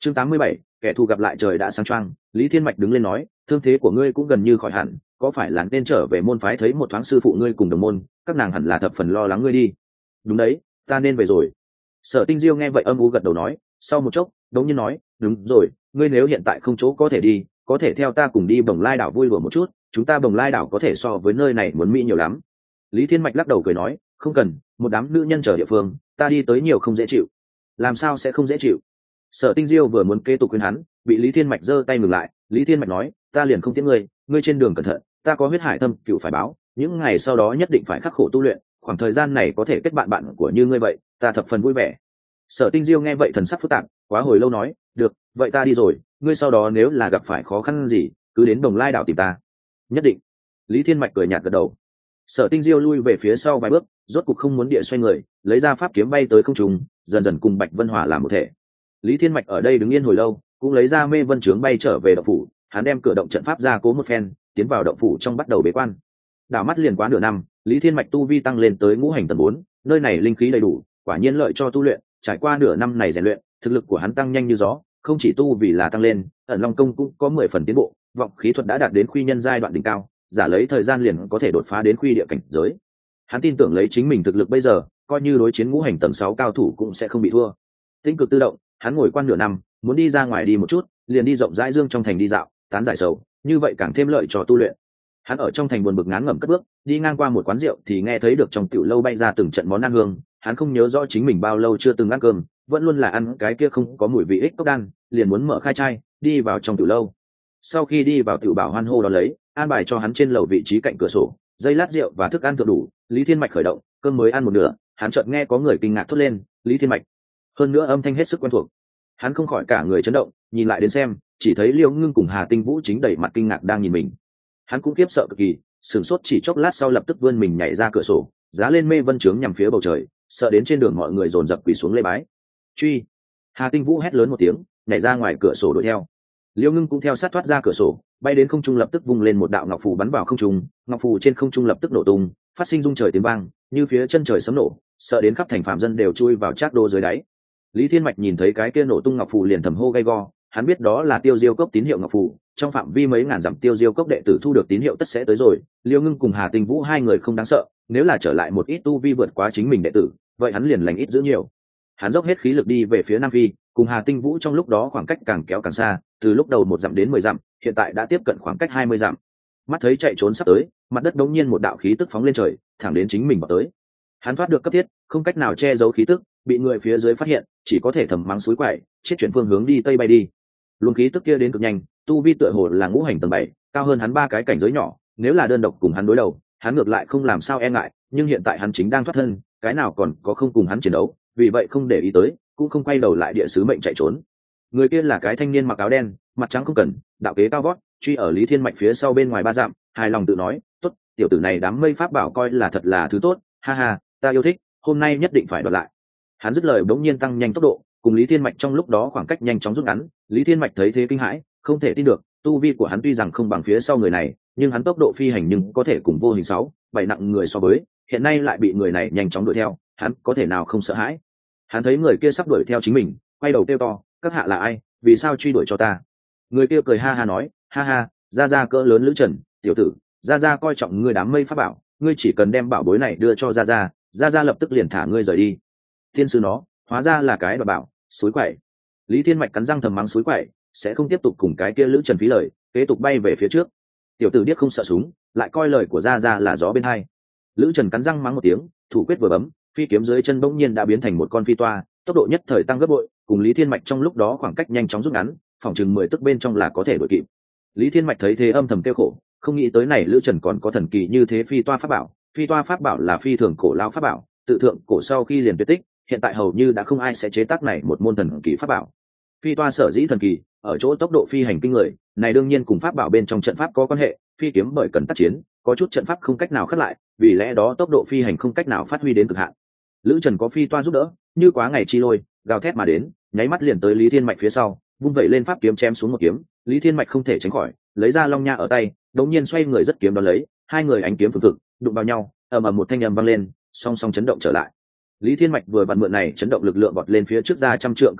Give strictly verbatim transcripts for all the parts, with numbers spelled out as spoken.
chương tám mươi bảy, kẻ thù gặp lại trời đã sáng choang. Lý Thiên Mạch đứng lên nói, thương thế của ngươi cũng gần như khỏi hẳn, có phải là nên trở về môn phái thấy một thoáng sư phụ ngươi cùng đồng môn, các nàng hẳn là thập phần lo lắng ngươi đi. Đúng đấy, ta nên về rồi. Sở Tinh Diêu nghe vậy âm u gật đầu nói, sau một chốc đống nhiên nói, đúng rồi, ngươi nếu hiện tại không chỗ có thể đi, có thể theo ta cùng đi Bồng Lai đảo vui đùa một chút, chúng ta Bồng Lai đảo có thể so với nơi này muốn mỹ nhiều lắm. Lý Thiên Mạch lắc đầu cười nói, không cần, một đám nữ nhân chờ địa phương, ta đi tới nhiều không dễ chịu. Làm sao sẽ không dễ chịu? Sở Tinh Diêu vừa muốn kế tục khuyên hắn, bị Lý Thiên Mạch giơ tay ngừng lại. Lý Thiên Mạch nói, ta liền không tiễn ngươi, ngươi trên đường cẩn thận, ta có huyết hải thâm cựu phải báo, những ngày sau đó nhất định phải khắc khổ tu luyện, khoảng thời gian này có thể kết bạn bạn của như ngươi vậy, ta thập phần vui vẻ. Sở Tinh Diêu nghe vậy thần sắc phức tạp, quá hồi lâu nói, được, vậy ta đi rồi, ngươi sau đó nếu là gặp phải khó khăn gì, cứ đến Bồng Lai đảo tìm ta. Nhất định. Lý Thiên Mạch cười nhạt gật đầu. Sở Tinh Diêu lui về phía sau vài bước, rốt cục không muốn địa xoay người, lấy ra pháp kiếm bay tới không trung, dần dần cùng Bạch Vân Hỏa làm một thể. Lý Thiên Mạch ở đây đứng yên hồi lâu, cũng lấy ra mê vân trướng bay trở về động phủ, hắn đem cửa động trận pháp ra cố một phen, tiến vào động phủ trong bắt đầu bế quan. Đảo mắt liền quá nửa năm, Lý Thiên Mạch tu vi tăng lên tới ngũ hành tầng bốn, nơi này linh khí đầy đủ, quả nhiên lợi cho tu luyện. Trải qua nửa năm này rèn luyện, thực lực của hắn tăng nhanh như gió, không chỉ tu vì là tăng lên, ẩn long công cũng có mười phần tiến bộ, vọng khí thuật đã đạt đến khuy nhân giai đoạn đỉnh cao, giả lấy thời gian liền có thể đột phá đến khuy địa cảnh giới. Hắn tin tưởng lấy chính mình thực lực bây giờ, coi như đối chiến ngũ hành tầng sáu cao thủ cũng sẽ không bị thua. Tinh cực tự động, hắn ngồi quan nửa năm, muốn đi ra ngoài đi một chút, liền đi rộng rãi dương trong thành đi dạo, tán giải sầu, như vậy càng thêm lợi cho tu luyện. Hắn ở trong thành buồn bực ngán ngẩm cất bước, đi ngang qua một quán rượu thì nghe thấy được trong tiểu lâu bay ra từng trận món ăn hương, hắn không nhớ rõ chính mình bao lâu chưa từng ăn cơm, vẫn luôn là ăn cái kia không có mùi vị ích cốc đan, liền muốn mở khai chai, đi vào trong tiểu lâu. Sau khi đi vào tiểu bảo hoan hô đó lấy, an bài cho hắn trên lầu vị trí cạnh cửa sổ, dây lát rượu và thức ăn thượng đủ. Lý Thiên Mạch khởi động, cơm mới ăn một nửa, hắn chợt nghe có người kinh ngạc thốt lên, Lý Thiên Mạch. Hơn nữa âm thanh hết sức quen thuộc. Hắn không khỏi cả người chấn động, nhìn lại đến xem, chỉ thấy Liêu Ngưng cùng Hà Tinh Vũ chính đẩy mặt kinh ngạc đang nhìn mình. Hắn cũng kiếp sợ cực kỳ, sửng sốt chỉ chốc lát sau lập tức vươn mình nhảy ra cửa sổ, giá lên mê vân trướng nhằm phía bầu trời, sợ đến trên đường mọi người dồn dập quỳ xuống lễ bái. Truy! Hà Tinh Vũ hét lớn một tiếng, nhảy ra ngoài cửa sổ đuổi theo. Liêu Ngưng cũng theo sát thoát ra cửa sổ, bay đến không trung lập tức vung lên một đạo ngọc phù bắn vào không trung, ngọc phù trên không trung lập tức nổ tung, phát sinh rung trời tiếng vang, như phía chân trời sấm nổ, sợ đến khắp thành phạm dân đều chui vào trác đô dưới đáy. Lý Thiên Mạch nhìn thấy cái kia nổ tung ngọc phù liền thầm hô gay go, hắn biết đó là Tiêu Diêu Cốc tín hiệu ngọc phù, trong phạm vi mấy ngàn dặm Tiêu Diêu Cốc đệ tử thu được tín hiệu tất sẽ tới rồi. Liêu Ngưng cùng Hà Tinh Vũ hai người không đáng sợ, nếu là trở lại một ít tu vi vượt quá chính mình đệ tử, vậy hắn liền lành ít giữ nhiều. Hắn dốc hết khí lực đi về phía Nam Phi, cùng Hà Tinh Vũ trong lúc đó khoảng cách càng kéo càng xa, từ lúc đầu một dặm đến mười dặm, hiện tại đã tiếp cận khoảng cách hai mươi dặm. Mắt thấy chạy trốn sắp tới, mặt đất đống nhiên một đạo khí tức phóng lên trời, thẳng đến chính mình vào tới. Hắn thoát được cấp thiết, không cách nào che giấu khí tức, bị người phía dưới phát hiện, chỉ có thể thầm mắng suối quậy, chết chuyển phương hướng đi tây bay đi. Luồng khí tức kia đến cực nhanh, tu vi tựa hồ là ngũ hành tầng bảy, cao hơn hắn ba cái cảnh giới nhỏ, nếu là đơn độc cùng hắn đối đầu, hắn ngược lại không làm sao e ngại, nhưng hiện tại hắn chính đang thoát thân, cái nào còn có không cùng hắn chiến đấu, vì vậy không để ý tới, cũng không quay đầu lại địa sứ mệnh chạy trốn. Người kia là cái thanh niên mặc áo đen, mặt trắng không cần, đạo kế cao vót, truy ở Lý Thiên Mạch phía sau bên ngoài ba dặm, hài lòng tự nói, tốt, tiểu tử này đám mây pháp bảo coi là thật là thứ tốt, ha ha, ta yêu thích, hôm nay nhất định phải đoạt lại. Hắn dứt lời bỗng nhiên tăng nhanh tốc độ, cùng Lý Thiên Mạch trong lúc đó khoảng cách nhanh chóng rút ngắn. Lý Thiên Mạch thấy thế kinh hãi, không thể tin được, tu vi của hắn tuy rằng không bằng phía sau người này, nhưng hắn tốc độ phi hành nhưng có thể cùng vô hình sáu, bảy nặng người so với, hiện nay lại bị người này nhanh chóng đuổi theo, hắn có thể nào không sợ hãi. Hắn thấy người kia sắp đuổi theo chính mình, quay đầu kêu to, các hạ là ai, vì sao truy đuổi cho ta? Người kia cười ha ha nói, ha ha, gia gia cỡ lớn Lữ Trần, tiểu tử, gia gia coi trọng ngươi đám mây pháp bảo, ngươi chỉ cần đem bảo bối này đưa cho gia gia, gia gia lập tức liền thả ngươi rời đi. Thiên sư nó, hóa ra là cái bà bảo, suối quậy. Lý Thiên Mạch cắn răng thầm mắng suối quậy, sẽ không tiếp tục cùng cái kia Lữ Trần phí lời, kế tục bay về phía trước. Tiểu tử điếc không sợ súng, lại coi lời của gia gia là gió bên hai. Lữ Trần cắn răng mắng một tiếng, thủ quyết vừa bấm, phi kiếm dưới chân bỗng nhiên đã biến thành một con phi toa, tốc độ nhất thời tăng gấp bội, cùng Lý Thiên Mạch trong lúc đó khoảng cách nhanh chóng rút ngắn, phòng chừng mười tức bên trong là có thể đuổi kịp. Lý Thiên Mạch thấy thế âm thầm tiêu khổ, không nghĩ tới này Lữ Trần còn có thần kỳ như thế phi toa pháp bảo. Phi toa pháp bảo là phi thường cổ lao pháp bảo, tự thượng cổ sau khi liền tuyệt tích, hiện tại hầu như đã không ai sẽ chế tác này một môn thần kỳ pháp bảo. Phi toa sở dĩ thần kỳ, ở chỗ tốc độ phi hành kinh người, này đương nhiên cùng pháp bảo bên trong trận pháp có quan hệ, phi kiếm bởi cần tác chiến, có chút trận pháp không cách nào khắc lại, vì lẽ đó tốc độ phi hành không cách nào phát huy đến cực hạn. Lữ Trần có phi toa giúp đỡ, như quá ngày chi lôi, gào thét mà đến, nháy mắt liền tới Lý Thiên Mạch phía sau, vung vẩy lên pháp kiếm chém xuống một kiếm, Lý Thiên Mạch không thể tránh khỏi, lấy ra long nha ở tay, đột nhiên xoay người rất kiếm đón lấy, hai người ánh kiếm phực phực, đụng vào nhau, ầm ầm một thanh âm vang lên, song song chấn động trở lại. Lý Thiên Mạch vừa vặn mượn này chấn động lực lượng vọt lên phía trước ra trăm trượng cự ly,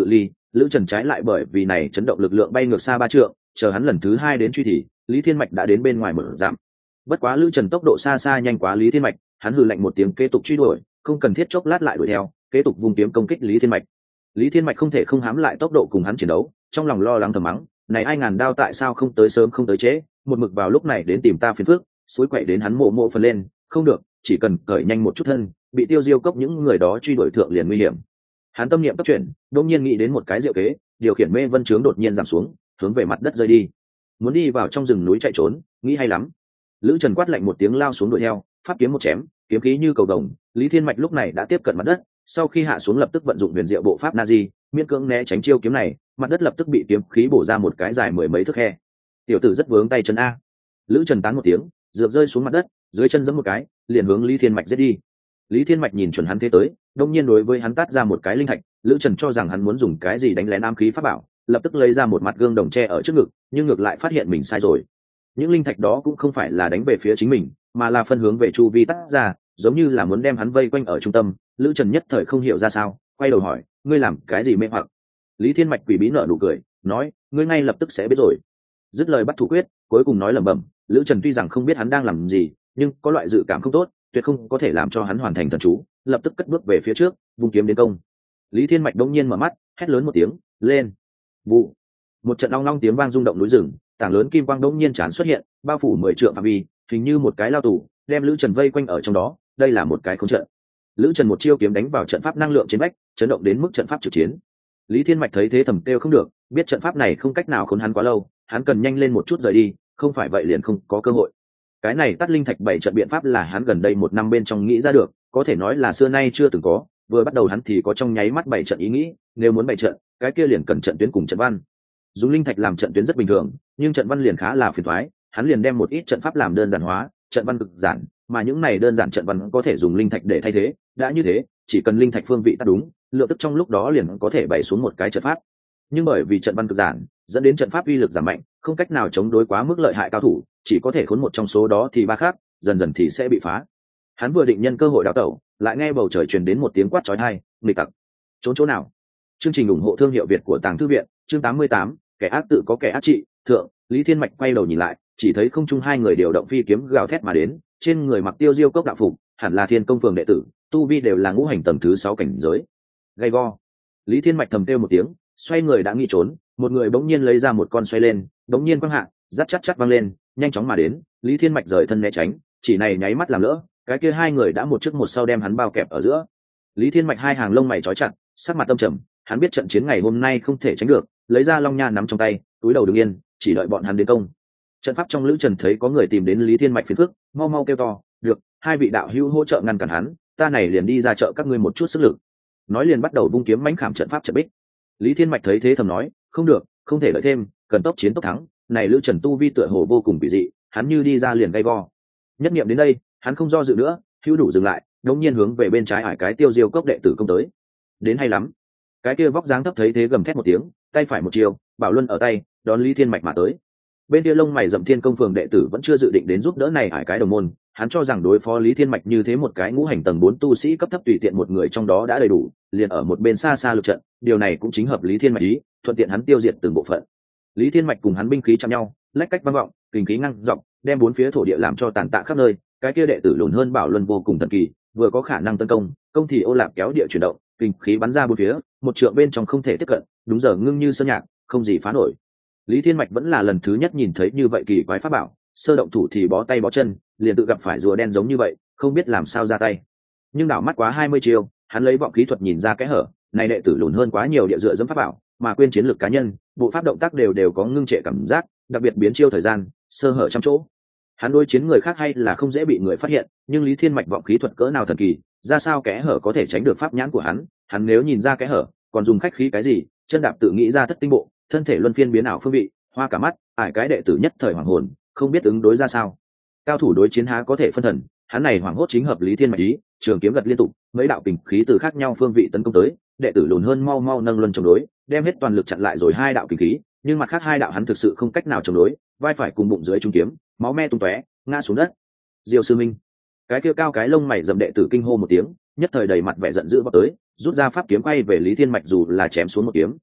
lữ trần trái lại bởi vì này chấn động lực lượng bay ngược xa ba trượng, chờ hắn lần thứ hai đến truy thì lý thiên mạch đã đến bên ngoài mở giảm. Bất quá lữ trần tốc độ xa xa nhanh quá lý thiên mạch, hắn hừ lạnh một tiếng kế tục truy đuổi, không cần thiết chốc lát lại đuổi theo, kế tục vung kiếm công kích lý thiên mạch. Lý thiên mạch không thể không hám lại tốc độ cùng hắn chiến đấu, trong lòng lo lắng thầm mắng, này ai ngàn đao tại sao không tới sớm không tới trễ, một mực vào lúc này đến tìm ta phiền phức, suối quậy đến hắn mộ mộ phần lên, không được, chỉ cần cởi nhanh một chút thân, bị tiêu diêu cốc những người đó truy đuổi thượng liền nguy hiểm. Hắn tâm niệm cấp chuyển, đột nhiên nghĩ đến một cái diệu kế, điều khiển mê vân trướng đột nhiên giảm xuống, hướng về mặt đất rơi đi. Muốn đi vào trong rừng núi chạy trốn, nghĩ hay lắm. Lữ Trần quát lạnh một tiếng lao xuống đuổi theo, pháp kiếm một chém, kiếm khí như cầu đồng, Lý Thiên Mạch lúc này đã tiếp cận mặt đất, sau khi hạ xuống lập tức vận dụng huyền diệu bộ pháp Nazi, miễn cưỡng né tránh chiêu kiếm này, mặt đất lập tức bị kiếm khí bổ ra một cái dài mười mấy thước khe. Tiểu tử rất vướng tay chân a. Lữ Trần tán một tiếng, dược rơi xuống mặt đất, dưới chân giẫm một cái, liền hướng Lý Thiên Mạch giết đi. Lý Thiên Mạch nhìn chuẩn hắn thế tới, đông nhiên đối với hắn tát ra một cái linh thạch, Lữ Trần cho rằng hắn muốn dùng cái gì đánh lén ám khí pháp bảo, lập tức lấy ra một mặt gương đồng tre ở trước ngực, nhưng ngược lại phát hiện mình sai rồi. Những linh thạch đó cũng không phải là đánh về phía chính mình, mà là phân hướng về chu vi tát ra, giống như là muốn đem hắn vây quanh ở trung tâm. Lữ Trần nhất thời không hiểu ra sao, quay đầu hỏi, ngươi làm cái gì mê hoặc? Lý Thiên Mạch quỷ bí nở nụ cười, nói, ngươi ngay lập tức sẽ biết rồi. Dứt lời bắt thủ quyết, cuối cùng nói lẩm bẩm. Lữ Trần tuy rằng không biết hắn đang làm gì, nhưng có loại dự cảm không tốt, tuyệt không có thể làm cho hắn hoàn thành thần chú, lập tức cất bước về phía trước, vung kiếm đến công. Lý Thiên Mạch đống nhiên mở mắt, hét lớn một tiếng, lên. Vụ. Một trận long long tiếng vang rung động núi rừng, tảng lớn kim quang đống nhiên chán xuất hiện, bao phủ mười trượng phạm vi, hình như một cái lao tù, đem Lữ Trần vây quanh ở trong đó. Đây là một cái khống trận. Lữ Trần một chiêu kiếm đánh vào trận pháp năng lượng trên vách, chấn động đến mức trận pháp trực chiến. Lý Thiên Mạch thấy thế thầm kêu không được, biết trận pháp này không cách nào khốn hắn quá lâu, hắn cần nhanh lên một chút rời đi, không phải vậy liền không có cơ hội. Cái này tắt linh thạch bảy trận biện pháp là hắn gần đây một năm bên trong nghĩ ra được, có thể nói là xưa nay chưa từng có. Vừa bắt đầu hắn thì có trong nháy mắt bảy trận ý nghĩ, nếu muốn bảy trận, cái kia liền cần trận tuyến cùng trận văn. Dùng linh thạch làm trận tuyến rất bình thường, nhưng trận văn liền khá là phiền toái, hắn liền đem một ít trận pháp làm đơn giản hóa, trận văn cực giản, mà những này đơn giản trận văn có thể dùng linh thạch để thay thế. Đã như thế, chỉ cần linh thạch phương vị ta đúng, lượng tức trong lúc đó liền có thể bày xuống một cái trận pháp. Nhưng bởi vì trận văn cực giản, dẫn đến trận pháp uy lực giảm mạnh, không cách nào chống đối quá mức lợi hại cao thủ, chỉ có thể khốn một trong số đó thì ba khác, dần dần thì sẽ bị phá. Hắn vừa định nhân cơ hội đào tẩu, lại nghe bầu trời truyền đến một tiếng quát chói tai, nghịch tặc, trốn chỗ nào? Chương trình ủng hộ thương hiệu Việt của Tàng Thư viện, chương tám mươi tám, kẻ ác tự có kẻ ác trị, thượng. Lý Thiên Mạch quay đầu nhìn lại, chỉ thấy không trung hai người điều động phi kiếm gào thét mà đến, trên người mặc tiêu diêu cốc đạo phục, hẳn là Thiên Công phường đệ tử, tu vi đều là ngũ hành tầng thứ sáu cảnh giới. Gay go. Lý Thiên Mạch thầm kêu một tiếng, xoay người đã nghĩ trốn, một người bỗng nhiên lấy ra một con xoay lên, bỗng nhiên quăng hạ, rát chát chát văng lên, nhanh chóng mà đến. Lý Thiên Mạch rời thân né tránh, chỉ này nháy mắt làm lỡ, cái kia hai người đã một trước một sau đem hắn bao kẹp ở giữa. Lý Thiên Mạch hai hàng lông mày trói chặt, sắc mặt tâm trầm, hắn biết trận chiến ngày hôm nay không thể tránh được, lấy ra long nha nắm trong tay, túi đầu đứng yên, chỉ đợi bọn hắn đến công. Trận pháp trong Lữ Trần thấy có người tìm đến Lý Thiên Mạch phiền phức, mau mau kêu to, được, hai vị đạo hữu hỗ trợ ngăn cản hắn, ta này liền đi ra chợ các ngươi một chút sức lực. Nói liền bắt đầu vung kiếm mãnh khảm trận pháp trận bích. Lý Thiên Mạch thấy thế thầm nói, không được, không thể đợi thêm, cần tốc chiến tốc thắng. Này Lữ Trần tu vi tựa hồ vô cùng kỳ dị, hắn như đi ra liền gay go. Nhất niệm đến đây, hắn không do dự nữa, hữu đủ dừng lại, đống nhiên hướng về bên trái ải cái tiêu diêu cốc đệ tử công tới. Đến hay lắm. Cái kia vóc dáng thấp thấy thế gầm thét một tiếng, tay phải một chiều, bảo luân ở tay, đón Lý Thiên Mạch mà tới. Bên kia lông mày rậm Thiên Công phường đệ tử vẫn chưa dự định đến giúp đỡ này ải cái đồng môn, hắn cho rằng đối phó Lý Thiên Mạch như thế một cái ngũ hành tầng bốn tu sĩ cấp thấp tùy tiện một người trong đó đã đầy đủ, liền ở một bên xa xa lực trận, điều này cũng chính hợp Lý Thiên Mạch ý, thuận tiện hắn tiêu diệt từng bộ phận. Lý Thiên Mạch cùng hắn binh khí chạm nhau, lách cách vang vọng, kình khí ngăn dọc, đem bốn phía thổ địa làm cho tàn tạ khắp nơi. Cái kia đệ tử lùn hơn bảo luân vô cùng thần kỳ, vừa có khả năng tấn công, công thì ô lạp kéo địa chuyển động, kình khí bắn ra bốn phía, một trượng bên trong không thể tiếp cận, đúng giờ ngưng như sơn nhạc, không gì phá nổi. Lý Thiên Mạch vẫn là lần thứ nhất nhìn thấy như vậy kỳ quái pháp bảo, sơ động thủ thì bó tay bó chân, liền tự gặp phải rùa đen giống như vậy, không biết làm sao ra tay. Nhưng đảo mắt quá hai mươi chiêu, hắn lấy vọng khí thuật nhìn ra cái hở, này đệ tử lùn hơn quá nhiều địa dựa dẫm pháp bảo, mà quên chiến lược cá nhân, bộ pháp động tác đều đều có ngưng trệ cảm giác, đặc biệt biến chiêu thời gian, sơ hở trăm chỗ. Hắn đối chiến người khác hay là không dễ bị người phát hiện, nhưng Lý Thiên Mạch vọng khí thuật cỡ nào thần kỳ, ra sao kẽ hở có thể tránh được pháp nhãn của hắn, hắn nếu nhìn ra kẽ hở, còn dùng khách khí cái gì, chân đạp tự nghĩ ra thất tinh bộ, thân thể luân phiên biến ảo phương vị, hoa cả mắt, ải cái đệ tử nhất thời hoàng hồn, không biết ứng đối ra sao. Cao thủ đối chiến há có thể phân thần, hắn này hoảng hốt chính hợp Lý Thiên Mạch ý, trường kiếm gật liên tục, mấy đạo kình khí từ khác nhau phương vị tấn công tới, đệ tử lùn hơn mau mau nâng luân chống đối, đem hết toàn lực chặn lại rồi hai đạo kình khí, nhưng mặt khác hai đạo hắn thực sự không cách nào chống đối, vai phải cùng bụng dưới trung kiếm, máu me tung tóe, ngã xuống đất. Diêu Sư Minh, cái kia cao cái lông mày rậm đệ tử kinh hô một tiếng, nhất thời đầy mặt vẻ giận dữ vọt tới, rút ra pháp kiếm quay về Lý Thiên Mạch dù là chém xuống một kiếm.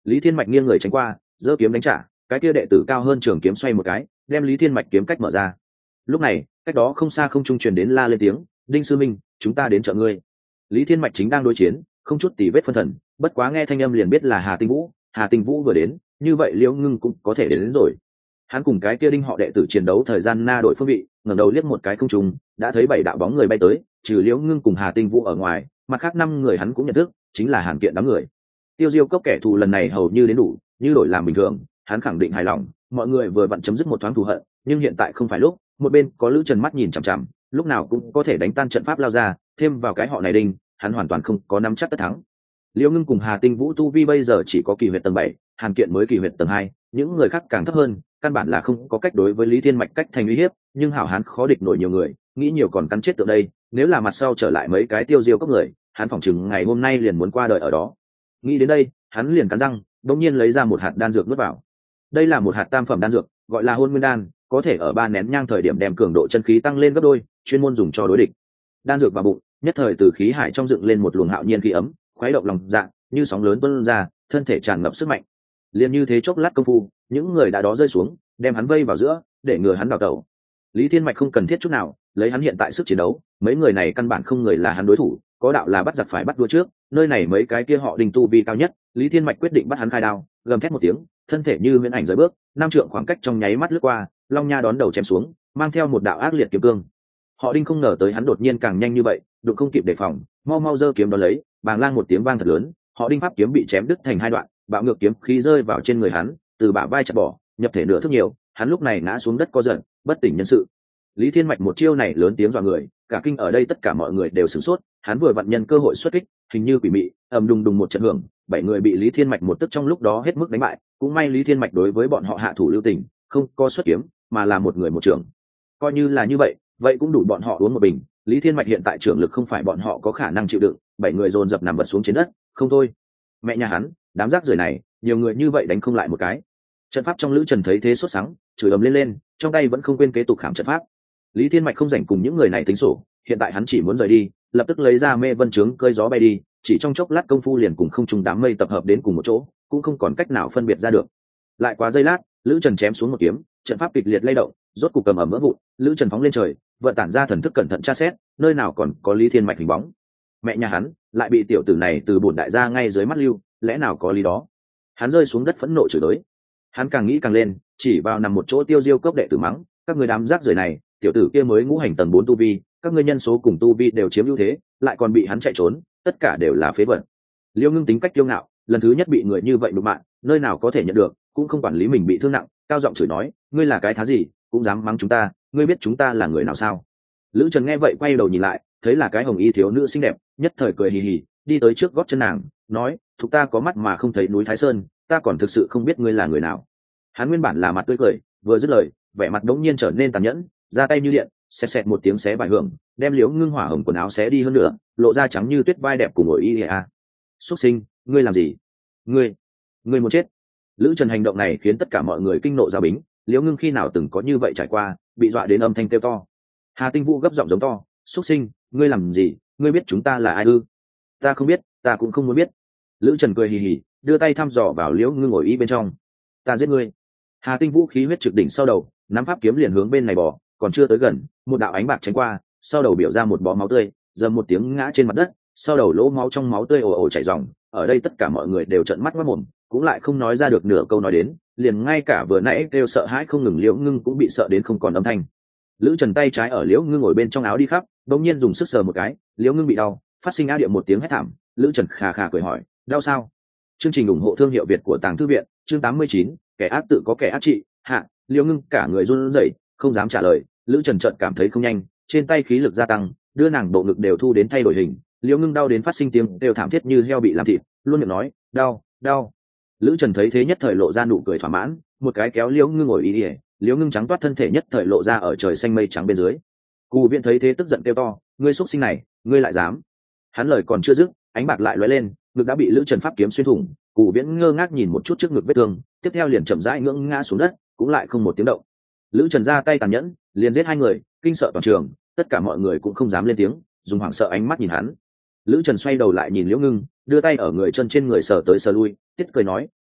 Lý Thiên Mạch nghiêng người tránh qua, giơ kiếm đánh trả, cái kia đệ tử cao hơn trường kiếm xoay một cái, đem Lý Thiên Mạch kiếm cách mở ra. Lúc này, cách đó không xa không trung truyền đến la lên tiếng, "Đinh sư minh, chúng ta đến trợ ngươi." Lý Thiên Mạch chính đang đối chiến, không chút tì vết phân thần, bất quá nghe thanh âm liền biết là Hà Tinh Vũ, Hà Tinh Vũ vừa đến, như vậy Liễu Ngưng cũng có thể đến, đến rồi. Hắn cùng cái kia Đinh họ đệ tử chiến đấu thời gian na đổi phương vị, ngẩng đầu liếc một cái không trung, đã thấy bảy đạo bóng người bay tới, trừ Liễu Ngưng cùng Hà Tinh Vũ ở ngoài, mặt khác năm người hắn cũng nhận thức, chính là Hàn Kiện đám người. Tiêu Diêu Cốc kẻ thù lần này hầu như đến đủ, như đổi làm bình thường, hắn khẳng định hài lòng, mọi người vừa vặn chấm dứt một thoáng thù hận, nhưng hiện tại không phải lúc, một bên có Lữ Trần mắt nhìn chằm chằm, lúc nào cũng có thể đánh tan trận pháp lao ra, thêm vào cái họ này Đinh, hắn hoàn toàn không có nắm chắc tất thắng. Liễu Ngưng cùng Hà Tinh Vũ tu vi bây giờ chỉ có kỳ huyệt tầng bảy, Hàn Kiện mới kỳ huyệt tầng hai, những người khác càng thấp hơn, căn bản là không có cách đối với Lý Thiên Mạch cách thành uy hiếp, nhưng hảo hán khó địch nổi nhiều người, nghĩ nhiều còn cắn chết tượng đây, nếu là mặt sau trở lại mấy cái Tiêu Diêu Cốc người, hắn phỏng chừng ngày hôm nay liền muốn qua đời ở đó. Nghĩ đến đây, hắn liền cắn răng, đột nhiên lấy ra một hạt đan dược nuốt vào. Đây là một hạt tam phẩm đan dược, gọi là Hôn Nguyên đan, có thể ở ba nén nhang thời điểm đem cường độ chân khí tăng lên gấp đôi, chuyên môn dùng cho đối địch. Đan dược vào bụng, nhất thời từ khí hải trong dựng lên một luồng hạo nhiên khí ấm, khuấy động lòng dạ, như sóng lớn tuôn ra, thân thể tràn ngập sức mạnh. Liền như thế chốc lát công phu, những người đã đó rơi xuống, đem hắn vây vào giữa, để ngừa hắn đào tẩu. Lý Thiên Mạch không cần thiết chút nào, lấy hắn hiện tại sức chiến đấu, mấy người này căn bản không người là hắn đối thủ, có đạo là bắt giặc phải bắt đua trước, nơi này mấy cái kia họ Đinh tu vi cao nhất, Lý Thiên Mạch quyết định bắt hắn khai đao, gầm thét một tiếng, thân thể như huyễn ảnh rời bước, năm trượng khoảng cách trong nháy mắt lướt qua, long nha đón đầu chém xuống, mang theo một đạo ác liệt kiếm cương. Họ Đinh không ngờ tới hắn đột nhiên càng nhanh như vậy, đụng không kịp đề phòng, mau mau giơ kiếm đón lấy, bàng lang một tiếng vang thật lớn, họ Đinh pháp kiếm bị chém đứt thành hai đoạn, bạo ngược kiếm khí rơi vào trên người hắn, từ bả vai chặt bỏ, nhập thể nửa thước nhiều, hắn lúc này ngã xuống đất co giật, bất tỉnh nhân sự. Lý Thiên Mạch một chiêu này lớn tiếng dọa người, cả kinh ở đây tất cả mọi người đều sửng sốt, hắn vừa vặn nhân cơ hội xuất kích, hình như quỷ mị, ầm đùng đùng một trận hưởng, bảy người bị Lý Thiên Mạch một tức trong lúc đó hết mức đánh bại, cũng may Lý Thiên Mạch đối với bọn họ hạ thủ lưu tình, không có xuất kiếm, mà là một người một trưởng. Coi như là như vậy, vậy cũng đủ bọn họ uống một bình, Lý Thiên Mạch hiện tại trưởng lực không phải bọn họ có khả năng chịu đựng, bảy người dồn dập nằm vật xuống trên đất, không thôi. Mẹ nhà hắn, đám rác rưởi này, nhiều người như vậy đánh không lại một cái. Trận pháp trong Lữ Trần thấy thế sốt sắng, chửi ầm lên lên, trong tay vẫn không quên kế tục khảm trận pháp. Lý Thiên Mạch không rảnh cùng những người này tính sổ, hiện tại hắn chỉ muốn rời đi, lập tức lấy ra mê vân trướng cơi gió bay đi, chỉ trong chốc lát công phu liền cùng không trung đám mây tập hợp đến cùng một chỗ, cũng không còn cách nào phân biệt ra được. Lại quá giây lát, Lữ Trần chém xuống một kiếm, trận pháp kịch liệt lay động, rốt cục cầm ẩm vỡ vụn, Lữ Trần phóng lên trời, vận tản ra thần thức cẩn thận tra xét, nơi nào còn có Lý Thiên Mạch hình bóng. Mẹ nhà hắn, lại bị tiểu tử này từ bổn đại gia ngay dưới mắt lưu, lẽ nào có lý đó. Hắn rơi xuống đất phẫn nộ chửi tới. Hắn càng nghĩ càng lên, chỉ vào nằm một chỗ Tiêu Diêu Cốc đệ tử mắng, các người đám rác rưởi này, tiểu tử kia mới ngũ hành tầng bốn tu vi, các ngươi nhân số cùng tu vi đều chiếm ưu thế, lại còn bị hắn chạy trốn, tất cả đều là phế vật. Liêu Ngưng tính cách kiêu ngạo, lần thứ nhất bị người như vậy đụng mạng, nơi nào có thể nhận được, cũng không quản lý mình bị thương nặng, cao giọng chửi nói, ngươi là cái thá gì, cũng dám mắng chúng ta, ngươi biết chúng ta là người nào sao? Lữ Trần nghe vậy quay đầu nhìn lại, thấy là cái hồng y thiếu nữ xinh đẹp, nhất thời cười hì hì, đi tới trước gót chân nàng, nói, thục ta có mắt mà không thấy núi Thái Sơn, ta còn thực sự không biết ngươi là người nào. Hắn nguyên bản là mặt tươi cười, vừa dứt lời, vẻ mặt đống nhiên trở nên tàn nhẫn, ra tay như điện, xẹt xẹt một tiếng xé vải hưởng, đem Liễu Ngưng hỏa hồng quần áo xé đi hơn nữa, lộ ra trắng như tuyết vai đẹp của ngồi y a. Xuất sinh, ngươi làm gì? Ngươi, ngươi muốn chết? Lữ Trần hành động này khiến tất cả mọi người kinh nộ ra bính, Liễu Ngưng khi nào từng có như vậy trải qua, bị dọa đến âm thanh kêu to. Hà Tinh Vũ gấp giọng giống to, xuất sinh, ngươi làm gì? Ngươi biết chúng ta là ai ư? Ta không biết, ta cũng không muốn biết. Lữ Trần cười hì hì, đưa tay thăm dò vào Liễu Ngưng ngồi y bên trong. Ta giết ngươi. Hà Tinh Vũ khí huyết trực đỉnh sau đầu, nắm pháp kiếm liền hướng bên này bỏ, còn chưa tới gần, một đạo ánh bạc tránh qua, sau đầu biểu ra một bó máu tươi, dầm một tiếng ngã trên mặt đất, sau đầu lỗ máu trong máu tươi ồ ồ chảy ròng. Ở đây tất cả mọi người đều trợn mắt mắt mồm, cũng lại không nói ra được nửa câu nói đến, liền ngay cả vừa nãy kêu sợ hãi không ngừng Liễu Ngưng cũng bị sợ đến không còn âm thanh. Lữ Trần tay trái ở Liễu Ngưng ngồi bên trong áo đi khắp, đột nhiên dùng sức sờ một cái, Liễu Ngưng bị đau, phát sinh á điệu một tiếng hét thảm. Lữ Trần khà khà cười hỏi, đau sao? Chương trình ủng hộ thương hiệu Việt của Tàng Thư viện, chương tám mươi chín, kẻ ác tự có kẻ ác trị, hạ. Liễu Ngưng cả người run rẩy, không dám trả lời. Lữ Trần chợt cảm thấy không nhanh, trên tay khí lực gia tăng, đưa nàng bộ ngực đều thu đến thay đổi hình. Liễu Ngưng đau đến phát sinh tiếng đều thảm thiết như heo bị làm thịt, luôn miệng nói, đau, đau. Lữ Trần thấy thế nhất thời lộ ra nụ cười thỏa mãn, một cái kéo Liễu Ngưng ngồi ý ỉa, Liễu Ngưng trắng toát thân thể nhất thời lộ ra ở trời xanh mây trắng bên dưới. Cù Viễn thấy thế tức giận kêu to, ngươi xuất sinh này, ngươi lại dám? Hắn lời còn chưa dứt, ánh bạc lại lóe lên, ngực đã bị Lữ Trần pháp kiếm xuyên thủng. Cù Viễn ngơ ngác nhìn một chút trước ngực vết thương, tiếp theo liền chậm rãi ngưỡng ngã xuống đất, cũng lại không một tiếng động. Lữ Trần ra tay tàn nhẫn, liền giết hai người, kinh sợ toàn trường, tất cả mọi người cũng không dám lên tiếng, dùng hoảng sợ ánh mắt nhìn hắn. Lữ Trần xoay đầu lại nhìn Liễu Ngưng, đưa tay ở người chân trên người sờ tới sờ lui, tiết cười nói,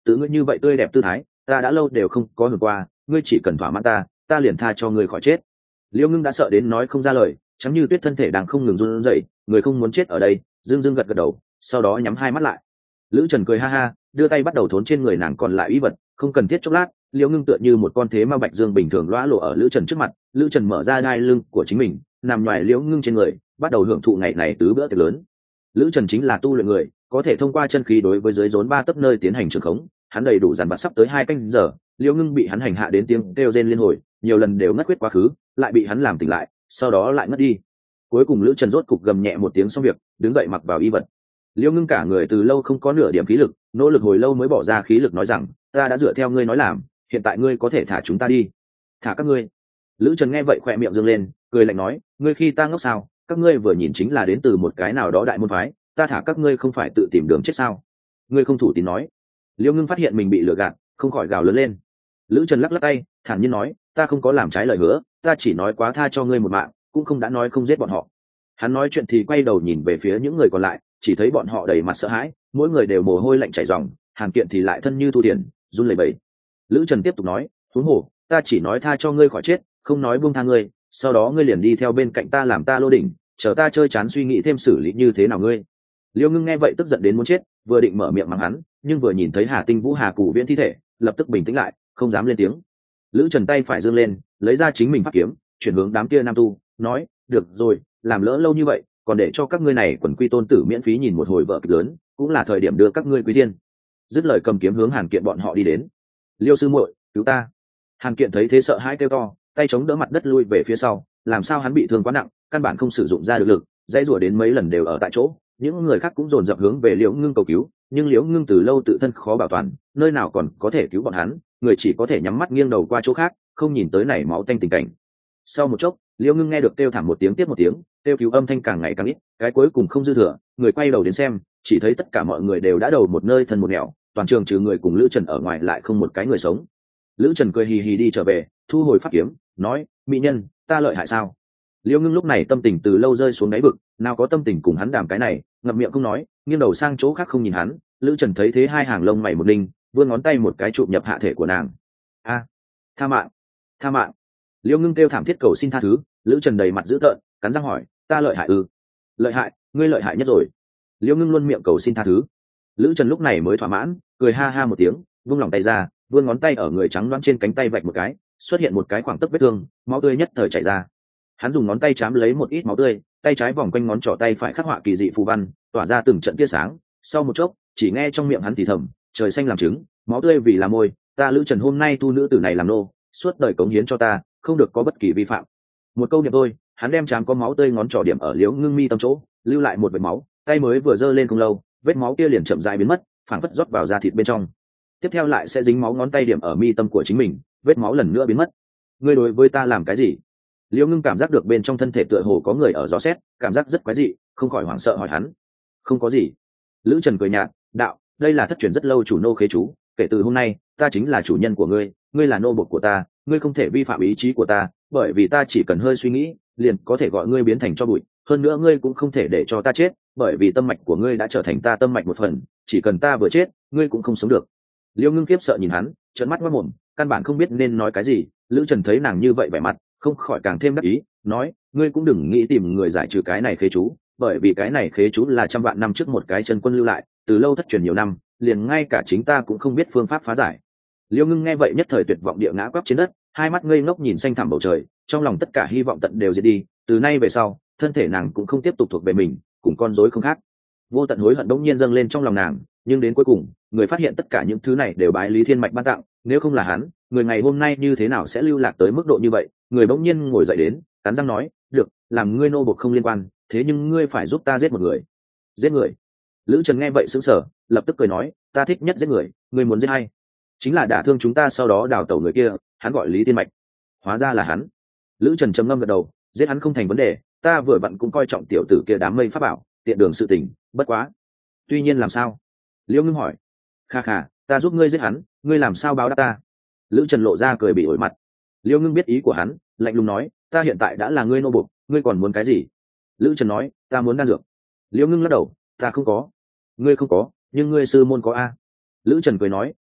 tự ngươi như vậy tươi đẹp tư thái ta đã lâu đều không có hưởng qua, ngươi chỉ cần thỏa mãn ta ta liền tha cho ngươi khỏi chết. Liễu Ngưng đã sợ đến nói không ra lời, trắng như tuyết thân thể đang không ngừng run rẩy, người không muốn chết ở đây. Dương Dương gật gật đầu, sau đó nhắm hai mắt lại. Lữ Trần cười ha ha, đưa tay bắt đầu thốn trên người nàng còn lại ý vật, không cần thiết chốc lát, Liễu Ngưng tựa như một con thế ma bạch dương bình thường lõa lộ ở Lữ Trần trước mặt. Lữ Trần mở ra đai lưng của chính mình, nằm ngoài Liễu Ngưng trên người, bắt đầu hưởng thụ ngày này tứ bữa tiệc lớn. Lữ Trần chính là tu luyện người, có thể thông qua chân khí đối với dưới rốn ba tấc nơi tiến hành trường khống, hắn đầy đủ dàn vặt sắp tới hai canh giờ. Liễu Ngưng bị hắn hành hạ đến tiếng kêu rên liên hồi, nhiều lần đều ngất quyết quá khứ, lại bị hắn làm tỉnh lại, sau đó lại ngất đi. Cuối cùng Lữ Trần rốt cục gầm nhẹ một tiếng xong việc, đứng dậy mặc vào y vật. Liễu Ngưng cả người từ lâu không có nửa điểm khí lực, nỗ lực hồi lâu mới bỏ ra khí lực nói rằng, ta đã dựa theo ngươi nói làm, hiện tại ngươi có thể thả chúng ta đi. Thả các ngươi? Lữ Trần nghe vậy khỏe miệng dương lên, cười lạnh nói, ngươi khi ta ngốc sao? Các ngươi vừa nhìn chính là đến từ một cái nào đó đại môn phái, ta thả các ngươi không phải tự tìm đường chết sao? Ngươi không thủ tín nói. Liễu Ngưng phát hiện mình bị lừa gạt, không khỏi gào lớn lên. Lữ Trần lắc lắc tay, thản nhiên nói, ta không có làm trái lời hứa, ta chỉ nói quá tha cho ngươi một mạng, cũng không đã nói không giết bọn họ. Hắn nói chuyện thì quay đầu nhìn về phía những người còn lại, chỉ thấy bọn họ đầy mặt sợ hãi, mỗi người đều mồ hôi lạnh chảy ròng, Hàn Kiện thì lại thân như thu tiền, run lẩy bẩy. Lữ Trần tiếp tục nói, huống hồ, ta chỉ nói tha cho ngươi khỏi chết, không nói buông tha ngươi, sau đó ngươi liền đi theo bên cạnh ta làm ta lô đỉnh, chờ ta chơi chán suy nghĩ thêm xử lý như thế nào ngươi. Liêu Ngưng nghe vậy tức giận đến muốn chết, vừa định mở miệng mắng hắn, nhưng vừa nhìn thấy Hà Tinh Vũ Hà Cù Viễn thi thể, lập tức bình tĩnh lại, không dám lên tiếng. Lữ Trần tay phải giương lên, lấy ra chính mình pháp kiếm, chuyển hướng đám kia nam tu, nói, được rồi, làm lỡ lâu như vậy, còn để cho các ngươi này quần quy tôn tử miễn phí nhìn một hồi vở kịch lớn, cũng là thời điểm đưa các ngươi quý thiên. Dứt lời cầm kiếm hướng Hàn Kiện bọn họ đi đến. Liêu sư muội, cứu ta! Hàn Kiện thấy thế sợ hãi kêu to, tay chống đỡ mặt đất lui về phía sau, làm sao hắn bị thương quá nặng, căn bản không sử dụng ra được lực, dãy rủa đến mấy lần đều ở tại chỗ. Những người khác cũng dồn dập hướng về Liễu Ngưng cầu cứu, nhưng Liễu Ngưng từ lâu tự thân khó bảo toàn, nơi nào còn có thể cứu bọn hắn, người chỉ có thể nhắm mắt nghiêng đầu qua chỗ khác, không nhìn tới này máu tanh tình cảnh. Sau một chốc, Liễu Ngưng nghe được kêu thảm một tiếng tiếp một tiếng, kêu cứu âm thanh càng ngày càng ít, cái cuối cùng không dư thừa, người quay đầu đến xem, chỉ thấy tất cả mọi người đều đã đầu một nơi thân một nẻo, toàn trường trừ người cùng Lữ Trần ở ngoài lại không một cái người sống. Lữ Trần cười hì hì đi trở về, thu hồi pháp kiếm, nói, mỹ nhân, ta lợi hại sao? Liễu Ngưng lúc này tâm tình từ lâu rơi xuống đáy vực, nào có tâm tình cùng hắn đàm cái này, ngậm miệng không nói, nghiêng đầu sang chỗ khác không nhìn hắn. Lữ Trần thấy thế hai hàng lông mày một ninh, vươn ngón tay một cái chụp nhập hạ thể của nàng. A, tha mạng, tha mạng! Liễu Ngưng kêu thảm thiết cầu xin tha thứ. Lữ Trần đầy mặt dữ tợn, cắn răng hỏi, ta lợi hại ư? Lợi hại, ngươi lợi hại nhất rồi. Liễu Ngưng luôn miệng cầu xin tha thứ. Lữ Trần lúc này mới thỏa mãn, cười ha ha một tiếng, vung lòng tay ra, vươn ngón tay ở người trắng loáng trên cánh tay vạch một cái, xuất hiện một cái khoảng tấc vết thương, máu tươi nhất thời chảy ra. Hắn dùng ngón tay chám lấy một ít máu tươi, tay trái vòng quanh ngón trỏ tay phải khắc họa kỳ dị phù văn, tỏa ra từng trận tia sáng. Sau một chốc, chỉ nghe trong miệng hắn thì thầm, trời xanh làm trứng, máu tươi vì là môi, ta Lữ Trần hôm nay tu nữ tử này làm nô, suốt đời cống hiến cho ta, không được có bất kỳ vi phạm. Một câu niệm thôi, hắn đem chám có máu tươi ngón trỏ điểm ở Liễu Ngưng mi tâm chỗ, lưu lại một vệt máu, tay mới vừa giơ lên không lâu, vết máu kia liền chậm rãi biến mất, phảng phất rót vào da thịt bên trong. Tiếp theo lại sẽ dính máu ngón tay điểm ở mi tâm của chính mình, vết máu lần nữa biến mất. Ngươi đối với ta làm cái gì? Liễu Ngưng cảm giác được bên trong thân thể tựa hồ có người ở dò xét, cảm giác rất quái dị, không khỏi hoảng sợ hỏi hắn. Không có gì. Lữ Trần cười nhạt, đạo, đây là thất truyền rất lâu chủ nô khế chú, kể từ hôm nay, ta chính là chủ nhân của ngươi, ngươi là nô bộc của ta, ngươi không thể vi phạm ý chí của ta, bởi vì ta chỉ cần hơi suy nghĩ, liền có thể gọi ngươi biến thành tro bụi, hơn nữa ngươi cũng không thể để cho ta chết, bởi vì tâm mạch của ngươi đã trở thành ta tâm mạch một phần, chỉ cần ta vừa chết, ngươi cũng không sống được. Liễu Ngưng kiếp sợ nhìn hắn, trợn mắt ngoác mồm, căn bản không biết nên nói cái gì. Lữ Trần thấy nàng như vậy vẻ mặt, không khỏi càng thêm đắc ý, nói, ngươi cũng đừng nghĩ tìm người giải trừ cái này khế chú, bởi vì cái này khế chú là trăm vạn năm trước một cái chân quân lưu lại, từ lâu thất truyền nhiều năm, liền ngay cả chính ta cũng không biết phương pháp phá giải. Liễu Ngưng nghe vậy nhất thời tuyệt vọng địa ngã quắp trên đất, hai mắt ngây ngốc nhìn xanh thẳm bầu trời, trong lòng tất cả hy vọng tận đều diệt đi. Từ nay về sau, thân thể nàng cũng không tiếp tục thuộc về mình, cùng con rối không khác. Vô tận hối hận đống nhiên dâng lên trong lòng nàng, nhưng đến cuối cùng, người phát hiện tất cả những thứ này đều bái Lý Thiên Mạch ban tặng, nếu không là hắn, người ngày hôm nay như thế nào sẽ lưu lạc tới mức độ như vậy? Người bỗng nhiên ngồi dậy đến, cắn răng nói, được, làm ngươi nô bộc không liên quan, thế nhưng ngươi phải giúp ta giết một người. Giết người? Lữ Trần nghe vậy sững sờ, lập tức cười nói, ta thích nhất giết người, ngươi muốn giết hay? Chính là đả thương chúng ta sau đó đào tẩu người kia, hắn gọi Lý Thiên Mạch. Hóa ra là hắn. Lữ Trần trầm ngâm gật đầu, giết hắn không thành vấn đề, ta vừa vặn cũng coi trọng tiểu tử kia đám mây pháp bảo, tiện đường sự tình, bất quá. Tuy nhiên làm sao? Liễu Ngưng hỏi. Kha kha, ta giúp ngươi giết hắn, ngươi làm sao báo đáp ta? Lữ Trần lộ ra cười bị ổi mặt. Liễu Ngưng biết ý của hắn, lạnh lùng nói, ta hiện tại đã là ngươi nô bộc, ngươi còn muốn cái gì? Lữ Trần nói, ta muốn đan dược. Liễu Ngưng lắc đầu, ta không có. Ngươi không có, nhưng ngươi sư môn có a. Lữ Trần cười nói,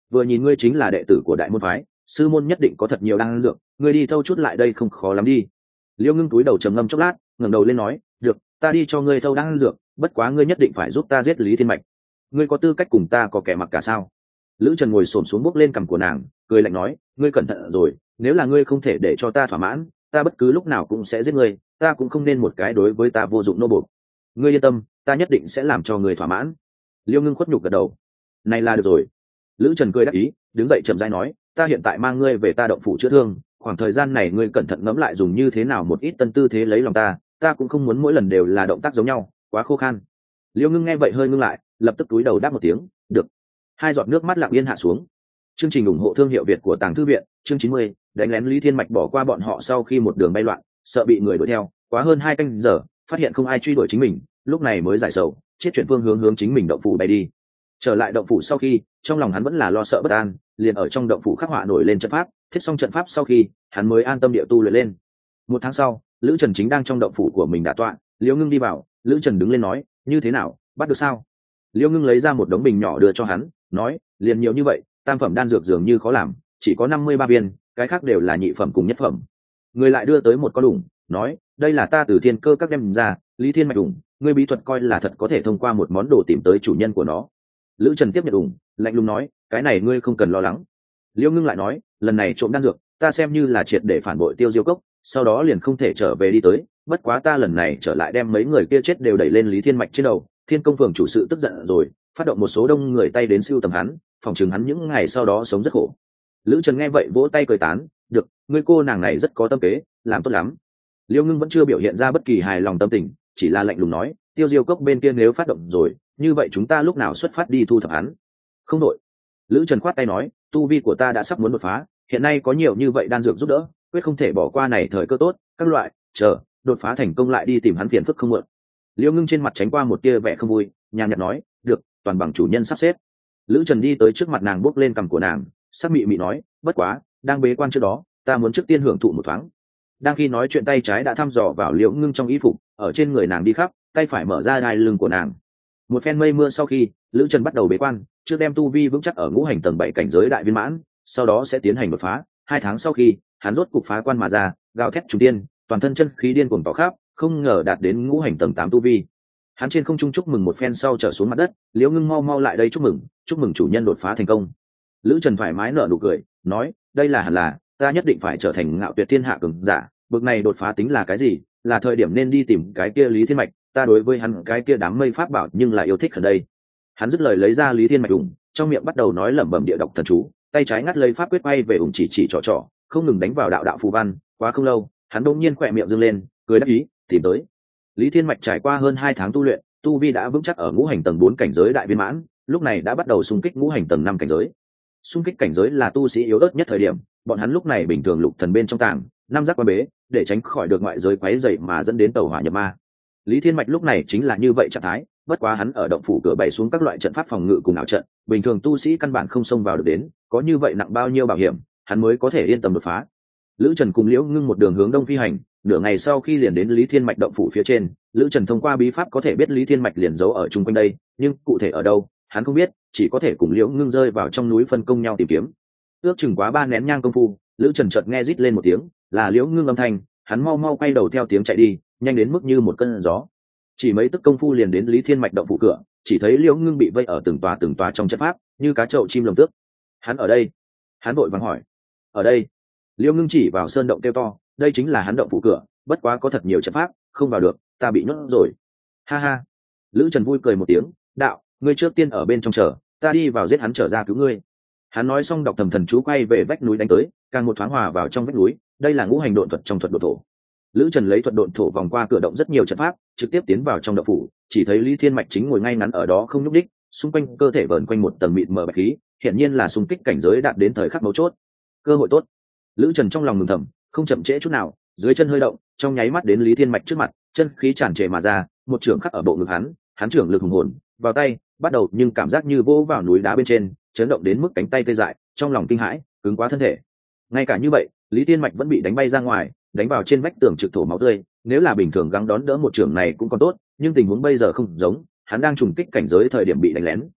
vừa nhìn ngươi chính là đệ tử của đại môn phái, sư môn nhất định có thật nhiều đan dược, ngươi đi thâu chút lại đây không khó lắm đi. Liêu Ngưng túi đầu trầm ngâm chốc lát, ngẩng đầu lên nói, được, ta đi cho ngươi thâu đan dược, bất quá ngươi nhất định phải giúp ta giết Lý Thiên Mạch. Ngươi có tư cách cùng ta có kẻ mặc cả sao? Lữ Trần ngồi xổm xuống bước lên cằm của nàng, cười lạnh nói, ngươi cẩn thận rồi, nếu là ngươi không thể để cho ta thỏa mãn, ta bất cứ lúc nào cũng sẽ giết ngươi, ta cũng không nên một cái đối với ta vô dụng nô bộc. Ngươi yên tâm, ta nhất định sẽ làm cho ngươi thỏa mãn. Liêu Ngưng khuất nhục gật đầu, này là được rồi. Lữ Trần cười đáp ý, đứng dậy chậm rãi nói, ta hiện tại mang ngươi về ta động phủ chữa thương, khoảng thời gian này ngươi cẩn thận ngẫm lại dùng như thế nào một ít tân tư thế lấy lòng ta, ta cũng không muốn mỗi lần đều là động tác giống nhau, quá khô khan. Liêu Ngưng nghe vậy hơi ngưng lại, lập tức cúi đầu đáp một tiếng, được. Hai giọt nước mắt lặng yên hạ xuống. Chương trình ủng hộ thương hiệu Việt của Tàng Thư viện, chương chín mươi, đánh lén Lý Thiên Mạch bỏ qua bọn họ sau khi một đường bay loạn, sợ bị người đuổi theo, quá hơn hai canh giờ, phát hiện không ai truy đuổi chính mình, lúc này mới giải sầu, chết chuyển phương hướng hướng chính mình động phủ bay đi. Trở lại động phủ sau khi, trong lòng hắn vẫn là lo sợ bất an, liền ở trong động phủ khắc họa nổi lên trận pháp, thiết xong trận pháp sau khi, hắn mới an tâm địa tu luyện lên. Một tháng sau, Lữ Trần chính đang trong động phủ của mình đả tọa, Liễu Ngưng đi vào, Lữ Trần đứng lên nói, như thế nào, bắt được sao? Liễu Ngưng lấy ra một đống bình nhỏ đưa cho hắn, nói, liền nhiều như vậy, tam phẩm đan dược dường như khó làm, chỉ có năm mươi ba viên, cái khác đều là nhị phẩm cùng nhất phẩm. Người lại đưa tới một con đủng, nói, đây là ta từ thiên cơ các đem ra, Lý Thiên Mạch đủng, ngươi bí thuật coi là thật có thể thông qua một món đồ tìm tới chủ nhân của nó. Lữ Trần tiếp nhận đủng, lạnh lùng nói, cái này ngươi không cần lo lắng. Liễu Ngưng lại nói, lần này trộm đan dược, ta xem như là triệt để phản bội Tiêu Diêu Cốc, sau đó liền không thể trở về đi tới, bất quá ta lần này trở lại đem mấy người kia chết đều đẩy lên Lý Thiên Mạch trên đầu, Thiên Công Phường chủ sự tức giận rồi, phát động một số đông người tay đến siêu tầm hắn, phòng chừng hắn những ngày sau đó sống rất khổ. Lữ Trần nghe vậy vỗ tay cười tán, được, ngươi cô nàng này rất có tâm kế, làm tốt lắm. Liễu Ngưng vẫn chưa biểu hiện ra bất kỳ hài lòng tâm tình, chỉ là lạnh lùng nói, Tiêu Diêu Cốc bên kia nếu phát động rồi, như vậy chúng ta lúc nào xuất phát đi thu thập hắn? Không đội. Lữ Trần khoát tay nói, tu vi của ta đã sắp muốn đột phá, hiện nay có nhiều như vậy đan dược giúp đỡ, quyết không thể bỏ qua này thời cơ tốt, các loại, chờ, đột phá thành công lại đi tìm hắn phiền phức không muộn. Liễu Ngưng trên mặt tránh qua một tia vẻ không vui, nhàn nhạt nói, được, toàn bằng chủ nhân sắp xếp. Lữ Trần đi tới trước mặt nàng bước lên cằm của nàng, sắc mị mị nói, bất quá, đang bế quan trước đó, ta muốn trước tiên hưởng thụ một thoáng. Đang khi nói chuyện tay trái đã thăm dò vào Liễu Ngưng trong y phục, ở trên người nàng đi khắp, tay phải mở ra đai lưng của nàng. Một phen mây mưa sau khi, Lữ Trần bắt đầu bế quan, trước đem tu vi vững chắc ở ngũ hành tầng bảy cảnh giới đại viên mãn, sau đó sẽ tiến hành đột phá. Hai tháng sau khi, hắn rốt cục phá quan mà ra, gào thét trùng tiên, toàn thân chân khí điên cuồng tỏ khắp, không ngờ đạt đến ngũ hành tầng tám tu vi. Hắn trên không trung chúc mừng một phen sau trở xuống mặt đất, Liễu Ngưng mau mau lại đây chúc mừng, chúc mừng chủ nhân đột phá thành công. Lữ Trần thoải mái nở nụ cười, nói, đây là hẳn là, ta nhất định phải trở thành ngạo tuyệt thiên hạ cường giả, bực này đột phá tính là cái gì, là thời điểm nên đi tìm cái kia Lý Thiên Mạch, ta đối với hắn cái kia đám mây pháp bảo nhưng là yêu thích ở đây. Hắn dứt lời lấy ra Lý Thiên Mạch đủng, trong miệng bắt đầu nói lẩm bẩm địa đọc thần chú, tay trái ngắt lấy pháp quyết bay về ủng chỉ chỉ trò trò, không ngừng đánh vào đạo đạo phù văn. Quá không lâu, hắn đột nhiên khỏe miệng dương lên, cười đáp ý, tìm tới. Lý Thiên Mạch trải qua hơn hai tháng tu luyện, tu vi đã vững chắc ở ngũ hành tầng bốn cảnh giới đại viên mãn, lúc này đã bắt đầu xung kích ngũ hành tầng năm cảnh giới. Xung kích cảnh giới là tu sĩ yếu ớt nhất thời điểm, bọn hắn lúc này bình thường lục thần bên trong tàng, năm giác quan bế, để tránh khỏi được ngoại giới quấy rầy mà dẫn đến tẩu hỏa nhập ma. Lý Thiên Mạch lúc này chính là như vậy trạng thái, bất quá hắn ở động phủ cửa bày xuống các loại trận pháp phòng ngự cùng ảo trận, bình thường tu sĩ căn bản không xông vào được đến, có như vậy nặng bao nhiêu bảo hiểm, hắn mới có thể yên tâm đột phá. Lữ Trần cùng Liễu Ngưng một đường hướng đông phi hành, nửa ngày sau khi liền đến Lý Thiên Mạch động phủ phía trên, Lữ Trần thông qua bí pháp có thể biết Lý Thiên Mạch liền giấu ở chung quanh đây, nhưng cụ thể ở đâu, hắn không biết, chỉ có thể cùng Liễu Ngưng rơi vào trong núi phân công nhau tìm kiếm. Ước chừng quá ba nén nhang công phu, Lữ Trần chợt nghe rít lên một tiếng, là Liễu Ngưng âm thanh, hắn mau mau quay đầu theo tiếng chạy đi, nhanh đến mức như một cơn gió. Chỉ mấy tức công phu liền đến Lý Thiên Mạch động phủ cửa, chỉ thấy Liễu Ngưng bị vây ở từng tòa từng tòa trong trận pháp, như cá trậu chim lồng tước. Hắn ở đây. Hắn vội vàng hỏi. Ở đây. Liễu Ngưng chỉ vào sơn động kêu to, đây chính là hắn động phủ cửa, bất quá có thật nhiều trận pháp, không vào được, ta bị nhốt rồi. Ha ha. Lữ Trần vui cười một tiếng, đạo, ngươi trước tiên ở bên trong chờ, ta đi vào giết hắn trở ra cứu ngươi. Hắn nói xong đọc thầm thần chú quay về vách núi đánh tới, càng một thoáng hòa vào trong vách núi, đây là ngũ hành độn thuật trong thuật độn thổ. Lữ Trần lấy thuật độn thổ vòng qua cửa động rất nhiều trận pháp, trực tiếp tiến vào trong động phủ, chỉ thấy Lý Thiên Mạch chính ngồi ngay ngắn ở đó không nhúc đích, xung quanh cơ thể vờn quanh một tầng mịt mờ bạch khí, hiện nhiên là xung kích cảnh giới đạt đến thời khắc mấu chốt. Cơ hội tốt. Lữ Trần trong lòng mừng thầm, không chậm trễ chút nào, dưới chân hơi động, trong nháy mắt đến Lý Thiên Mạch trước mặt, chân khí tràn trề mà ra, một trường khắc ở bộ ngực hắn, hắn trưởng lực hùng hồn, vào tay, bắt đầu nhưng cảm giác như vỗ vào núi đá bên trên, chấn động đến mức cánh tay tê dại, trong lòng kinh hãi, cứng quá thân thể. Ngay cả như vậy, Lý Thiên Mạch vẫn bị đánh bay ra ngoài, đánh vào trên vách tường trực thổ máu tươi, nếu là bình thường gắng đón đỡ một trường này cũng còn tốt, nhưng tình huống bây giờ không giống, hắn đang trùng kích cảnh giới thời điểm bị đánh lén,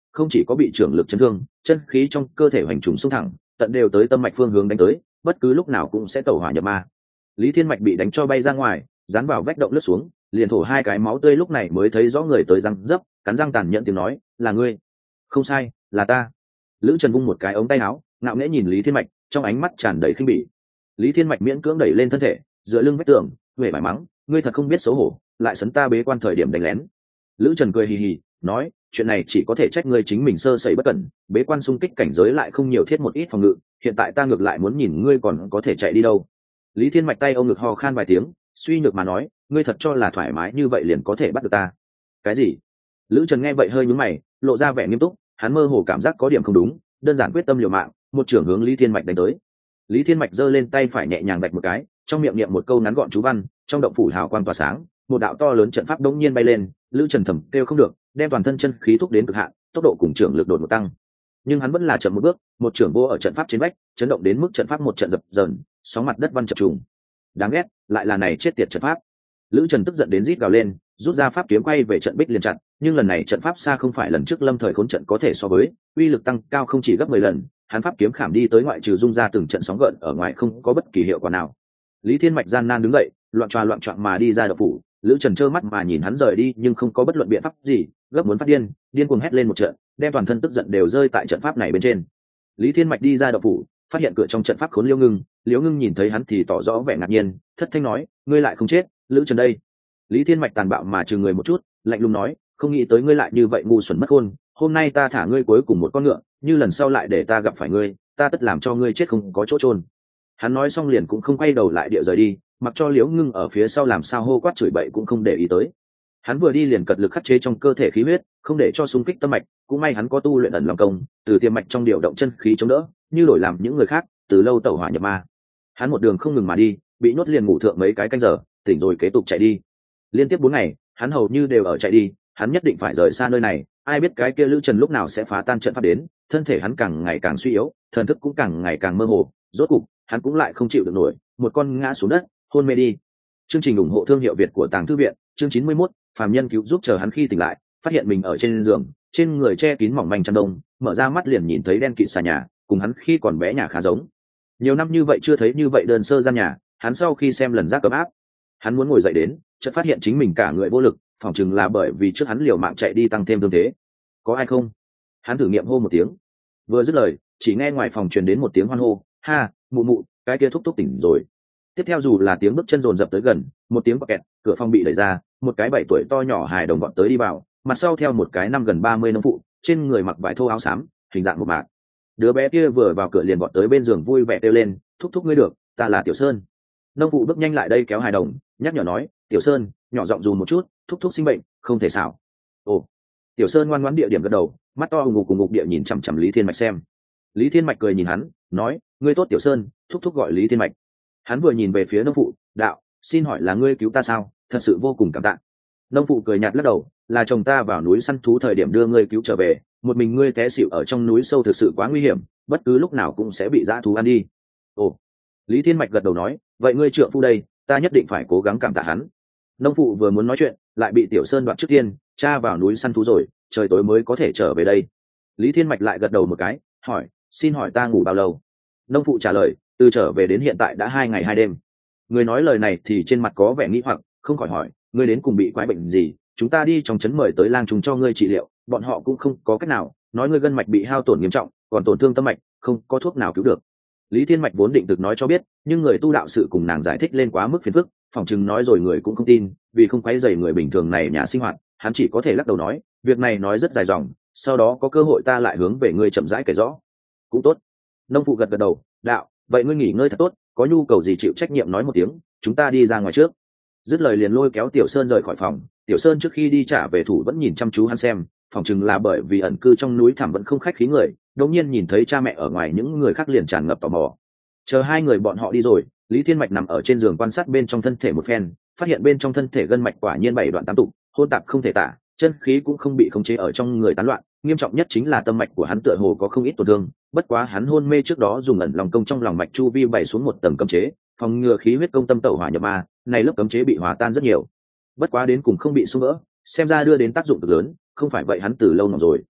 không chỉ có bị trưởng lực chấn thương, chân khí trong cơ thể hoành trùng xung thẳng tận đều tới tâm mạch phương hướng đánh tới, bất cứ lúc nào cũng sẽ tẩu hỏa nhập ma. Lý Thiên Mạch bị đánh cho bay ra ngoài, dán vào vách động lướt xuống, liền thổ hai cái máu tươi, lúc này mới thấy rõ người tới răng dấp, cắn răng tàn nhẫn tiếng nói, là ngươi. Không sai, là ta. Lữ Trần vung một cái ống tay áo, ngạo nghễ nhìn Lý Thiên Mạch, trong ánh mắt tràn đầy khinh bỉ. Lý Thiên Mạch miễn cưỡng đẩy lên thân thể, dựa lưng vách tường, huệ vải mắng, ngươi thật không biết xấu hổ, lại sấn ta bế quan thời điểm đánh lén. Lữ Trần cười hì hì, nói, chuyện này chỉ có thể trách ngươi chính mình sơ sẩy bất cẩn, bế quan xung kích cảnh giới lại không nhiều thiết một ít phòng ngự, hiện tại ta ngược lại muốn nhìn ngươi còn có thể chạy đi đâu. Lý Thiên Mạch tay ôm ngực ho khan vài tiếng, suy nhược mà nói, ngươi thật cho là thoải mái như vậy liền có thể bắt được ta? Cái gì? Lữ Trần nghe vậy hơi nhướng mày, lộ ra vẻ nghiêm túc, hắn mơ hồ cảm giác có điểm không đúng, đơn giản quyết tâm liều mạng, một trưởng hướng Lý Thiên Mạch đánh tới. Lý Thiên Mạch giơ lên tay phải nhẹ nhàng đạch một cái, trong miệng niệm một câu ngắn gọn chú văn, trong động phủ hào quang tỏa sáng, một đạo to lớn trận pháp đống nhiên bay lên. Lữ Trần thầm kêu không được, đem toàn thân chân khí thúc đến cực hạn, tốc độ cùng trưởng lực đột một tăng. Nhưng hắn vẫn là chậm một bước, một trưởng vô ở trận pháp trên vách, chấn động đến mức trận pháp một trận dập dờn, sóng mặt đất văn chập trùng. Đáng ghét, lại là này chết tiệt trận pháp. Lữ Trần tức giận đến rít gào lên, rút ra pháp kiếm quay về trận bích liền chặn, nhưng lần này trận pháp xa không phải lần trước lâm thời khốn trận có thể so với, uy lực tăng cao không chỉ gấp mười lần, hắn pháp kiếm khảm đi tới ngoại trừ dung ra từng trận sóng gợn ở ngoài không có bất kỳ hiệu quả nào. Lý Thiên Mạch gian nan đứng dậy, loạn tròa loạn choạng mà đi ra động phủ. Lữ Trần trơ mắt mà nhìn hắn rời đi nhưng không có bất luận biện pháp gì, gấp muốn phát điên, điên cuồng hét lên một trận, đem toàn thân tức giận đều rơi tại trận pháp này bên trên. Lý Thiên Mạch đi ra động phủ, phát hiện cửa trong trận pháp khốn Liễu Ngưng, Liễu Ngưng nhìn thấy hắn thì tỏ rõ vẻ ngạc nhiên, thất thanh nói, ngươi lại không chết, Lữ Trần đây. Lý Thiên Mạch tàn bạo mà trừng người một chút, lạnh lùng nói, không nghĩ tới ngươi lại như vậy ngu xuẩn mất khôn, hôm nay ta thả ngươi cuối cùng một con ngựa, như lần sau lại để ta gặp phải ngươi, ta tất làm cho ngươi chết không có chỗ chôn. Hắn nói xong liền cũng không quay đầu lại địa rời đi, mặc cho Liễu Ngưng ở phía sau làm sao hô quát chửi bậy cũng không để ý tới. Hắn vừa đi liền cật lực khắc chế trong cơ thể khí huyết, không để cho xung kích tâm mạch, cũng may hắn có tu luyện ẩn lòng công, từ tiềm mạch trong điều động chân khí chống đỡ, như đổi làm những người khác, từ lâu tẩu hỏa nhập ma. Hắn một đường không ngừng mà đi, bị nhốt liền ngủ thượng mấy cái canh giờ, tỉnh rồi kế tục chạy đi. Liên tiếp bốn ngày, hắn hầu như đều ở chạy đi, hắn nhất định phải rời xa nơi này, ai biết cái kia Lữ Trần lúc nào sẽ phá tan trận pháp đến, thân thể hắn càng ngày càng suy yếu, thần thức cũng càng ngày càng mơ hồ, rốt cục, hắn cũng lại không chịu được nổi, một con ngã xuống đất, hôn mê đi. Chương trình ủng hộ thương hiệu Việt của Tàng Thư viện, chương chín mươi mốt, phàm nhân cứu giúp. Chờ hắn khi tỉnh lại, phát hiện mình ở trên giường, trên người che kín mỏng manh chăn đông, mở ra mắt liền nhìn thấy đen kịt xà nhà, cùng hắn khi còn bé nhà khá giống. Nhiều năm như vậy chưa thấy như vậy đơn sơ gian nhà, hắn sau khi xem lần giác ấm áp, hắn muốn ngồi dậy đến, chợt phát hiện chính mình cả người vô lực, phỏng chừng là bởi vì trước hắn liều mạng chạy đi tăng thêm thương thế. Có ai không? Hắn thử nghiệm hô một tiếng, vừa dứt lời, chỉ nghe ngoài phòng truyền đến một tiếng hoan hô, ha, mụ mụ, cái kia thúc thúc tỉnh rồi. Tiếp theo dù là tiếng bước chân dồn dập tới gần, một tiếng bọt kẹt, cửa phòng bị đẩy ra, một cái bảy tuổi to nhỏ hài đồng vọt tới đi vào, mặt sau theo một cái năm gần ba mươi nông phụ, trên người mặc vải thô áo xám, hình dạng một mạc. Đứa bé kia vừa vào cửa liền vọt tới bên giường vui vẻ kêu lên, thúc thúc ngươi được, ta là Tiểu Sơn. Nông phụ bước nhanh lại đây kéo hài đồng, nhắc nhở nói, Tiểu Sơn, nhỏ giọng dùn một chút, thúc thúc sinh bệnh, không thể xảo. Ồ. Tiểu Sơn ngoan ngoãn địa điểm gật đầu, mắt to hùng ngục cùng ngục địa nhìn chằm chằm Lý Thiên Mạch xem. Lý Thiên Mạch cười nhìn hắn, nói, ngươi tốt Tiểu Sơn, thúc thúc gọi Lý Thiên Mạch. Hắn vừa nhìn về phía nông phụ, đạo, xin hỏi là ngươi cứu ta sao, thật sự vô cùng cảm tạ. Nông phụ cười nhạt lắc đầu, là chồng ta vào núi săn thú thời điểm đưa ngươi cứu trở về, một mình ngươi té xỉu ở trong núi sâu thực sự quá nguy hiểm, bất cứ lúc nào cũng sẽ bị dã thú ăn đi. Ồ. Lý Thiên Mạch gật đầu nói, vậy ngươi trượng phu đây, ta nhất định phải cố gắng cảm tạ hắn. Nông phụ vừa muốn nói chuyện, lại bị Tiểu Sơn đoạt trước tiên, cha vào núi săn thú rồi, trời tối mới có thể trở về đây. Lý Thiên Mạch lại gật đầu một cái, hỏi, xin hỏi ta ngủ bao lâu? Nông phụ trả lời, từ trở về đến hiện tại đã hai ngày hai đêm. Người nói lời này thì trên mặt có vẻ nghĩ hoặc, không khỏi hỏi, ngươi đến cùng bị quái bệnh gì? Chúng ta đi trong trấn mời tới lang trùng cho ngươi trị liệu, bọn họ cũng không có cách nào, nói ngươi gân mạch bị hao tổn nghiêm trọng, còn tổn thương tâm mạch, không có thuốc nào cứu được. Lý Thiên Mạch vốn định được nói cho biết, nhưng người tu đạo sự cùng nàng giải thích lên quá mức phiền phức, phỏng chừng nói rồi người cũng không tin, vì không quấy rầy người bình thường này nhà sinh hoạt, hắn chỉ có thể lắc đầu nói, việc này nói rất dài dòng, sau đó có cơ hội ta lại hướng về ngươi chậm rãi kể rõ. Cũng tốt. Nông phụ gật gật đầu, đạo, vậy ngươi nghỉ ngơi thật tốt, có nhu cầu gì chịu trách nhiệm nói một tiếng, chúng ta đi ra ngoài trước. Dứt lời liền lôi kéo Tiểu Sơn rời khỏi phòng. Tiểu Sơn trước khi đi trả về thủ vẫn nhìn chăm chú hắn xem, phỏng chừng là bởi vì ẩn cư trong núi thẳm vẫn không khách khí người, đột nhiên nhìn thấy cha mẹ ở ngoài những người khác liền tràn ngập tò mò. Chờ hai người bọn họ đi rồi, Lý Thiên Mạch nằm ở trên giường quan sát bên trong thân thể một phen, phát hiện bên trong thân thể gân mạch quả nhiên bảy đoạn tám tụ, hôn tạp không thể tả, chân khí cũng không bị khống chế ở trong người tán loạn, nghiêm trọng nhất chính là tâm mạch của hắn tựa hồ có không ít tổn thương, bất quá hắn hôn mê trước đó dùng ẩn lòng công trong lòng mạch chu vi bày xuống một tầng cấm chế, phòng ngừa khí huyết công tâm tẩu hỏa nhập ma, này lớp cấm chế bị hòa tan rất nhiều. Bất quá đến cùng không bị xung vỡ, xem ra đưa đến tác dụng cực lớn, không phải vậy hắn từ lâu nằm rồi.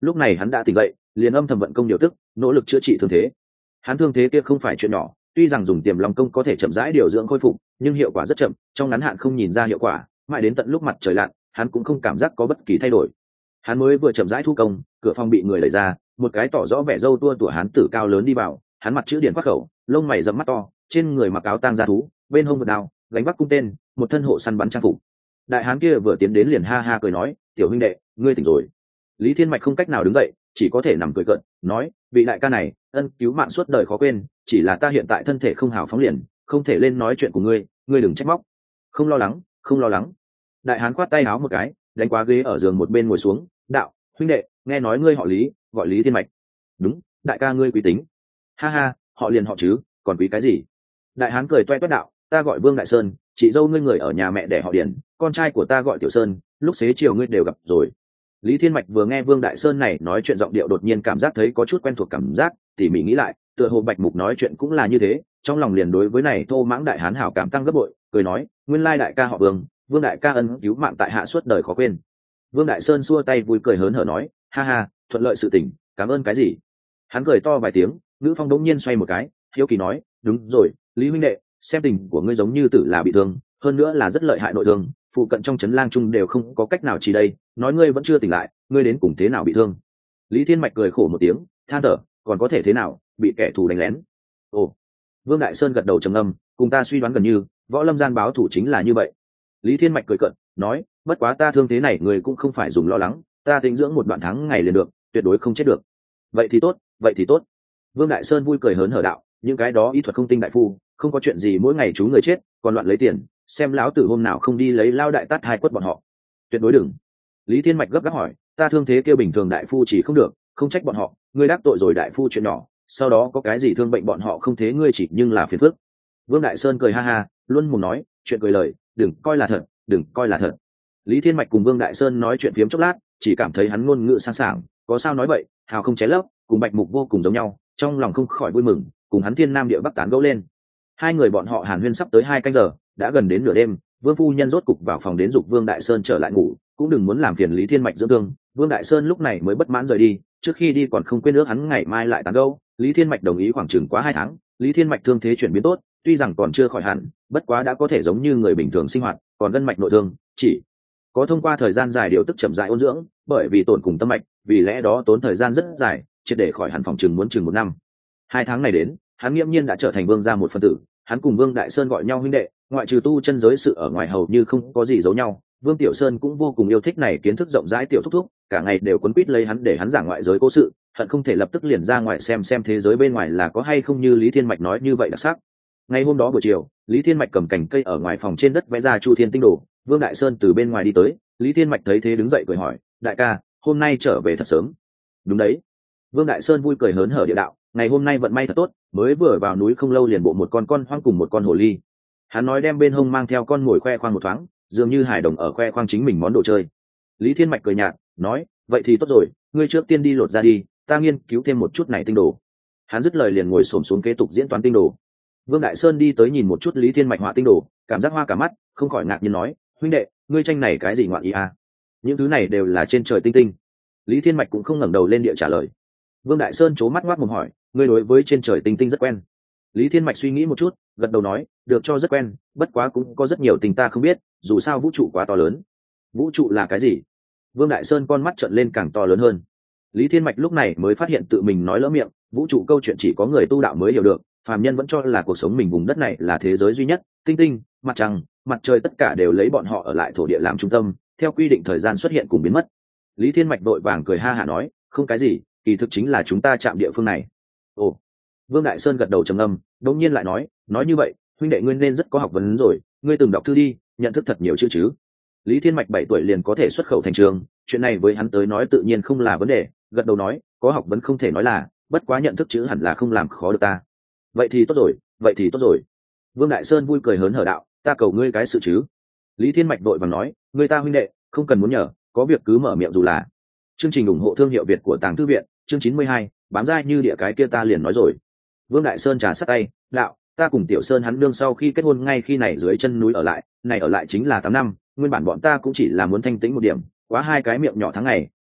lúc này hắn đã tỉnh dậy, liền âm thầm vận công điều tức, nỗ lực chữa trị thương thế. Hắn thương thế kia không phải chuyện nhỏ, tuy rằng dùng tiềm long công có thể chậm rãi điều dưỡng khôi phục, nhưng hiệu quả rất chậm, trong ngắn hạn không nhìn ra hiệu quả, mãi đến tận lúc mặt trời lặn, hắn cũng không cảm giác có bất kỳ thay đổi. Hắn mới vừa chậm rãi thu công, cửa phòng bị người đẩy ra, một cái tỏ rõ vẻ râu tua tủa hán tử cao lớn đi vào, hắn mặt chữ điển khoác khẩu, lông mày rậm mắt to, trên người mặc áo tang da thú, bên hông vật đao, gánh vác cung tên, một thân hộ săn bắn trang phục. Đại hán kia vừa tiến đến liền ha ha cười nói, tiểu huynh đệ, ngươi tỉnh rồi. Lý Thiên Mạch không cách nào đứng dậy, chỉ có thể nằm cười cợt, nói, vị đại ca này, ân cứu mạng suốt đời khó quên, chỉ là ta hiện tại thân thể không hào phóng liền, không thể lên nói chuyện của ngươi, ngươi đừng trách móc. Không lo lắng, không lo lắng. Đại hán khoát tay áo một cái, đánh qua ghế ở giường một bên ngồi xuống, đạo, huynh đệ, nghe nói ngươi họ Lý, gọi Lý Thiên Mạch. Đúng, đại ca ngươi quý tính. Ha ha, họ liền họ chứ, còn quý cái gì? Đại hán cười toe toét đạo, ta gọi Vương Đại Sơn, chị dâu ngươi người ở nhà mẹ đẻ họ Điền, con trai của ta gọi Tiểu Sơn, lúc xế chiều ngươi đều gặp rồi. Lý Thiên Mạch vừa nghe Vương Đại Sơn này nói chuyện giọng điệu đột nhiên cảm giác thấy có chút quen thuộc cảm giác, tỉ mỉ nghĩ lại, tựa hồ Bạch Mục nói chuyện cũng là như thế, trong lòng liền đối với này thô mãng đại hán hảo cảm tăng gấp bội, cười nói, nguyên lai đại ca họ Vương, Vương đại ca ân cứu mạng tại hạ suốt đời khó quên. Vương Đại Sơn xua tay vui cười hớn hở nói, ha ha, thuận lợi sự tình, cảm ơn cái gì? Hắn cười to vài tiếng, ngữ phong đống nhiên xoay một cái, hiếu kỳ nói, đúng rồi, Lý huynh đệ, xem tình của ngươi giống như tử là bị thương, hơn nữa là rất lợi hại nội thương, phụ cận trong trấn lang trung đều không có cách nào chỉ đây, nói ngươi vẫn chưa tỉnh lại, ngươi đến cùng thế nào bị thương? Lý Thiên Mạch cười khổ một tiếng, than thở, còn có thể thế nào, bị kẻ thù đánh lén. Ồ. Vương Đại Sơn gật đầu trầm ngâm, cùng ta suy đoán gần như, võ lâm gian báo thủ chính là như vậy. Lý Thiên Mạch cười cợt, nói, bất quá ta thương thế này người cũng không phải dùng lo lắng, ta tĩnh dưỡng một đoạn tháng ngày liền được, tuyệt đối không chết được. Vậy thì tốt, vậy thì tốt. Vương Đại Sơn vui cười hớn hở đạo, những cái đó y thuật không tinh đại phu, không có chuyện gì mỗi ngày chú người chết, còn loạn lấy tiền, xem lão tử hôm nào không đi lấy lao đại tát hai quất bọn họ. Tuyệt đối đừng. Lý Thiên Mạch gấp gáp hỏi, ta thương thế kêu bình thường đại phu chỉ không được, không trách bọn họ, ngươi đắc tội rồi đại phu chuyện nhỏ, sau đó có cái gì thương bệnh bọn họ không thế ngươi chỉ nhưng là phiền phức. Vương Đại Sơn cười ha ha, luôn mồm nói, chuyện cười lời, đừng coi là thật, đừng coi là thật. Lý Thiên Mạch cùng Vương Đại Sơn nói chuyện phiếm chốc lát, chỉ cảm thấy hắn ngôn ngữ sáng sảng, có sao nói vậy, hào không ché lấp, cùng Bạch Mục vô cùng giống nhau, trong lòng không khỏi vui mừng, cùng hắn thiên nam địa bắc tán gẫu lên. Hai người bọn họ hàn huyên sắp tới hai canh giờ, đã gần đến nửa đêm, Vương phu nhân rốt cục vào phòng đến dục Vương Đại Sơn trở lại ngủ, cũng đừng muốn làm phiền Lý Thiên Mạch dưỡng thương. Vương Đại Sơn lúc này mới bất mãn rời đi, trước khi đi còn không quên ước hắn ngày mai lại tán gẫu. Lý Thiên Mạch đồng ý khoảng chừng quá hai tháng, Lý Thiên Mạch thương thế chuyển biến tốt, tuy rằng còn chưa khỏi hẳn, bất quá đã có thể giống như người bình thường sinh hoạt, còn gân mạch nội thương chỉ có thông qua thời gian dài điều tức chậm rãi ôn dưỡng, bởi vì tổn cùng tâm mạch, vì lẽ đó tốn thời gian rất dài, triệt để khỏi hẳn phòng chừng muốn chừng một năm. Hai tháng này đến, hắn nghiễm nhiên đã trở thành Vương gia một phần tử, hắn cùng Vương Đại Sơn gọi nhau huynh đệ, ngoại trừ tu chân giới sự ở ngoài hầu như không có gì giấu nhau. Vương Tiểu Sơn cũng vô cùng yêu thích này kiến thức rộng rãi tiểu thúc thúc, cả ngày đều quấn quýt lấy hắn để hắn giảng ngoại giới cố sự, hận không thể lập tức liền ra ngoài xem xem thế giới bên ngoài là có hay không như Lý Thiên Mạch nói như vậy đặc sắc. Ngày hôm đó buổi chiều, Lý Thiên Mạch cầm cành cây ở ngoài phòng trên đất vẽ ra Chu Thiên tinh đồ, Vương Đại Sơn từ bên ngoài đi tới, Lý Thiên Mạch thấy thế đứng dậy cười hỏi, đại ca, hôm nay trở về thật sớm. Đúng đấy. Vương Đại Sơn vui cười hớn hở địa đạo, ngày hôm nay vận may thật tốt, mới vừa vào núi không lâu liền bộ một con con hoang cùng một con hồ ly. Hắn nói đem bên hông mang theo con ngồi khoe khoang một thoáng, dường như hài đồng ở khoe khoang chính mình món đồ chơi. Lý Thiên Mạch cười nhạt, nói, vậy thì tốt rồi, ngươi trước tiên đi lột ra đi, ta nghiên cứu thêm một chút này tinh đồ. Hắn dứt lời liền ngồi xổm xuống kế tục diễn toán tinh đồ. Vương Đại Sơn đi tới nhìn một chút Lý Thiên Mạch họa tinh đồ, cảm giác hoa cả mắt, không khỏi ngạc nhiên nói, huynh đệ, ngươi tranh này cái gì ngoạn ý à? Những thứ này đều là trên trời tinh tinh. Lý Thiên Mạch cũng không ngẩng đầu lên địa trả lời. Vương Đại Sơn chố mắt ngoác mồm hỏi, ngươi đối với trên trời tinh tinh rất quen? Lý Thiên Mạch suy nghĩ một chút, gật đầu nói, được cho rất quen, bất quá cũng có rất nhiều tình ta không biết, dù sao vũ trụ quá to lớn. Vũ trụ là cái gì? Vương Đại Sơn con mắt trợn lên càng to lớn hơn. Lý Thiên Mạch lúc này mới phát hiện tự mình nói lỡ miệng, vũ trụ câu chuyện chỉ có người tu đạo mới hiểu được, phàm nhân vẫn cho là cuộc sống mình vùng đất này là thế giới duy nhất, tinh tinh, mặt trăng, mặt trời tất cả đều lấy bọn họ ở lại thổ địa làm trung tâm, theo quy định thời gian xuất hiện cùng biến mất. Lý Thiên Mạch vội vàng cười ha hả nói, không cái gì, kỳ thực chính là chúng ta chạm địa phương này. Ồ. Vương Đại Sơn gật đầu trầm ngâm, đống nhiên lại nói, nói như vậy, huynh đệ ngươi nên rất có học vấn rồi, ngươi từng đọc thư đi, nhận thức thật nhiều chữ chứ? Lý Thiên Mạch bảy tuổi liền có thể xuất khẩu thành trường, chuyện này với hắn tới nói tự nhiên không là vấn đề, gật đầu nói, có học vấn không thể nói là, bất quá nhận thức chữ hẳn là không làm khó được ta. Vậy thì tốt rồi, vậy thì tốt rồi. Vương Đại Sơn vui cười hớn hở đạo, ta cầu ngươi cái sự chứ? Lý Thiên Mạch vội vàng nói, ngươi ta huynh đệ, không cần muốn nhờ, có việc cứ mở miệng dù là. Chương trình ủng hộ thương hiệu Việt của Tàng Thư viện, chương chín mươi hai, bám dai như địa cái kia ta liền nói rồi. Vương Đại Sơn trà sát tay, đạo, ta cùng Tiểu Sơn hắn đương sau khi kết hôn ngay khi này dưới chân núi ở lại, này ở lại chính là tám năm, nguyên bản bọn ta cũng chỉ là muốn thanh tĩnh một điểm, quá hai cái miệng nhỏ tháng ngày,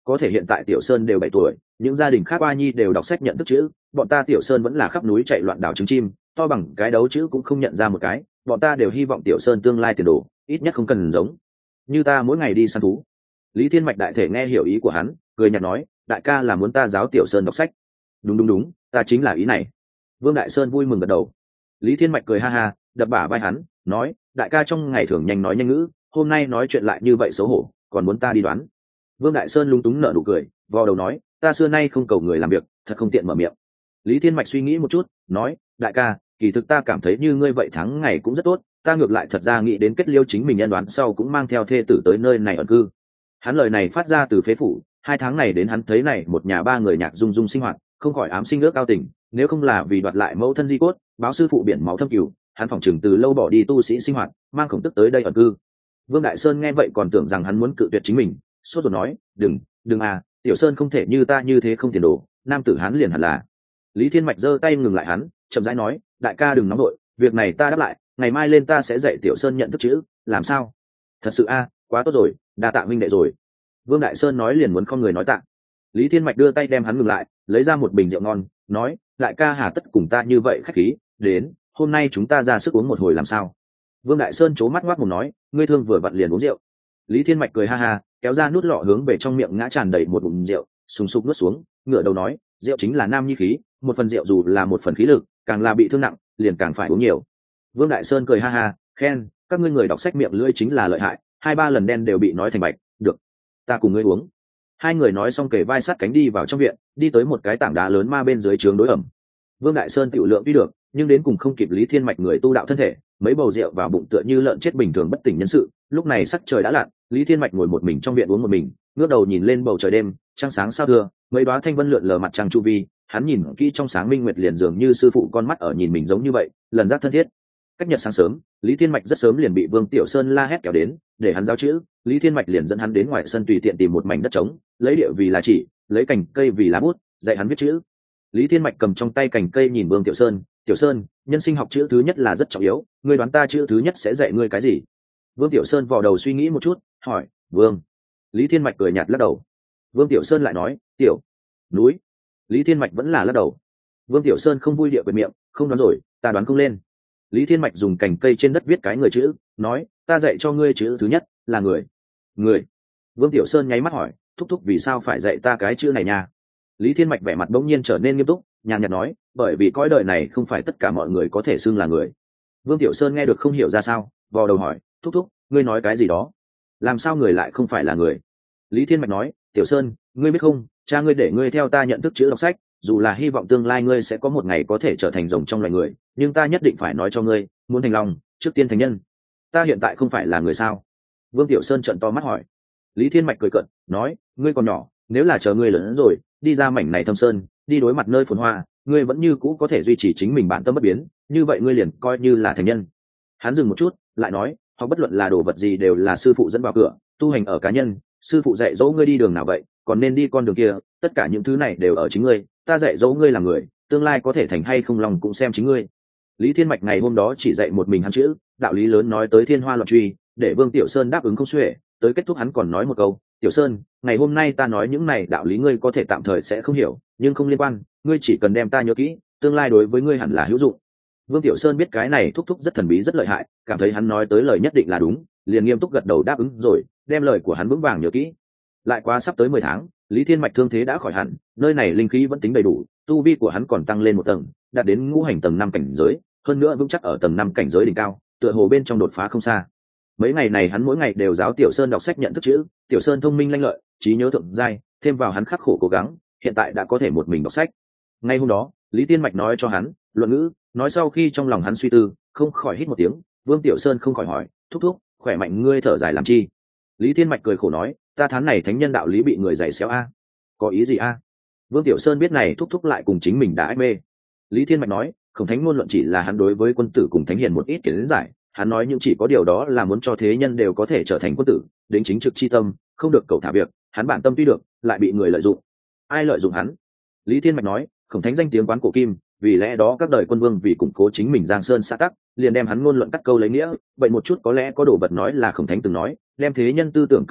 có thể hiện tại Tiểu Sơn đều bảy tuổi, những gia đình khác oa nhi đều đọc sách nhận thức chữ, bọn ta Tiểu Sơn vẫn là khắp núi chạy loạn đảo trứng chim, to bằng cái đấu chữ cũng không nhận ra một cái, bọn ta đều hy vọng Tiểu Sơn tương lai tiền đồ ít nhất không cần giống như ta mỗi ngày đi săn thú. Lý Thiên Mạch đại thể nghe hiểu ý của hắn, cười nhạt nói, đại ca là muốn ta giáo Tiểu Sơn đọc sách. Đúng đúng đúng, ta chính là ý này. Vương Đại Sơn vui mừng gật đầu. Lý Thiên Mạch cười ha ha, đập bả vai hắn, nói, đại ca trong ngày thường nhanh nói nhanh ngữ, hôm nay nói chuyện lại như vậy xấu hổ, còn muốn ta đi đoán. Vương Đại Sơn lúng túng nở nụ cười, vò đầu nói, ta xưa nay không cầu người làm việc, thật không tiện mở miệng. Lý Thiên Mạch suy nghĩ một chút, nói, đại ca, kỳ thực ta cảm thấy như ngươi vậy tháng ngày cũng rất tốt, ta ngược lại thật ra nghĩ đến kết liêu chính mình nhân đoán sau cũng mang theo thê tử tới nơi này ẩn cư. Hắn lời này phát ra từ phế phủ, hai tháng này đến hắn thấy này một nhà ba người nhạc dung dung sinh hoạt, không khỏi ám sinh ước cao tình, nếu không là vì đoạt lại mẫu thân di cốt, báo sư phụ biển máu thâm cửu, hắn phỏng chừng từ lâu bỏ đi tu sĩ sinh hoạt, mang khổng tức tới đây ẩn cư. Vương Đại Sơn nghe vậy còn tưởng rằng hắn muốn cự tuyệt chính mình, sốt ruột nói, đừng, đừng à, Tiểu Sơn không thể như ta như thế không tiền đồ, nam tử hắn liền hẳn là. Lý Thiên Mạch giơ tay ngừng lại hắn, chậm rãi nói, đại ca đừng nóng đội, việc này ta đáp lại, ngày mai lên ta sẽ dạy Tiểu Sơn nhận thức chữ, làm sao? Thật sự a, quá tốt rồi, đa tạ minh đệ rồi. Vương Đại Sơn nói liền muốn không người nói tạ. Lý Thiên Mạch đưa tay đem hắn ngừng lại, lấy ra một bình rượu ngon, nói, đại ca hà tất cùng ta như vậy khách khí, đến, hôm nay chúng ta ra sức uống một hồi làm sao? Vương Đại Sơn c mắt ngoác mồm nói, ngươi thương vừa vặn liền uống rượu. Lý Thiên Mạch cười ha ha, kéo ra nút lọ hướng về trong miệng ngã tràn đầy một bụng rượu, sùng sục nuốt xuống, ngửa đầu nói, rượu chính là nam nhi khí, một phần rượu dù là một phần khí lực, càng là bị thương nặng, liền càng phải uống nhiều. Vương Đại Sơn cười ha ha, khen, các ngươi người đọc sách miệng lưỡi chính là lợi hại, hai ba lần đen đều bị nói thành bạch, được, ta cùng ngươi uống. Hai người nói xong kề vai sát cánh đi vào trong viện, đi tới một cái tảng đá lớn ma bên dưới trướng đối ẩm. Vương Đại Sơn tiểu lượng tuy được, nhưng đến cùng không kịp Lý Thiên Mạch người tu đạo thân thể, mấy bầu rượu vào bụng tựa như lợn chết bình thường bất tỉnh nhân sự. Lúc này sắc trời đã lặn, Lý Thiên Mạch ngồi một mình trong viện uống một mình, ngước đầu nhìn lên bầu trời đêm, trăng sáng sao thưa, mấy đóa thanh vân lượn lờ mặt trăng chu vi, hắn nhìn kỹ trong sáng minh nguyệt liền dường như sư phụ con mắt ở nhìn mình giống như vậy, lần giác thân thiết. Cách nhật sáng sớm, Lý Thiên Mạch rất sớm liền bị Vương Tiểu Sơn la hét kéo đến, để hắn giao chữ, Lý Thiên Mạch liền dẫn hắn đến ngoài sân tùy tiện tìm một mảnh đất trống, lấy địa vì là chỉ, lấy cành cây vì lá bút, dạy hắn viết chữ. Lý Thiên Mạch cầm trong tay cành cây nhìn Vương Tiểu Sơn, Tiểu Sơn, nhân sinh học chữ thứ nhất là rất trọng yếu, ngươi đoán ta chữ thứ nhất sẽ dạy ngươi cái gì? Vương Tiểu Sơn vò đầu suy nghĩ một chút, hỏi, Vương. Lý Thiên Mạch cười nhạt lắc đầu. Vương Tiểu Sơn lại nói, Tiểu núi. Lý Thiên Mạch vẫn là lắc đầu. Vương Tiểu Sơn không vui địa về miệng, không đoán rồi, ta đoán không lên. Lý Thiên Mạch dùng cành cây trên đất viết cái người chữ, nói, ta dạy cho ngươi chữ thứ nhất là người. Người. Vương Tiểu Sơn nháy mắt hỏi, thúc thúc vì sao phải dạy ta cái chữ này nha? Lý Thiên Mạch vẻ mặt bỗng nhiên trở nên nghiêm túc, nhàn nhạt nói, bởi vì cõi đời này không phải tất cả mọi người có thể xưng là người. Vương Tiểu Sơn nghe được không hiểu ra sao, vò đầu hỏi, thúc thúc, ngươi nói cái gì đó? Làm sao người lại không phải là người? Lý Thiên Mạch nói, Tiểu Sơn, ngươi biết không, cha ngươi để ngươi theo ta nhận thức chữ đọc sách, dù là hy vọng tương lai ngươi sẽ có một ngày có thể trở thành rồng trong loài người, nhưng ta nhất định phải nói cho ngươi, muốn thành lòng, trước tiên thành nhân. Ta hiện tại không phải là người sao? Vương Tiểu Sơn trợn to mắt hỏi. Lý Thiên Mạch cười cợt, nói, ngươi còn nhỏ, nếu là chờ ngươi lớn hơn rồi, đi ra mảnh này thâm sơn, đi đối mặt nơi phồn hoa, ngươi vẫn như cũ có thể duy trì chính mình bản tâm bất biến, như vậy ngươi liền coi như là thành nhân. Hắn dừng một chút, lại nói, hoặc bất luận là đồ vật gì đều là sư phụ dẫn vào cửa, tu hành ở cá nhân, sư phụ dạy dỗ ngươi đi đường nào vậy, còn nên đi con đường kia, tất cả những thứ này đều ở chính ngươi, ta dạy dỗ ngươi làm người, tương lai có thể thành hay không lòng cũng xem chính ngươi. Lý Thiên Mạch ngày hôm đó chỉ dạy một mình hắn chữ, đạo lý lớn nói tới thiên hoa loạn truy, để Vương Tiểu Sơn đáp ứng không xuể, tới kết thúc hắn còn nói một câu, Tiểu Sơn, ngày hôm nay ta nói những này đạo lý ngươi có thể tạm thời sẽ không hiểu, nhưng không liên quan, ngươi chỉ cần đem ta nhớ kỹ, tương lai đối với ngươi hẳn là hữu dụng. Vương Tiểu Sơn biết cái này thúc thúc rất thần bí rất lợi hại, cảm thấy hắn nói tới lời nhất định là đúng, liền nghiêm túc gật đầu đáp ứng rồi, đem lời của hắn vững vàng nhớ kỹ. Lại qua sắp tới mười tháng, Lý Thiên Mạch thương thế đã khỏi hẳn, nơi này linh khí vẫn tính đầy đủ, tu vi của hắn còn tăng lên một tầng, đạt đến ngũ hành tầng năm cảnh giới, hơn nữa vững chắc ở tầng năm cảnh giới đỉnh cao, tựa hồ bên trong đột phá không xa. Mấy ngày này hắn mỗi ngày đều giáo Tiểu Sơn đọc sách nhận thức chữ, Tiểu Sơn thông minh lanh lợi, trí nhớ thượng giai, thêm vào hắn khắc khổ cố gắng, hiện tại đã có thể một mình đọc sách. Ngay hôm đó, Lý Thiên Mạch nói cho hắn, luận ngữ, nói sau khi trong lòng hắn suy tư, không khỏi hít một tiếng, Vương Tiểu Sơn không khỏi hỏi, thúc thúc, khỏe mạnh ngươi thở dài làm chi? Lý Thiên Mạch cười khổ nói, ta thán này thánh nhân đạo lý bị người giày xéo a. Có ý gì a? Vương Tiểu Sơn biết này thúc thúc lại cùng chính mình đã ách mê. Lý Thiên Mạch nói, Khổng Thánh ngôn luận chỉ là hắn đối với quân tử cùng thánh hiền một ít kiến giải, hắn nói những chỉ có điều đó là muốn cho thế nhân đều có thể trở thành quân tử, đến chính trực chi tâm, không được cầu thả việc, hắn bản tâm tuy được, lại bị người lợi dụng. Ai lợi dụng hắn? Lý Thiên Mạch nói, Khổng Thánh danh tiếng quán cổ kim, vì lẽ đó các đời quân vương vì củng cố chính mình giang sơn xã tắc, liền đem hắn ngôn luận cắt câu lấy nghĩa, vậy một chút có lẽ có đồ vật nói là Khổng Thánh từng nói, đem thế nhân tư tưởng cầm cố,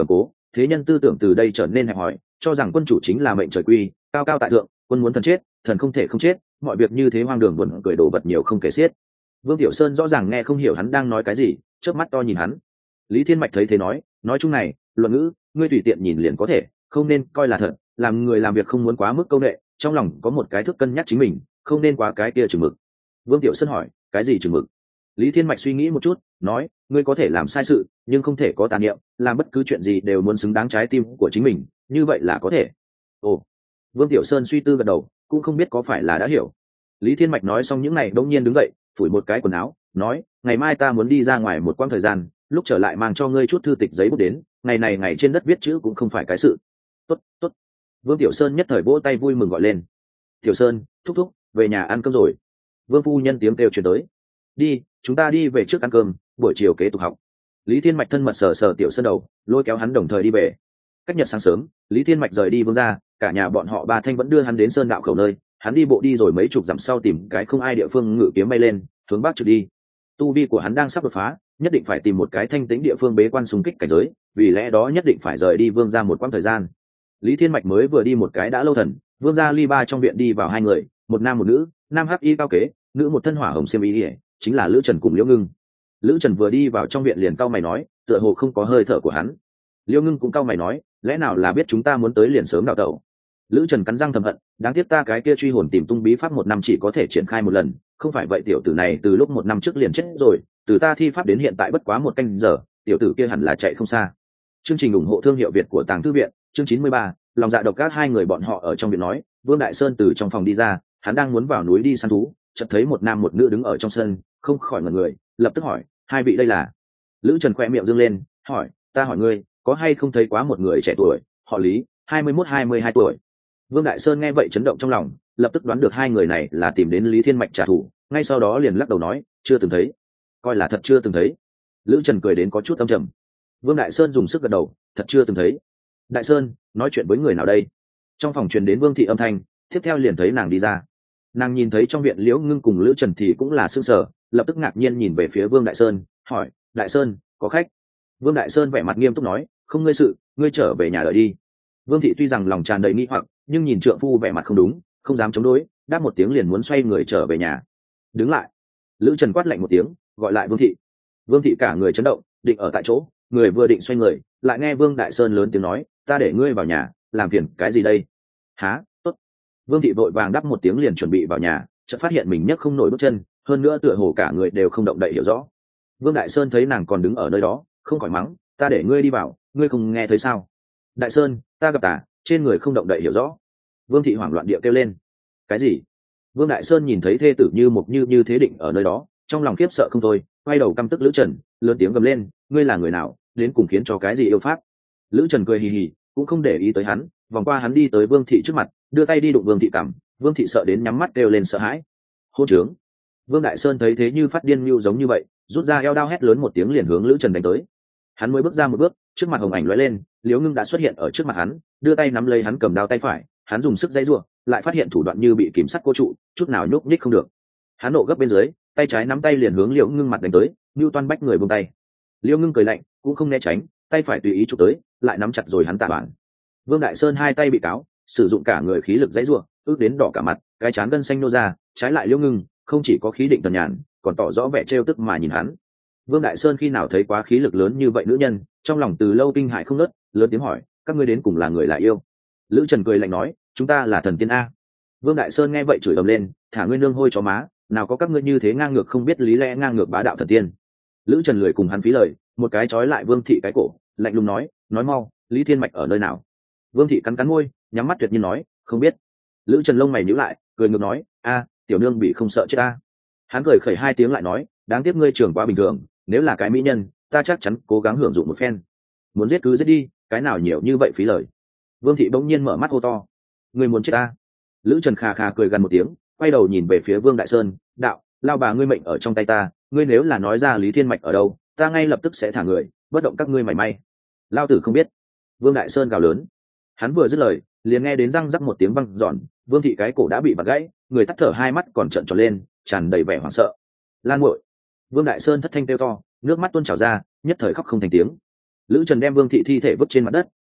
thế nhân tư tưởng từ đây trở nên hẹp hòi, cho rằng quân chủ chính là mệnh trời quy, cao cao tại thượng, quân muốn thần chết, thần không thể không chết, mọi việc như thế hoang đường buồn cười đổ vật nhiều không kể xiết. Vương Tiểu Sơn rõ ràng nghe không hiểu hắn đang nói cái gì, chớp mắt to nhìn hắn. Lý Thiên Mạch thấy thế nói, nói chung này, luận ngữ, ngươi tùy tiện nhìn liền có thể, không nên coi là thật, làm người làm việc không muốn quá mức câu nệ, trong lòng có một cái thước cân nhắc chính mình, không nên quá cái kia chừng mực. Vương Tiểu Sơn hỏi, cái gì chừng mực? Lý Thiên Mạch suy nghĩ một chút, nói, ngươi có thể làm sai sự, nhưng không thể có tà niệm, làm bất cứ chuyện gì đều muốn xứng đáng trái tim của chính mình, như vậy là có thể. Ồ. Vương Tiểu Sơn suy tư gật đầu, cũng không biết có phải là đã hiểu. Lý Thiên Mạch nói xong những này đột nhiên đứng dậy, phủi một cái quần áo, nói, ngày mai ta muốn đi ra ngoài một quãng thời gian, lúc trở lại mang cho ngươi chút thư tịch giấy bút đến, ngày này ngày trên đất viết chữ cũng không phải cái sự. Tốt, tốt. Vương Tiểu Sơn nhất thời vỗ tay vui mừng gọi lên. Tiểu Sơn, thúc thúc, về nhà ăn cơm rồi. Vương phu nhân tiếng kêu truyền tới. Đi, chúng ta đi về trước ăn cơm, buổi chiều kế tục học. Lý Thiên Mạch thân mật sờ sờ Tiểu Sơn đầu, lôi kéo hắn đồng thời đi về. Cách nhật sáng sớm, Lý Thiên Mạch rời đi Vương gia, cả nhà bọn họ ba thanh vẫn đưa hắn đến sơn đạo khẩu nơi, hắn đi bộ đi rồi mấy chục dặm sau tìm cái không ai địa phương ngự kiếm bay lên, hướng bắc trực đi. Tu vi của hắn đang sắp đột phá, nhất định phải tìm một cái thanh tĩnh địa phương bế quan xung kích cảnh giới, vì lẽ đó nhất định phải rời đi Vương gia một quãng thời gian. Lý Thiên Mạch mới vừa đi một cái đã lâu thần, Vương gia ly ba trong viện đi vào hai người, một nam một nữ, nam hắc y cao kế, nữ một thân hỏa hồng xiêm y, chính là Lữ Trần cùng Liễu Ngưng. Lữ Trần vừa đi vào trong viện liền cau mày nói, tựa hồ không có hơi thở của hắn. Liễu Ngưng cũng cau mày nói, lẽ nào là biết chúng ta muốn tới liền sớm đào tẩu. Lữ Trần cắn răng thầm hận, đáng tiếc ta cái kia truy hồn tìm tung bí pháp một năm chỉ có thể triển khai một lần, không phải vậy tiểu tử này từ lúc một năm trước liền chết rồi, từ ta thi pháp đến hiện tại bất quá một canh giờ, tiểu tử kia hẳn là chạy không xa. Chương trình ủng hộ thương hiệu Việt của Tàng Thư viện, chương chín mươi ba, lòng dạ độc ác. Hai người bọn họ ở trong viện nói, Vương Đại Sơn từ trong phòng đi ra, hắn đang muốn vào núi đi săn thú, chợt thấy một nam một nữ đứng ở trong sân, không khỏi ngẩn người, lập tức hỏi, hai vị đây là? Lữ Trần khẽ miệng dương lên, hỏi, ta hỏi ngươi, có hay không thấy quá một người trẻ tuổi, họ Lý, hai mươi mốt hai mươi hai tuổi. Vương Đại Sơn nghe vậy chấn động trong lòng, lập tức đoán được hai người này là tìm đến Lý Thiên Mạch trả thù, ngay sau đó liền lắc đầu nói, chưa từng thấy. Coi là thật chưa từng thấy. Lữ Trần cười đến có chút âm trầm. Vương Đại Sơn dùng sức gật đầu, thật chưa từng thấy. Đại Sơn, nói chuyện với người nào đây? Trong phòng truyền đến Vương thị âm thanh, tiếp theo liền thấy nàng đi ra. Nàng nhìn thấy trong viện Liễu Ngưng cùng Lữ Trần thì cũng là sững sờ, lập tức ngạc nhiên nhìn về phía Vương Đại Sơn, hỏi, Đại Sơn, có khách? Vương Đại Sơn vẻ mặt nghiêm túc nói, không ngươi sự, ngươi trở về nhà đợi đi. Vương thị tuy rằng lòng tràn đầy nghi hoặc, nhưng nhìn trượng phu vẻ mặt không đúng, không dám chống đối, đáp một tiếng liền muốn xoay người trở về nhà. Đứng lại. Lữ Trần quát lạnh một tiếng, gọi lại Vương thị. Vương thị cả người chấn động, định ở tại chỗ, người vừa định xoay người, lại nghe Vương Đại Sơn lớn tiếng nói, ta để ngươi vào nhà, làm phiền cái gì đây? Há, tốt. Vương thị vội vàng đáp một tiếng liền chuẩn bị vào nhà, chợt phát hiện mình nhấc không nổi bước chân, hơn nữa tựa hồ cả người đều không động đậy hiểu rõ. Vương Đại Sơn thấy nàng còn đứng ở nơi đó, không khỏi mắng, ta để ngươi đi vào, ngươi không nghe thấy sao? Đại Sơn, ta gặp tà, trên người không động đậy hiểu rõ. Vương thị hoảng loạn địa kêu lên. Cái gì? Vương Đại Sơn nhìn thấy thê tử như một như như thế định ở nơi đó, trong lòng khiếp sợ không thôi, quay đầu căm tức Lữ Trần, lớn tiếng gầm lên, ngươi là người nào, đến cùng khiến cho cái gì yêu pháp? Lữ Trần cười hì hì, cũng không để ý tới hắn, vòng qua hắn đi tới Vương thị trước mặt, đưa tay đi đụng Vương thị cằm, Vương thị sợ đến nhắm mắt kêu lên sợ hãi. Hôn trướng! Vương Đại Sơn thấy thế như phát điên như giống như vậy, rút ra eo đao hét lớn một tiếng liền hướng Lữ Trần đánh tới. Hắn mới bước ra một bước, trước mặt hồng ảnh lóe lên, Liễu Ngưng đã xuất hiện ở trước mặt hắn, đưa tay nắm lấy hắn cầm đao tay phải, hắn dùng sức dãy giụa, lại phát hiện thủ đoạn như bị kìm sắt cô trụ, chút nào nhúc nhích không được. Hắn nộ gấp bên dưới, tay trái nắm tay liền hướng Liễu Ngưng mặt đánh tới, Nưu Toan bách người buông tay. Liễu Ngưng cười lạnh, cũng không né tránh, tay phải tùy ý chụp tới, lại nắm chặt rồi hắn tạ bản. Vương Đại Sơn hai tay bị cáo, sử dụng cả người khí lực dãy giụa, ước đến đỏ cả mặt, cái trán gân xanh nô ra, trái lại Liễu Ngưng, không chỉ có khí định tần nhàn, còn tỏ rõ vẻ trêu tức mà nhìn hắn. Vương Đại Sơn khi nào thấy quá khí lực lớn như vậy nữ nhân, trong lòng từ lâu kinh hãi không nớt, lớn tiếng hỏi, các ngươi đến cùng là người là yêu? Lữ Trần cười lạnh nói, chúng ta là thần tiên a. Vương Đại Sơn nghe vậy chửi ầm lên, thả ngươi nương hôi chó má, nào có các ngươi như thế ngang ngược không biết lý lẽ ngang ngược bá đạo thần tiên. Lữ Trần lười cùng hắn phí lời, một cái trói lại Vương thị cái cổ, lạnh lùng nói, nói mau, Lý Thiên Mạch ở nơi nào? Vương thị cắn cắn môi, nhắm mắt tuyệt nhiên nói, không biết. Lữ Trần lông mày nhíu lại, cười ngược nói, a, tiểu nương bị không sợ chết ta. Hắn cười khẩy hai tiếng lại nói, đáng tiếc ngươi trưởng quá bình thường, nếu là cái mỹ nhân, ta chắc chắn cố gắng hưởng dụng một phen. Muốn giết cứ giết đi, cái nào nhiều như vậy phí lời. Vương thị bỗng nhiên mở mắt hô to, ngươi muốn chết ta? Lữ Trần khà khà cười gần một tiếng, quay đầu nhìn về phía Vương Đại Sơn, đạo, lao bà ngươi mệnh ở trong tay ta, ngươi nếu là nói ra Lý Thiên Mạch ở đâu, ta ngay lập tức sẽ thả người, bất động các ngươi mảy may. Lao tử không biết. Vương Đại Sơn gào lớn. Hắn vừa dứt lời, liền nghe đến răng rắc một tiếng văng giòn, Vương thị cái cổ đã bị vặt gãy, người tắt thở hai mắt còn trợn tròn lên, tràn đầy vẻ hoảng sợ. Lan muội! Vương Đại Sơn thất thanh kêu to, nước mắt tuôn trào ra, nhất thời khóc không thành tiếng. Lữ Trần đem Vương thị thi thể vứt trên mặt đất,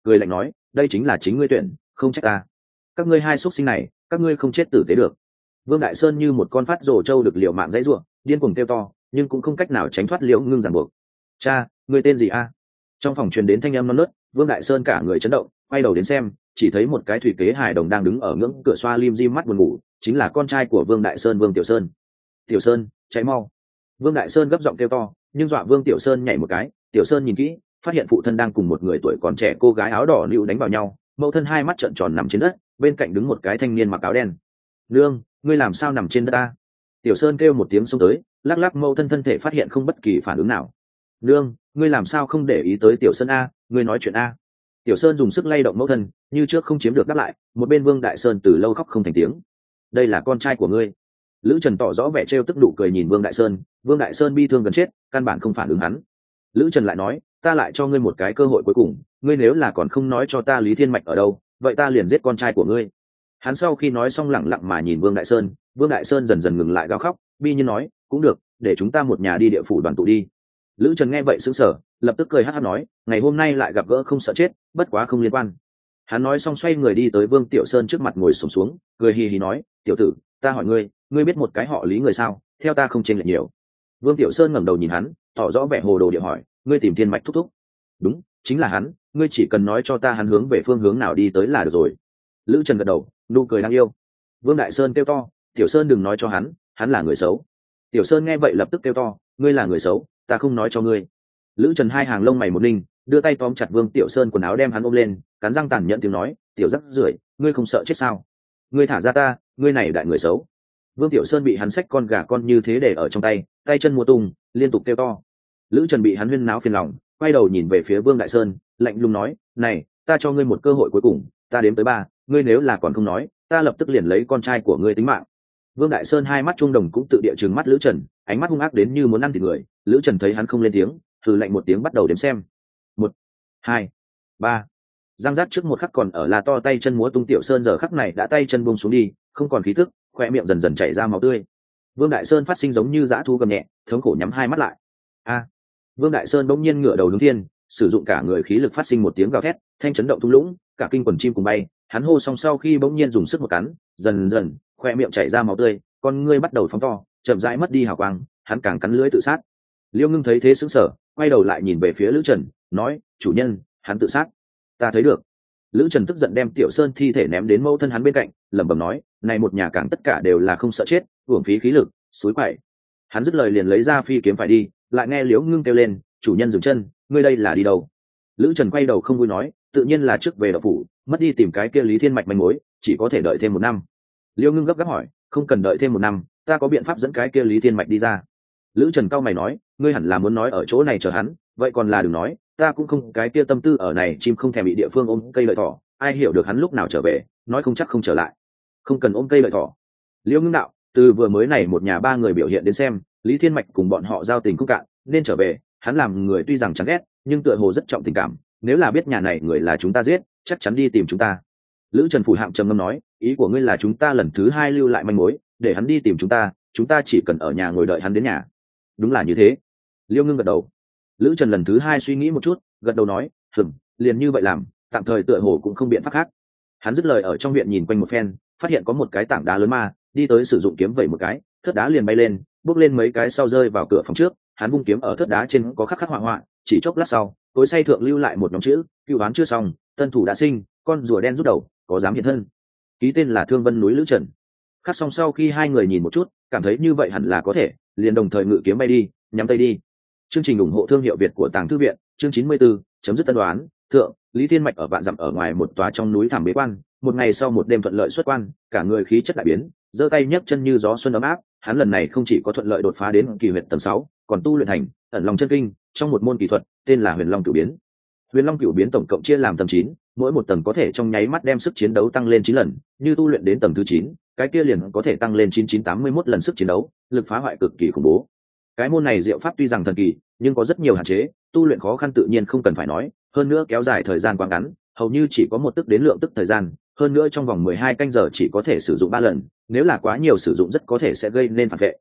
cười lạnh nói, đây chính là chính ngươi tuyển, không trách ta. Các ngươi hai xuất sinh này, các ngươi không chết tử tế được. Vương Đại Sơn như một con phát rồ trâu được liều mạng dãy ruộng, điên cuồng kêu to, nhưng cũng không cách nào tránh thoát Liễu Ngưng ràng buộc. Cha, ngươi tên gì a? Trong phòng truyền đến thanh âm non nớt, Vương Đại Sơn cả người chấn động, quay đầu đến xem, chỉ thấy một cái thủy kế hài đồng đang đứng ở ngưỡng cửa xoa lim dim mắt buồn ngủ, chính là con trai của Vương Đại Sơn, Vương Tiểu Sơn. Tiểu Sơn, cháy mau! Vương Đại Sơn gấp giọng kêu to, nhưng dọa Vương Tiểu Sơn nhảy một cái. Tiểu Sơn nhìn kỹ, phát hiện phụ thân đang cùng một người tuổi còn trẻ cô gái áo đỏ lưu đánh vào nhau, mẫu thân hai mắt trợn tròn nằm trên đất, bên cạnh đứng một cái thanh niên mặc áo đen. Nương, ngươi làm sao nằm trên đất ta? Tiểu Sơn kêu một tiếng xông tới, lắc lắc mẫu thân thân thể phát hiện không bất kỳ phản ứng nào. Nương, ngươi làm sao không để ý tới Tiểu Sơn a? Ngươi nói chuyện a? Tiểu Sơn dùng sức lay động mẫu thân, như trước không chiếm được đáp lại. Một bên Vương Đại Sơn từ lâu khóc không thành tiếng. Đây là con trai của ngươi. Lữ Trần tỏ rõ vẻ trêu tức đủ cười nhìn Vương Đại Sơn. Vương Đại Sơn bi thương gần chết, căn bản không phản ứng hắn. Lữ Trần lại nói, ta lại cho ngươi một cái cơ hội cuối cùng, ngươi nếu là còn không nói cho ta Lý Thiên Mạch ở đâu, vậy ta liền giết con trai của ngươi. Hắn sau khi nói xong lẳng lặng mà nhìn Vương Đại Sơn. Vương Đại Sơn dần dần ngừng lại gào khóc, bi như nói, cũng được, để chúng ta một nhà đi địa phủ đoàn tụ đi. Lữ Trần nghe vậy sững sờ, lập tức cười hắc hắc nói, ngày hôm nay lại gặp gỡ không sợ chết, bất quá không liên quan. Hắn nói xong xoay người đi tới Vương Tiểu Sơn trước mặt ngồi xổm xuống, cười hì hì nói, tiểu tử, ta hỏi ngươi, ngươi biết một cái họ Lý người sao? Theo ta không chênh lệch nhiều. Vương Tiểu Sơn ngẩng đầu nhìn hắn, tỏ rõ vẻ hồ đồ địa hỏi, ngươi tìm Thiên Mạch thúc thúc? Đúng, chính là hắn, ngươi chỉ cần nói cho ta hắn hướng về phương hướng nào đi tới là được rồi. Lữ Trần gật đầu, nụ cười đáng yêu. Vương Đại Sơn kêu to, Tiểu Sơn đừng nói cho hắn, hắn là người xấu. Tiểu Sơn nghe vậy lập tức kêu to, ngươi là người xấu, ta không nói cho ngươi. Lữ Trần hai hàng lông mày một ninh, đưa tay tóm chặt Vương Tiểu Sơn quần áo đem hắn ôm lên, cắn răng tàn nhẫn tiếng nói, tiểu rắc rưởi, ngươi không sợ chết sao? Ngươi thả ra ta, ngươi này đại người xấu. Vương Tiểu Sơn bị hắn xách con gà con như thế để ở trong tay, tay chân mua tung, liên tục kêu to. Lữ Trần bị hắn huyên náo phiền lòng, quay đầu nhìn về phía Vương Đại Sơn, lạnh lùng nói, này, ta cho ngươi một cơ hội cuối cùng, ta đếm tới ba, ngươi nếu là còn không nói, ta lập tức liền lấy con trai của ngươi tính mạng. Vương Đại Sơn hai mắt trung đồng cũng tự địa trừng mắt Lữ Trần, ánh mắt hung ác đến như muốn ăn thịt người. Lữ Trần thấy hắn không lên tiếng, thử lạnh một tiếng bắt đầu đếm xem. Một, hai, ba. Giang giác trước một khắc còn ở là to tay chân múa tung Tiểu Sơn giờ khắc này đã tay chân buông xuống đi, không còn khí tức, khoe miệng dần dần chảy ra máu tươi. Vương Đại Sơn phát sinh giống như dã thú gầm nhẹ, thống khổ nhắm hai mắt lại. A! Vương Đại Sơn bỗng nhiên ngửa đầu hướng thiên, sử dụng cả người khí lực phát sinh một tiếng gào thét, thanh chấn động thung lũng, cả kinh quần chim cùng bay. Hắn hô xong sau khi bỗng nhiên dùng sức một cắn, dần dần, khoe miệng chảy ra máu tươi, con ngươi bắt đầu phóng to, chậm rãi mất đi hào quang, hắn càng cắn lưỡi tự sát. Liêu Ngưng thấy thế sững sờ, quay đầu lại nhìn về phía Lữ Trần, nói, chủ nhân, hắn tự sát. Ta thấy được. Lữ Trần tức giận đem Tiểu Sơn thi thể ném đến mẫu thân hắn bên cạnh, lẩm bẩm nói, này một nhà càng tất cả đều là không sợ chết, uổng phí khí lực, suối quậy. Hắn dứt lời liền lấy ra phi kiếm phải đi, lại nghe Liễu Ngưng kêu lên, chủ nhân dừng chân, ngươi đây là đi đâu? Lữ Trần quay đầu không vui nói, tự nhiên là trước về đậu phủ, mất đi tìm cái kia Lý Thiên Mạch manh mối, chỉ có thể đợi thêm một năm. Liễu Ngưng gấp gáp hỏi, không cần đợi thêm một năm, ta có biện pháp dẫn cái kia Lý Thiên Mạch đi ra. Lữ Trần cau mày nói, ngươi hẳn là muốn nói ở chỗ này chờ hắn, vậy còn là đừng nói, ta cũng không cái kia tâm tư ở này, chim không thèm bị địa phương ôm cây lợi thỏ, ai hiểu được hắn lúc nào trở về, nói không chắc không trở lại. Không cần ôm cây lợi thỏ. Liễu Ngưng đạo, từ vừa mới này một nhà ba người biểu hiện đến xem, Lý Thiên Mạch cùng bọn họ giao tình không cạn, nên trở về. Hắn làm người tuy rằng chán ghét, nhưng tựa hồ rất trọng tình cảm, nếu là biết nhà này người là chúng ta giết, chắc chắn đi tìm chúng ta. Lữ Trần phủ hạng trầm ngâm nói, ý của ngươi là chúng ta lần thứ hai lưu lại manh mối, để hắn đi tìm chúng ta, chúng ta chỉ cần ở nhà ngồi đợi hắn đến nhà. Đúng là như thế. Liêu Ngưng gật đầu. Lữ Trần lần thứ hai suy nghĩ một chút, gật đầu nói, hừm, liền như vậy làm, tạm thời tựa hồ cũng không biện pháp khác. Hắn dứt lời ở trong viện nhìn quanh một phen, phát hiện có một cái tảng đá lớn ma, đi tới sử dụng kiếm vẩy một cái, thớt đá liền bay lên, bước lên mấy cái sau rơi vào cửa phòng trước. Hắn vung kiếm ở thớt đá trên có khắc khắc họa họa, chỉ chốc lát sau, tối say thượng lưu lại một nhóm chữ, cựu đoán chưa xong, tân thủ đã sinh, con rùa đen rút đầu, có dám hiện thân. Ký tên là Thương Vân núi Lữ Trần. Khắc xong sau khi hai người nhìn một chút, cảm thấy như vậy hẳn là có thể, liền đồng thời ngự kiếm bay đi, nhắm tay đi. Chương trình ủng hộ thương hiệu Việt của Tàng Thư viện, chương chín mươi tư, chấm dứt tân đoán. Thượng, Lý Thiên Mạch ở vạn dặm ở ngoài một tòa trong núi thẳm bế quan, một ngày sau một đêm thuận lợi xuất quan, cả người khí chất đại biến, giơ tay nhấc chân như gió xuân ấm áp. Hắn lần này không chỉ có thuận lợi đột phá đến kỳ huyệt tầng sáu, còn tu luyện thành ẩn long chân kinh, trong một môn kỹ thuật tên là Huyền Long Cửu Biến. Huyền Long Cửu Biến tổng cộng chia làm tầng chín, mỗi một tầng có thể trong nháy mắt đem sức chiến đấu tăng lên chín lần, như tu luyện đến tầng thứ chín, cái kia liền có thể tăng lên chín chín tám mươi mốt lần sức chiến đấu, lực phá hoại cực kỳ khủng bố. Cái môn này diệu pháp tuy rằng thần kỳ, nhưng có rất nhiều hạn chế, tu luyện khó khăn tự nhiên không cần phải nói, hơn nữa kéo dài thời gian quá ngắn, hầu như chỉ có một tức đến lượng tức thời gian, hơn nữa trong vòng mười hai canh giờ chỉ có thể sử dụng ba lần, nếu là quá nhiều sử dụng rất có thể sẽ gây nên phản vệ.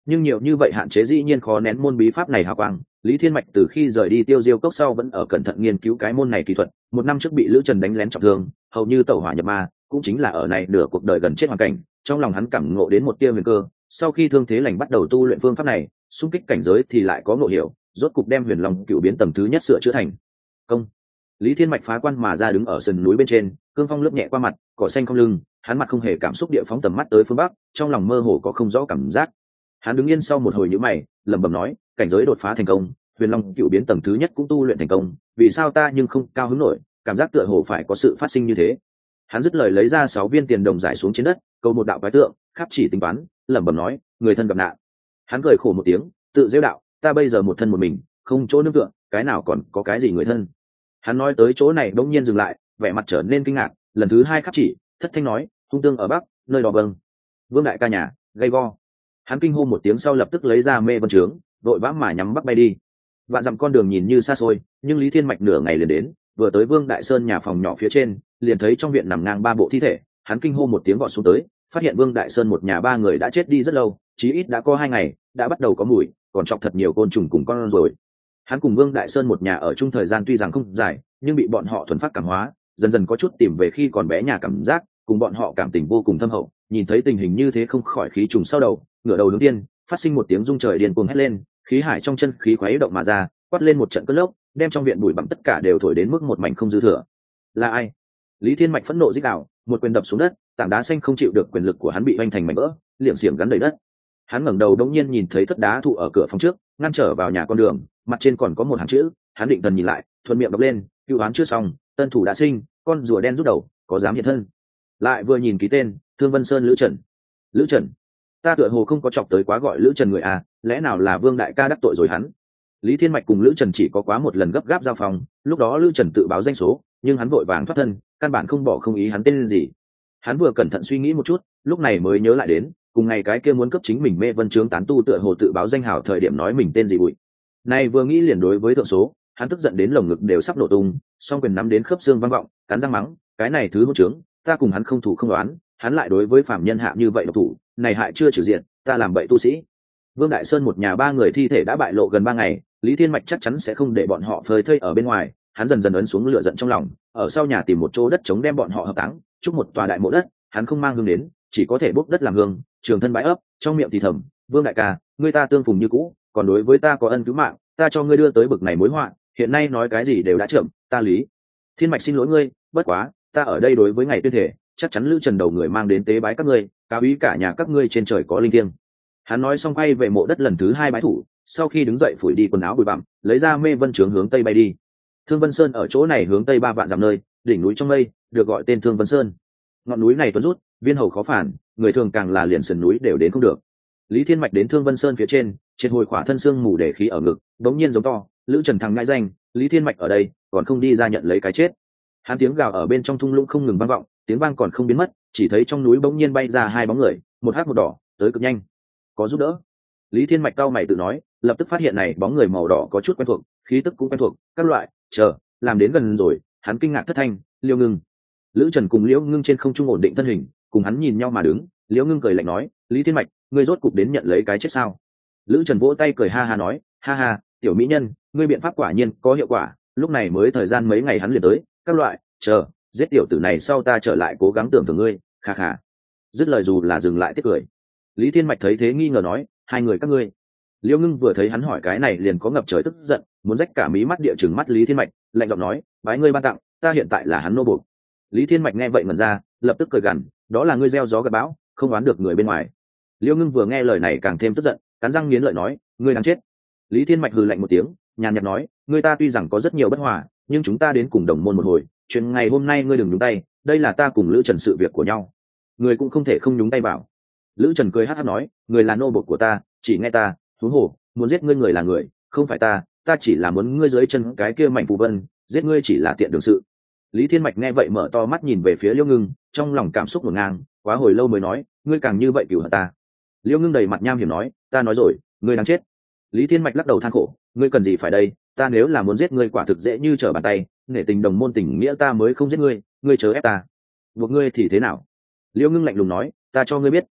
nhưng nhiều như vậy hạn chế dĩ nhiên khó nén môn bí pháp này hào quang. Lý Thiên Mạch từ khi rời đi Tiêu Diêu Cốc sau vẫn ở cẩn thận nghiên cứu cái môn này kỹ thuật. Một năm trước bị Lữ Trần đánh lén trọng thương, hầu như tẩu hỏa nhập ma, cũng chính là ở này nửa cuộc đời gần chết hoàn cảnh, trong lòng hắn cảm ngộ đến một tia huyền cơ. Sau khi thương thế lành bắt đầu tu luyện phương pháp này, xung kích cảnh giới thì lại có ngộ hiểu, rốt cục đem Huyền Long Cựu biến tầng thứ nhất sửa chữa thành công. Lý Thiên Mạch phá quan mà ra đứng ở sườn núi bên trên, cương phong lướt nhẹ qua mặt, cỏ xanh không lưng, hắn mặt không hề cảm xúc địa phóng tầm mắt tới phương bắc, trong lòng mơ hồ có không rõ cảm giác. Hắn đứng yên sau một hồi nhíu mày, lẩm bẩm nói, cảnh giới đột phá thành công, Huyền Long Cựu biến tầng thứ nhất cũng tu luyện thành công, vì sao ta nhưng không cao hứng nổi, cảm giác tựa hồ phải có sự phát sinh như thế. Hắn dứt lời lấy ra sáu viên tiền đồng giải xuống trên đất, câu một đạo quái tượng, khắp chỉ tính toán, lẩm bẩm nói, người thân gặp nạn. Hắn cười khổ một tiếng, tự giễu đạo, ta bây giờ một thân một mình, không chỗ nương tựa, cái nào còn có cái gì người thân. Hắn nói tới chỗ này đột nhiên dừng lại, vẻ mặt trở nên kinh ngạc, lần thứ hai khắp chỉ, thất thanh nói, hung tương ở bắc, nơi đó vâng. Vương đại ca nhà, gay go. Hắn kinh hô một tiếng sau lập tức lấy ra mê vân trướng, đội vã mà nhắm bắc bay đi. Vạn dặm con đường nhìn như xa xôi, nhưng Lý Thiên Mạch nửa ngày liền đến, vừa tới Vương Đại Sơn nhà phòng nhỏ phía trên, liền thấy trong viện nằm ngang ba bộ thi thể. Hắn kinh hô một tiếng vọt xuống tới, phát hiện Vương Đại Sơn một nhà ba người đã chết đi rất lâu, chí ít đã có hai ngày, đã bắt đầu có mùi, còn chọc thật nhiều côn trùng cùng con rồi. Hắn cùng Vương Đại Sơn một nhà ở chung thời gian tuy rằng không dài, nhưng bị bọn họ thuần phát cảm hóa, dần dần có chút tìm về khi còn bé nhà cảm giác, cùng bọn họ cảm tình vô cùng thâm hậu. Nhìn thấy tình hình như thế không khỏi khí trùng sau đầu, ngửa đầu hướng tiên, phát sinh một tiếng rung trời điên cuồng hét lên, khí hải trong chân khí khuấy động mà ra, quát lên một trận cơn lốc, đem trong viện bụi bặm tất cả đều thổi đến mức một mảnh không dư thừa. Là ai? Lý Thiên Mạch phẫn nộ rít gào, một quyền đập xuống đất, tảng đá xanh không chịu được quyền lực của hắn bị vênh thành mảnh vỡ, liệm xiềng gắn đầy đất. Hắn ngẩng đầu đống nhiên nhìn thấy thất đá thụ ở cửa phòng trước, ngăn trở vào nhà con đường, mặt trên còn có một hàng chữ. Hắn định thần nhìn lại, thuận miệng đọc lên, cựu án chưa xong, tân thủ đã sinh, con rùa đen rút đầu, có dám hiện thân. Lại vừa nhìn ký tên, Thương Vân Sơn Lữ Trần. Lữ Trần, ta tựa hồ không có chọc tới quá gọi Lữ Trần người à, lẽ nào là Vương đại ca đắc tội rồi hắn. Lý Thiên Mạch cùng Lữ Trần chỉ có quá một lần gấp gáp giao phòng, lúc đó Lữ Trần tự báo danh số, nhưng hắn vội vàng thoát thân, căn bản không bỏ không ý hắn tên gì. Hắn vừa cẩn thận suy nghĩ một chút, lúc này mới nhớ lại đến, cùng ngày cái kia muốn cấp chính mình mê vân trướng tán tu tựa hồ tự báo danh hảo thời điểm nói mình tên gì bụi. Này vừa nghĩ liền đối với thượng số, hắn tức giận đến lồng ngực đều sắp nổ tung, song quyền nắm đến khớp xương vang vọng, cắn răng mắng, cái này thứ hỗn trướng, ta cùng hắn không thủ không đoán, hắn lại đối với phạm nhân hạ như vậy độc thủ, này hại chưa trừ diện, ta làm bậy tu sĩ. Vương Đại Sơn một nhà ba người thi thể đã bại lộ gần ba ngày, Lý Thiên Mạch chắc chắn sẽ không để bọn họ phơi thây ở bên ngoài. Hắn dần dần ấn xuống lửa giận trong lòng, ở sau nhà tìm một chỗ đất chống đem bọn họ hợp táng, chúc một tòa đại mộ đất. Hắn không mang hương đến, chỉ có thể bốc đất làm hương, trường thân bãi ấp, trong miệng thì thầm, Vương đại ca, ngươi ta tương phùng như cũ, còn đối với ta có ân cứu mạng, ta cho ngươi đưa tới bực này mối họa, hiện nay nói cái gì đều đã chậm, ta Lý Thiên Mạch xin lỗi ngươi, bất quá, ta ở đây đối với ngày tuyên thể, chắc chắn Lữ Trần đầu người mang đến tế bái các ngươi, cáo ý cả nhà các ngươi trên trời có linh thiêng. Hắn nói xong quay về mộ đất lần thứ hai bái thủ, sau khi đứng dậy phủi đi quần áo bụi bặm, lấy ra mê vân trướng hướng tây bay đi. Thương Vân Sơn ở chỗ này hướng tây ba vạn dặm nơi, đỉnh núi trong mây, được gọi tên Thương Vân Sơn. Ngọn núi này tuấn rút, viên hầu khó phản, người thường càng là liền sườn núi đều đến không được. Lý Thiên Mạch đến Thương Vân Sơn phía trên, triệt hồi khỏa thân xương mù để khí ở ngực, bỗng nhiên giống to, Lữ Trần thằng ngại danh, Lý Thiên Mạch ở đây, còn không đi ra nhận lấy cái chết. Hắn tiếng gào ở bên trong thung lũng không ngừng vang vọng, tiếng vang còn không biến mất, chỉ thấy trong núi bỗng nhiên bay ra hai bóng người, một hắc một đỏ, tới cực nhanh. Có giúp đỡ. Lý Thiên Mạch cau mày tự nói, lập tức phát hiện này bóng người màu đỏ có chút quen thuộc, khí tức cũng quen thuộc, các loại, chờ, làm đến gần rồi, hắn kinh ngạc thất thanh, Liêu Ngưng. Lữ Trần cùng Liễu Ngưng trên không trung ổn định thân hình, cùng hắn nhìn nhau mà đứng. Liễu Ngưng cười lạnh nói, Lý Thiên Mạch, ngươi rốt cục đến nhận lấy cái chết sao? Lữ Trần vỗ tay cười ha ha nói, ha ha, tiểu mỹ nhân, ngươi biện pháp quả nhiên có hiệu quả, lúc này mới thời gian mấy ngày hắn liền tới, các loại, chờ, giết tiểu tử này sau ta trở lại cố gắng tưởng thưởng ngươi, kha kha. Dứt lời dù là dừng lại tiếc cười. Lý Thiên Mạch thấy thế nghi ngờ nói, hai người các ngươi. Liễu Ngưng vừa thấy hắn hỏi cái này liền có ngập trời tức giận, muốn rách cả mí mắt địa chừng mắt Lý Thiên Mạch, lạnh giọng nói, bái ngươi ban tặng, ta hiện tại là hắn nô buộc. Lý Thiên Mạch nghe vậy mẩn ra, lập tức cười gằn, đó là ngươi gieo gió gặt bão, không đoán được người bên ngoài. Liễu Ngưng vừa nghe lời này càng thêm tức giận, cắn răng nghiến lợi nói, ngươi đáng chết. Lý Thiên Mạch hừ lạnh một tiếng, nhàn nhạt nói, ngươi ta tuy rằng có rất nhiều bất hòa, nhưng chúng ta đến cùng đồng môn một hồi, chuyện ngày hôm nay ngươi đừng nhúng tay, đây là ta cùng Lữ Trần sự việc của nhau, ngươi cũng không thể không nhúng tay vào. Lữ Trần cười hắc hắc nói, người là nô bộc của ta, chỉ nghe ta, huống hồ, muốn giết ngươi người là người, không phải ta, ta chỉ là muốn ngươi dưới chân cái kia mảnh phù vân, giết ngươi chỉ là tiện đường sự. Lý Thiên Mạch nghe vậy mở to mắt nhìn về phía Liễu Ngưng, trong lòng cảm xúc ngổn ngang, quá hồi lâu mới nói, ngươi càng như vậy cửu hận ta. Liễu Ngưng đầy mặt nham hiểm nói, ta nói rồi, ngươi đáng chết. Lý Thiên Mạch lắc đầu than khổ, ngươi cần gì phải đây, ta nếu là muốn giết ngươi quả thực dễ như trở bàn tay, nể tình đồng môn tình nghĩa ta mới không giết ngươi, ngươi chớ ép ta. Buộc ngươi thì thế nào? Liễu Ngưng lạnh lùng nói, ta cho ngươi biết,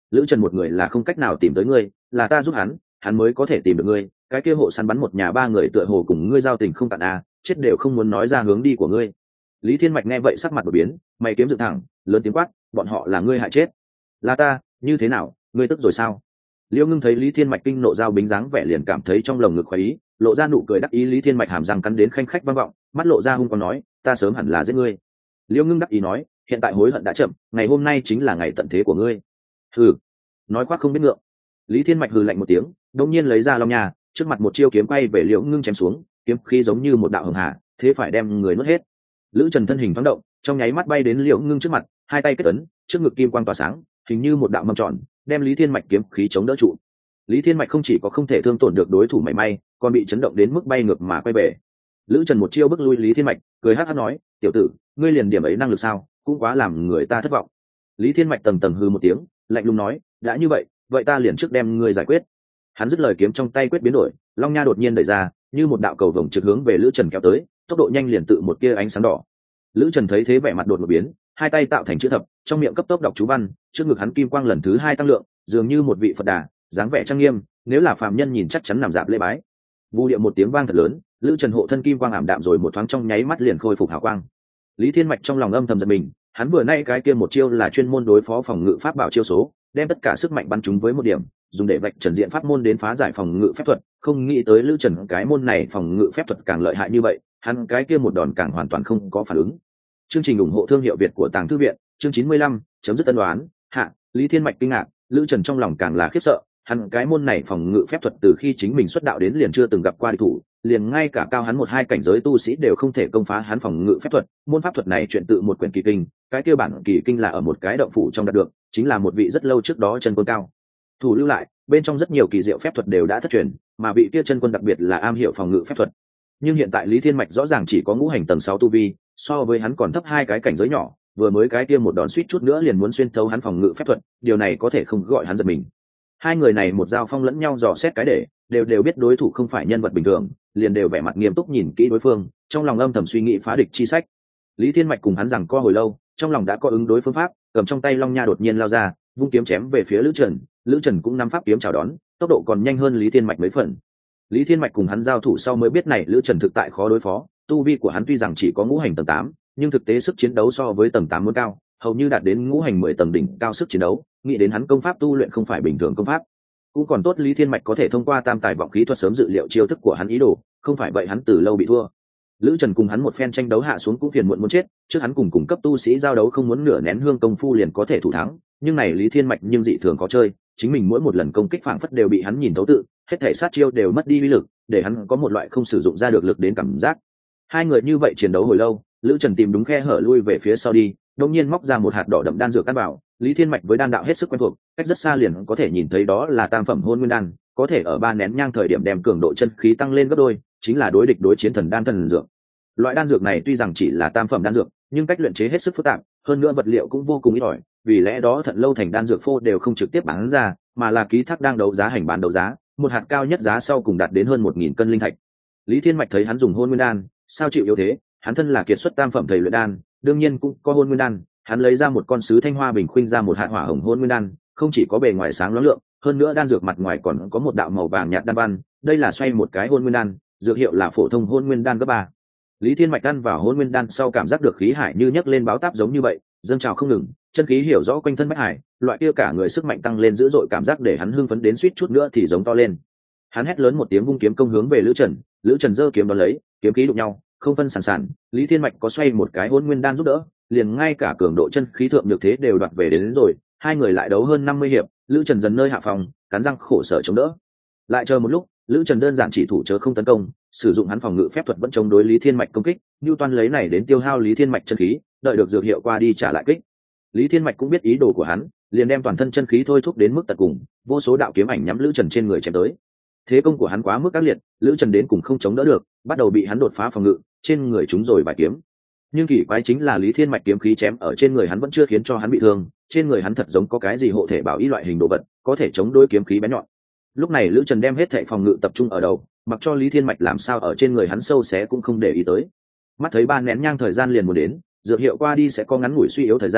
lữ trần một người là không cách nào tìm tới ngươi, là ta giúp hắn hắn mới có thể tìm được ngươi. Cái kia hộ săn bắn một nhà ba người tựa hồ cùng ngươi giao tình không cạn à, chết đều không muốn nói ra hướng đi của ngươi. Lý Thiên Mạch nghe vậy sắc mặt đột biến, mày kiếm dựng thẳng, lớn tiếng quát, bọn họ là ngươi hại chết. Là ta? Như thế nào, ngươi tức rồi sao? Liêu Ngưng thấy Lý Thiên Mạch kinh nộ giao bính dáng vẻ liền cảm thấy trong lồng ngực khoái ý, lộ ra nụ cười đắc ý. Lý Thiên Mạch hàm răng cắn đến khanh khách vang vọng, mắt lộ ra hung còn nói, ta sớm hẳn là giết ngươi. Liêu Ngưng đắc ý nói, hiện tại hối hận đã chậm, ngày hôm nay chính là ngày tận thế của ngươi. Hừ, nói khoác không biết ngượng. Lý Thiên Mạch hừ lạnh một tiếng, đột nhiên lấy ra long nha, trước mặt một chiêu kiếm quay về Liêu Ngưng chém xuống, kiếm khí giống như một đạo hồng hà, thế phải đem người nuốt hết. Lữ Trần thân hình thoáng động, trong nháy mắt bay đến Liêu Ngưng trước mặt, hai tay kết ấn, trước ngực kim quang tỏa sáng, hình như một đạo mâm tròn, đem Lý Thiên Mạch kiếm khí chống đỡ trụ. Lý Thiên Mạch không chỉ có không thể thương tổn được đối thủ mảy may, còn bị chấn động đến mức bay ngược mà quay về. Lữ Trần một chiêu bước lui Lý Thiên Mạch, cười hắc hắc nói, tiểu tử, ngươi liền điểm ấy năng lực sao, cũng quá làm người ta thất vọng. Lý Thiên Mạch tầng tầng hư một tiếng, lạnh lùng nói, đã như vậy, vậy ta liền trước đem ngươi giải quyết. Hắn dứt lời kiếm trong tay quyết biến đổi, long nha đột nhiên đẩy ra, như một đạo cầu vồng trực hướng về Lữ Trần kéo tới, tốc độ nhanh liền tự một tia ánh sáng đỏ. Lữ Trần thấy thế vẻ mặt đột một biến, hai tay tạo thành chữ thập, trong miệng cấp tốc đọc chú văn, trước ngực hắn kim quang lần thứ hai tăng lượng, dường như một vị Phật đà, dáng vẻ trang nghiêm, nếu là phàm nhân nhìn chắc chắn nằm dạp lễ bái. Vu điệu một tiếng vang thật lớn, Lữ Trần hộ thân kim quang ảm đạm rồi một thoáng trong nháy mắt liền khôi phục hào quang. Lý Thiên Mạch trong lòng âm thầm giật mình, hắn vừa nay cái kia một chiêu là chuyên môn đối phó phòng ngự pháp bảo chiêu số, đem tất cả sức mạnh bắn chúng với một điểm, dùng để vạch trần diện pháp môn đến phá giải phòng ngự phép thuật, không nghĩ tới Lữ Trần cái môn này phòng ngự phép thuật càng lợi hại như vậy, hắn cái kia một đòn càng hoàn toàn không có phản ứng. Chương trình ủng hộ thương hiệu Việt của Tàng Thư viện, chương chín mươi lăm, chấm dứt ân đoán. Hạ, Lý Thiên Mạch kinh ngạc, Lữ Trần trong lòng càng là khiếp sợ, hắn cái môn này phòng ngự phép thuật từ khi chính mình xuất đạo đến liền chưa từng gặp qua địch thủ, liền ngay cả cao hắn một hai cảnh giới tu sĩ đều không thể công phá hắn phòng ngự phép thuật. Môn pháp thuật này chuyện tự một quyển kỳ kinh, cái kia bản kỳ kinh là ở một cái động phủ trong đạt được, chính là một vị rất lâu trước đó chân quân cao thủ lưu lại, bên trong rất nhiều kỳ diệu phép thuật đều đã thất truyền, mà vị kia chân quân đặc biệt là am hiểu phòng ngự phép thuật. Nhưng hiện tại Lý Thiên Mạch rõ ràng chỉ có ngũ hành tầng sáu tu vi, so với hắn còn thấp hai cái cảnh giới nhỏ, vừa mới cái kia một đòn suýt chút nữa liền muốn xuyên thấu hắn phòng ngự phép thuật, điều này có thể không gọi hắn giật mình. Hai người này một giao phong lẫn nhau dò xét cái để, đều đều biết đối thủ không phải nhân vật bình thường, liền đều vẻ mặt nghiêm túc nhìn kỹ đối phương, trong lòng âm thầm suy nghĩ phá địch chi sách. Lý Thiên Mạch cùng hắn rằng co hồi lâu, trong lòng đã có ứng đối phương pháp, cầm trong tay long nha đột nhiên lao ra, vung kiếm chém về phía Lữ Trần. Lữ Trần cũng nắm pháp kiếm chào đón, tốc độ còn nhanh hơn Lý Thiên Mạch mấy phần. Lý Thiên Mạch cùng hắn giao thủ sau mới biết này Lữ Trần thực tại khó đối phó, tu vi của hắn tuy rằng chỉ có ngũ hành tầng tám, nhưng thực tế sức chiến đấu so với tầng tám muốn cao, hầu như đạt đến ngũ hành mười tầng đỉnh cao sức chiến đấu, nghĩ đến hắn công pháp tu luyện không phải bình thường công pháp. Cũng còn tốt Lý Thiên Mạch có thể thông qua tam tài vọng khí thuật sớm dự liệu chiêu thức của hắn ý đồ, không phải vậy hắn từ lâu bị thua. Lữ Trần cùng hắn một phen tranh đấu hạ xuống cũng phiền muộn muốn chết, trước hắn cùng cùng cấp tu sĩ giao đấu không muốn nửa nén hương công phu liền có thể thủ thắng, nhưng này Lý Thiên Mạch nhưng dị thường có chơi, chính mình mỗi một lần công kích phảng phất đều bị hắn nhìn thấu tự, hết thể sát chiêu đều mất đi uy lực, để hắn có một loại không sử dụng ra được lực đến cảm giác. Hai người như vậy chiến đấu hồi lâu, Lữ Trần tìm đúng khe hở lui về phía sau đi, đột nhiên móc ra một hạt đỏ đậm đan dược ăn vào. Lý Thiên Mạch với đan đạo hết sức quen thuộc, cách rất xa liền có thể nhìn thấy đó là tam phẩm hôn nguyên đan, có thể ở ba nén nhang thời điểm đem cường độ chân khí tăng lên gấp đôi, chính là đối địch đối chiến thần đan thần dược. Loại đan dược này tuy rằng chỉ là tam phẩm đan dược, nhưng cách luyện chế hết sức phức tạp, hơn nữa vật liệu cũng vô cùng ít ỏi, vì lẽ đó Thận Lâu thành đan dược phô đều không trực tiếp bán ra, mà là ký thác đang đấu giá hành bán đấu giá, một hạt cao nhất giá sau cùng đạt đến hơn một nghìn cân linh thạch. Lý Thiên Mạch thấy hắn dùng hôn nguyên đan, sao chịu yếu thế, hắn thân là kiệt xuất tam phẩm thầy luyện đan, đương nhiên cũng có hôn nguyên đan, hắn lấy ra một con sứ thanh hoa bình khuynh ra một hạt hỏa hồng hôn nguyên đan, không chỉ có bề ngoài sáng lóa lượng, hơn nữa đan dược mặt ngoài còn có một đạo màu vàng nhạt đan văn, đây là xoay một cái hôn nguyên đan, dược hiệu là phổ thông hôn nguyên đan cấp ba. Lý Thiên Mạch ăn vào hôn nguyên đan sau cảm giác được khí hải như nhấc lên báo táp giống như vậy, dâng trào không ngừng, chân khí hiểu rõ quanh thân bách hải, loại kia cả người sức mạnh tăng lên dữ dội cảm giác để hắn hưng phấn đến suýt chút nữa thì giống to lên. Hắn hét lớn một tiếng vung kiếm công hướng về Lữ Trần, Lữ Trần giơ kiếm đón lấy, kiếm khí đụng nhau, không phân sản sản, Lý Thiên Mạch có xoay một cái hôn nguyên đan giúp đỡ, liền ngay cả cường độ chân khí thượng nhược thế đều đoạt về đến, đến rồi, hai người lại đấu hơn năm mươi hiệp, Lữ Trần dần nơi hạ phòng, cắn răng khổ sở chống đỡ. Lại chờ một lúc, Lữ Trần đơn giản chỉ thủ chớ không tấn công, sử dụng hắn phòng ngự phép thuật vẫn chống đối Lý Thiên Mạch công kích, Newton lấy này đến tiêu hao Lý Thiên Mạch chân khí, đợi được dược hiệu qua đi trả lại kích. Lý Thiên Mạch cũng biết ý đồ của hắn, liền đem toàn thân chân khí thôi thúc đến mức tận cùng, vô số đạo kiếm ảnh nhắm Lữ Trần trên người chém tới. Thế công của hắn quá mức ác liệt, Lữ Trần đến cùng không chống đỡ được, bắt đầu bị hắn đột phá phòng ngự, trên người chúng rồi vài kiếm. Nhưng kỳ quái chính là Lý Thiên Mạch kiếm khí chém ở trên người hắn vẫn chưa khiến cho hắn bị thương, trên người hắn thật giống có cái gì hộ thể bảo y loại hình đồ vật, có thể chống đối kiếm khí bén nhọn. Lúc này Lữ Trần đem hết thảy phòng ngự tập trung ở đầu, mặc cho Lý Thiên Mạch làm sao ở trên người hắn sâu xé cũng không để ý tới. Mắt thấy ba nén nhang thời gian liền muốn đến, dược hiệu qua đi sẽ có ngắn ngủi suy yếu thời gian,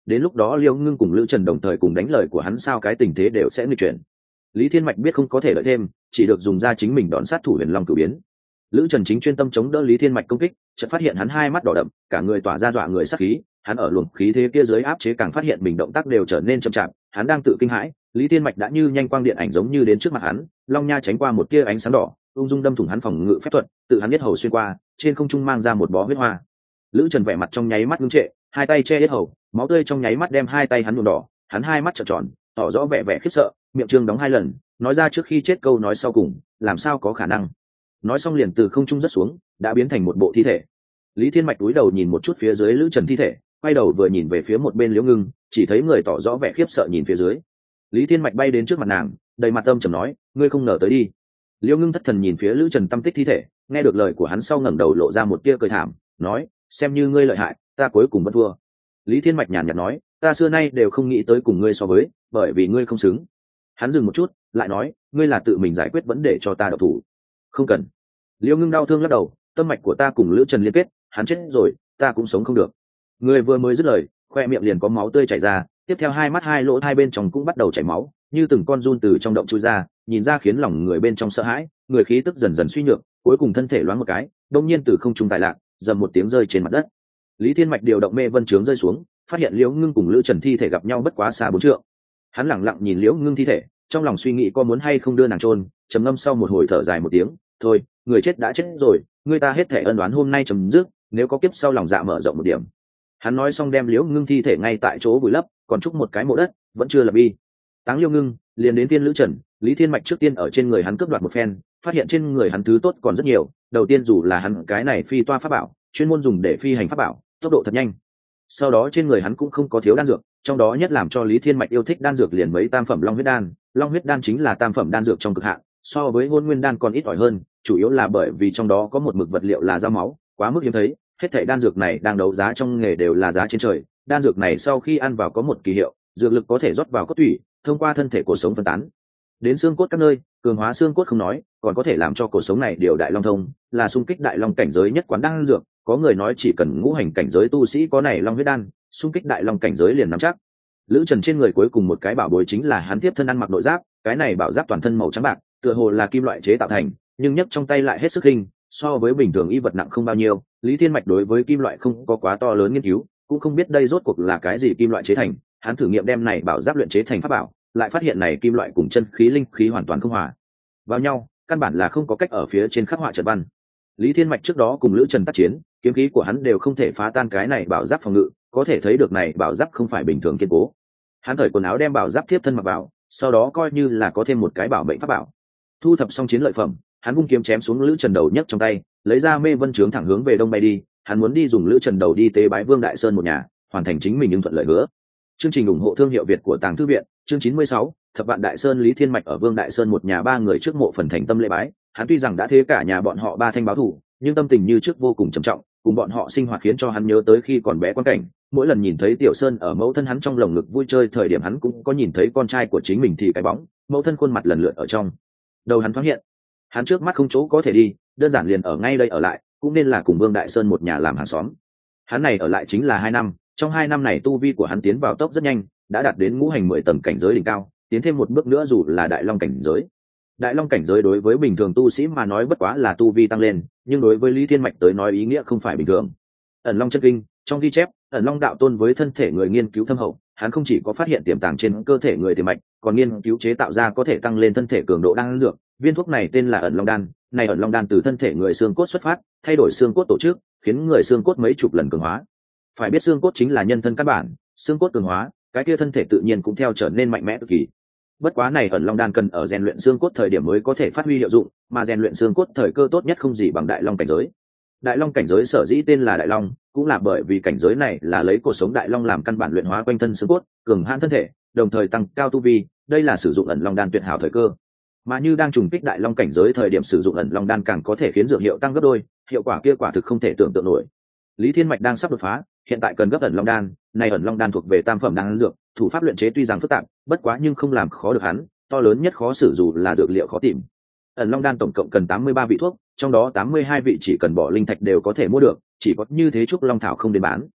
đến lúc đó Liêu Ngưng cùng Lữ Trần đồng thời cùng đánh lời của hắn, sao cái tình thế đều sẽ nghịch chuyển. Lý Thiên Mạch biết không có thể đợi thêm, chỉ được dùng ra chính mình đón sát thủ Huyền Long Cửu Biến. Lữ Trần chính chuyên tâm chống đỡ Lý Thiên Mạch công kích, chợt phát hiện hắn hai mắt đỏ đậm, cả người tỏa ra dọa người sát khí, hắn ở luồng khí thế kia dưới áp chế càng phát hiện mình động tác đều trở nên chậm chạp, hắn đang tự kinh hãi, Lý Thiên Mạch đã như nhanh quang điện ảnh giống như đến trước mặt hắn, long nha tránh qua một tia ánh sáng đỏ, ung dung đâm thủng hắn phòng ngự phép thuật, tự hắn biết hầu xuyên qua, trên không trung mang ra một bó huyết hoa. Lữ Trần vẻ mặt trong nháy mắt ngưng trệ, hai tay che yết hầu, máu tươi trong nháy mắt đem hai tay hắn nhuộm đỏ, hắn hai mắt trợn tròn, tỏ rõ vẻ vẻ khiếp sợ, miệng trương đóng hai lần, nói ra trước khi chết câu nói sau cùng, làm sao có khả năng. Nói xong liền từ không trung rớt xuống, đã biến thành một bộ thi thể. Lý Thiên Mạch cúi đầu nhìn một chút phía dưới Lữ Trần thi thể, quay đầu vừa nhìn về phía một bên Liễu Ngưng, chỉ thấy người tỏ rõ vẻ khiếp sợ nhìn phía dưới. Lý Thiên Mạch bay đến trước mặt nàng, đầy mặt âm trầm nói, ngươi không ngờ tới đi. Liễu Ngưng thất thần nhìn phía Lữ Trần tâm tích thi thể, nghe được lời của hắn sau ngẩng đầu lộ ra một tia cười thảm, nói, xem như ngươi lợi hại, ta cuối cùng vẫn thua. Lý Thiên Mạch nhàn nhạt nói, ta xưa nay đều không nghĩ tới cùng ngươi so với, bởi vì ngươi không xứng. Hắn dừng một chút, lại nói, ngươi là tự mình giải quyết vấn đề cho ta độc thủ. Không cần. Liễu Ngưng đau thương lắc đầu, tâm mạch của ta cùng Lữ Trần liên kết, hắn chết rồi, ta cũng sống không được. Người vừa mới dứt lời, khoe miệng liền có máu tươi chảy ra, tiếp theo hai mắt hai lỗ hai bên trong cũng bắt đầu chảy máu, như từng con giun từ trong động chui ra, nhìn ra khiến lòng người bên trong sợ hãi, người khí tức dần dần suy nhược, cuối cùng thân thể loáng một cái, đột nhiên từ không trung tài lạc, dầm một tiếng rơi trên mặt đất. Lý Thiên Mạch điều động mê vân trướng rơi xuống, phát hiện Liễu Ngưng cùng Lữ Trần thi thể gặp nhau bất quá xa bốn trượng. Hắn lẳng lặng nhìn Liễu Ngưng thi thể, trong lòng suy nghĩ có muốn hay không đưa nàng chôn, trầm ngâm sau một hồi thở dài một tiếng, thôi, người chết đã chết rồi, người ta hết thể ân oán hôm nay chấm dứt, nếu có kiếp sau lòng dạ mở rộng một điểm. Hắn nói xong đem Liễu Ngưng thi thể ngay tại chỗ vùi lấp, còn chúc một cái mộ đất, vẫn chưa lập bi. Táng Liễu Ngưng, liền đến tiên Lữ Trần, Lý Thiên Mạch trước tiên ở trên người hắn cướp đoạt một phen, phát hiện trên người hắn thứ tốt còn rất nhiều, đầu tiên dù là hắn cái này phi toa pháp bảo, chuyên môn dùng để phi hành pháp bảo, tốc độ thật nhanh. Sau đó trên người hắn cũng không có thiếu đan dược, trong đó nhất làm cho Lý Thiên Mạch yêu thích đan dược liền mấy tam phẩm long huyết đan, long huyết đan chính là tam phẩm đan dược trong cực hạn, so với Hôn Nguyên đan còn ít ỏi hơn, chủ yếu là bởi vì trong đó có một mực vật liệu là dao máu, quá mức hiếm thấy, hết thảy đan dược này đang đấu giá trong nghề đều là giá trên trời. Đan dược này sau khi ăn vào có một kỳ hiệu, dược lực có thể rót vào cốt tủy, thông qua thân thể cổ sống phân tán đến xương cốt các nơi, cường hóa xương cốt không nói, còn có thể làm cho cổ sống này điều đại long thông, là xung kích đại long cảnh giới nhất quán đan dược. Có người nói chỉ cần ngũ hành cảnh giới tu sĩ có này long huyết đan, xung kích đại long cảnh giới liền nắm chắc. Lữ Trần trên người cuối cùng một cái bảo bối chính là hắn tiếp thân ăn mặc nội giáp, cái này bảo giáp toàn thân màu trắng bạc, tựa hồ là kim loại chế tạo thành, nhưng nhấc trong tay lại hết sức hình, so với bình thường y vật nặng không bao nhiêu. Lý Thiên Mạch đối với kim loại không có quá to lớn nghiên cứu, cũng không biết đây rốt cuộc là cái gì kim loại chế thành. Hắn thử nghiệm đem này bảo giáp luyện chế thành pháp bảo, lại phát hiện này kim loại cùng chân khí linh khí hoàn toàn không hòa vào nhau, căn bản là không có cách ở phía trên khắc họa trận văn. Lý Thiên Mạch trước đó cùng Lữ Trần tác chiến, kiếm khí của hắn đều không thể phá tan cái này bảo giáp phòng ngự, có thể thấy được này bảo giáp không phải bình thường kiên cố. Hắn cởi quần áo đem bảo giáp tiếp thân mặc vào, sau đó coi như là có thêm một cái bảo mệnh pháp bảo. Thu thập xong chiến lợi phẩm, hắn vung kiếm chém xuống Lữ Trần đầu nhấc trong tay, lấy ra mê vân trướng thẳng hướng về đông bay đi. Hắn muốn đi dùng Lữ Trần đầu đi tế bái Vương Đại Sơn một nhà, hoàn thành chính mình nhưng thuận lợi hứa. Chương trình ủng hộ thương hiệu Việt của Tàng Thư viện, chương chín mươi sáu, Thập Vạn Đại Sơn. Lý Thiên Mạch ở Vương Đại Sơn một nhà ba người trước mộ phần thành tâm lễ bái. Hắn tuy rằng đã thế cả nhà bọn họ ba thanh báo thủ, nhưng tâm tình như trước vô cùng trầm trọng, cùng bọn họ sinh hoạt khiến cho hắn nhớ tới khi còn bé quan cảnh. Mỗi lần nhìn thấy Tiểu Sơn ở mẫu thân hắn trong lồng ngực vui chơi thời điểm, hắn cũng có nhìn thấy con trai của chính mình thì cái bóng, mẫu thân khuôn mặt lần lượt ở trong đầu hắn thoáng hiện. Hắn trước mắt không chỗ có thể đi, đơn giản liền ở ngay đây ở lại, cũng nên là cùng Vương Đại Sơn một nhà làm hàng xóm. Hắn này ở lại chính là hai năm, trong hai năm này tu vi của hắn tiến vào tốc rất nhanh, đã đạt đến ngũ hành mười tầng cảnh giới đỉnh cao, tiến thêm một bước nữa dù là đại long cảnh giới. Đại long cảnh giới đối với bình thường tu sĩ mà nói bất quá là tu vi tăng lên, nhưng đối với Lý Thiên Mạch tới nói ý nghĩa không phải bình thường. Ẩn Long chân kinh, trong ghi chép, Ẩn Long đạo tôn với thân thể người nghiên cứu thâm hậu, hắn không chỉ có phát hiện tiềm tàng trên cơ thể người tiềm mạch, còn nghiên cứu chế tạo ra có thể tăng lên thân thể cường độ đan dược. Viên thuốc này tên là Ẩn Long đan, này Ẩn Long đan từ thân thể người xương cốt xuất phát, thay đổi xương cốt tổ chức, khiến người xương cốt mấy chục lần cường hóa. Phải biết xương cốt chính là nhân thân căn bản, xương cốt cường hóa, cái kia thân thể tự nhiên cũng theo trở nên mạnh mẽ cực kỳ. Bất quá này Ẩn Long đan cần ở rèn luyện xương cốt thời điểm mới có thể phát huy hiệu dụng, mà rèn luyện xương cốt thời cơ tốt nhất không gì bằng đại long cảnh giới. Đại long cảnh giới sở dĩ tên là đại long, cũng là bởi vì cảnh giới này là lấy cột sống đại long làm căn bản luyện hóa quanh thân xương cốt, cường hãn thân thể, đồng thời tăng cao tu vi, đây là sử dụng Ẩn Long đan tuyệt hảo thời cơ. Mà như đang trùng kích đại long cảnh giới thời điểm sử dụng Ẩn Long đan càng có thể khiến dược hiệu tăng gấp đôi, hiệu quả kia quả thực không thể tưởng tượng nổi. Lý Thiên Mạch đang sắp đột phá, hiện tại cần gấp Ẩn Long đan, này Ẩn Long đan thuộc về tam phẩm đan dược, thủ pháp luyện chế tuy rằng phức tạp, bất quá nhưng không làm khó được hắn, to lớn nhất khó xử dù là dược liệu khó tìm. Ẩn Long đan tổng cộng cần tám mươi ba vị thuốc, trong đó tám mươi hai vị chỉ cần bỏ linh thạch đều có thể mua được, chỉ có như thế trúc long thảo không đến bán.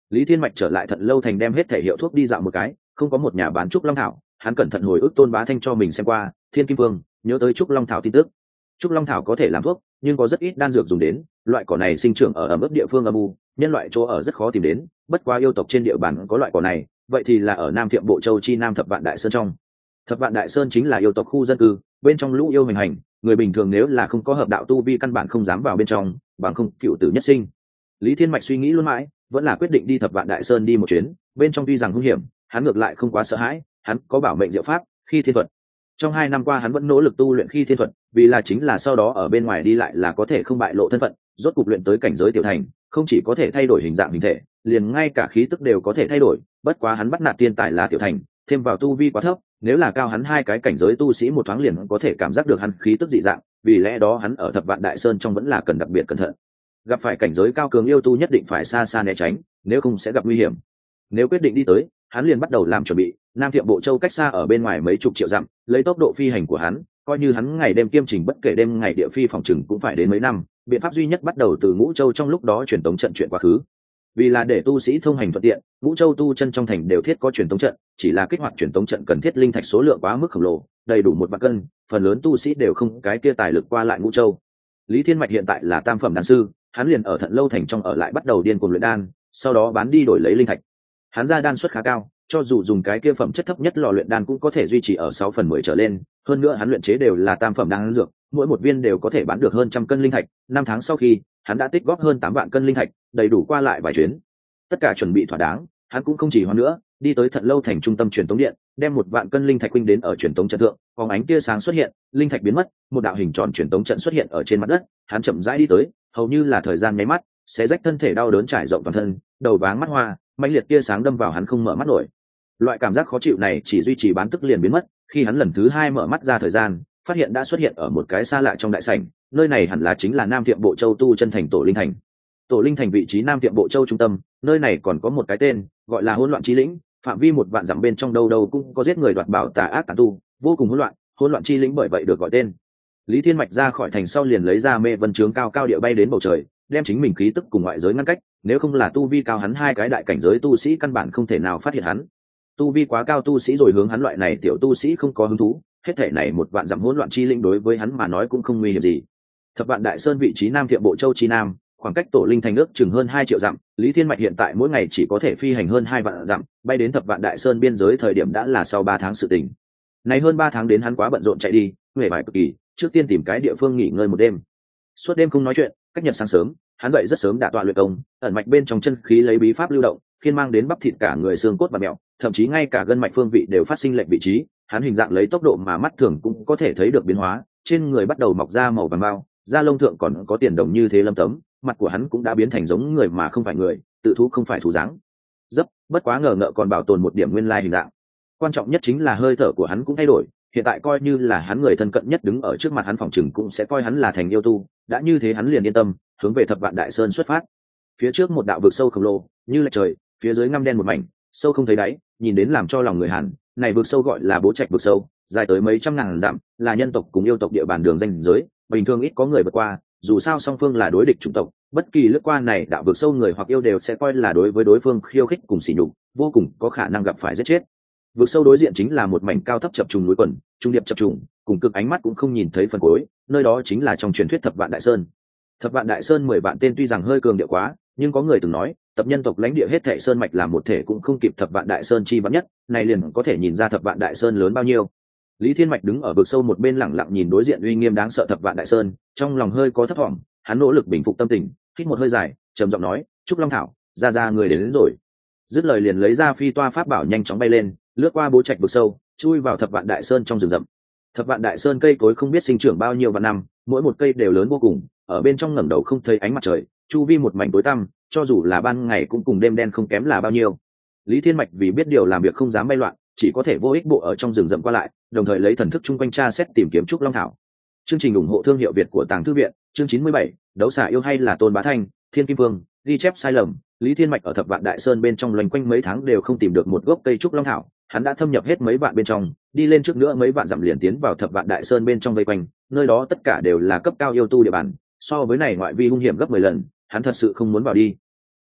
Lý Thiên Mạch trở lại Thận Lâu Thành đem hết thể hiệu thuốc đi dạo một cái, không có một nhà bán trúc long thảo, hắn cẩn thận hồi ức Tôn Bá Thanh cho mình xem qua Thiên Kim Vương, nhớ tới trúc long thảo tin tức. Trúc long thảo có thể làm thuốc, nhưng có rất ít đan dược dùng đến, loại cỏ này sinh trưởng ở ẩm ướt địa phương âm u, nhân loại chỗ ở rất khó tìm đến, bất quá yêu tộc trên địa bàn có loại cỏ này, vậy thì là ở Nam Thiệm Bộ Châu chi Nam Thập Vạn Đại Sơn trong. Thập Vạn Đại Sơn chính là yêu tộc khu dân cư, bên trong lũ yêu hành hành, người bình thường nếu là không có hợp đạo tu vi căn bản không dám vào bên trong, bằng không cựu tử nhất sinh. Lý Thiên Mạch suy nghĩ luôn mãi, vẫn là quyết định đi Thập Vạn Đại Sơn đi một chuyến, bên trong tuy rằng hung hiểm, hắn ngược lại không quá sợ hãi, hắn có bảo mệnh diệu pháp, khi thiên thuật. Trong hai năm qua hắn vẫn nỗ lực tu luyện khi thiên thuật, vì là chính là sau đó ở bên ngoài đi lại là có thể không bại lộ thân phận, rốt cục luyện tới cảnh giới tiểu thành, không chỉ có thể thay đổi hình dạng hình thể, liền ngay cả khí tức đều có thể thay đổi, bất quá hắn bắt nạt tiên tài là tiểu thành, thêm vào tu vi quá thấp, nếu là cao hắn hai cái cảnh giới tu sĩ một thoáng liền có thể cảm giác được hắn khí tức dị dạng, vì lẽ đó hắn ở Thập Vạn Đại Sơn trong vẫn là cần đặc biệt cẩn thận. Gặp phải cảnh giới cao cường yêu tu nhất định phải xa xa né tránh, nếu không sẽ gặp nguy hiểm. Nếu quyết định đi tới, hắn liền bắt đầu làm chuẩn bị. Nam Thiệm Bộ Châu cách xa ở bên ngoài mấy chục triệu dặm, lấy tốc độ phi hành của hắn, coi như hắn ngày đêm kiêm trình bất kể đêm ngày địa phi phòng chừng cũng phải đến mấy năm. Biện pháp duy nhất bắt đầu từ Ngũ Châu trong lúc đó truyền tống trận chuyện quá khứ. Vì là để tu sĩ thông hành thuận tiện, Ngũ Châu tu chân trong thành đều thiết có truyền tống trận, chỉ là kích hoạt truyền tống trận cần thiết linh thạch số lượng quá mức khổng lồ, đầy đủ một vạn cân, phần lớn tu sĩ đều không cái kia tài lực qua lại Ngũ Châu. Lý Thiên Mạch hiện tại là tam phẩm đan sư, hắn liền ở Thận Lâu Thành trong ở lại bắt đầu điên cuồng luyện đan, sau đó bán đi đổi lấy linh thạch. Hắn ra đan suất khá cao, cho dù dùng cái kia phẩm chất thấp nhất lò luyện đan cũng có thể duy trì ở sáu phần mười trở lên, hơn nữa hắn luyện chế đều là tam phẩm đan dược, mỗi một viên đều có thể bán được hơn trăm cân linh thạch. Năm tháng sau khi, hắn đã tích góp hơn tám vạn cân linh thạch, đầy đủ qua lại vài chuyến. Tất cả chuẩn bị thỏa đáng, hắn cũng không chỉ hoãn nữa, đi tới Thận Lâu Thành trung tâm truyền tống điện, đem một vạn cân linh thạch huynh đến ở truyền tống trận thượng, phóng ánh tia sáng xuất hiện, linh thạch biến mất, một đạo hình tròn truyền tống trận xuất hiện ở trên mặt đất, hắn chậm rãi đi tới, hầu như là thời gian nháy mắt, sẽ rách thân thể đau đớn trải rộng toàn thân, đầu váng mắt hoa, mãnh liệt tia sáng đâm vào hắn không mở mắt nổi. Loại cảm giác khó chịu này chỉ duy trì bán tức liền biến mất, khi hắn lần thứ hai mở mắt ra thời gian, phát hiện đã xuất hiện ở một cái xa lạ trong đại sảnh, nơi này hẳn là chính là Nam Thiệm Bộ Châu tu chân thành Tổ Linh Thành. Tổ Linh Thành vị trí Nam Thiệm Bộ Châu trung tâm, nơi này còn có một cái tên, gọi là Hỗn Loạn Chi Lĩnh, phạm vi một vạn dặm bên trong đâu đâu cũng có giết người đoạt bảo tà ác tà tu, vô cùng hỗn loạn, Hỗn Loạn Chi Lĩnh bởi vậy được gọi tên. Lý Thiên Mạch ra khỏi thành sau liền lấy ra mê vân trướng cao cao địa bay đến bầu trời, đem chính mình khí tức cùng ngoại giới ngăn cách, nếu không là tu vi cao hắn hai cái đại cảnh giới tu sĩ căn bản không thể nào phát hiện hắn. Tu vi quá cao tu sĩ rồi hướng hắn loại này tiểu tu sĩ không có hứng thú, hết thể này một vạn dặm hỗn loạn chi linh đối với hắn mà nói cũng không nguy hiểm gì. Thập Vạn Đại Sơn vị trí Nam Thiệm Bộ Châu chi nam, khoảng cách Tổ Linh Thành ước chừng hơn hai triệu dặm, Lý Thiên Mạch hiện tại mỗi ngày chỉ có thể phi hành hơn hai vạn dặm, bay đến Thập Vạn Đại Sơn biên giới thời điểm đã là sau ba tháng sự tình. Này hơn ba tháng đến hắn quá bận rộn chạy đi, huệ bại cực kỳ, trước tiên tìm cái địa phương nghỉ ngơi một đêm. Suốt đêm không nói chuyện, cách nhật sáng sớm, hắn dậy rất sớm đả tọa luyện công, ẩn mạch bên trong chân khí lấy bí pháp lưu động, khiến mang đến bắp thịt cả người xương cốt và mẹo, thậm chí ngay cả gân mạch phương vị đều phát sinh lệch vị trí, hắn hình dạng lấy tốc độ mà mắt thường cũng có thể thấy được biến hóa, trên người bắt đầu mọc ra màu vàng bao, da lông thượng còn có tiền đồng như thế lâm tấm, mặt của hắn cũng đã biến thành giống người mà không phải người, tự thú không phải thú dáng. Dấp, bất quá ngờ ngợ còn bảo tồn một điểm nguyên lai hình dạng. Quan trọng nhất chính là hơi thở của hắn cũng thay đổi, hiện tại coi như là hắn người thân cận nhất đứng ở trước mặt hắn phòng chừng cũng sẽ coi hắn là thành yêu tu, đã như thế hắn liền yên tâm, hướng về Thập Vạn Đại Sơn xuất phát. Phía trước một đạo vực sâu khổng lồ, như là trời, phía dưới ngăm đen một mảnh, sâu không thấy đáy, nhìn đến làm cho lòng người hàn. Này vực sâu gọi là Bố Trạch vực sâu, dài tới mấy trăm ngàn dặm, là nhân tộc cùng yêu tộc địa bàn đường ranh giới, bình thường ít có người vượt qua, dù sao song phương là đối địch chủng tộc, bất kỳ lướt qua này đạo vực sâu người hoặc yêu đều sẽ coi là đối với đối phương khiêu khích cùng sỉ nhục, vô cùng có khả năng gặp phải giết chết. Vực sâu đối diện chính là một mảnh cao thấp chập trùng núi quần, trung điệp chập trùng, cùng cực ánh mắt cũng không nhìn thấy phần cuối, nơi đó chính là trong truyền thuyết Thập Vạn Đại Sơn. Thập Vạn Đại Sơn mười vạn tên tuy rằng hơi cường điệu quá, nhưng có người từng nói, tập nhân tộc lãnh địa hết thảy sơn mạch làm một thể cũng không kịp Thập Vạn Đại Sơn chi vạn nhất, này liền có thể nhìn ra Thập Vạn Đại Sơn lớn bao nhiêu. Lý Thiên Mạch đứng ở vực sâu một bên lặng lặng nhìn đối diện uy nghiêm đáng sợ Thập Vạn Đại Sơn, trong lòng hơi có thấp thỏm, hắn nỗ lực bình phục tâm tình, hít một hơi dài, trầm giọng nói, "Trúc Long Thảo, ra ra người đến, đến rồi." Dứt lời liền lấy ra phi toa pháp bảo nhanh chóng bay lên, lướt qua Bố Trạch vực sâu, chui vào Thập Vạn Đại Sơn trong rừng rậm. Thập Vạn Đại Sơn cây cối không biết sinh trưởng bao nhiêu vạn năm, mỗi một cây đều lớn vô cùng, ở bên trong ngẩng đầu không thấy ánh mặt trời, chu vi một mảnh tối tăm, cho dù là ban ngày cũng cùng đêm đen không kém là bao nhiêu. Lý Thiên Mạch vì biết điều làm việc không dám bay loạn, chỉ có thể vô ích bộ ở trong rừng rậm qua lại, đồng thời lấy thần thức chung quanh tra xét tìm kiếm Trúc Long Thảo. Chương trình ủng hộ thương hiệu Việt của Tàng Thư viện, chương chín mươi bảy, đấu xà yêu hay là Tôn Bá Thanh, Thiên Kim Vương, ghi chép sai lầm. Lý Thiên Mạch ở Thập Vạn Đại Sơn bên trong loanh quanh mấy tháng đều không tìm được một gốc cây Trúc Long Thảo, hắn đã thâm nhập hết mấy vạn bên trong, đi lên trước nữa mấy vạn dặm liền tiến vào Thập Vạn Đại Sơn bên trong vây quanh, nơi đó tất cả đều là cấp cao yêu tu địa bàn, so với này ngoại vi hung hiểm gấp mười lần, hắn thật sự không muốn vào đi.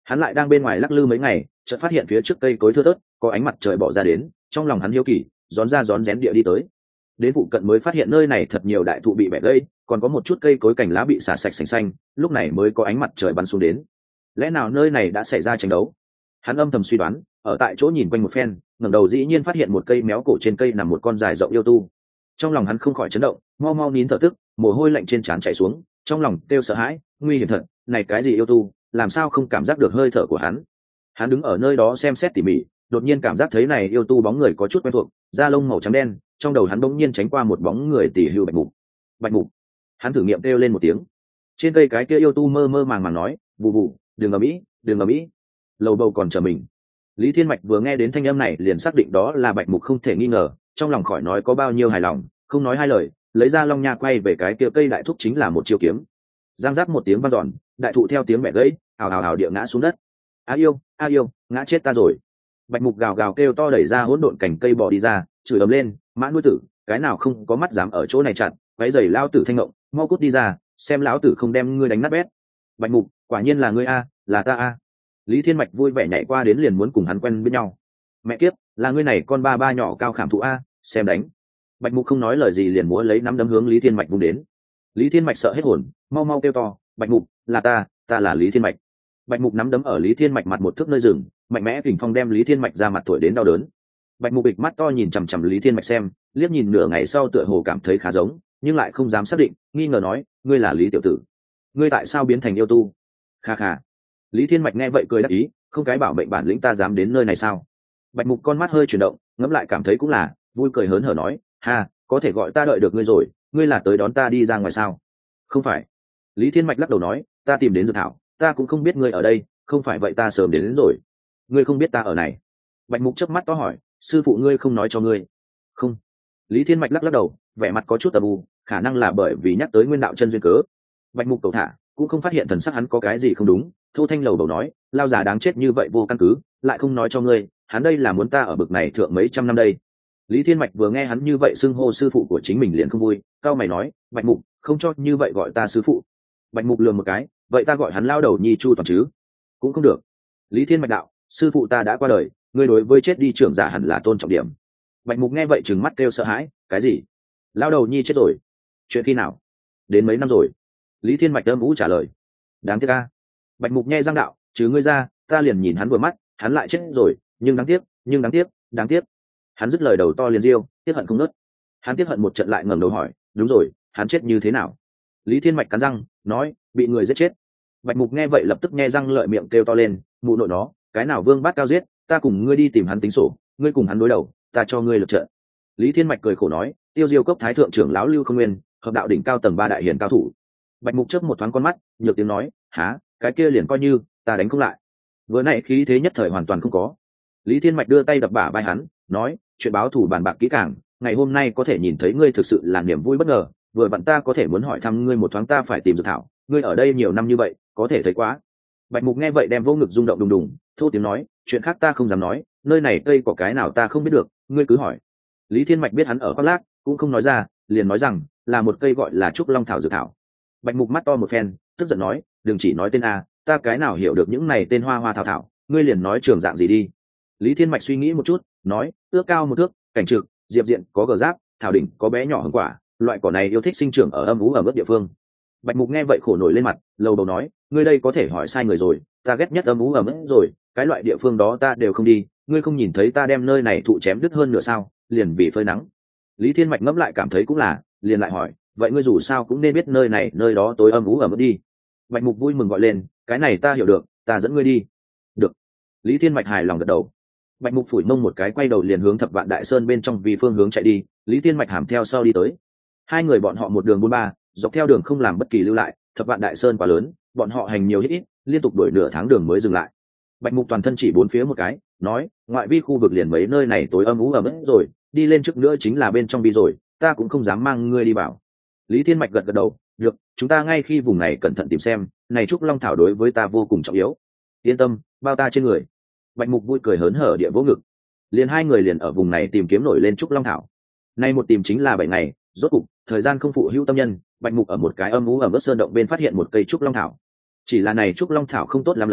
Hắn lại đang bên ngoài lắc lư mấy ngày, chợt phát hiện phía trước cây cối thưa thớt có ánh mặt trời bỏ ra đến, trong lòng hắn hiếu kỳ, rón ra rón rén địa đi tới. Đến phụ cận mới phát hiện nơi này thật nhiều đại thụ bị bẻ gãy, còn có một chút cây cối cành lá bị xả sạch xanh xanh, lúc này mới có ánh mặt trời bắn xuống đến. Lẽ nào nơi này đã xảy ra tranh đấu? Hắn âm thầm suy đoán, ở tại chỗ nhìn quanh một phen, ngẩng đầu dĩ nhiên phát hiện một cây méo cổ, trên cây nằm một con dài rộng yêu tu. Trong lòng hắn không khỏi chấn động, mau mau nín thở tức, mồ hôi lạnh trên trán chảy xuống, trong lòng kêu sợ hãi, nguy hiểm thật, này cái gì yêu tu, làm sao không cảm giác được hơi thở của hắn? Hắn đứng ở nơi đó xem xét tỉ mỉ, đột nhiên cảm giác thấy này yêu tu bóng người có chút quen thuộc, da lông màu trắng đen, trong đầu hắn bỗng nhiên tránh qua một bóng người tỉ hưu Bạch Mục. Bạch Mục. Hắn thử nghiệm kêu lên một tiếng. Trên cây cái kia yêu tu mơ mơ màng màng nói, vù vù, đừng ở mỹ, đừng ở mỹ. Lầu bầu còn chờ mình. Lý Thiên Mạch vừa nghe đến thanh âm này liền xác định đó là Bạch Mục không thể nghi ngờ, trong lòng khỏi nói có bao nhiêu hài lòng, không nói hai lời, lấy ra long nha quay về cái kia cây đại thúc chính là một chiêu kiếm. Giang giác một tiếng vang dọn, đại thụ theo tiếng mẹ gãy, ào ào ào địa ngã xuống đất. A yêu, a yêu, ngã chết ta rồi. Bạch Mục gào gào kêu to đẩy ra hỗn độn cành cây bò đi ra, chửi ầm lên, mã nuôi tử, cái nào không có mắt dám ở chỗ này chặn, váy giày lao tử thanh ngộng, mau cút đi ra, xem lão tử không đem ngươi đánh nát bét. Bạch Mục, quả nhiên là ngươi a, là ta a. Lý Thiên Mạch vui vẻ nhảy qua đến liền muốn cùng hắn quen biết nhau. Mẹ kiếp, là ngươi này con ba ba nhỏ cao khảm thụ a, xem đánh. Bạch Mục không nói lời gì liền múa lấy nắm đấm hướng Lý Thiên Mạch vung đến. Lý Thiên Mạch sợ hết hồn, mau mau kêu to, Bạch Mục, là ta, ta là Lý Thiên Mạch. Bạch Mục nắm đấm ở Lý Thiên Mạch mặt một thước nơi rừng, mạnh mẽ kình phong đem Lý Thiên Mạch ra mặt thổi đến đau đớn. Bạch Mục bịch mắt to nhìn chằm chằm Lý Thiên Mạch xem, liếc nhìn nửa ngày sau tựa hồ cảm thấy khá giống, nhưng lại không dám xác định, nghi ngờ nói, ngươi là Lý tiểu tử, ngươi tại sao biến thành yêu tu? Kha kha. Lý Thiên Mạch nghe vậy cười đáp ý, không cái bảo mệnh bản lĩnh ta dám đến nơi này sao? Bạch Mục con mắt hơi chuyển động, ngẫm lại cảm thấy cũng là, vui cười hớn hở nói, ha, có thể gọi ta đợi được ngươi rồi, ngươi là tới đón ta đi ra ngoài sao? Không phải. Lý Thiên Mạch lắc đầu nói, ta tìm đến dược thảo, ta cũng không biết ngươi ở đây, không phải vậy ta sớm đến, đến rồi. Ngươi không biết ta ở này? Bạch Mục chớp mắt to hỏi, sư phụ ngươi không nói cho ngươi? Không. Lý Thiên Mạch lắc lắc đầu, vẻ mặt có chút tà u, khả năng là bởi vì nhắc tới nguyên đạo chân duyên cớ. Bạch Mục cầu thả, cũng không phát hiện thần sắc hắn có cái gì không đúng, thô thanh lầu đầu nói, lao già đáng chết như vậy vô căn cứ, lại không nói cho ngươi, hắn đây là muốn ta ở bực này thượng mấy trăm năm đây. Lý Thiên Mạch vừa nghe hắn như vậy xưng hô sư phụ của chính mình liền không vui, cao mày nói, Bạch Mục, không cho như vậy gọi ta sư phụ. Bạch Mục lườm một cái, vậy ta gọi hắn lao đầu nhi Chu toàn chứ? Cũng không được. Lý Thiên Mạch đạo, sư phụ ta đã qua đời, ngươi đối với chết đi trưởng giả hẳn là tôn trọng điểm. Bạch Mục nghe vậy trừng mắt kêu sợ hãi, cái gì? Lao đầu nhi chết rồi? Chuyện khi nào? Đến mấy năm rồi? Lý Thiên Mạch âm ú trả lời. Đáng tiếc a. Bạch Mục nghe răng đạo, chứ ngươi ra, ta liền nhìn hắn vừa mắt, hắn lại chết rồi, nhưng đáng tiếc, nhưng đáng tiếc, đáng tiếc. Hắn dứt lời đầu to liền riêu, tiếc hận không nớt. Hắn tiếc hận một trận lại ngẩng đầu hỏi, đúng rồi, hắn chết như thế nào? Lý Thiên Mạch cắn răng, nói, bị người giết chết. Bạch Mục nghe vậy lập tức nghe răng lợi miệng kêu to lên, mụ nội nó, cái nào vương bát cao giết, ta cùng ngươi đi tìm hắn tính sổ, ngươi cùng hắn đối đầu, ta cho ngươi lượt trận. Lý Thiên Mạch cười khổ nói, tiêu diêu cốc thái thượng trưởng lão Lưu Không Nguyên, hợp đạo đỉnh cao tầng ba đại hiển cao thủ. Bạch Mục chớp một thoáng con mắt, nhược tiếng nói, há, cái kia liền coi như ta đánh không lại. Vừa nãy khí thế nhất thời hoàn toàn không có. Lý Thiên Mạch đưa tay đập bả vai hắn, nói, chuyện báo thù bàn bạc kỹ càng, ngày hôm nay có thể nhìn thấy ngươi thực sự là niềm vui bất ngờ, vừa vặn ta có thể muốn hỏi thăm ngươi một thoáng, ta phải tìm dược thảo, ngươi ở đây nhiều năm như vậy, có thể thấy quá. Bạch Mục nghe vậy đem vô ngực rung động đùng đùng, thô tiếng nói, chuyện khác ta không dám nói, nơi này cây có cái nào ta không biết được, ngươi cứ hỏi. Lý Thiên Mạch biết hắn ở khoác lác, cũng không nói ra, liền nói rằng là một cây gọi là trúc long thảo dược thảo. Bạch Mục mắt to một phen, tức giận nói, đừng chỉ nói tên a, ta cái nào hiểu được những này tên hoa hoa thảo thảo, ngươi liền nói trường dạng gì đi. Lý Thiên Mạch suy nghĩ một chút, nói, ước cao một thước, cảnh trực, diệp diện có gờ giáp, thảo đỉnh có bé nhỏ hơn quả, loại cỏ này yêu thích sinh trưởng ở âm ú ở mức địa phương. Bạch Mục nghe vậy khổ nổi lên mặt, lầu đầu nói, ngươi đây có thể hỏi sai người rồi, ta ghét nhất âm ú ở mức rồi, cái loại địa phương đó ta đều không đi, ngươi không nhìn thấy ta đem nơi này thụ chém đứt hơn nửa sao, liền vì phơi nắng. Lý Thiên Mạch ngẫm lại cảm thấy cũng là, liền lại hỏi, vậy ngươi dù sao cũng nên biết nơi này nơi đó tối âm ú ở mức đi. Bạch Mục vui mừng gọi lên, cái này ta hiểu được, ta dẫn ngươi đi. Được. Lý Thiên Mạch hài lòng gật đầu. Bạch Mục phủi mông một cái quay đầu liền hướng Thập Vạn Đại Sơn bên trong vì phương hướng chạy đi, Lý Thiên Mạch hàm theo sau đi tới. Hai người bọn họ một đường buôn ba, dọc theo đường không làm bất kỳ lưu lại, Thập Vạn Đại Sơn quá lớn, bọn họ hành nhiều ít ít, liên tục đuổi nửa tháng đường mới dừng lại. Bạch Mục toàn thân chỉ bốn phía một cái, nói, ngoại vi khu vực liền mấy nơi này tối âm ú ẩm ướt rồi, đi lên trước nữa chính là bên trong vi rồi, ta cũng không dám mang ngươi đi vào. Lý Thiên Mạch gật gật đầu, được, chúng ta ngay khi vùng này cẩn thận tìm xem, này trúc long thảo đối với ta vô cùng trọng yếu. Yên tâm, bao ta trên người. Bạch Mục vui cười hớn hở địa vỗ ngực. Liền hai người liền ở vùng này tìm kiếm nổi lên trúc long thảo. Nay một tìm chính là bảy ngày, rốt cục, thời gian không phụ hữu tâm nhân, Bạch Mục ở một cái âm ú ẩm ướt sơn động bên phát hiện một cây trúc long thảo. Chỉ là này trúc long thảo không tốt lắm lấy,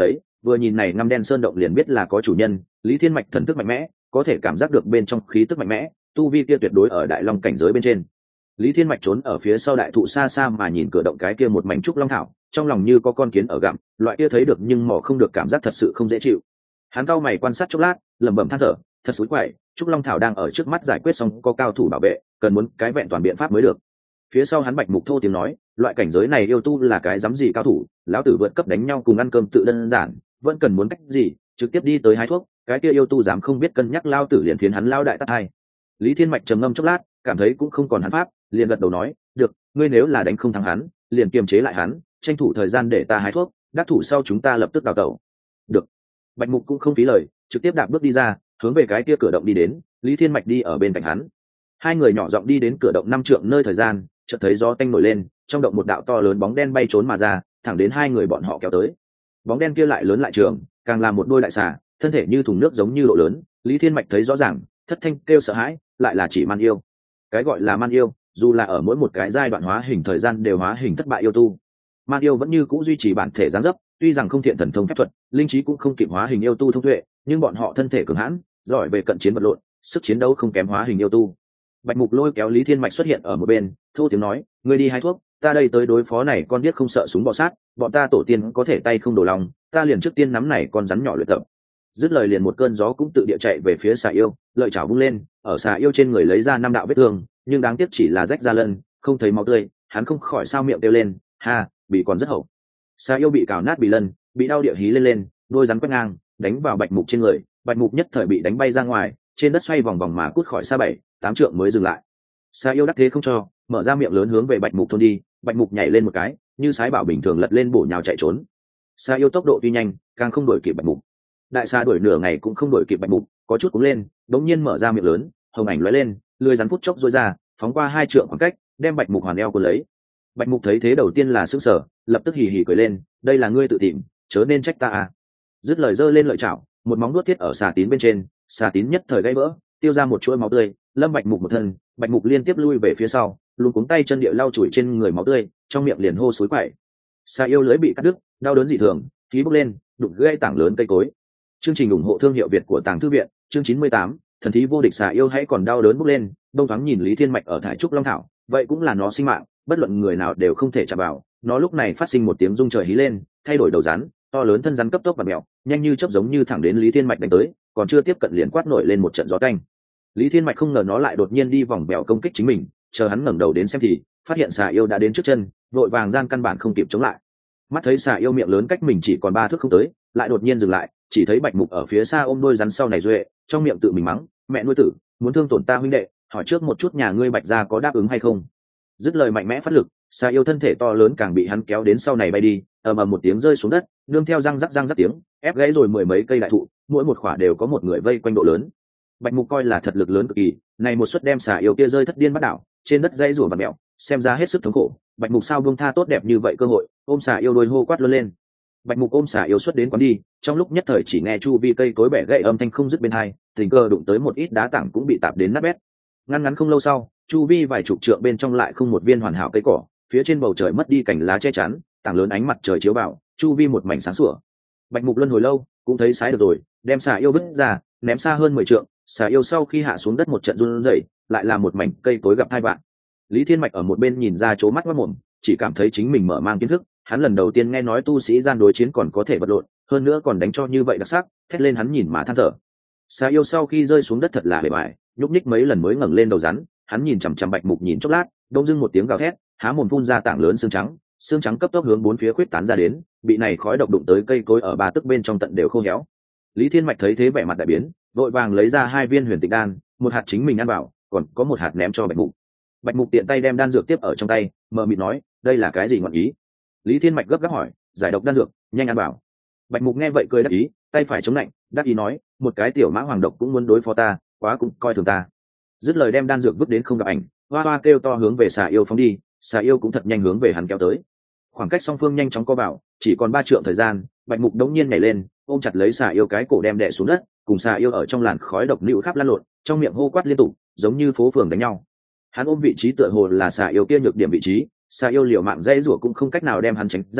vừa nhìn này ngăm đen sơn động liền biết là có chủ nhân. Lý Thiên Mạch thần thức mạnh mẽ, có thể cảm giác được bên trong khí tức mạnh mẽ, tu vi kia tuyệt đối ở đại long cảnh giới bên trên. Lý Thiên Mạch trốn ở phía sau đại thụ xa xa mà nhìn cửa động cái kia một mảnh trúc long thảo, trong lòng như có con kiến ở gặm, loại kia thấy được nhưng mò không được cảm giác thật sự không dễ chịu. Hắn cau mày quan sát chốc lát, lẩm bẩm than thở, thật xối quậy, trúc long thảo đang ở trước mắt giải quyết xong có cao thủ bảo vệ, cần muốn cái vẹn toàn biện pháp mới được. Phía sau hắn Bạch Mục thô tiếng nói, loại cảnh giới này yêu tu là cái dám gì cao thủ, lão tử vượt cấp đánh nhau cùng ăn cơm tự đơn giản, vẫn cần muốn cách gì, trực tiếp đi tới hái thuốc, cái kia yêu tu dám không biết cân nhắc lao tử liền phiến hắn lao đại tát hai. Lý Thiên Mạch trầm ngâm chốc lát, cảm thấy cũng không còn hắn pháp, liền gật đầu nói, được, ngươi nếu là đánh không thắng hắn, liền kiềm chế lại hắn, tranh thủ thời gian để ta hái thuốc, đắc thủ sau chúng ta lập tức đào tẩu. Được. Bạch Mục cũng không phí lời, trực tiếp đạp bước đi ra, hướng về cái kia cửa động đi đến. Lý Thiên Mạch đi ở bên cạnh hắn. Hai người nhỏ giọng đi đến cửa động năm trượng nơi thời gian, chợt thấy gió tanh nổi lên, trong động một đạo to lớn bóng đen bay trốn mà ra, thẳng đến hai người bọn họ kéo tới. Bóng đen kia lại lớn lại trường, càng là một đôi đại xà, thân thể như thùng nước giống như độ lớn. Lý Thiên Mạch thấy rõ ràng, thất thanh kêu sợ hãi, lại là chỉ man yêu. Cái gọi là man yêu, dù là ở mỗi một cái giai đoạn hóa hình thời gian đều hóa hình thất bại yêu tu, man yêu vẫn như cũ duy trì bản thể dáng dấp, tuy rằng không thiện thần thông phép thuật, linh trí cũng không kịp hóa hình yêu tu thông tuệ, nhưng bọn họ thân thể cường hãn, giỏi về cận chiến vật lộn, sức chiến đấu không kém hóa hình yêu tu. Bạch Mục lôi kéo Lý Thiên Mạch xuất hiện ở một bên, thô tiếng nói, ngươi đi hái thuốc, ta đây tới đối phó này con biết không sợ súng bọ sát, bọn ta tổ tiên có thể tay không đổ lòng, ta liền trước tiên nắm này con rắn nhỏ luyện tập. Dứt lời liền một cơn gió cũng tự địa chạy về phía xà yêu, lợi chảo vung lên, ở xà yêu trên người lấy ra năm đạo vết thương, nhưng đáng tiếc chỉ là rách ra lân, không thấy máu tươi, hắn không khỏi sao miệng kêu lên, ha, bị còn rất hậu. Xà yêu bị cào nát bị lân, bị đau địa hí lên lên, đôi rắn quét ngang, đánh vào Bạch Mục trên người, Bạch Mục nhất thời bị đánh bay ra ngoài, trên đất xoay vòng vòng mà cút khỏi xa bảy, tám trượng mới dừng lại. Xà yêu đắc thế không cho, mở ra miệng lớn hướng về Bạch Mục thôn đi, Bạch Mục nhảy lên một cái, như sái bảo bình thường lật lên bổ nhào chạy trốn. Xà yêu tốc độ tuy nhanh, càng không đuổi kịp Bạch Mục. Đại xà đuổi nửa ngày cũng không đuổi kịp Bạch Mục, có chút cũng lên, đống nhiên mở ra miệng lớn, hồng ảnh lóe lên, lưỡi rắn phút chốc rối ra, phóng qua hai trượng khoảng cách, đem Bạch Mục hoàn eo cuốn lấy. Bạch Mục thấy thế đầu tiên là sững sờ, lập tức hì hì cười lên, đây là ngươi tự tìm, chớ nên trách ta à. Dứt lời giơ lên lợi chảo, một móng nuốt thiết ở xà tín bên trên, xà tín nhất thời gãy vỡ, tiêu ra một chuỗi máu tươi, lâm Bạch Mục một thân. Bạch Mục liên tiếp lui về phía sau, luống cuống tay chân địa lau chùi trên người máu tươi, trong miệng liền hô suối quậy. Xà yêu lưỡi bị cắt đứt, đau đớn dị thường, khí bốc lên, đụng gãy tảng lớn cây cối. Chương trình ủng hộ thương hiệu Việt của Tàng Thư viện, chương chín mươi tám, thần thí vô địch xà yêu hãy còn đau đớn bốc lên, đông thoáng nhìn Lý Thiên Mạch ở thải trúc long thảo, vậy cũng là nó sinh mạng, bất luận người nào đều không thể chạm vào. Nó lúc này phát sinh một tiếng rung trời hí lên, thay đổi đầu rắn, to lớn thân rắn cấp tốc và mèo, nhanh như chớp giống như thẳng đến Lý Thiên Mạch đánh tới, còn chưa tiếp cận liền quát nổi lên một trận gió canh. Lý Thiên Mạch không ngờ nó lại đột nhiên đi vòng bèo công kích chính mình, chờ hắn ngẩng đầu đến xem thì phát hiện xà yêu đã đến trước chân, vội vàng gian căn bản không kịp chống lại. Mắt thấy xà yêu miệng lớn cách mình chỉ còn ba thước không tới, lại đột nhiên dừng lại, chỉ thấy Bạch Mục ở phía xa ôm đôi rắn sau này duệ, trong miệng tự mình mắng, mẹ nuôi tử, muốn thương tổn ta huynh đệ, hỏi trước một chút nhà ngươi Bạch gia có đáp ứng hay không. Dứt lời mạnh mẽ phát lực, xà yêu thân thể to lớn càng bị hắn kéo đến sau này bay đi, ầm ầm một tiếng rơi xuống đất, nương theo răng rắc răng rắc tiếng, ép gãy rồi mười mấy cây đại thụ, mỗi một khỏa đều có một người vây quanh độ lớn. Bạch Mục coi là thật lực lớn cực kỳ, này một suất đem xà yêu kia rơi thất điên bắt đảo, trên đất dãy rủa vặn mèo, xem ra hết sức thống khổ. Bạch Mục sao buông tha tốt đẹp như vậy cơ hội, ôm xà yêu đôi hô quát lớn lên. Bạch Mục ôm xà yêu xuất đến quán đi, trong lúc nhất thời chỉ nghe chu vi cây cối bẻ gãy âm thanh không dứt bên tai, tình cờ đụng tới một ít đá tảng cũng bị tạp đến nát bét. Ngắn ngắn không lâu sau, chu vi vài chục trượng bên trong lại không một viên hoàn hảo cây cỏ, phía trên bầu trời mất đi cành lá che chắn, tảng lớn ánh mặt trời chiếu vào, chu vi một mảnh sáng sủa. Bạch Mục luân hồi lâu, cũng thấy sái được rồi, đem xà yêu vứt ra, ném xa hơn mười trượng, xà yêu sau khi hạ xuống đất một trận run rẩy, lại là một mảnh cây cối gặp hai bạn. Lý Thiên Mạch ở một bên nhìn ra chố mắt mắt mồm, chỉ cảm thấy chính mình mở mang kiến thức, hắn lần đầu tiên nghe nói tu sĩ gian đối chiến còn có thể vật lộn, hơn nữa còn đánh cho như vậy đặc sắc, thét lên hắn nhìn mà than thở. Xà yêu sau khi rơi xuống đất thật là bề bại, nhúc nhích mấy lần mới ngẩng lên đầu rắn, hắn nhìn chằm chằm Bạch Mục nhìn chốc lát, đông dưng một tiếng gào thét, há mồm phun ra tảng lớn xương trắng, xương trắng cấp tốc hướng bốn phía khuyết tán ra đến, bị này khói độc đụng tới cây cối ở ba tấc bên trong tận đều khô héo. Lý Thiên Mạch thấy thế vẻ mặt đại biến, vội vàng lấy ra hai viên huyền tịch đan, một hạt chính mình ăn vào, còn có một hạt ném cho Bạch Mục. Bạch Mục tiện tay đem đan dược tiếp ở trong tay, mờ mịt nói, đây là cái gì ngọn ý? Lý Thiên Mạch gấp gáp hỏi, giải độc đan dược, nhanh ăn vào. Bạch Mục nghe vậy cười đáp ý, tay phải chống lạnh, đáp ý nói, một cái tiểu mã hoàng độc cũng muốn đối phó ta, quá cũng coi thường ta. Dứt lời đem đan dược vứt đến không gặp ảnh, hoa hoa kêu to hướng về xà yêu phóng đi, xà yêu cũng thật nhanh hướng về hắn kéo tới. Khoảng cách song phương nhanh chóng co vào, chỉ còn ba trượng thời gian, Bạch Mục đống nhiên nhảy lên, ôm chặt lấy xà yêu cái cổ đem đè xuống đất, cùng xà yêu ở trong làn khói độc nịu khắp lăn lộn, trong miệng hô quát liên tục, giống như phố phường đánh nhau. Hắn ôm vị trí tựa hồ là xà yêu kia nhược điểm vị trí, xà yêu liều mạng dây rủa cũng không cách nào đem hắn tránh ra,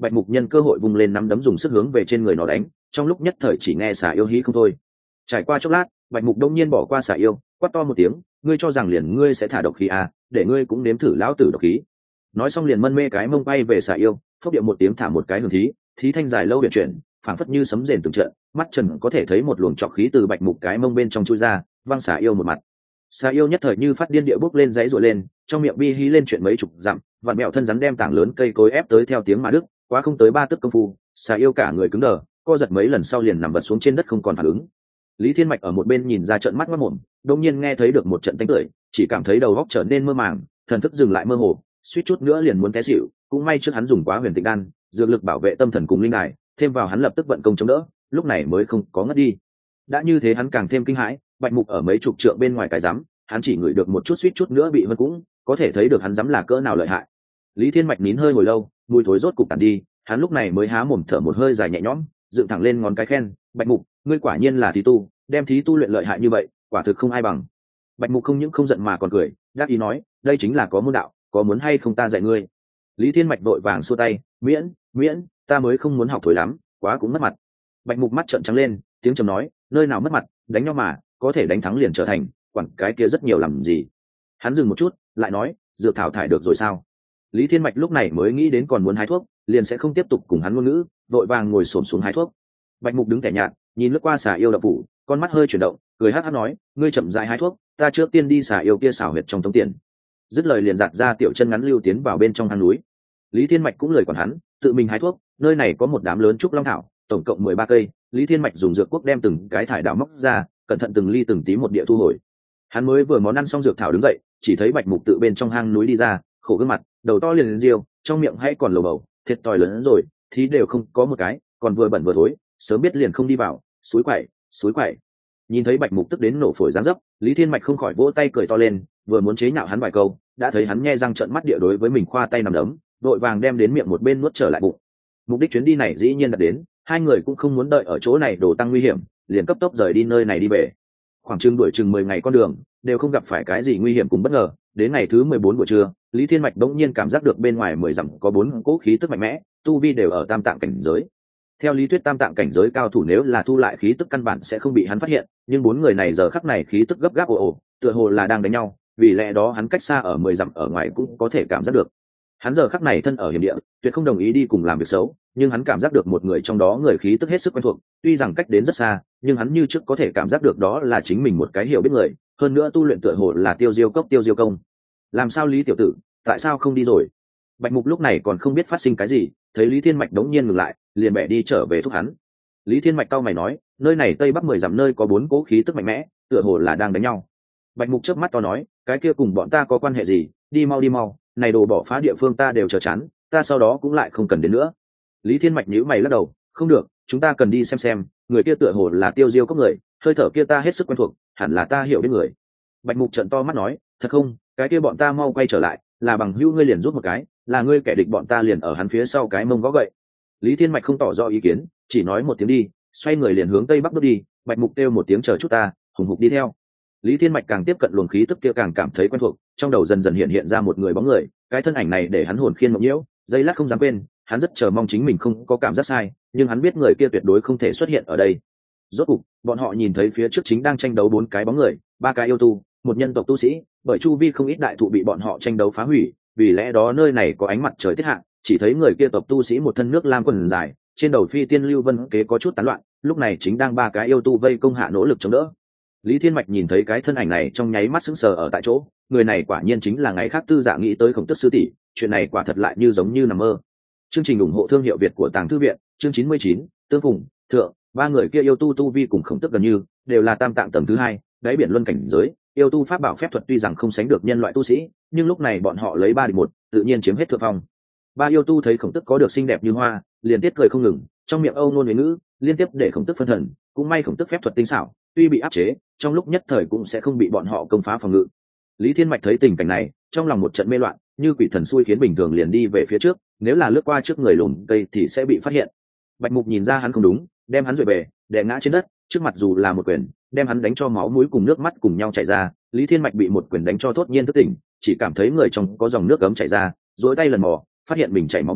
bạch mục nhân cơ hội vung lên nắm đấm dùng sức hướng về trên người nó đánh, trong lúc nhất thời chỉ nghe xà yêu hí không thôi. Trải qua chốc lát, bạch mục đông nhiên bỏ qua xà yêu, quát to một tiếng, ngươi cho rằng liền ngươi sẽ thả độc khí à, để ngươi cũng nếm thử lão tử độc khí. Nói xong liền mân mê cái mông bay về xà yêu, phốc điệu một tiếng thả một cái hưởng thí, thí thanh dài lâu huyền chuyển, phảng phất như sấm rền từng trận, mắt trần có thể thấy một luồng trọc khí từ bạch mục cái mông bên trong chui ra, văng xà yêu một mặt. Xà yêu nhất thời như phát điên địa bốc lên, dãy rụa lên, trong miệng bi hí lên chuyện mấy chục dặm, vặn mẹo thân rắn đem tảng lớn cây cối ép tới theo tiếng mà đứt, quá không tới ba tấc công phu, xà yêu cả người cứng đờ, co giật mấy lần sau liền nằm vật xuống trên đất không còn phản ứng. Lý Thiên Mạch ở một bên nhìn ra trợn mắt mắt mồm, đột nhiên nghe thấy được một trận tánh cười, chỉ cảm thấy đầu óc trở nên mơ màng, thần thức dừng lại mơ hồ, suýt chút nữa liền muốn té xỉu, cũng may trước hắn dùng quá huyền tịnh đan, dược lực bảo vệ tâm thần cùng linh đài, thêm vào hắn lập tức vận công chống đỡ, lúc này mới không có ngất đi. Đã như thế hắn càng thêm kinh hãi, bạch mục ở mấy chục trượng bên ngoài cái rắm, hắn chỉ ngửi được một chút suýt chút nữa bị vân cũng có thể thấy được hắn dám là cỡ nào lợi hại. Lý Thiên Mạch nín hơi ngồi lâu, mùi thối rốt cục tàn đi, hắn lúc này mới há mồm thở một hơi dài nhẹ nhõm, dựng thẳng lên ngón cái khen, bạch mục, ngươi quả nhiên là thí tu, đem thí tu luyện lợi hại như vậy, quả thực không ai bằng. Bạch mục không những không giận mà còn cười, đáp ý nói, đây chính là có môn đạo, có muốn hay không ta dạy ngươi. Lý Thiên Mạch vội vàng xua tay, miễn miễn ta mới không muốn học thổi lắm, quá cũng mất mặt. Bạch mục mắt trợn trắng lên, tiếng trầm nói, nơi nào mất mặt, đánh nhau mà, có thể đánh thắng liền trở thành, quản cái kia rất nhiều làm gì. Hắn dừng một chút, lại nói, dược thảo thải được rồi sao? Lý Thiên Mạch lúc này mới nghĩ đến còn muốn hái thuốc, liền sẽ không tiếp tục cùng hắn ngôn ngữ, vội vàng ngồi xổm xuống hái thuốc. Bạch mục đứng tẻ nhạt, nhìn lướt qua xà yêu đập phủ, con mắt hơi chuyển động, cười hắc hắc nói, ngươi chậm rãi hái thuốc, ta trước tiên đi xà yêu kia xảo huyệt trong tống tiền. Dứt lời liền giạt ra tiểu chân ngắn lưu tiến vào bên trong hang núi. Lý Thiên Mạch cũng lời còn hắn, tự mình hái thuốc, nơi này có một đám lớn trúc long thảo, tổng cộng mười ba cây, Lý Thiên Mạch dùng dược quốc đem từng cái thải đạo móc ra, cẩn thận từng ly từng tí một địa thu hồi. Hắn mới vừa món ăn xong dược thảo đứng dậy, chỉ thấy bạch mục tự bên trong hang núi đi ra, khổ gương mặt, đầu to liền riêu, trong miệng hay còn lầu bầu, thiệt tòi lớn hơn rồi, thì đều không có một cái, còn vừa bẩn vừa thối, sớm biết liền không đi vào, suối quậy, suối quậy. Nhìn thấy bạch mục tức đến nổ phổi dáng dấp, Lý Thiên Mạch không khỏi vỗ tay cười to lên, vừa muốn chế nhạo hắn vài câu, đã thấy hắn nhe răng trợn mắt địa đối với mình khoa tay nằm đấm, đội vàng đem đến miệng một bên nuốt trở lại bụng. Mục đích chuyến đi này dĩ nhiên đã đến, hai người cũng không muốn đợi ở chỗ này đổ tăng nguy hiểm, liền cấp tốc rời đi nơi này đi về. Khoảng chừng đuổi chừng mười ngày con đường, đều không gặp phải cái gì nguy hiểm cùng bất ngờ. Đến ngày thứ mười bốn buổi trưa, Lý Thiên Mạch đống nhiên cảm giác được bên ngoài mười dặm có bốn cỗ khí tức mạnh mẽ, tu vi đều ở tam tạng cảnh giới. Theo lý thuyết tam tạng cảnh giới cao thủ nếu là thu lại khí tức căn bản sẽ không bị hắn phát hiện, nhưng bốn người này giờ khắc này khí tức gấp gáp ồ ồ, tựa hồ là đang đánh nhau, vì lẽ đó hắn cách xa ở mười dặm ở ngoài cũng có thể cảm giác được. Hắn giờ khắc này thân ở hiểm địa, tuyệt không đồng ý đi cùng làm việc xấu, nhưng hắn cảm giác được một người trong đó người khí tức hết sức quen thuộc, tuy rằng cách đến rất xa, nhưng hắn như trước có thể cảm giác được đó là chính mình một cái hiểu biết người, hơn nữa tu luyện tựa hồ là Tiêu Diêu Cốc Tiêu Diêu công. Làm sao Lý tiểu tử, tại sao không đi rồi? Bạch Mục lúc này còn không biết phát sinh cái gì, thấy Lý Thiên Mạch đống nhiên ngừng lại, liền bẻ đi trở về thúc hắn. Lý Thiên Mạch cau mày nói, nơi này tây bắc mười dặm nơi có bốn cỗ khí tức mạnh mẽ, tựa hồ là đang đánh nhau. Bạch Mục chớp mắt to nói, cái kia cùng bọn ta có quan hệ gì? Đi mau đi mau, này đồ bỏ phá địa phương ta đều chờ chán, ta sau đó cũng lại không cần đến nữa. Lý Thiên Mạch nhíu mày lắc đầu, không được, chúng ta cần đi xem xem, người kia tựa hồ là Tiêu Diêu Cốc người, hơi thở kia ta hết sức quen thuộc, hẳn là ta hiểu biết người. Bạch Mục trợn to mắt nói, thật không, cái kia bọn ta mau quay trở lại, là bằng hữu ngươi liền rút một cái, là ngươi kẻ địch bọn ta liền ở hắn phía sau cái mông gõ gậy. Lý Thiên Mạch không tỏ rõ ý kiến, chỉ nói một tiếng đi, xoay người liền hướng tây bắc bước đi. Bạch Mục kêu một tiếng chờ chút ta, hùng hục đi theo. Lý Thiên Mạch càng tiếp cận luồng khí tức kia càng cảm thấy quen thuộc, trong đầu dần dần hiện hiện ra một người bóng người, cái thân ảnh này để hắn hồn khiên mộng nhiễu, giây lát không dám quên, hắn rất chờ mong chính mình không có cảm giác sai, nhưng hắn biết người kia tuyệt đối không thể xuất hiện ở đây. Rốt cục, bọn họ nhìn thấy phía trước chính đang tranh đấu bốn cái bóng người, ba cái yêu tu, một nhân tộc tu sĩ, bởi chu vi không ít đại thụ bị bọn họ tranh đấu phá hủy, vì lẽ đó nơi này có ánh mặt trời tiết hạ, chỉ thấy người kia tộc tu sĩ một thân nước lam quần dài, trên đầu phi tiên lưu vân kế có chút tán loạn, lúc này chính đang ba cái yêu tu vây công hạ nỗ lực chống đỡ. Lý Thiên Mạch nhìn thấy cái thân ảnh này trong nháy mắt sững sờ ở tại chỗ, người này quả nhiên chính là ngày khác tư dạ nghĩ tới Khổng Tước sư tỷ, chuyện này quả thật lại như giống như nằm mơ. Chương trình ủng hộ thương hiệu Việt của Tàng Thư viện, chương chín mươi chín, Tương Phùng, Thượng, ba người kia yêu tu tu vi cùng Khổng Tước gần như, đều là tam tạng tầng thứ hai, đáy biển luân cảnh giới, yêu tu pháp bảo phép thuật tuy rằng không sánh được nhân loại tu sĩ, nhưng lúc này bọn họ lấy ba địch một, tự nhiên chiếm hết thượng phong. Ba yêu tu thấy Khổng Tước có được xinh đẹp như hoa, liền tiết cười không ngừng, trong miệng âu ngôn huế ngữ, liên tiếp để Khổng Tước phân thần, cũng may Khổng Tước phép thuật tinh xảo, tuy bị áp chế, trong lúc nhất thời cũng sẽ không bị bọn họ công phá phòng ngự. Lý Thiên Mạch thấy tình cảnh này, trong lòng một trận mê loạn, như quỷ thần xui khiến bình thường liền đi về phía trước, nếu là lướt qua trước người lùn cây thì sẽ bị phát hiện. Bạch Mục nhìn ra hắn không đúng, đem hắn duệ bề, đè ngã trên đất, trước mặt dù là một quyền, đem hắn đánh cho máu mũi cùng nước mắt cùng nhau chảy ra. Lý Thiên Mạch bị một quyền đánh cho thốt nhiên thức tỉnh, chỉ cảm thấy người trong có dòng nước ấm chảy ra, duỗi tay lần mò, phát hiện mình chảy máu mũi,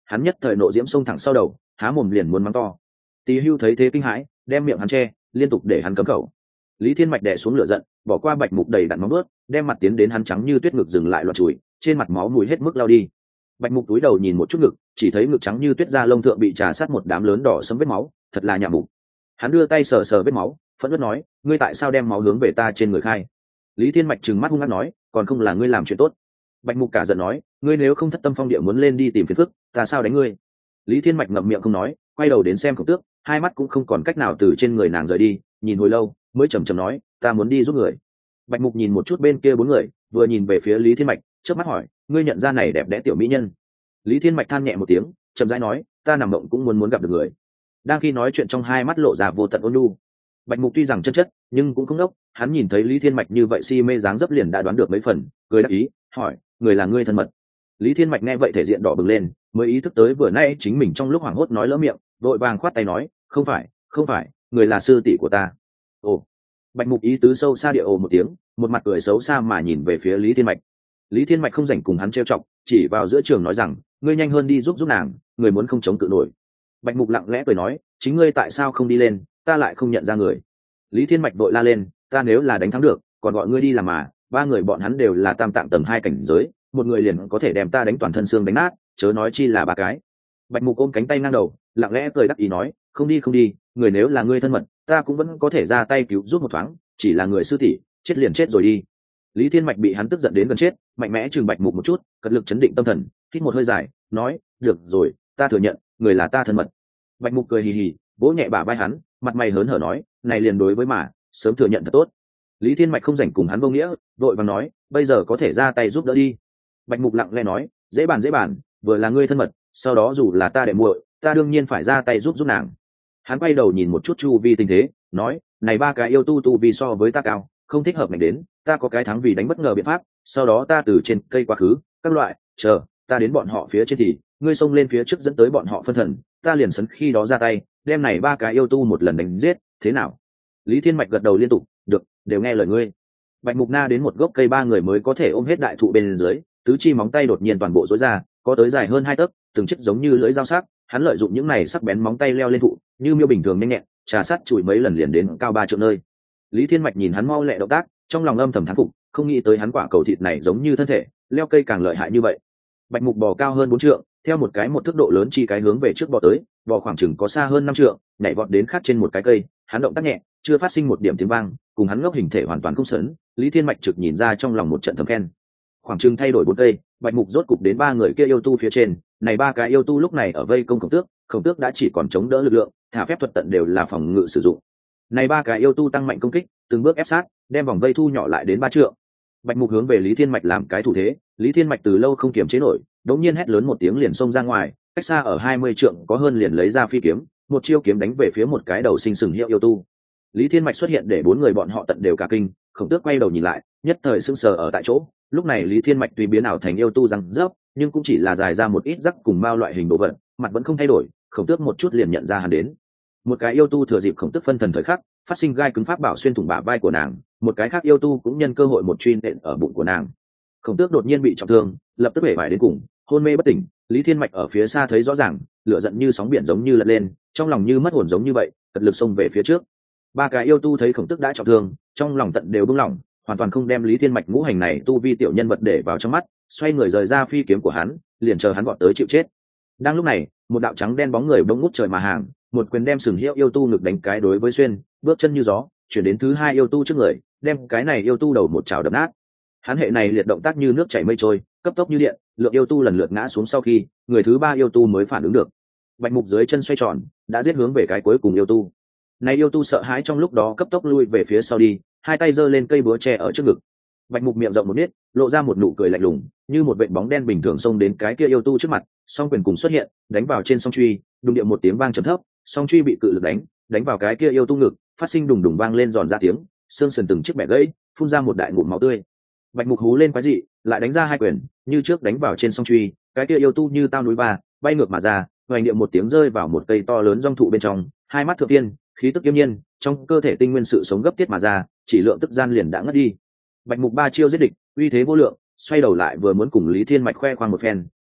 hắn nhất thời nộ diễm xông thẳng sau đầu, há mồm liền muốn mắng to. Tỳ Hưu thấy thế kinh hãi, đem miệng hắn che, liên tục để hắn cấm khẩu. Lý Thiên Mạch đè xuống lửa giận, bỏ qua Bạch Mục đầy đặn móng vuốt, đem mặt tiến đến hắn trắng như tuyết ngực dừng lại loạn chùi, trên mặt máu mùi hết mức lao đi. Bạch Mục túi đầu nhìn một chút ngực, chỉ thấy ngực trắng như tuyết da lông thượng bị trà sát một đám lớn đỏ sẫm vết máu, thật là nhạ mục. Hắn đưa tay sờ sờ vết máu, phẫn nộ nói, ngươi tại sao đem máu hướng về ta trên người khai? Lý Thiên Mạch trừng mắt hung hăng nói, còn không là ngươi làm chuyện tốt. Bạch Mục cả giận nói, ngươi nếu không thất tâm phong địa muốn lên đi tìm phiền phức, ta sao đánh ngươi? Lý Thiên Mạch ngậm miệng không nói, quay đầu đến xem Khổng Tước, hai mắt cũng không còn cách nào từ trên người nàng rời đi, nhìn hồi lâu mới trầm trầm nói, ta muốn đi giúp người. Bạch Mục nhìn một chút bên kia bốn người, vừa nhìn về phía Lý Thiên Mạch, chớp mắt hỏi, ngươi nhận ra này đẹp đẽ tiểu mỹ nhân? Lý Thiên Mạch than nhẹ một tiếng, chậm rãi nói, ta nằm mộng cũng muốn muốn gặp được người. Đang khi nói chuyện trong hai mắt lộ ra vô tận ôn nhu. Bạch Mục tuy rằng chân chất, nhưng cũng không đốc, hắn nhìn thấy Lý Thiên Mạch như vậy si mê dáng dấp liền đã đoán được mấy phần, cười đáp ý, hỏi, người là ngươi thân mật? Lý Thiên Mạch nghe vậy thể diện đỏ bừng lên, mới ý thức tới vừa nay chính mình trong lúc hoảng hốt nói lỡ miệng, vội vàng khoát tay nói, không phải, không phải, người là sư tỷ của ta. Ồ. Bạch Mục ý tứ sâu xa địa ồ một tiếng, một mặt cười xấu xa mà nhìn về phía Lý Thiên Mạch. Lý Thiên Mạch không rảnh cùng hắn trêu chọc, chỉ vào giữa trường nói rằng, ngươi nhanh hơn đi giúp giúp nàng, người muốn không chống cự nổi. Bạch Mục lặng lẽ cười nói, chính ngươi tại sao không đi lên, ta lại không nhận ra người. Lý Thiên Mạch vội la lên, ta nếu là đánh thắng được, còn gọi ngươi đi làm mà, ba người bọn hắn đều là tam tạng tầng hai cảnh giới, một người liền có thể đem ta đánh toàn thân xương đánh nát, chớ nói chi là ba cái. Bạch Mục ôm cánh tay ngang đầu, lặng lẽ cười đắc ý nói, không đi không đi, người nếu là ngươi thân mật, ta cũng vẫn có thể ra tay cứu giúp một thoáng, chỉ là người sư tỷ, chết liền chết rồi đi. Lý Thiên Mạch bị hắn tức giận đến gần chết, mạnh mẽ trừng Bạch Mục một chút, cật lực chấn định tâm thần, hít một hơi dài, nói, được rồi, ta thừa nhận, người là ta thân mật. Bạch Mục cười hì hì, vỗ nhẹ bả vai hắn, mặt mày hớn hở nói, này liền đối với mà, sớm thừa nhận thật tốt. Lý Thiên Mạch không rảnh cùng hắn vô nghĩa, vội vàng nói, bây giờ có thể ra tay giúp đỡ đi. Bạch Mục lặng lẽ nói, dễ bàn dễ bàn, vừa là ngươi thân mật, sau đó dù là ta đệ muội, ta đương nhiên phải ra tay giúp giúp nàng. Hắn quay đầu nhìn một chút chu vi tình thế, nói, này ba cái yêu tu tu vì so với ta cao, không thích hợp mạnh đến, ta có cái thắng vì đánh bất ngờ biện pháp, sau đó ta từ trên cây quá khứ, các loại, chờ, ta đến bọn họ phía trên thì, ngươi xông lên phía trước dẫn tới bọn họ phân thần, ta liền sấn khi đó ra tay, đem này ba cái yêu tu một lần đánh giết, thế nào? Lý Thiên Mạch gật đầu liên tục, được, đều nghe lời ngươi. Bạch Mục Na đến một gốc cây ba người mới có thể ôm hết đại thụ bên dưới, tứ chi móng tay đột nhiên toàn bộ rối ra, có tới dài hơn hai tấc, từng chiếc giống như lưỡi dao sắc, hắn lợi dụng những này sắc bén móng tay leo lên thụ, như miêu bình thường nhanh nhẹn, trà sát chùi mấy lần liền đến cao ba trượng nơi. Lý Thiên Mạch nhìn hắn mau lẹ động tác, trong lòng âm thầm thán phục, không nghĩ tới hắn quả cầu thịt này giống như thân thể, leo cây càng lợi hại như vậy. Bạch Mục bò cao hơn bốn trượng, theo một cái một thước độ lớn chi cái hướng về trước bò tới, bò khoảng chừng có xa hơn năm trượng, nhảy vọt đến khác trên một cái cây, hắn động tác nhẹ, chưa phát sinh một điểm tiếng vang, cùng hắn ngốc hình thể hoàn toàn không sấn. Lý Thiên Mạch trực nhìn ra trong lòng một trận thầm khen. Khoảng chừng thay đổi bốn cây, Bạch Mục rốt cục đến ba người kia yêu tu phía trên, này ba cái yêu tu lúc này ở vây công Khổng Tước, Khổng Tước đã chỉ còn chống đỡ lực lượng, thả phép thuật tận đều là phòng ngự sử dụng. Này ba cái yêu tu tăng mạnh công kích, từng bước ép sát, đem vòng vây thu nhỏ lại đến ba trượng. Bạch Mục hướng về Lý Thiên Mạch làm cái thủ thế, Lý Thiên Mạch từ lâu không kiềm chế nổi, đột nhiên hét lớn một tiếng liền xông ra ngoài, cách xa ở hai mươi trượng có hơn liền lấy ra phi kiếm, một chiêu kiếm đánh về phía một cái đầu sinh sừng hiệu yêu tu. Lý Thiên Mạch xuất hiện để bốn người bọn họ tận đều cả kinh, Khổng Tước quay đầu nhìn lại, nhất thời sững sờ ở tại chỗ. Lúc này Lý Thiên Mạch tuy biến ảo thành yêu tu răng rớp, nhưng cũng chỉ là dài ra một ít rắc cùng mao loại hình đồ vật, mặt vẫn không thay đổi. Khổng Tước một chút liền nhận ra hắn đến. Một cái yêu tu thừa dịp Khổng Tước phân thần thời khắc, phát sinh gai cứng pháp bảo xuyên thủng bả vai của nàng, một cái khác yêu tu cũng nhân cơ hội một truy nện ở bụng của nàng. Khổng Tước đột nhiên bị trọng thương, lập tức bể bại đến cùng, hôn mê bất tỉnh. Lý Thiên Mạch ở phía xa thấy rõ ràng, lửa giận như sóng biển giống như lật lên, trong lòng như mất hồn giống như vậy, cật lực xông về phía trước. Ba cái yêu tu thấy Khổng Tước đã trọng thương, trong lòng tận đều buông lỏng, hoàn toàn không đem Lý Thiên Mạch ngũ hành này tu vi tiểu nhân vật để vào trong mắt, xoay người rời ra phi kiếm của hắn, liền chờ hắn vọt tới chịu chết. Đang lúc này, một đạo trắng đen bóng người bỗng ngút trời mà hàng, một quyền đem sừng hiệu yêu tu ngực đánh cái đối với xuyên, bước chân như gió, chuyển đến thứ hai yêu tu trước người, đem cái này yêu tu đầu một chảo đập nát. Hắn hệ này liệt động tác như nước chảy mây trôi, cấp tốc như điện, lượng yêu tu lần lượt ngã xuống sau khi, người thứ ba yêu tu mới phản ứng được. Bạch Mục dưới chân xoay tròn, đã giết hướng về cái cuối cùng yêu tu. Này yêu tu sợ hãi trong lúc đó cấp tốc lui về phía sau đi, hai tay giơ lên cây búa tre ở trước ngực. Bạch Mục miệng rộng một nít, lộ ra một nụ cười lạnh lùng, như một vệt bóng đen bình thường xông đến cái kia yêu tu trước mặt, song quyền cùng xuất hiện, đánh vào trên song truy, đùng điệu một tiếng vang trầm thấp, song truy bị cự lực đánh, đánh vào cái kia yêu tu ngực, phát sinh đùng đùng vang lên giòn ra tiếng, xương sườn từng chiếc bẻ gãy, phun ra một đại ngụm máu tươi. Bạch Mục hú lên quái dị, lại đánh ra hai quyền, như trước đánh vào trên song truy, cái kia yêu tu như tao núi ba, bay ngược mà ra, hoành điệu một tiếng rơi vào một cây to lớn rong thụ bên trong, hai mắt thượng tiên, khí tức nghiêm nhiên, trong cơ thể tinh nguyên sự sống gấp tiết mà ra, chỉ lượng tức gian liền đã ngất đi. Bạch Mục ba chiêu giết địch, uy thế vô lượng, xoay đầu lại vừa muốn cùng Lý Thiên Mạch khoe khoang một phen,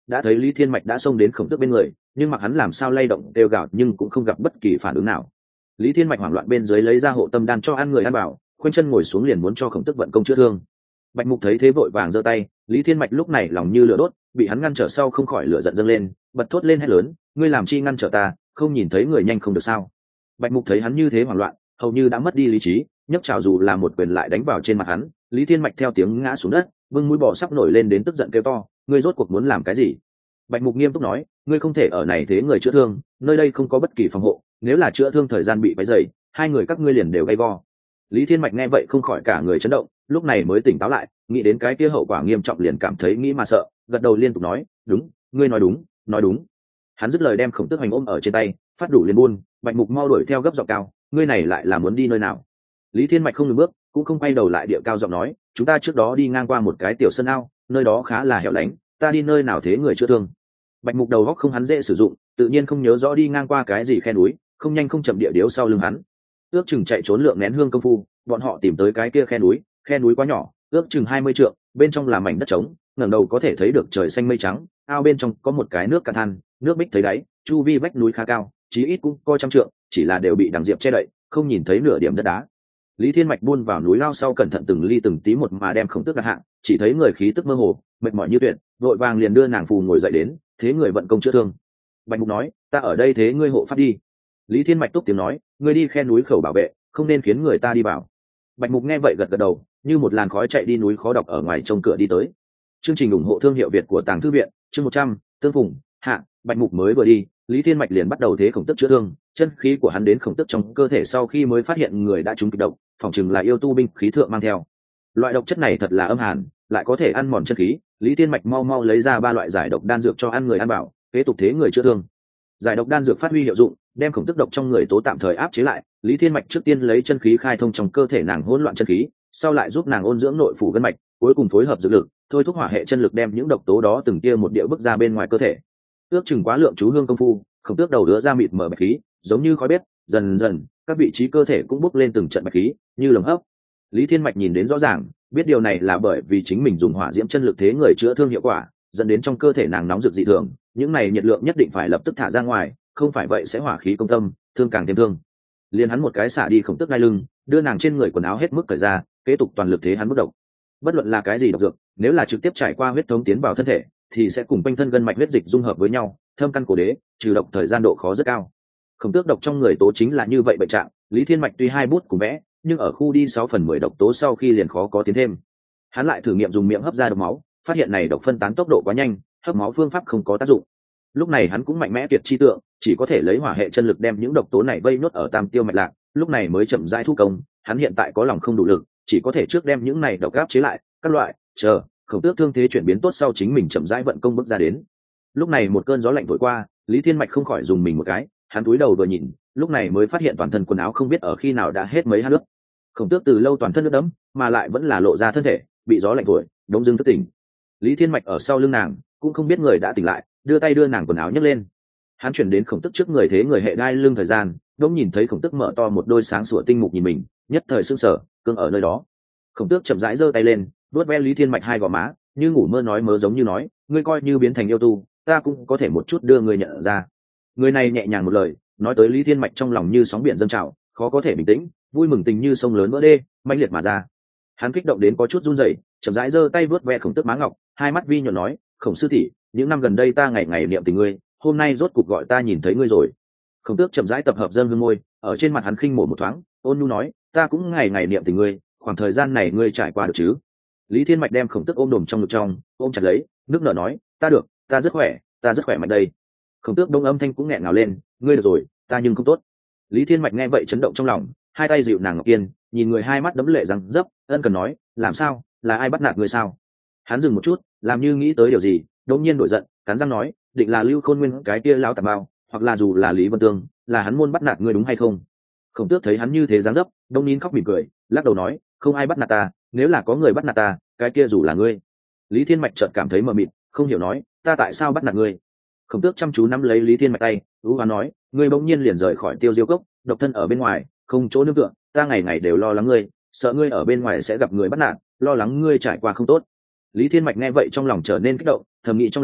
đã thấy Lý Thiên Mạch đã xông đến Khổng Tước bên người, nhưng mặc hắn làm sao lay động đều gạo nhưng cũng không gặp bất kỳ phản ứng nào. Lý Thiên Mạch hoảng loạn bên dưới lấy ra hộ tâm đan cho ăn người ăn bảo, khoanh chân ngồi xuống liền muốn cho Khổng Tước vận công chữa thương. Bạch Mục thấy thế vội vàng giơ tay, Lý Thiên Mạch lúc này lòng như lửa đốt, bị hắn ngăn trở sau không khỏi lửa giận dâng lên, bật thốt lên hét lớn, ngươi làm chi ngăn trở ta, không nhìn thấy người nhanh không được sao? Bạch Mục thấy hắn như thế hoảng loạn, hầu như đã mất đi lý trí, nhấc chảo dù là một quyền lại đánh vào trên mặt hắn. Lý Thiên Mạch theo tiếng ngã xuống đất, bưng mũi bò sắp nổi lên đến tức giận kêu to, ngươi rốt cuộc muốn làm cái gì? Bạch Mục nghiêm túc nói, ngươi không thể ở này thế người chữa thương, nơi đây không có bất kỳ phòng hộ, nếu là chữa thương thời gian bị váy dày, hai người các ngươi liền đều gay go. Lý Thiên Mạch nghe vậy không khỏi cả người chấn động, lúc này mới tỉnh táo lại, nghĩ đến cái kia hậu quả nghiêm trọng liền cảm thấy nghĩ mà sợ, gật đầu liên tục nói, đúng, ngươi nói đúng, nói đúng. Hắn dứt lời đem Khổng Tước Hoành ôm ở trên tay, phát đủ liền buôn. Bạch Mục mau đuổi theo gấp giọng cao, ngươi này lại là muốn đi nơi nào? Lý Thiên Mạch không ngừng bước, cũng không quay đầu lại địa cao giọng nói, chúng ta trước đó đi ngang qua một cái tiểu sân ao, nơi đó khá là hẻo lánh, ta đi nơi nào thế người chữa thương? Bạch Mục đầu óc không hắn dễ sử dụng, tự nhiên không nhớ rõ đi ngang qua cái gì khe núi, không nhanh không chậm địa điếu sau lưng hắn. Ước chừng chạy trốn lượng nén hương công phu, bọn họ tìm tới cái kia khe núi, khe núi quá nhỏ, ước chừng hai mươi trượng, bên trong là mảnh đất trống, ngẩng đầu có thể thấy được trời xanh mây trắng, ao bên trong có một cái nước cạn than, nước bích thấy đáy, chu vi vách núi khá cao, chí ít cũng coi trăm trượng, chỉ là đều bị đằng diệp che đậy, không nhìn thấy nửa điểm đất đá. Lý Thiên Mạch buôn vào núi lao sau cẩn thận từng ly từng tí một mà đem Khổng Tước đặt hạng, chỉ thấy người khí tức mơ hồ, mệt mỏi như tuyệt, vội vàng liền đưa nàng phù ngồi dậy đến, thế người vận công chữa thương. Bạch Mục nói, ta ở đây thế ngươi hộ pháp đi. Lý Thiên Mạch túc tiếng nói, ngươi đi khe núi khẩu bảo vệ, không nên khiến người ta đi vào. Bạch Mục nghe vậy gật gật đầu, như một làn khói chạy đi núi khó đọc ở ngoài trông cửa đi tới. Chương trình ủng hộ thương hiệu Việt của Tàng Thư viện, chương một trăm, tương phùng, hạ. Bạch Mục mới vừa đi, Lý Thiên Mạch liền bắt đầu thế Khổng Tước chữa thương, chân khí của hắn đến Khổng Tước trong cơ thể sau khi mới phát hiện người đã trúng kịch độc, phòng chừng là yêu tu binh khí thượng mang theo. Loại độc chất này thật là âm hàn, lại có thể ăn mòn chân khí. Lý Thiên Mạch mau mau lấy ra ba loại giải độc đan dược cho ăn người ăn bảo, kế tục thế người chữa thương. Giải độc đan dược phát huy hiệu dụng, đem Khổng Tước độc trong người tố tạm thời áp chế lại. Lý Thiên Mạch trước tiên lấy chân khí khai thông trong cơ thể nàng hỗn loạn chân khí, sau lại giúp nàng ôn dưỡng nội phủ gân mạch, cuối cùng phối hợp dược lực, thôi thúc hỏa hệ chân lực đem những độc tố đó từng tia một địa bước ra bên ngoài cơ thể. Ước chừng quá lượng chú hương công phu, Khổng Tước đầu đứa ra mịt mở bạch khí, giống như khói bếp, dần dần các vị trí cơ thể cũng bốc lên từng trận bạch khí, như lồng hấp. Lý Thiên Mạch nhìn đến rõ ràng, biết điều này là bởi vì chính mình dùng hỏa diễm chân lực thế người chữa thương hiệu quả, dẫn đến trong cơ thể nàng nóng rực dị thường, những này nhiệt lượng nhất định phải lập tức thả ra ngoài, không phải vậy sẽ hỏa khí công tâm, thương càng thêm thương. Liền hắn một cái xả đi Khổng Tước ngay lưng, đưa nàng trên người quần áo hết mức cởi ra, kế tục toàn lực thế hắn bất độc. Bất luận là cái gì độc dược, nếu là trực tiếp trải qua huyết thống tiến vào thân thể, thì sẽ cùng quanh thân gân mạch huyết dịch dung hợp với nhau, thâm căn cổ đế, trừ độc thời gian độ khó rất cao. Khổng Tước độc trong người tố chính là như vậy bệnh trạng, Lý Thiên Mạch tuy hai bút cùng vẽ, nhưng ở khu đi sáu phần mười độc tố sau khi liền khó có tiến thêm. Hắn lại thử nghiệm dùng miệng hấp ra độc máu, phát hiện này độc phân tán tốc độ quá nhanh, hấp máu phương pháp không có tác dụng. Lúc này hắn cũng mạnh mẽ tuyệt chi tượng, chỉ có thể lấy hỏa hệ chân lực đem những độc tố này vây nốt ở tam tiêu mạch lạc, lúc này mới chậm rãi thu công. Hắn hiện tại có lòng không đủ lực, chỉ có thể trước đem những này độc áp chế lại, các loại, chờ Khổng Tước thương thế chuyển biến tốt sau chính mình chậm rãi vận công bước ra đến. Lúc này một cơn gió lạnh thổi qua, Lý Thiên Mạch không khỏi dùng mình một cái, hắn cúi đầu vừa nhìn, lúc này mới phát hiện toàn thân quần áo không biết ở khi nào đã hết mấy hạt nước. Khổng Tước từ lâu toàn thân nước đẫm, mà lại vẫn là lộ ra thân thể, bị gió lạnh thổi, đống dưng thức tỉnh. Lý Thiên Mạch ở sau lưng nàng, cũng không biết người đã tỉnh lại, đưa tay đưa nàng quần áo nhấc lên. Hắn chuyển đến Khổng Tước trước người thế người hệ đai lưng thời gian, đống nhìn thấy Khổng Tước mở to một đôi sáng sủa tinh mục nhìn mình, nhất thời sững sờ, cương ở nơi đó. Khổng Tước chậm rãi giơ tay lên, vuốt ve Lý Thiên Mạch hai gò má, như ngủ mơ nói mớ giống như nói, ngươi coi như biến thành yêu tu, ta cũng có thể một chút đưa ngươi nhận ra. Người này nhẹ nhàng một lời, nói tới Lý Thiên Mạch trong lòng như sóng biển dâng trào, khó có thể bình tĩnh, vui mừng tình như sông lớn vỡ đê, mãnh liệt mà ra. Hắn kích động đến có chút run rẩy, chậm rãi giơ tay vuốt ve Khổng Tước má ngọc, hai mắt vi nhuận nói, Khổng sư tỷ, những năm gần đây ta ngày ngày niệm tình ngươi, hôm nay rốt cục gọi ta nhìn thấy ngươi rồi. Khổng Tước chậm rãi tập hợp dâng hương môi, ở trên mặt hắn khinh mổ một thoáng, ôn nhu nói, ta cũng ngày ngày niệm tình ngươi, khoảng thời gian này ngươi trải qua được chứ? Lý Thiên Mạch đem Khổng Tước ôm đồm trong ngực trong, ôm chặt lấy, nước nở nói, ta được, ta rất khỏe, ta rất khỏe mạnh đây. Khổng Tước đông âm thanh cũng nghẹn ngào lên, ngươi được rồi, ta nhưng không tốt. Lý Thiên Mạch nghe vậy chấn động trong lòng, hai tay dịu nàng ngọc kiên, nhìn người hai mắt đẫm lệ răng dấp, ân cần nói, làm sao, là ai bắt nạt ngươi sao? Hắn dừng một chút, làm như nghĩ tới điều gì, đột nhiên nổi giận, cắn răng nói, định là Lưu Khôn Nguyên cái kia lão tạp bao, hoặc là dù là Lý Vân Tương, là hắn môn bắt nạt ngươi đúng hay không? Khổng Tước thấy hắn như thế dáng dấp, đông nín khóc mỉm cười, lắc đầu nói, không ai bắt nạt ta, nếu là có người bắt nạt ta, cái kia dù là ngươi. Lý Thiên Mạch chợt cảm thấy mờ mịt, không hiểu nói, ta tại sao bắt nạt ngươi? Khổng Tước chăm chú nắm lấy Lý Thiên Mạch tay, ú hoán nói, ngươi bỗng nhiên liền rời khỏi Tiêu Diêu Cốc, độc thân ở bên ngoài, không chỗ nương tựa, ta ngày ngày đều lo lắng ngươi, sợ ngươi ở bên ngoài sẽ gặp người bắt nạt, lo lắng ngươi trải qua không tốt. Lý Thiên Mạch nghe vậy trong lòng trở nên kích động, thầm nghĩ trong lòng,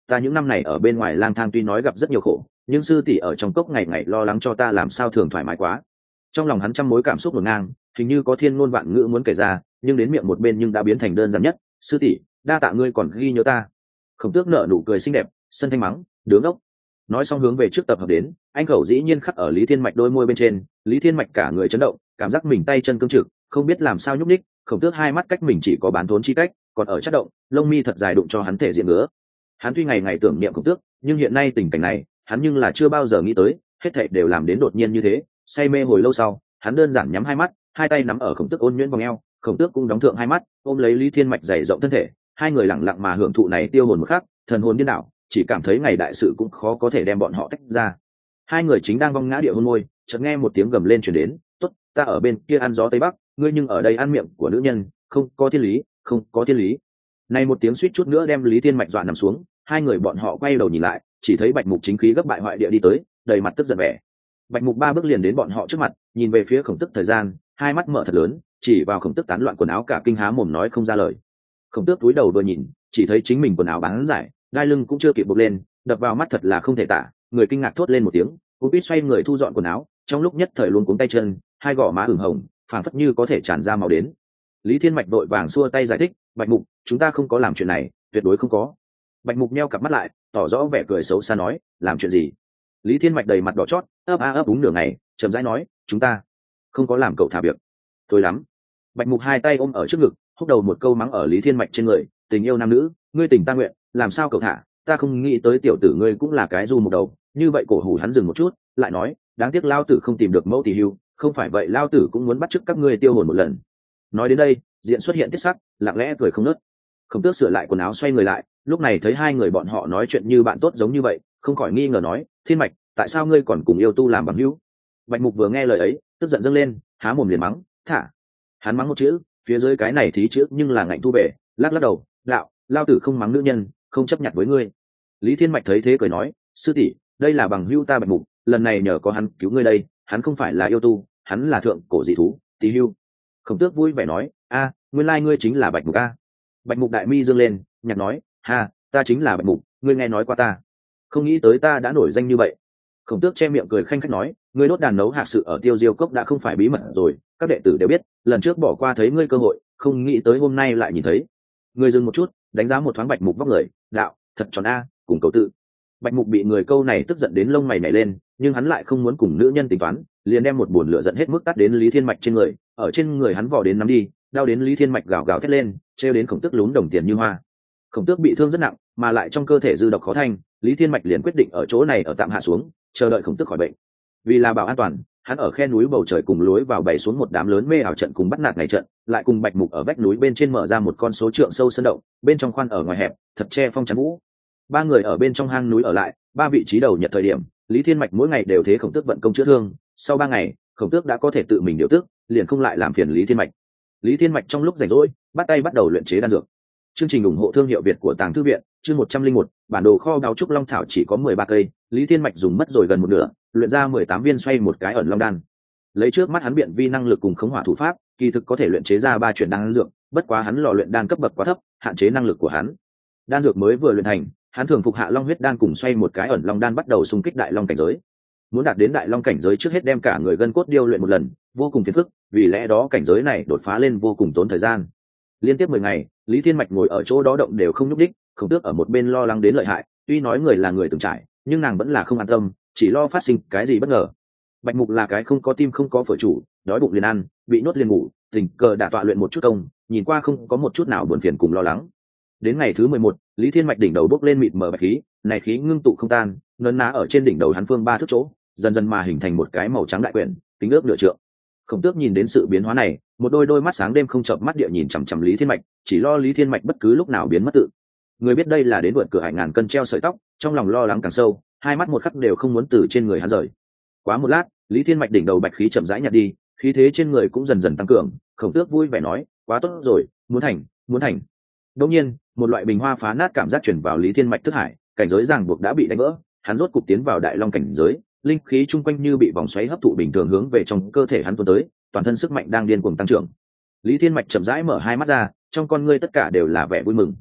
ta những năm này ở bên ngoài lang thang tuy nói gặp rất nhiều khổ, nhưng sư tỷ ở trong cốc ngày ngày lo lắng cho ta làm sao thường thoải mái quá. Trong lòng hắn trăm mối cảm xúc ngổn ngang, hình như có thiên ngôn vạn ngữ muốn kể ra, nhưng đến miệng một bên nhưng đã biến thành đơn giản nhất. Sư tỷ, đa tạ ngươi còn ghi nhớ ta. Khổng Tước nở nụ cười xinh đẹp, sân thanh mắng, đứng ốc. Nói xong hướng về trước tập hợp đến, anh khẩu dĩ nhiên khắc ở Lý Thiên Mạch đôi môi bên trên. Lý Thiên Mạch cả người chấn động, cảm giác mình tay chân cương trực, không biết làm sao nhúc ních. Khổng Tước hai mắt cách mình chỉ có bán thốn chi cách, còn ở chất động, lông mi thật dài đụng cho hắn thể diện ngứa. Hắn tuy ngày ngày tưởng niệm Khổng Tước, nhưng hiện nay tình cảnh này, hắn nhưng là chưa bao giờ nghĩ tới, hết thảy đều làm đến đột nhiên như thế. Say mê hồi lâu sau, hắn đơn giản nhắm hai mắt, hai tay nắm ở Khổng Tước ôn nhuyễn vòng eo, Khổng Tước cũng đóng thượng hai mắt, ôm lấy Lý Thiên Mạch dày rộng thân thể, hai người lặng lặng mà hưởng thụ này tiêu hồn một khắc, thần hồn điên đảo, chỉ cảm thấy ngày đại sự cũng khó có thể đem bọn họ tách ra. Hai người chính đang vong ngã địa hôn môi, chợt nghe một tiếng gầm lên truyền đến, "Tốt, ta ở bên kia ăn gió tây bắc, ngươi nhưng ở đây ăn miệng của nữ nhân, không có thiên lý, không có thiên lý." Này một tiếng suýt chút nữa đem Lý Thiên Mạch dọa nằm xuống, hai người bọn họ quay đầu nhìn lại, chỉ thấy Bạch Mục chính khí gấp bại hoại địa đi tới, đầy mặt tức giận vẻ. Bạch Mục ba bước liền đến bọn họ trước mặt, nhìn về phía Khổng Tước thời gian, hai mắt mở thật lớn, chỉ vào Khổng Tước tán loạn quần áo cả kinh há mồm nói không ra lời. Khổng Tước cúi đầu vừa nhìn, chỉ thấy chính mình quần áo bán giải, đai lưng cũng chưa kịp buộc lên, đập vào mắt thật là không thể tả, người kinh ngạc thốt lên một tiếng, cú pít xoay người thu dọn quần áo, trong lúc nhất thời luống cuống tay chân, hai gò má ửng hồng, phảng phất như có thể tràn ra máu đến. Lý Thiên Mạch đội vàng xua tay giải thích, "Bạch Mục, chúng ta không có làm chuyện này, tuyệt đối không có." Bạch Mục nheo cặp mắt lại, tỏ rõ vẻ cười xấu xa nói, "Làm chuyện gì?" Lý Thiên Mạch đầy mặt đỏ chót, ấp a ấp úng nửa ngày, chậm rãi nói, "Chúng ta không có làm cậu thả việc." "Thôi lắm." Bạch Mục hai tay ôm ở trước ngực, húc đầu một câu mắng ở Lý Thiên Mạch trên người, "Tình yêu nam nữ, ngươi tình ta nguyện, làm sao cậu thả, ta không nghĩ tới tiểu tử ngươi cũng là cái du một đầu." Như vậy cổ hủ hắn dừng một chút, lại nói, "Đáng tiếc lao tử không tìm được mẫu tỷ hưu, không phải vậy lao tử cũng muốn bắt chước các ngươi tiêu hồn một lần." Nói đến đây, diện xuất hiện tiết sắc, lặng lẽ cười không ngớt. Khổng Tước sửa lại quần áo xoay người lại, lúc này thấy hai người bọn họ nói chuyện như bạn tốt giống như vậy, không khỏi nghi ngờ nói, "Thiên Mạch, tại sao ngươi còn cùng yêu tu làm bằng hữu?" Bạch Mục vừa nghe lời ấy, tức giận dâng lên, há mồm liền mắng, "Thả!" Hắn mắng một chữ, phía dưới cái này thí chữ nhưng là ngạnh thu bể, lắc lắc đầu, "Đạo, lao tử không mắng nữ nhân, không chấp nhận với ngươi." Lý Thiên Mạch thấy thế cười nói, "Sư tỷ, đây là bằng hữu ta Bạch Mục, lần này nhờ có hắn cứu ngươi đây, hắn không phải là yêu tu, hắn là thượng cổ dị thú, tí hưu." Khổng Tước vui vẻ nói, "A, nguyên lai ngươi chính là Bạch Mục a." Bạch Mục đại mi dương lên, nhạc nói, "Ha, ta chính là Bạch Mục, ngươi nghe nói qua ta, không nghĩ tới ta đã nổi danh như vậy." Khổng Tước che miệng cười khanh khách nói, "Ngươi đốt đàn nấu hạc sự ở Tiêu Diêu Cốc đã không phải bí mật rồi, các đệ tử đều biết, lần trước bỏ qua thấy ngươi cơ hội, không nghĩ tới hôm nay lại nhìn thấy." Ngươi dừng một chút, đánh giá một thoáng Bạch Mục vóc người, "Đạo, thật tròn a, cùng cầu tự." Bạch Mục bị người câu này tức giận đến lông mày nhảy lên, nhưng hắn lại không muốn cùng nữ nhân tính toán, liền đem một buồn lửa giận hết mức tắt đến Lý Thiên Mạch trên người, ở trên người hắn vò đến nắm đi, đau đến Lý Thiên Mạch gào gào thét lên, trêu đến Khổng Tước lún đồng tiền như hoa. Khổng Tước bị thương rất nặng, mà lại trong cơ thể dư độc khó thanh, Lý Thiên Mạch liền quyết định ở chỗ này ở tạm hạ xuống, chờ đợi Khổng Tước khỏi bệnh. Vì là bảo an toàn, hắn ở khe núi bầu trời cùng lối vào bày xuống một đám lớn mê ảo trận cùng bắt nạt ngày trận, lại cùng Bạch Mục ở vách núi bên trên mở ra một con số trượng sâu sơn động, bên trong khoan ở ngoài hẹp, thật che phong chắn vũ. Ba người ở bên trong hang núi ở lại, ba vị trí đầu nhật thời điểm, Lý Thiên Mạch mỗi ngày đều thế Khổng Tước vận công chữa thương, sau ba ngày, Khổng Tước đã có thể tự mình điều tức, liền không lại làm phiền Lý Thiên Mạch. Lý Thiên Mạch trong lúc rảnh rỗi, bắt tay bắt đầu luyện chế đan dược. Chương trình ủng hộ thương hiệu Việt của Tàng Thư viện, chương một trăm linh một, bản đồ kho báu trúc long thảo chỉ có mười ba cây, Lý Thiên Mạch dùng mất rồi gần một nửa, luyện ra mười tám viên xoay một cái ẩn long đan. Lấy trước mắt hắn biện vi năng lực cùng khống hỏa thủ pháp, kỳ thực có thể luyện chế ra ba chuyển đan dược, bất quá hắn lò luyện đan cấp bậc quá thấp, hạn chế năng lực của hắn. Đan dược mới vừa luyện thành, hắn thường phục hạ long huyết đan cùng xoay một cái ẩn long đan bắt đầu xung kích đại long cảnh giới. Muốn đạt đến đại long cảnh giới trước hết đem cả người gân cốt điêu luyện một lần, vô cùng phiền phức, vì lẽ đó cảnh giới này đột phá lên vô cùng tốn thời gian. Liên tiếp mười ngày, Lý Thiên Mạch ngồi ở chỗ đó động đều không nhúc đích, Khổng Tước ở một bên lo lắng đến lợi hại, tuy nói người là người từng trải, nhưng nàng vẫn là không an tâm, chỉ lo phát sinh cái gì bất ngờ. Bạch Mục là cái không có tim không có phổi chủ, đói bụng liền ăn, bị nhốt liền ngủ, tình cờ đã tọa luyện một chút công, nhìn qua không có một chút nào buồn phiền cùng lo lắng. Đến ngày thứ mười một, Lý Thiên Mạch đỉnh đầu bốc lên mịt mờ bạch khí, này khí ngưng tụ không tan, nấn ná ở trên đỉnh đầu hắn phương ba thước chỗ, dần dần mà hình thành một cái màu trắng đại quyển, kính ước nửa trượng. Khổng Tước nhìn đến sự biến hóa này, một đôi đôi mắt sáng đêm không chợp mắt địa nhìn chằm chằm Lý Thiên Mạch, chỉ lo Lý Thiên Mạch bất cứ lúc nào biến mất tự. Người biết đây là đến vượt cửa hải ngàn cân treo sợi tóc, trong lòng lo lắng càng sâu, hai mắt một khắc đều không muốn từ trên người hắn rời. Quá một lát, Lý Thiên Mạch đỉnh đầu bạch khí chậm rãi nhạt đi, khí thế trên người cũng dần dần tăng cường. Khổng Tước vui vẻ nói, quá tốt rồi, muốn thành, muốn thành. Đột nhiên, một loại bình hoa phá nát cảm giác truyền vào Lý Thiên Mạch thức hải, cảnh giới ràng buộc đã bị đánh vỡ, hắn rốt cục tiến vào đại long cảnh giới, linh khí chung quanh như bị vòng xoáy hấp thụ bình thường hướng về trong cơ thể hắn tuôn tới, toàn thân sức mạnh đang điên cuồng tăng trưởng. Lý Thiên Mạch chậm rãi mở hai mắt ra, trong con ngươi tất cả đều là vẻ vui mừng.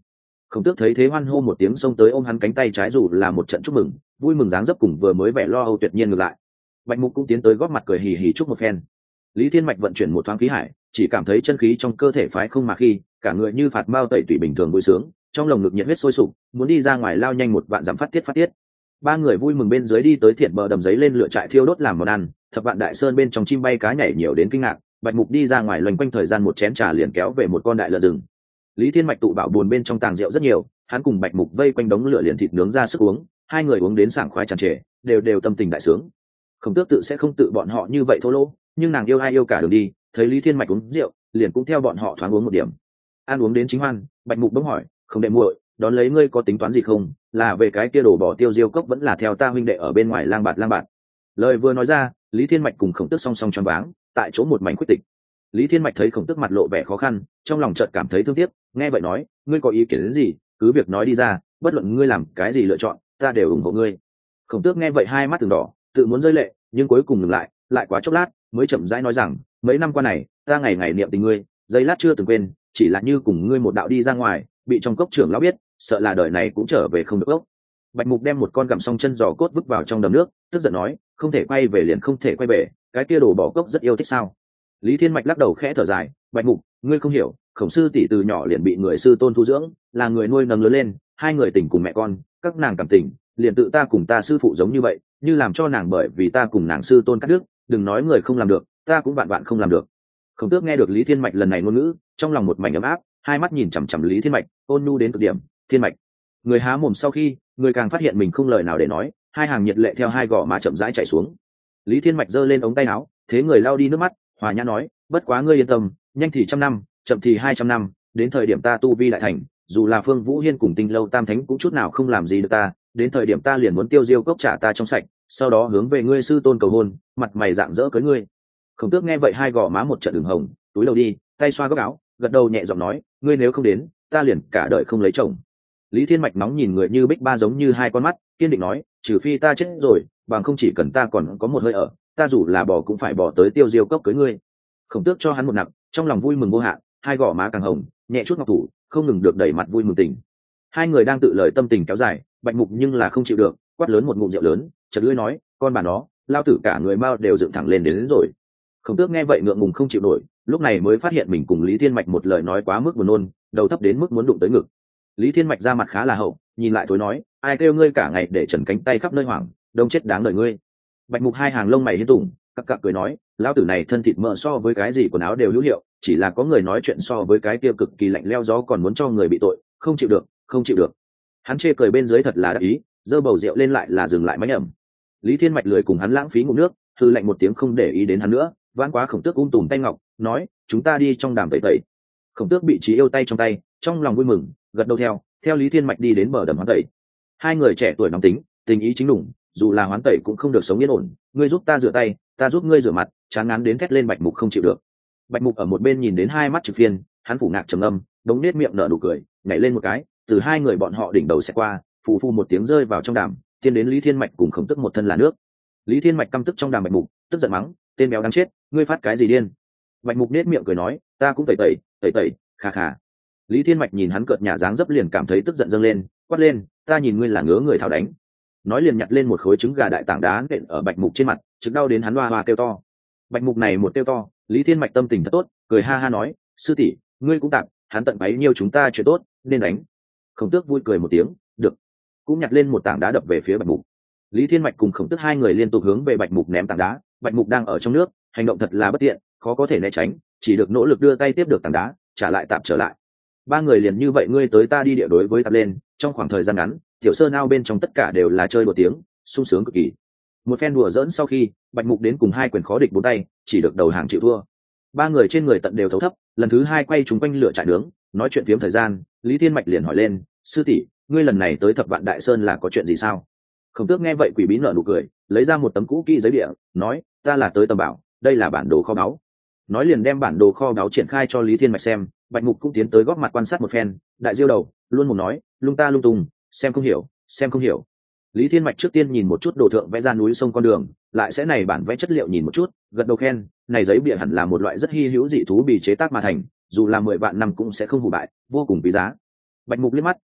Khổng Tước thấy thế hoan hô một tiếng xông tới ôm hắn cánh tay trái, dù là một trận chúc mừng, vui mừng dáng dấp cùng vừa mới vẻ lo âu tuyệt nhiên ngược lại. Bạch Mục cũng tiến tới góp mặt cười hì hì chúc một phen. Lý Thiên Mạch vận chuyển một thoáng khí hải, chỉ cảm thấy chân khí trong cơ thể phái không mà khi, cả người như phạt mao tẩy tủy bình thường vui sướng, trong lồng ngực nhiệt huyết sôi sục, muốn đi ra ngoài lao nhanh một vạn dặm phát tiết phát tiết. Ba người vui mừng bên dưới đi tới thiện bờ đầm giấy lên lửa trại thiêu đốt làm món ăn, thập vạn đại sơn bên trong chim bay cá nhảy nhiều đến kinh ngạc. Bạch Mục đi ra ngoài loanh quanh thời gian một chén trà liền kéo về một con đại lợn rừng. Lý Thiên Mạch tụ bảo buồn bên trong tàng rượu rất nhiều, hắn cùng Bạch Mục vây quanh đống lửa liền thịt nướng ra sức uống, hai người uống đến sảng khoái tràn trề, đều đều tâm tình đại sướng. Khổng Tước tự sẽ không tự bọn họ như vậy thô lỗ, nhưng nàng yêu ai yêu cả đường đi, thấy Lý Thiên Mạch uống rượu, liền cũng theo bọn họ thoáng uống một điểm. Ăn uống đến chính hoan, Bạch Mục bỗng hỏi, "Không đệ muội, đón lấy ngươi có tính toán gì không? Là về cái kia đổ bỏ tiêu diêu cốc vẫn là theo ta huynh đệ ở bên ngoài lang bạt lang bạt?" Lời vừa nói ra, Lý Thiên Mạch cùng Khổng Tước song song choáng váng, tại chỗ một mảnh khuyết tịch. Lý Thiên Mạch thấy Khổng Tước mặt lộ vẻ khó khăn, trong lòng chợt cảm thấy thương tiếc, nghe vậy nói, "Ngươi có ý kiến đến gì, cứ việc nói đi ra, bất luận ngươi làm cái gì lựa chọn, ta đều ủng hộ ngươi." Khổng Tước nghe vậy hai mắt từng đỏ, tự muốn rơi lệ, nhưng cuối cùng ngừng lại, lại quá chốc lát, mới chậm rãi nói rằng, "Mấy năm qua này, ta ngày ngày niệm tình ngươi, giây lát chưa từng quên, chỉ là như cùng ngươi một đạo đi ra ngoài, bị trong cốc trưởng lão biết, sợ là đời này cũng trở về không được ốc." Bạch Mục đem một con gặm xong chân giò cốt vứt vào trong đầm nước, tức giận nói, "Không thể quay về liền không thể quay về, cái kia đồ bỏ cốc rất yêu thích sao?" Lý Thiên Mạch lắc đầu khẽ thở dài, "Bạch Mục, ngươi không hiểu, Khổng sư tỷ từ nhỏ liền bị người sư tôn thu dưỡng, là người nuôi nấng lớn lên, hai người tình cùng mẹ con, các nàng cảm tình, liền tự ta cùng ta sư phụ giống như vậy, như làm cho nàng bởi vì ta cùng nàng sư tôn cắt đứt, đừng nói người không làm được, ta cũng vạn vạn không làm được." Khổng Tước nghe được Lý Thiên Mạch lần này ngôn ngữ, trong lòng một mảnh ấm áp, hai mắt nhìn chằm chằm Lý Thiên Mạch, ôn nhu đến cực điểm. "Thiên Mạch." Người há mồm sau khi, người càng phát hiện mình không lời nào để nói, hai hàng nhiệt lệ theo hai gò má chậm rãi chảy xuống. Lý Thiên Mạch giơ lên ống tay áo, thế người lau đi nước mắt, hòa nhã nói, "Bất quá ngươi yên tâm, nhanh thì trăm năm, chậm thì hai trăm năm, đến thời điểm ta tu vi đại thành, dù là Phương Vũ Hiên cùng Tinh Lâu Tam Thánh cũng chút nào không làm gì được ta, đến thời điểm ta liền muốn tiêu diêu cốc trả ta trong sạch, sau đó hướng về ngươi sư tôn cầu hôn, mặt mày rạng rỡ cưới ngươi." Khổng Tước nghe vậy hai gò má một trận ửng hồng, túi đầu đi, tay xoa góc áo, gật đầu nhẹ giọng nói, "Ngươi nếu không đến, ta liền cả đời không lấy chồng." Lý Thiên Mạch nóng nhìn người như bích ba giống như hai con mắt, kiên định nói, "Trừ phi ta chết rồi, bằng không chỉ cần ta còn có một hơi ở, ta dù là bỏ cũng phải bỏ tới tiêu diêu cốc cưới ngươi." Khổng Tước cho hắn một nặng, trong lòng vui mừng vô hạn, hai gò má càng hồng, nhẹ chút ngọc thủ, không ngừng được đẩy mặt vui mừng tình. Hai người đang tự lời tâm tình kéo dài, Bạch Mục nhưng là không chịu được, quát lớn một ngụm rượu lớn, chợt lưỡi nói, "Con bà nó, lao tử cả người mau đều dựng thẳng lên đến, đến rồi." Khổng Tước nghe vậy ngượng ngùng không chịu nổi, lúc này mới phát hiện mình cùng Lý Thiên Mạch một lời nói quá mức buồn nôn, đầu thấp đến mức muốn đụng tới ngực. Lý Thiên Mạch ra mặt khá là hậu, nhìn lại thối nói, "Ai kêu ngươi cả ngày để trần cánh tay khắp nơi hoảng, đông chết đáng đời ngươi." Bạch Mục hai hàng lông mày hiên tủng, cặc cặc cười nói, "Lão tử này thân thịt mỡ so với cái gì quần áo đều hữu hiệu, chỉ là có người nói chuyện so với cái kia cực kỳ lạnh leo gió còn muốn cho người bị tội, không chịu được, không chịu được." Hắn chê cười bên dưới thật là đắc ý, giơ bầu rượu lên lại là dừng lại máy ẩm. Lý Thiên Mạch lười cùng hắn lãng phí ngụm nước, hư lạnh một tiếng không để ý đến hắn nữa, vãn quá Khổng Tước ung tùm tay ngọc, nói, "Chúng ta đi trong đàm tẩy tẩy." Khổng Tước bị trí yêu tay trong tay, trong lòng vui mừng, gật đầu theo, theo Lý Thiên Mạch đi đến bờ đầm hoán tẩy. Hai người trẻ tuổi nóng tính, tình ý chính đủng, dù là hoán tẩy cũng không được sống yên ổn, ngươi giúp ta rửa tay, ta giúp ngươi rửa mặt, chán ngán đến thét lên Bạch Mục không chịu được. Bạch Mục ở một bên nhìn đến hai mắt trực phiên, hắn phủ ngạc trầm âm, đống nết miệng nở nụ cười, nhảy lên một cái, từ hai người bọn họ đỉnh đầu sẽ qua, phù phù một tiếng rơi vào trong đàm, tiên đến Lý Thiên Mạch cùng Khổng Tước một thân là nước. Lý Thiên Mạch căm tức trong đàm Bạch Mục, tức giận mắng, "Tên béo đáng chết, ngươi phát cái gì điên?" Bạch Mục nết miệng cười nói, "Ta cũng tẩy tẩy, tẩy tẩy, khà khà." Lý Thiên Mạch nhìn hắn cợt nhả dáng dấp liền cảm thấy tức giận dâng lên, quát lên, "Ta nhìn ngươi là ngứa người thảo đánh." Nói liền nhặt lên một khối trứng gà đại tảng đá nện ở Bạch Mục trên mặt, trực đau đến hắn hoa hoa kêu to. Bạch Mục này một kêu to, Lý Thiên Mạch tâm tình thật tốt, cười ha ha nói, "Sư tỷ, ngươi cũng tạm, hắn tận bấy nhiêu chúng ta chuyện tốt, nên đánh." Khổng Tước vui cười một tiếng, "Được." Cũng nhặt lên một tảng đá đập về phía Bạch Mục. Lý Thiên Mạch cùng Khổng Tước hai người liên tục hướng về Bạch Mục ném tảng đá, Bạch Mục đang ở trong nước, hành động thật là bất tiện, khó có thể né tránh, chỉ được nỗ lực đưa tay tiếp được tảng đá, trả lại tạm trở lại. Ba người liền như vậy ngươi tới ta đi địa đối với tạp lên, trong khoảng thời gian ngắn, tiểu sơn ao bên trong tất cả đều là chơi đùa tiếng, sung sướng cực kỳ. Một phen đùa dỡn sau khi, Bạch Mục đến cùng hai quyền khó địch bốn tay, chỉ được đầu hàng chịu thua. Ba người trên người tận đều thấu thấp, lần thứ hai quay chúng quanh lửa trại nướng, nói chuyện phiếm thời gian, Lý Thiên Mạch liền hỏi lên, "Sư tỷ, ngươi lần này tới Thập Vạn Đại Sơn là có chuyện gì sao?" Khổng Tước nghe vậy quỷ bí nở nụ cười, lấy ra một tấm cũ kỹ giấy địa, nói, "Ta là tới tầm bảo, đây là bản đồ kho báu." Nói liền đem bản đồ kho báu triển khai cho Lý Thiên Mạch xem. Bạch Mục cũng tiến tới góp mặt quan sát một phen, đại diêu đầu, luôn một nói, lung ta lung tung, xem không hiểu, xem không hiểu. Lý Thiên Mạch trước tiên nhìn một chút đồ thượng vẽ ra núi sông con đường, lại sẽ này bản vẽ chất liệu nhìn một chút, gật đầu khen, này giấy bìa hẳn là một loại rất hi hữu dị thú bì chế tác mà thành, dù là mười vạn năm cũng sẽ không hủ bại, vô cùng quý giá. Bạch Mục liếc mắt,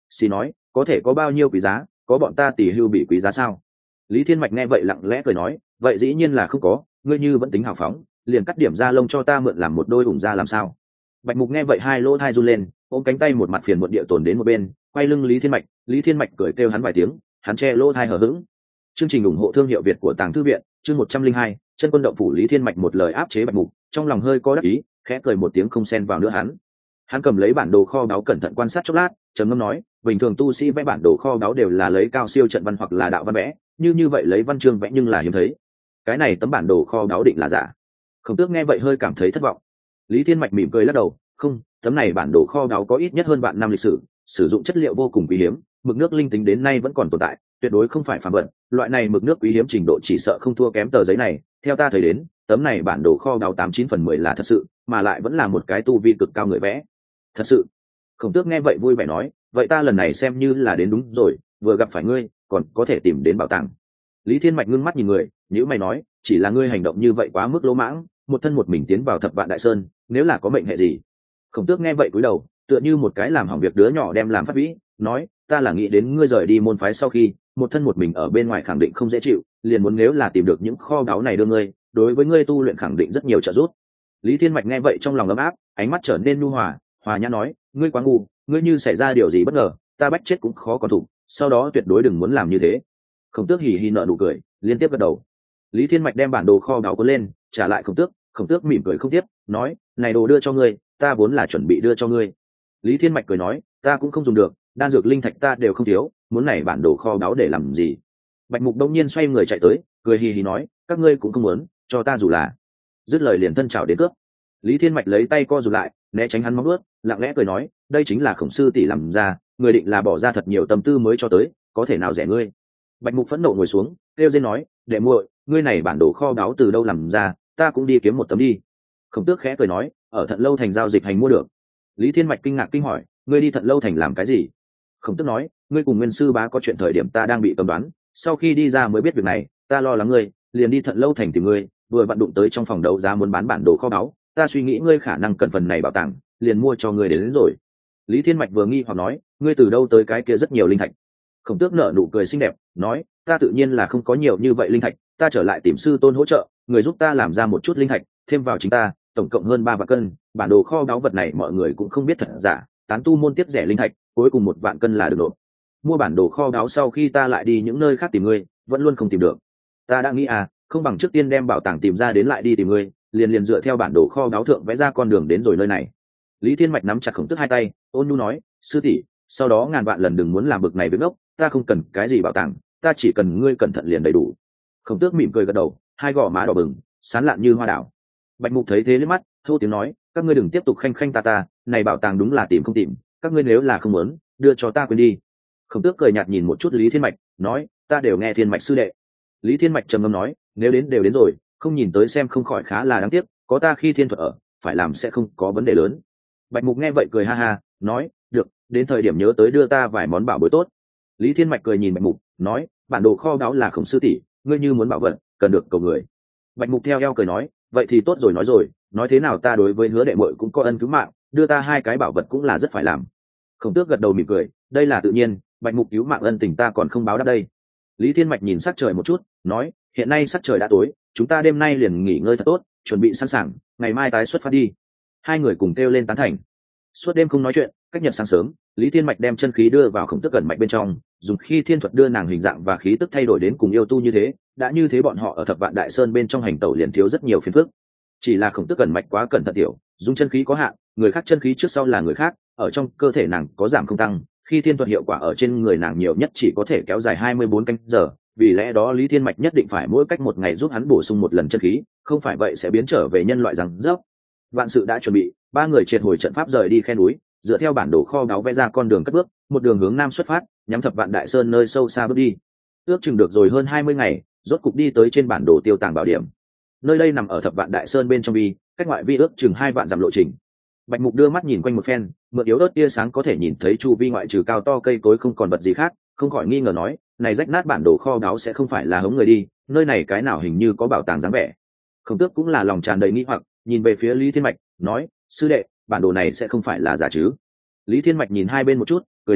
xì nói có thể có bao nhiêu quý giá, có bọn ta tỷ hưu bị quý giá sao? Lý Thiên Mạch nghe vậy lặng lẽ cười nói, vậy dĩ nhiên là không có, ngươi như vẫn tính hào phóng, liền cắt điểm da lông cho ta mượn làm một đôi ủng da làm sao? Bạch Mục nghe vậy hai lỗ thai run lên, ôm cánh tay một mặt phiền muộn địa tồn đến một bên, quay lưng Lý Thiên Mạch. Lý Thiên Mạch cười kêu hắn vài tiếng, hắn che lỗ thai hở hững. Chương trình ủng hộ thương hiệu Việt của Tàng Thư viện, chương một trăm linh hai, chân quân động phủ. Lý Thiên Mạch một lời áp chế Bạch Mục, trong lòng hơi có đắc ý, khẽ cười một tiếng không xen vào nữa hắn. Hắn cầm lấy bản đồ kho báu cẩn thận quan sát chốc lát, trầm ngâm nói, bình thường tu sĩ vẽ bản đồ kho báu đều là lấy cao siêu trận văn hoặc là đạo văn vẽ, như như vậy lấy văn chương vẽ nhưng là hiếm thấy. Cái này tấm bản đồ kho báu định là giả. Khổng Tước nghe vậy hơi cảm thấy thất vọng. Lý Thiên Mạch mỉm cười lắc đầu, không, tấm này bản đồ kho báu có ít nhất hơn vạn năm lịch sử, sử dụng chất liệu vô cùng quý hiếm, mực nước linh tính đến nay vẫn còn tồn tại, tuyệt đối không phải phàm vật. Loại này mực nước quý hiếm trình độ chỉ sợ không thua kém tờ giấy này. Theo ta thấy đến, tấm này bản đồ kho báu tám chín phần mười là thật sự, mà lại vẫn là một cái tu vi cực cao người vẽ. Thật sự? Khổng Tước nghe vậy vui vẻ nói, vậy ta lần này xem như là đến đúng rồi, vừa gặp phải ngươi, còn có thể tìm đến bảo tàng. Lý Thiên Mạch ngưng mắt nhìn người, nhíu mày nói, chỉ là ngươi hành động như vậy quá mức lỗ mãng, một thân một mình tiến vào Thập Vạn Đại Sơn, nếu là có mệnh hệ gì? Khổng Tước nghe vậy cúi đầu, tựa như một cái làm hỏng việc đứa nhỏ đem làm phát vĩ, nói, ta là nghĩ đến ngươi rời đi môn phái sau khi, một thân một mình ở bên ngoài khẳng định không dễ chịu, liền muốn nếu là tìm được những kho báu này đưa ngươi, đối với ngươi tu luyện khẳng định rất nhiều trợ giúp. Lý Thiên Mạch nghe vậy trong lòng ấm áp, ánh mắt trở nên nhu hòa, hòa nhã nói, ngươi quá ngu, ngươi như xảy ra điều gì bất ngờ, ta bách chết cũng khó còn thủ, sau đó tuyệt đối đừng muốn làm như thế. Khổng Tước hì hì nở nụ cười, liên tiếp gật đầu. Lý Thiên Mạch đem bản đồ kho báu cuốn lên, trả lại Khổng Tước. Khổng Tước mỉm cười không tiếp, nói, này đồ đưa cho ngươi, ta vốn là chuẩn bị đưa cho ngươi. Lý Thiên Mạch cười nói, ta cũng không dùng được, đan dược linh thạch ta đều không thiếu, muốn này bản đồ kho báu để làm gì? Bạch Mục đông nhiên xoay người chạy tới, cười hì hì nói, các ngươi cũng không muốn, cho ta dù là. Dứt lời liền thân chào đến cướp. Lý Thiên Mạch lấy tay co rụt lại, né tránh hắn móng vuốt, lặng lẽ cười nói, đây chính là Khổng sư tỷ làm ra, người định là bỏ ra thật nhiều tâm tư mới cho tới, có thể nào rẻ ngươi? Bạch Mục phẫn nộ ngồi xuống, kêu dên nói, đệ muội, ngươi này bản đồ kho báu từ đâu làm ra, ta cũng đi kiếm một tấm đi. Khổng Tước khẽ cười nói, ở Thận Lâu thành giao dịch hành mua được. Lý Thiên Mạch kinh ngạc kinh hỏi, ngươi đi Thận Lâu thành làm cái gì? Khổng Tước nói, ngươi cùng Nguyên sư bá có chuyện thời điểm ta đang bị cầm đoán, sau khi đi ra mới biết việc này, ta lo lắng ngươi, liền đi Thận Lâu thành tìm ngươi, vừa vặn đụng tới trong phòng đấu giá muốn bán bản đồ kho báu, ta suy nghĩ ngươi khả năng cần phần này bảo tàng, liền mua cho ngươi đến, đến rồi. Lý Thiên Mạch vừa nghi hoặc nói, ngươi từ đâu tới cái kia rất nhiều linh thạch? Khổng Tước nở nụ cười xinh đẹp, nói, ta tự nhiên là không có nhiều như vậy linh thạch, ta trở lại tìm sư tôn hỗ trợ, người giúp ta làm ra một chút linh thạch, thêm vào chính ta, tổng cộng hơn ba vạn cân. Bản đồ kho báu vật này mọi người cũng không biết thật giả, tán tu môn tiếp rẻ linh thạch, cuối cùng một vạn cân là được nộp. Mua bản đồ kho báu sau khi ta lại đi những nơi khác tìm ngươi, vẫn luôn không tìm được. Ta đã nghĩ à, không bằng trước tiên đem bảo tàng tìm ra đến lại đi tìm ngươi, liền liền dựa theo bản đồ kho báu thượng vẽ ra con đường đến rồi nơi này. Lý Thiên Mạch nắm chặt Khổng Tước hai tay, ôn nhu nói, sư tỷ, sau đó ngàn vạn lần đừng muốn làm bực này với ngốc, ta không cần cái gì bảo tàng, ta chỉ cần ngươi cẩn thận liền đầy đủ. Khổng Tước mỉm cười gật đầu, hai gò má đỏ bừng, sán lạn như hoa đảo. Bạch Mục thấy thế liếc mắt, thô tiếng nói, các ngươi đừng tiếp tục khanh khanh ta ta, này bảo tàng đúng là tìm không tìm, các ngươi nếu là không muốn, đưa cho ta quên đi. Khổng Tước cười nhạt nhìn một chút Lý Thiên Mạch, nói, ta đều nghe Thiên Mạch sư đệ. Lý Thiên Mạch trầm ngâm nói, nếu đến đều đến rồi, không nhìn tới xem không khỏi khá là đáng tiếc, có ta khi thiên thuật ở, phải làm sẽ không có vấn đề lớn. Bạch Mục nghe vậy cười ha ha, nói, được, đến thời điểm nhớ tới đưa ta vài món bảo bối tốt. Lý Thiên Mạch cười nhìn Bạch Mục, nói, bản đồ kho báu là Khổng sư tỷ, ngươi như muốn bảo vật, cần được cầu người. Bạch Mục theo eo cười nói, vậy thì tốt rồi nói rồi, nói thế nào ta đối với Hứa đệ muội cũng có ân cứu mạng, đưa ta hai cái bảo vật cũng là rất phải làm. Khổng Tước gật đầu mỉm cười, đây là tự nhiên, Bạch Mục cứu mạng ân tình ta còn không báo đáp đây. Lý Thiên Mạch nhìn sắc trời một chút, nói, hiện nay sắc trời đã tối, chúng ta đêm nay liền nghỉ ngơi thật tốt, chuẩn bị sẵn sàng, ngày mai tái xuất phát đi. Hai người cùng kêu lên tán thành. Suốt đêm không nói chuyện, cách nhật sáng sớm, Lý Thiên Mạch đem chân khí đưa vào Khổng Tước cẩn mạch bên trong, dùng khi thiên thuật đưa nàng hình dạng và khí tức thay đổi đến cùng yêu tu như thế, đã như thế bọn họ ở Thập Vạn Đại Sơn bên trong hành tẩu liền thiếu rất nhiều phiền phức. Chỉ là Khổng Tước cẩn mạch quá cẩn thận tiểu, dùng chân khí có hạn, người khác chân khí trước sau là người khác, ở trong cơ thể nàng có giảm không tăng, khi thiên thuật hiệu quả ở trên người nàng nhiều nhất chỉ có thể kéo dài hai mươi bốn canh giờ, vì lẽ đó Lý Thiên Mạch nhất định phải mỗi cách một ngày giúp hắn bổ sung một lần chân khí, không phải vậy sẽ biến trở về nhân loại rằng dốc. Vạn sự đã chuẩn bị, ba người triệt hồi trận pháp rời đi khe núi, dựa theo bản đồ kho báu vẽ ra con đường cất bước, một đường hướng nam xuất phát, nhắm Thập Vạn Đại Sơn nơi sâu xa bước đi. Ước chừng được rồi hơn hai mươi ngày, rốt cục đi tới trên bản đồ Tiêu Tàng bảo điểm. Nơi đây nằm ở Thập Vạn Đại Sơn bên trong vi, cách ngoại vi ước chừng hai vạn dặm lộ trình. Bạch Mục đưa mắt nhìn quanh một phen, mượn yếu ớt tia sáng có thể nhìn thấy chu vi ngoại trừ cao to cây cối không còn vật gì khác, không khỏi nghi ngờ nói, này rách nát bản đồ kho báu sẽ không phải là hống người đi, nơi này cái nào hình như có bảo tàng dáng vẻ. Khổng Tước cũng là lòng tràn đầy nghi hoặc, nhìn về phía Lý Thiên Mạch, nói, sư đệ, bản đồ này sẽ không phải là giả chứ? Lý Thiên Mạch nhìn hai bên một chút, cười nói,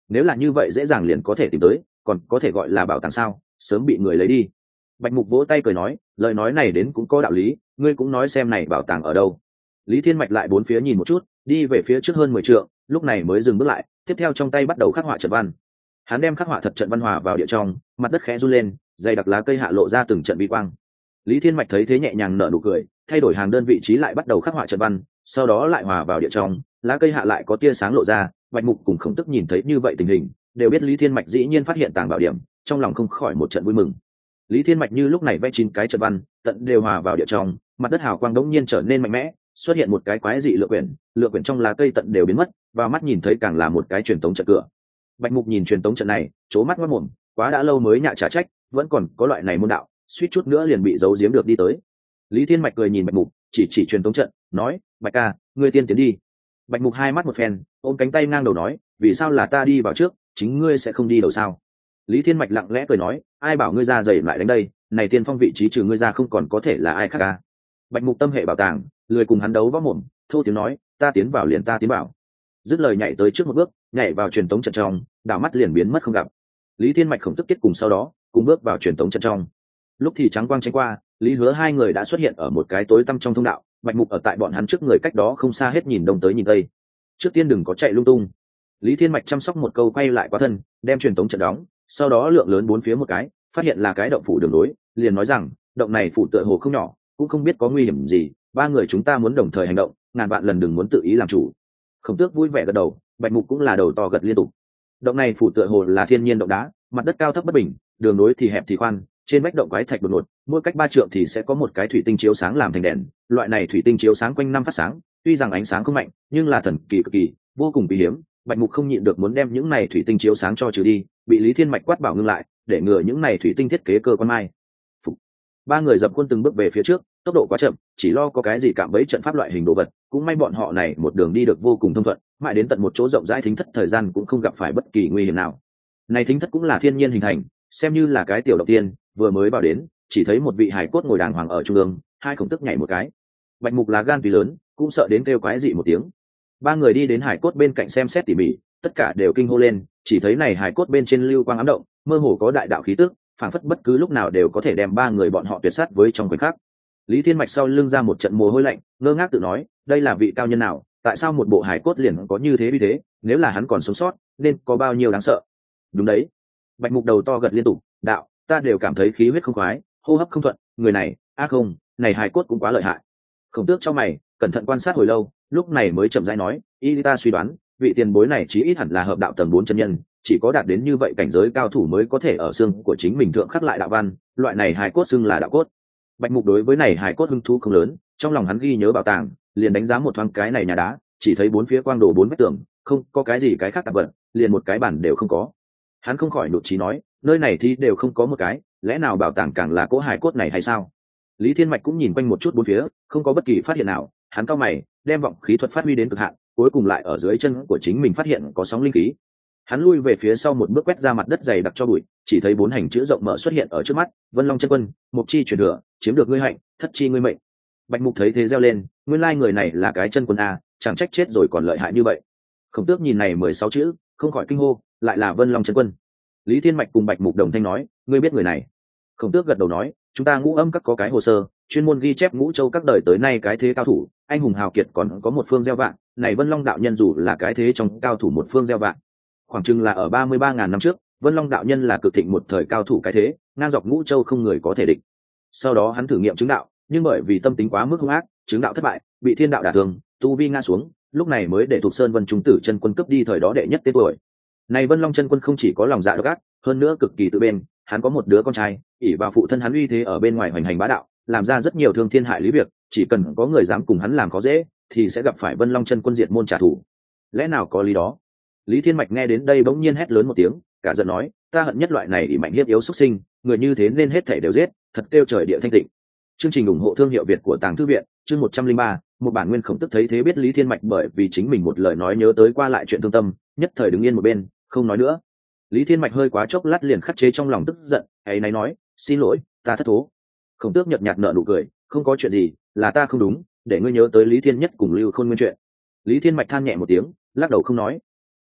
nếu là như vậy dễ dàng liền có thể tìm tới, còn có thể gọi là bảo tàng sao, sớm bị người lấy đi. Bạch Mục vỗ tay cười nói, lời nói này đến cũng có đạo lý, ngươi cũng nói xem này bảo tàng ở đâu. Lý Thiên Mạch lại bốn phía nhìn một chút, đi về phía trước hơn mười trượng, lúc này mới dừng bước lại, tiếp theo trong tay bắt đầu khắc họa trận văn. Hắn đem khắc họa thật trận văn hòa vào địa trong, mặt đất khẽ run lên, dày đặc lá cây hạ lộ ra từng trận vi quang. Lý Thiên Mạch thấy thế nhẹ nhàng nở nụ cười, thay đổi hàng đơn vị trí lại bắt đầu khắc họa trận văn, sau đó lại hòa vào địa trong, lá cây hạ lại có tia sáng lộ ra. Bạch Mục cùng Khổng Tức nhìn thấy như vậy tình hình, đều biết Lý Thiên Mạch dĩ nhiên phát hiện tàng bảo điểm, trong lòng không khỏi một trận vui mừng. Lý Thiên Mạch như lúc này vẽ chín cái trận văn, tận đều hòa vào địa trong, mặt đất hào quang đống nhiên trở nên mạnh mẽ, xuất hiện một cái quái dị lựa quyển, lựa quyển trong lá cây tận đều biến mất, vào mắt nhìn thấy càng là một cái truyền tống trận cửa. Bạch Mục nhìn truyền tống trận này, chố mắt ngoác mồm, quá đã lâu mới nhạ trả trách, vẫn còn có loại này môn đạo, suýt chút nữa liền bị giấu giếm được đi tới. Lý Thiên Mạch cười nhìn Bạch Mục, chỉ chỉ truyền tống trận, nói, Bạch ca, ngươi tiên tiến đi. Bạch Mục hai mắt một phen, ôm cánh tay ngang đầu nói, vì sao là ta đi vào trước, chính ngươi sẽ không đi đầu sao? Lý Thiên Mạch lặng lẽ cười nói, ai bảo ngươi ra dày lại đánh đây, này tiên phong vị trí trừ ngươi ra không còn có thể là ai khác ca. Bạch Mục tâm hệ bảo tàng, lười cùng hắn đấu võ mồm, thô tiếng nói, ta tiến vào liền ta tiến vào. Dứt lời nhảy tới trước một bước, nhảy vào truyền tống trận trong, đảo mắt liền biến mất không gặp. Lý Thiên Mạch Khổng Tức kết cùng sau đó cùng bước vào truyền tống trận trong. Lúc thì trắng quang tránh qua, Lý Hứa hai người đã xuất hiện ở một cái tối tăm trong thông đạo. Bạch Mục ở tại bọn hắn trước người cách đó không xa hết nhìn đông tới nhìn tây. Trước tiên đừng có chạy lung tung. Lý Thiên Mạch chăm sóc một câu quay lại quá thân, đem truyền tống trận đóng, sau đó lượng lớn bốn phía một cái, phát hiện là cái động phủ đường đối, liền nói rằng, động này phủ tựa hồ không nhỏ, cũng không biết có nguy hiểm gì, ba người chúng ta muốn đồng thời hành động, ngàn vạn lần đừng muốn tự ý làm chủ. Khổng Tước vui vẻ gật đầu, Bạch Mục cũng là đầu to gật liên tục. Động này phủ tựa hồ là thiên nhiên động đá, mặt đất cao thấp bất bình, đường nối thì hẹp thì khoan, trên vách động quái thạch đột ngột, mỗi cách ba trượng thì sẽ có một cái thủy tinh chiếu sáng làm thành đèn, loại này thủy tinh chiếu sáng quanh năm phát sáng, tuy rằng ánh sáng không mạnh, nhưng là thần kỳ cực kỳ, vô cùng quý hiếm. Bạch Mục không nhịn được muốn đem những này thủy tinh chiếu sáng cho trừ đi, bị Lý Thiên Mạch quát bảo ngưng lại, để ngừa những này thủy tinh thiết kế cơ quan mai. Phục. Ba người dập khuôn từng bước về phía trước, tốc độ quá chậm, chỉ lo có cái gì cạm bẫy trận pháp loại hình đồ vật, cũng may bọn họ này một đường đi được vô cùng thông thuận, mãi đến tận một chỗ rộng rãi thính thất thời gian cũng không gặp phải bất kỳ nguy hiểm nào. Này thính thất cũng là thiên nhiên hình thành, xem như là cái tiểu động tiên, vừa mới vào đến, chỉ thấy một vị hải cốt ngồi đàng hoàng ở trung ương, hai Khổng Tức nhảy một cái. Bạch Mục là gan tùy lớn, cũng sợ đến kêu quái dị một tiếng. Ba người đi đến hải cốt bên cạnh xem xét tỉ mỉ, tất cả đều kinh hô lên, chỉ thấy này hải cốt bên trên lưu quang ám động, mơ hồ có đại đạo khí tức, phảng phất bất cứ lúc nào đều có thể đem ba người bọn họ tuyệt sát với trong khoảnh khắc. Lý Thiên Mạch sau lưng ra một trận mồ hôi lạnh, ngơ ngác tự nói, đây là vị cao nhân nào, tại sao một bộ hải cốt liền có như thế uy thế, nếu là hắn còn sống sót, nên có bao nhiêu đáng sợ. Đúng đấy. Bạch Mục đầu to gật liên tục, đạo, ta đều cảm thấy khí huyết không khoái, hô hấp không thuận, người này, a không, này hải cốt cũng quá lợi hại. Khổng Tước trong mày, cẩn thận quan sát hồi lâu, lúc này mới chậm rãi nói, y ta suy đoán, vị tiền bối này chí ít hẳn là hợp đạo tầng bốn chân nhân, chỉ có đạt đến như vậy cảnh giới cao thủ mới có thể ở xương của chính mình thượng khắc lại đạo văn, loại này hài cốt xưng là đạo cốt. Bạch Mục đối với này hài cốt hứng thú không lớn, trong lòng hắn ghi nhớ bảo tàng, liền đánh giá một thoáng cái này nhà đá, chỉ thấy bốn phía quang đổ bốn vách tường, không có cái gì cái khác tạp vật, liền một cái bản đều không có. Hắn không khỏi nhụt chí nói, nơi này thì đều không có một cái, lẽ nào bảo tàng càng là cỗ hài cốt này hay sao? Lý Thiên Mạch cũng nhìn quanh một chút bốn phía, không có bất kỳ phát hiện nào, hắn cau mày, đem vọng khí thuật phát huy đến cực hạn, cuối cùng lại ở dưới chân của chính mình phát hiện có sóng linh khí. Hắn lui về phía sau một bước quét ra mặt đất dày đặc cho bụi, chỉ thấy bốn hành chữ rộng mở xuất hiện ở trước mắt, Vân Long chân quân, Mục chi truyền thừa, chiếm được ngươi hạnh, thất chi ngươi mệnh. Bạch Mục thấy thế reo lên, nguyên lai người này là cái chân quân a, chẳng trách chết rồi còn lợi hại như vậy. Khổng Tước nhìn này mười sáu chữ, không khỏi kinh hô, lại là Vân Long chân quân. Lý Thiên Mạch cùng Bạch Mục đồng thanh nói, ngươi biết người này? Khổng Tước gật đầu nói, chúng ta Ngũ Âm các có cái hồ sơ, chuyên môn ghi chép Ngũ Châu các đời tới nay cái thế cao thủ, anh hùng hào kiệt còn có một phương gieo vạn, này Vân Long đạo nhân dù là cái thế trong cao thủ một phương gieo vạn. Khoảng chừng là ở ba mươi ba ngàn năm trước, Vân Long đạo nhân là cực thịnh một thời cao thủ cái thế, ngang dọc Ngũ Châu không người có thể địch. Sau đó hắn thử nghiệm chứng đạo, nhưng bởi vì tâm tính quá mức hung ác, chứng đạo thất bại, bị thiên đạo đả thương, tu vi ngã xuống, lúc này mới để thuộc Sơn Vân Trung Tử chân quân cướp đi thời đó đệ nhất tên tuổi. Này Vân Long chân quân không chỉ có lòng dạ độc ác, hơn nữa cực kỳ tự bên, hắn có một đứa con trai, ỷ vào phụ thân hắn uy thế ở bên ngoài hoành hành bá đạo, làm ra rất nhiều thương thiên hại lý việc, chỉ cần có người dám cùng hắn làm khó dễ, thì sẽ gặp phải Vân Long chân quân diệt môn trả thù. Lẽ nào có lý đó? Lý Thiên Mạch nghe đến đây bỗng nhiên hét lớn một tiếng, cả giận nói, ta hận nhất loại này ỷ mạnh hiếp yếu xuất sinh, người như thế nên hết thảy đều giết, thật kêu trời địa thanh tịnh. Chương trình ủng hộ thương hiệu Việt của Tàng Thư viện, chương một trăm linh ba, một bản nguyên Khổng Tức thấy thế biết Lý Thiên Mạch bởi vì chính mình một lời nói nhớ tới qua lại chuyện thương tâm, nhất thời đứng yên một bên, không nói nữa. Lý Thiên Mạch hơi quá chốc lát liền khắc chế trong lòng tức giận, ấy náy nói, xin lỗi, ta thất thố. Khổng Tước nhợt nhạt nở nụ cười, không có chuyện gì, là ta không đúng, để ngươi nhớ tới Lý Thiên Nhất cùng Lưu Khôn Nguyên chuyện. Lý Thiên Mạch than nhẹ một tiếng, lắc đầu không nói.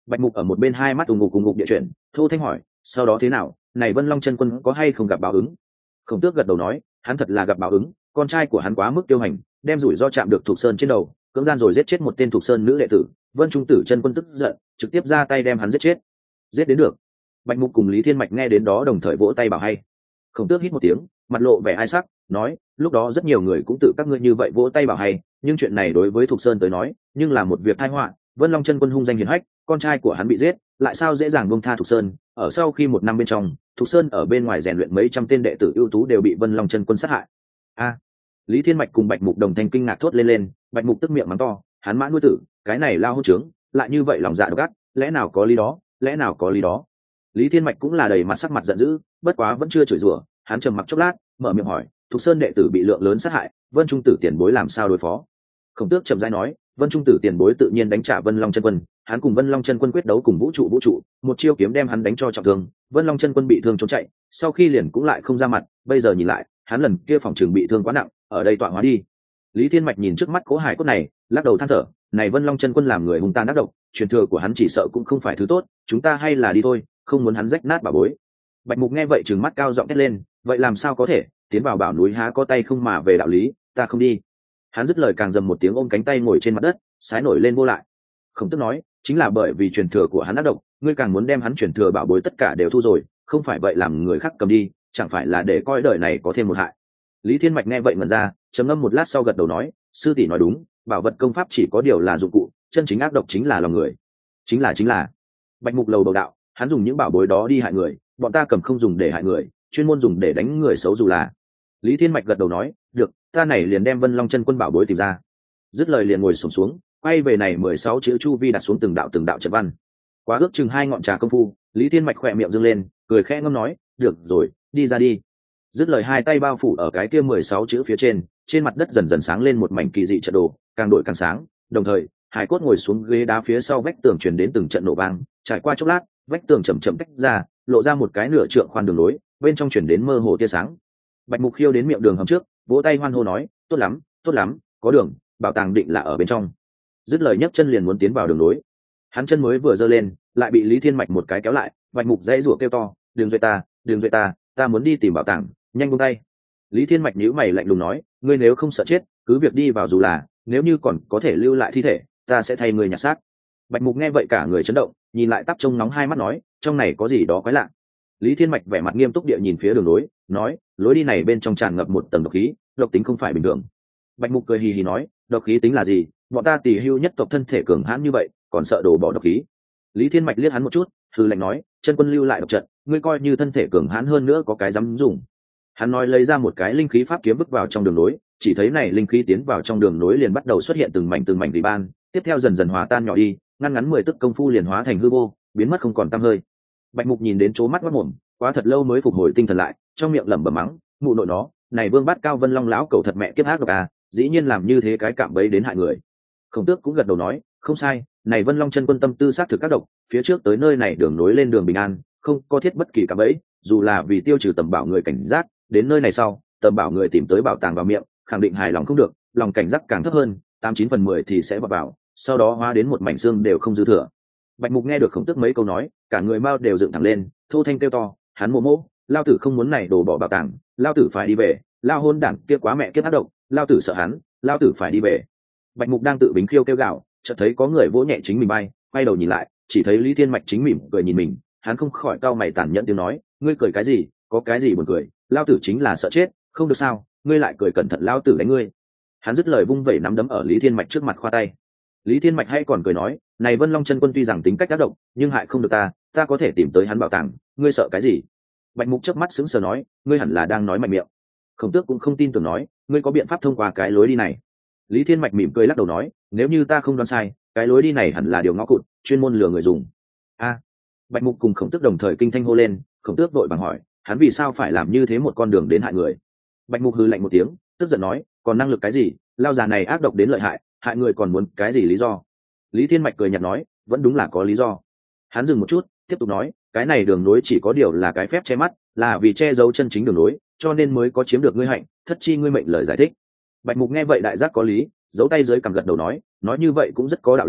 Bạch Mục ở một bên hai mắt ù ngục cùng ngục địa chuyển, thô thanh hỏi, sau đó thế nào, này Vân Long chân quân có hay không gặp báo ứng? Khổng Tước gật đầu nói, hắn thật là gặp báo ứng, con trai của hắn quá mức tiêu hành, đem rủi ro chạm được Thục Sơn trên đầu, cưỡng gian rồi giết chết một tên Thục Sơn nữ đệ tử. Vân Trung Tử chân quân tức giận, trực tiếp ra tay đem hắn giết chết. Giết đến được. Bạch Mục cùng Lý Thiên Mạch nghe đến đó đồng thời vỗ tay bảo hay. Khổng Tước hít một tiếng, mặt lộ vẻ ai sắc, nói, lúc đó rất nhiều người cũng tự các ngươi như vậy vỗ tay bảo hay, nhưng chuyện này đối với Thục Sơn tới nói, nhưng là một việc tai họa. Vân Long chân quân hung danh hiển hách, con trai của hắn bị giết, lại sao dễ dàng buông tha Thục Sơn? Ở sau khi một năm bên trong, Thục Sơn ở bên ngoài rèn luyện mấy trăm tên đệ tử ưu tú đều bị Vân Long chân quân sát hại. A! Lý Thiên Mạch cùng Bạch Mục đồng thanh kinh ngạc thốt lên lên, Bạch Mục tức miệng mắng to, hắn mã nuôi tử, cái này lao hỗn trướng, lại như vậy lòng dạ độc ác, lẽ nào có lý đó, lẽ nào có lý đó. Lý Thiên Mạch cũng là đầy mặt sắc mặt giận dữ, bất quá vẫn chưa chửi rủa, hắn trầm mặc chốc lát, mở miệng hỏi, Thục Sơn đệ tử bị lượng lớn sát hại, Vân Trung Tử tiền bối làm sao đối phó? Khổng Tước trầm rãi nói, Vân Trung Tử tiền bối tự nhiên đánh trả Vân Long chân quân, hắn cùng Vân Long chân quân quyết đấu cùng vũ trụ vũ trụ, một chiêu kiếm đem hắn đánh cho trọng thương, Vân Long chân quân bị thương trốn chạy, sau khi liền cũng lại không ra mặt, bây giờ nhìn lại, hắn lần kia phòng trường bị thương quá nặng, ở đây tọa hóa đi. Lý Thiên Mạch nhìn trước mắt cố hài cốt này, lắc đầu than thở, này Vân Long chân quân làm người hung tàn ác độc, truyền thừa của hắn chỉ sợ cũng không phải thứ tốt, chúng ta hay là đi thôi, không muốn hắn rách nát bảo bối. Bạch Mục nghe vậy trừng mắt cao giọng thét lên, vậy làm sao có thể, tiến vào bảo núi há có tay không mà về đạo lý, ta không đi. Hắn dứt lời càng dầm một tiếng ôm cánh tay ngồi trên mặt đất, sái nổi lên vô lại. Khổng Tước nói, chính là bởi vì truyền thừa của hắn ác độc, ngươi càng muốn đem hắn truyền thừa bảo bối tất cả đều thu rồi, không phải vậy làm người khác cầm đi, chẳng phải là để coi đời này có thêm một hại. Lý Thiên Mạch nghe vậy ngẩn ra, trầm ngâm một lát sau gật đầu nói, sư tỷ nói đúng, bảo vật công pháp chỉ có điều là dụng cụ, chân chính ác độc chính là lòng người. Chính là chính là. Bạch Mục lầu bầu đạo, hắn dùng những bảo bối đó đi hại người, bọn ta cầm không dùng để hại người, chuyên môn dùng để đánh người xấu dù là. Lý Thiên Mạch gật đầu nói, được, ta này liền đem Vân Long chân quân bảo bối tìm ra. Dứt lời liền ngồi xổm xuống, xuống, quay về này mười sáu chữ chu vi đặt xuống từng đạo từng đạo trận văn. Quá ước chừng hai ngọn trà công phu, Lý Thiên Mạch khỏe miệng dương lên, cười khẽ ngâm nói, được rồi, đi ra đi. Dứt lời hai tay bao phủ ở cái kia mười sáu chữ phía trên, trên mặt đất dần dần sáng lên một mảnh kỳ dị trận đồ, càng đổi càng sáng. Đồng thời, Hải Cốt ngồi xuống ghế đá phía sau vách tường truyền đến từng trận nổ vang, trải qua chốc lát, vách tường chậm chậm tách ra, lộ ra một cái nửa trượng khoan đường lối, bên trong truyền đến mơ hồ tia sáng. Bạch Mục khiêu đến miệng đường hầm trước, vỗ tay hoan hô nói, tốt lắm, tốt lắm, có đường, bảo tàng định là ở bên trong. Dứt lời nhấc chân liền muốn tiến vào đường lối. Hắn chân mới vừa giơ lên, lại bị Lý Thiên Mạch một cái kéo lại. Bạch Mục dãy rủa kêu to, đừng duệ ta, đừng duệ ta, ta muốn đi tìm bảo tàng, nhanh buông tay. Lý Thiên Mạch nhíu mày lạnh lùng nói, ngươi nếu không sợ chết, cứ việc đi vào dù là, nếu như còn có thể lưu lại thi thể, ta sẽ thay ngươi nhặt xác. Bạch Mục nghe vậy cả người chấn động, nhìn lại tắp trông nóng hai mắt nói, trong này có gì đó quái lạ. Lý Thiên Mạch vẻ mặt nghiêm túc địa nhìn phía đường lối, nói, lối đi này bên trong tràn ngập một tầng độc khí, độc tính không phải bình thường. Bạch Mục cười hì hì nói, độc khí tính là gì, bọn ta tỷ hưu nhất tộc thân thể cường hãn như vậy, còn sợ đổ bỏ độc khí. Lý Thiên Mạch liếc hắn một chút, hừ lạnh nói, chân quân lưu lại độc trận, ngươi coi như thân thể cường hãn hơn nữa có cái dám dùng. Hắn nói lấy ra một cái linh khí pháp kiếm vứt vào trong đường nối, chỉ thấy này linh khí tiến vào trong đường nối liền bắt đầu xuất hiện từng mảnh từng mảnh rỉ ban, tiếp theo dần dần hòa tan nhỏ đi, ngăn ngắn mười tức công phu liền hóa thành hư vô, biến mất không còn tăm hơi. Bạch Mục nhìn đến chố mắt mắt mồm, quá thật lâu mới phục hồi tinh thần lại, trong miệng lẩm bẩm mắng, mụ nội nó, này Vương Bát Cao Vân Long lão cẩu thật mẹ kiếp ác độc à, dĩ nhiên làm như thế cái cạm bẫy đến hại người. Khổng Tước cũng gật đầu nói, không sai, này Vân Long chân quân tâm tư sát thực các độc, phía trước tới nơi này đường nối lên đường bình an, không có thiết bất kỳ cạm bẫy, dù là vì tiêu trừ tầm bảo người cảnh giác, đến nơi này sau, tầm bảo người tìm tới bảo tàng vào miệng, khẳng định hài lòng không được, lòng cảnh giác càng thấp hơn, tám chín phần mười thì sẽ vào bảo, sau đó hóa đến một mảnh xương đều không dư thừa. Bạch Mục nghe được Khổng Tước mấy câu nói, cả người mau đều dựng thẳng lên, thô thanh kêu to, hắn mô mô, lao tử không muốn này đổ bỏ bảo tàng, lao tử phải đi về, lao hôn đảng kia quá mẹ kiếp ác độc, lao tử sợ hắn, lao tử phải đi về. Bạch Mục đang tự bính khiêu kêu gạo, chợt thấy có người vỗ nhẹ chính mình bay, quay đầu nhìn lại, chỉ thấy Lý Thiên Mạch chính mỉm cười nhìn mình, hắn không khỏi cau mày tàn nhẫn tiếng nói, ngươi cười cái gì, có cái gì buồn cười, lao tử chính là sợ chết, không được sao, ngươi lại cười cẩn thận lao tử đánh ngươi. Hắn dứt lời vung vẩy nắm đấm ở Lý Thiên Mạch trước mặt khoa tay. Lý Thiên Mạch hay còn cười nói, này Vân Long chân quân tuy rằng tính cách ác độc, nhưng hại không được ta, ta có thể tìm tới hắn bảo tàng, ngươi sợ cái gì? Bạch Mục chớp mắt sững sờ nói, ngươi hẳn là đang nói mạnh miệng. Khổng Tước cũng không tin tưởng nói, ngươi có biện pháp thông qua cái lối đi này? Lý Thiên Mạch mỉm cười lắc đầu nói, nếu như ta không đoán sai, cái lối đi này hẳn là điều ngõ cụt, chuyên môn lừa người dùng. A! Bạch Mục cùng Khổng Tước đồng thời kinh thanh hô lên, Khổng Tước vội vàng hỏi, hắn vì sao phải làm như thế một con đường đến hại người? Bạch Mục hừ lạnh một tiếng, tức giận nói, còn năng lực cái gì, lao già này ác độc đến lợi hại, hại người còn muốn cái gì lý do? Lý Thiên Mạch cười nhạt nói, vẫn đúng là có lý do. Hắn dừng một chút, tiếp tục nói, cái này đường nối chỉ có điều là cái phép che mắt, là vì che giấu chân chính đường nối, cho nên mới có chiếm được ngươi hạnh, thất chi ngươi mệnh lời giải thích. Bạch Mục nghe vậy đại giác có lý, giấu tay dưới cằm gật đầu nói, nói như vậy cũng rất có đạo lý,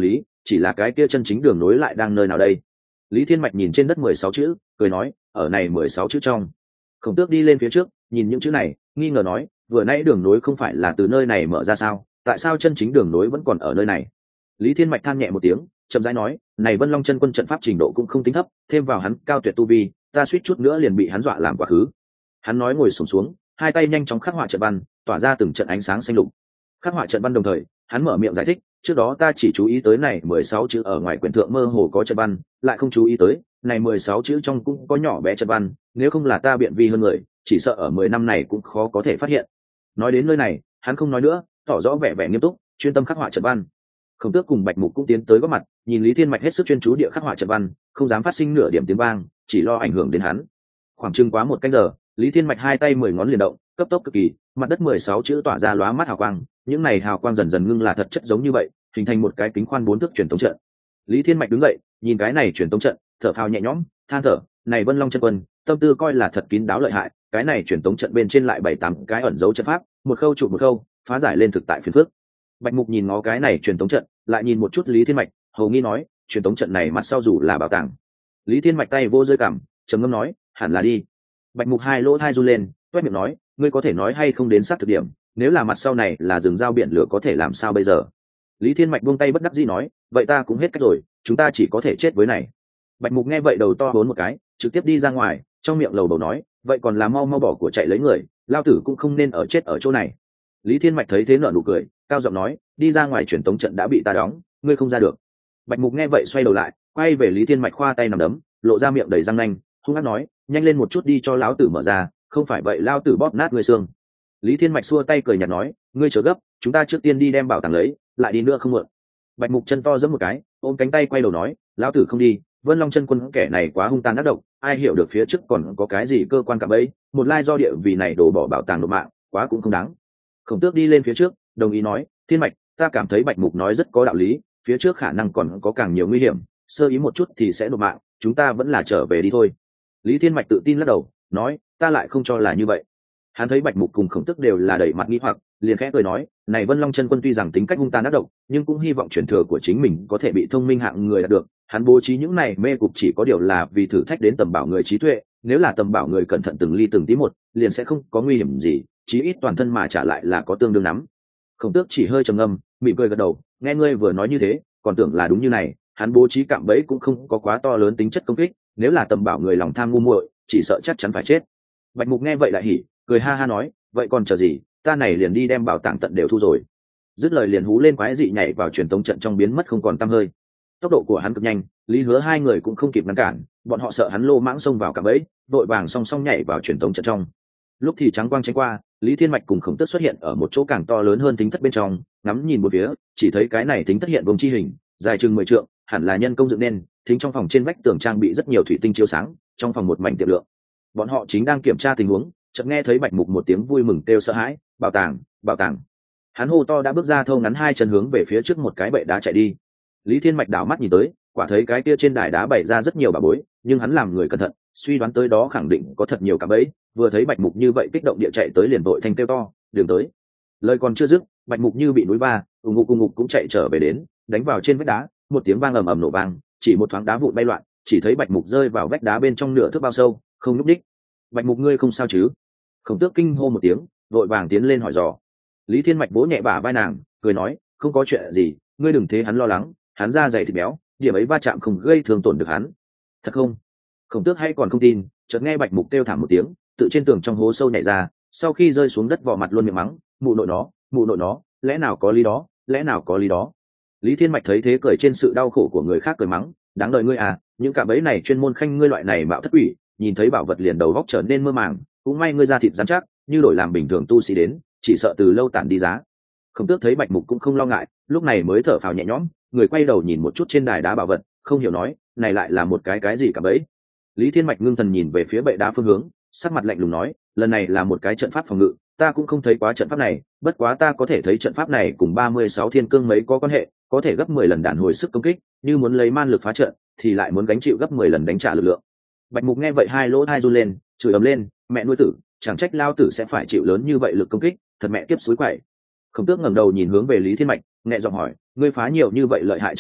chỉ là cái kia chân chính đường nối lại đang nơi nào đây? Lý Thiên Mạch nhìn trên đất mười sáu chữ, cười nói, ở này mười sáu chữ trong. Khổng Tước đi lên phía trước, nhìn những chữ này, nghi ngờ nói, vừa nãy đường nối không phải là từ nơi này mở ra sao, tại sao chân chính đường nối vẫn còn ở nơi này? Lý Thiên Mạch than nhẹ một tiếng, chậm rãi nói, này Vân Long chân quân trận pháp trình độ cũng không tính thấp, thêm vào hắn cao tuyệt tu vi, ta suýt chút nữa liền bị hắn dọa làm quá khứ. Hắn nói ngồi xổm xuống, hai tay nhanh chóng khắc họa trận văn, tỏa ra từng trận ánh sáng xanh lục. Khắc họa trận văn đồng thời, hắn mở miệng giải thích, trước đó ta chỉ chú ý tới này mười sáu chữ ở ngoài quyển thượng mơ hồ có trận văn, lại không chú ý tới, này mười sáu chữ trong cũng có nhỏ bé trận văn, nếu không là ta biện vi hơn người, chỉ sợ ở mười năm này cũng khó có thể phát hiện. Nói đến nơi này, hắn không nói nữa, tỏ rõ vẻ vẻ nghiêm túc, chuyên tâm khắc họa trận văn. Khổng Tước cùng Bạch Mục cũng tiến tới góp mặt, nhìn Lý Thiên Mạch hết sức chuyên chú địa khắc họa trận văn, không dám phát sinh nửa điểm tiếng vang, chỉ lo ảnh hưởng đến hắn. Khoảng chừng quá một canh giờ, Lý Thiên Mạch hai tay mười ngón liền động, cấp tốc cực kỳ, mặt đất mười sáu chữ tỏa ra lóa mắt hào quang, những này hào quang dần dần ngưng là thật chất giống như vậy, hình thành một cái kính khoan bốn thước truyền tống trận. Lý Thiên Mạch đứng dậy, nhìn cái này truyền tống trận, thở phào nhẹ nhõm, than thở, này Vân Long chân quân, tâm tư coi là thật kín đáo lợi hại, cái này truyền tống trận bên trên lại bảy tám cái ẩn dấu trận pháp, một khâu trụ một khâu, phá giải lên thực tại phiền phức. Bạch Mục nhìn ngó cái này truyền tống trận, lại nhìn một chút Lý Thiên Mạch, hầu nghi nói, truyền tống trận này mặt sau dù là bảo tàng. Lý Thiên Mạch tay vô rơi cảm, trầm ngâm nói, hẳn là đi. Bạch Mục hai lỗ thai run lên, toét miệng nói, ngươi có thể nói hay không đến sát thực điểm, nếu là mặt sau này là rừng giao biển lửa có thể làm sao bây giờ? Lý Thiên Mạch buông tay bất đắc dĩ nói, vậy ta cũng hết cách rồi, chúng ta chỉ có thể chết với này. Bạch Mục nghe vậy đầu to vốn một cái, trực tiếp đi ra ngoài, trong miệng lầu bầu nói, vậy còn là mau mau bỏ của chạy lấy người, lao tử cũng không nên ở chết ở chỗ này. Lý Thiên Mạch thấy thế nở nụ cười, cao giọng nói, đi ra ngoài truyền tống trận đã bị ta đóng, ngươi không ra được. Bạch Mục nghe vậy xoay đầu lại, quay về Lý Thiên Mạch khoa tay nằm đấm, lộ ra miệng đầy răng nanh, hung hăng nói, nhanh lên một chút đi cho lão tử mở ra, không phải vậy lao tử bóp nát ngươi xương. Lý Thiên Mạch xua tay cười nhạt nói, ngươi chớ gấp, chúng ta trước tiên đi đem bảo tàng lấy, lại đi nữa không muộn. Bạch Mục chân to giẫm một cái, ôm cánh tay quay đầu nói, lão tử không đi, Vân Long chân quân kẻ này quá hung tàn ác độc, ai hiểu được phía trước còn có cái gì cơ quan cả bấy, một lai do địa vì này đổ bỏ bảo tàng nộp mạng, quá cũng không đáng. Khổng Tước đi lên phía trước, đồng ý nói, Thiên Mạch, ta cảm thấy Bạch Mục nói rất có đạo lý, phía trước khả năng còn có càng nhiều nguy hiểm, sơ ý một chút thì sẽ nộp mạng, chúng ta vẫn là trở về đi thôi. Lý Thiên Mạch tự tin lắc đầu, nói, ta lại không cho là như vậy. Hắn thấy Bạch Mục cùng Khổng Tước đều là đầy mặt nghi hoặc, liền khẽ cười nói, này Vân Long chân quân tuy rằng tính cách hung tàn ác độc, nhưng cũng hy vọng truyền thừa của chính mình có thể bị thông minh hạng người đạt được. Hắn bố trí những này mê cục chỉ có điều là vì thử thách đến tầm bảo người trí tuệ, nếu là tầm bảo người cẩn thận từng ly từng tí một, liền sẽ không có nguy hiểm gì, chí ít toàn thân mà trả lại là có tương đương nắm. Khổng Tước chỉ hơi trầm ngâm, mỉm cười gật đầu, nghe ngươi vừa nói như thế, còn tưởng là đúng như này, hắn bố trí cạm bẫy cũng không có quá to lớn tính chất công kích, nếu là tầm bảo người lòng tham ngu muội, chỉ sợ chắc chắn phải chết. Bạch Mục nghe vậy lại hỉ, cười ha ha nói, vậy còn chờ gì, ta này liền đi đem bảo tàng tận đều thu rồi. Dứt lời liền hú lên quái dị nhảy vào truyền tống trận trong biến mất không còn tăm hơi. Tốc độ của hắn cực nhanh, Lý Hứa hai người cũng không kịp ngăn cản, bọn họ sợ hắn lô mãng xông vào cạm bẫy, vội vàng song song nhảy vào truyền tống trận trong. Lúc thì trắng quang tránh qua, Lý Thiên Mạch cùng Khổng Tước xuất hiện ở một chỗ càng to lớn hơn tính thất bên trong, ngắm nhìn một phía, chỉ thấy cái này tính thất hiện vông chi hình, dài chừng mười trượng, hẳn là nhân công dựng nên, thính trong phòng trên vách tường trang bị rất nhiều thủy tinh chiếu sáng, trong phòng một mảnh tiệm lượng. Bọn họ chính đang kiểm tra tình huống, chợt nghe thấy Bạch Mục một tiếng vui mừng kêu sợ hãi, bảo tàng, bảo tàng. Hắn hô to đã bước ra thâu ngắn hai chân hướng về phía trước một cái bệ đá chạy đi. Lý Thiên Mạch đảo mắt nhìn tới, quả thấy cái kia trên đài đá bày ra rất nhiều bảo bối, nhưng hắn làm người cẩn thận, suy đoán tới đó khẳng định có thật nhiều cả bẫy, vừa thấy Bạch Mục như vậy kích động địa chạy tới liền vội thanh kêu to, "Đường tới!" Lời còn chưa dứt, Bạch Mục như bị núi va, ùng ục ùng ục cũng chạy trở về đến, đánh vào trên vách đá, một tiếng vang ầm ầm nổ vang, chỉ một thoáng đá vụn bay loạn, chỉ thấy Bạch Mục rơi vào vách đá bên trong nửa thước bao sâu, không nhúc nhích. "Bạch Mục ngươi không sao chứ?" Khổng Tước kinh hô một tiếng, vội vàng tiến lên hỏi dò. Lý Thiên Mạch vỗ nhẹ bả vai nàng, cười nói, "Không có chuyện gì, ngươi đừng thế hắn lo lắng, hắn da dày thịt béo, điểm ấy va chạm không gây thương tổn được hắn." "Thật không?" Khổng Tước hay còn không tin, chợt nghe Bạch Mục kêu thảm một tiếng, tự trên tường trong hố sâu nhảy ra, sau khi rơi xuống đất vò mặt luôn miệng mắng, "Mụ nội nó, mụ nội nó, lẽ nào có lý đó, lẽ nào có lý đó." Lý Thiên Mạch thấy thế cười trên sự đau khổ của người khác cười mắng, "Đáng đời ngươi à, những cạm bẫy này chuyên môn khanh ngươi loại này mạo thất quỷ, nhìn thấy bảo vật liền đầu góc trở nên mơ màng, cũng may ngươi da thịt rắn chắc, như đổi làm bình thường tu sĩ đến, chỉ sợ từ lâu tản đi giá." Khổng Tước thấy Bạch Mục cũng không lo ngại, lúc này mới thở phào nhẹ nhõm, người quay đầu nhìn một chút trên đài đá bảo vật, không hiểu nói, "Này lại là một cái cái gì cạm bẫy?" Lý Thiên Mạch ngưng thần nhìn về phía bệ đá phương hướng, sắc mặt lạnh lùng nói, "Lần này là một cái trận pháp phòng ngự, ta cũng không thấy quá trận pháp này, bất quá ta có thể thấy trận pháp này cùng ba mươi sáu thiên cương mấy có quan hệ, có thể gấp mười lần đàn hồi sức công kích, như muốn lấy man lực phá trận, thì lại muốn gánh chịu gấp mười lần đánh trả lực lượng." Bạch Mục nghe vậy hai lỗ tai run lên, chửi ầm lên, "Mẹ nuôi tử, chẳng trách lao tử sẽ phải chịu lớn như vậy lực công kích, thật mẹ kiếp suối quậy." Khổng Tước ngẩng đầu nhìn hướng về Lý Thiên Mạch, nhẹ giọng hỏi, "Ngươi phá nhiều như vậy lợi hại trận pháp,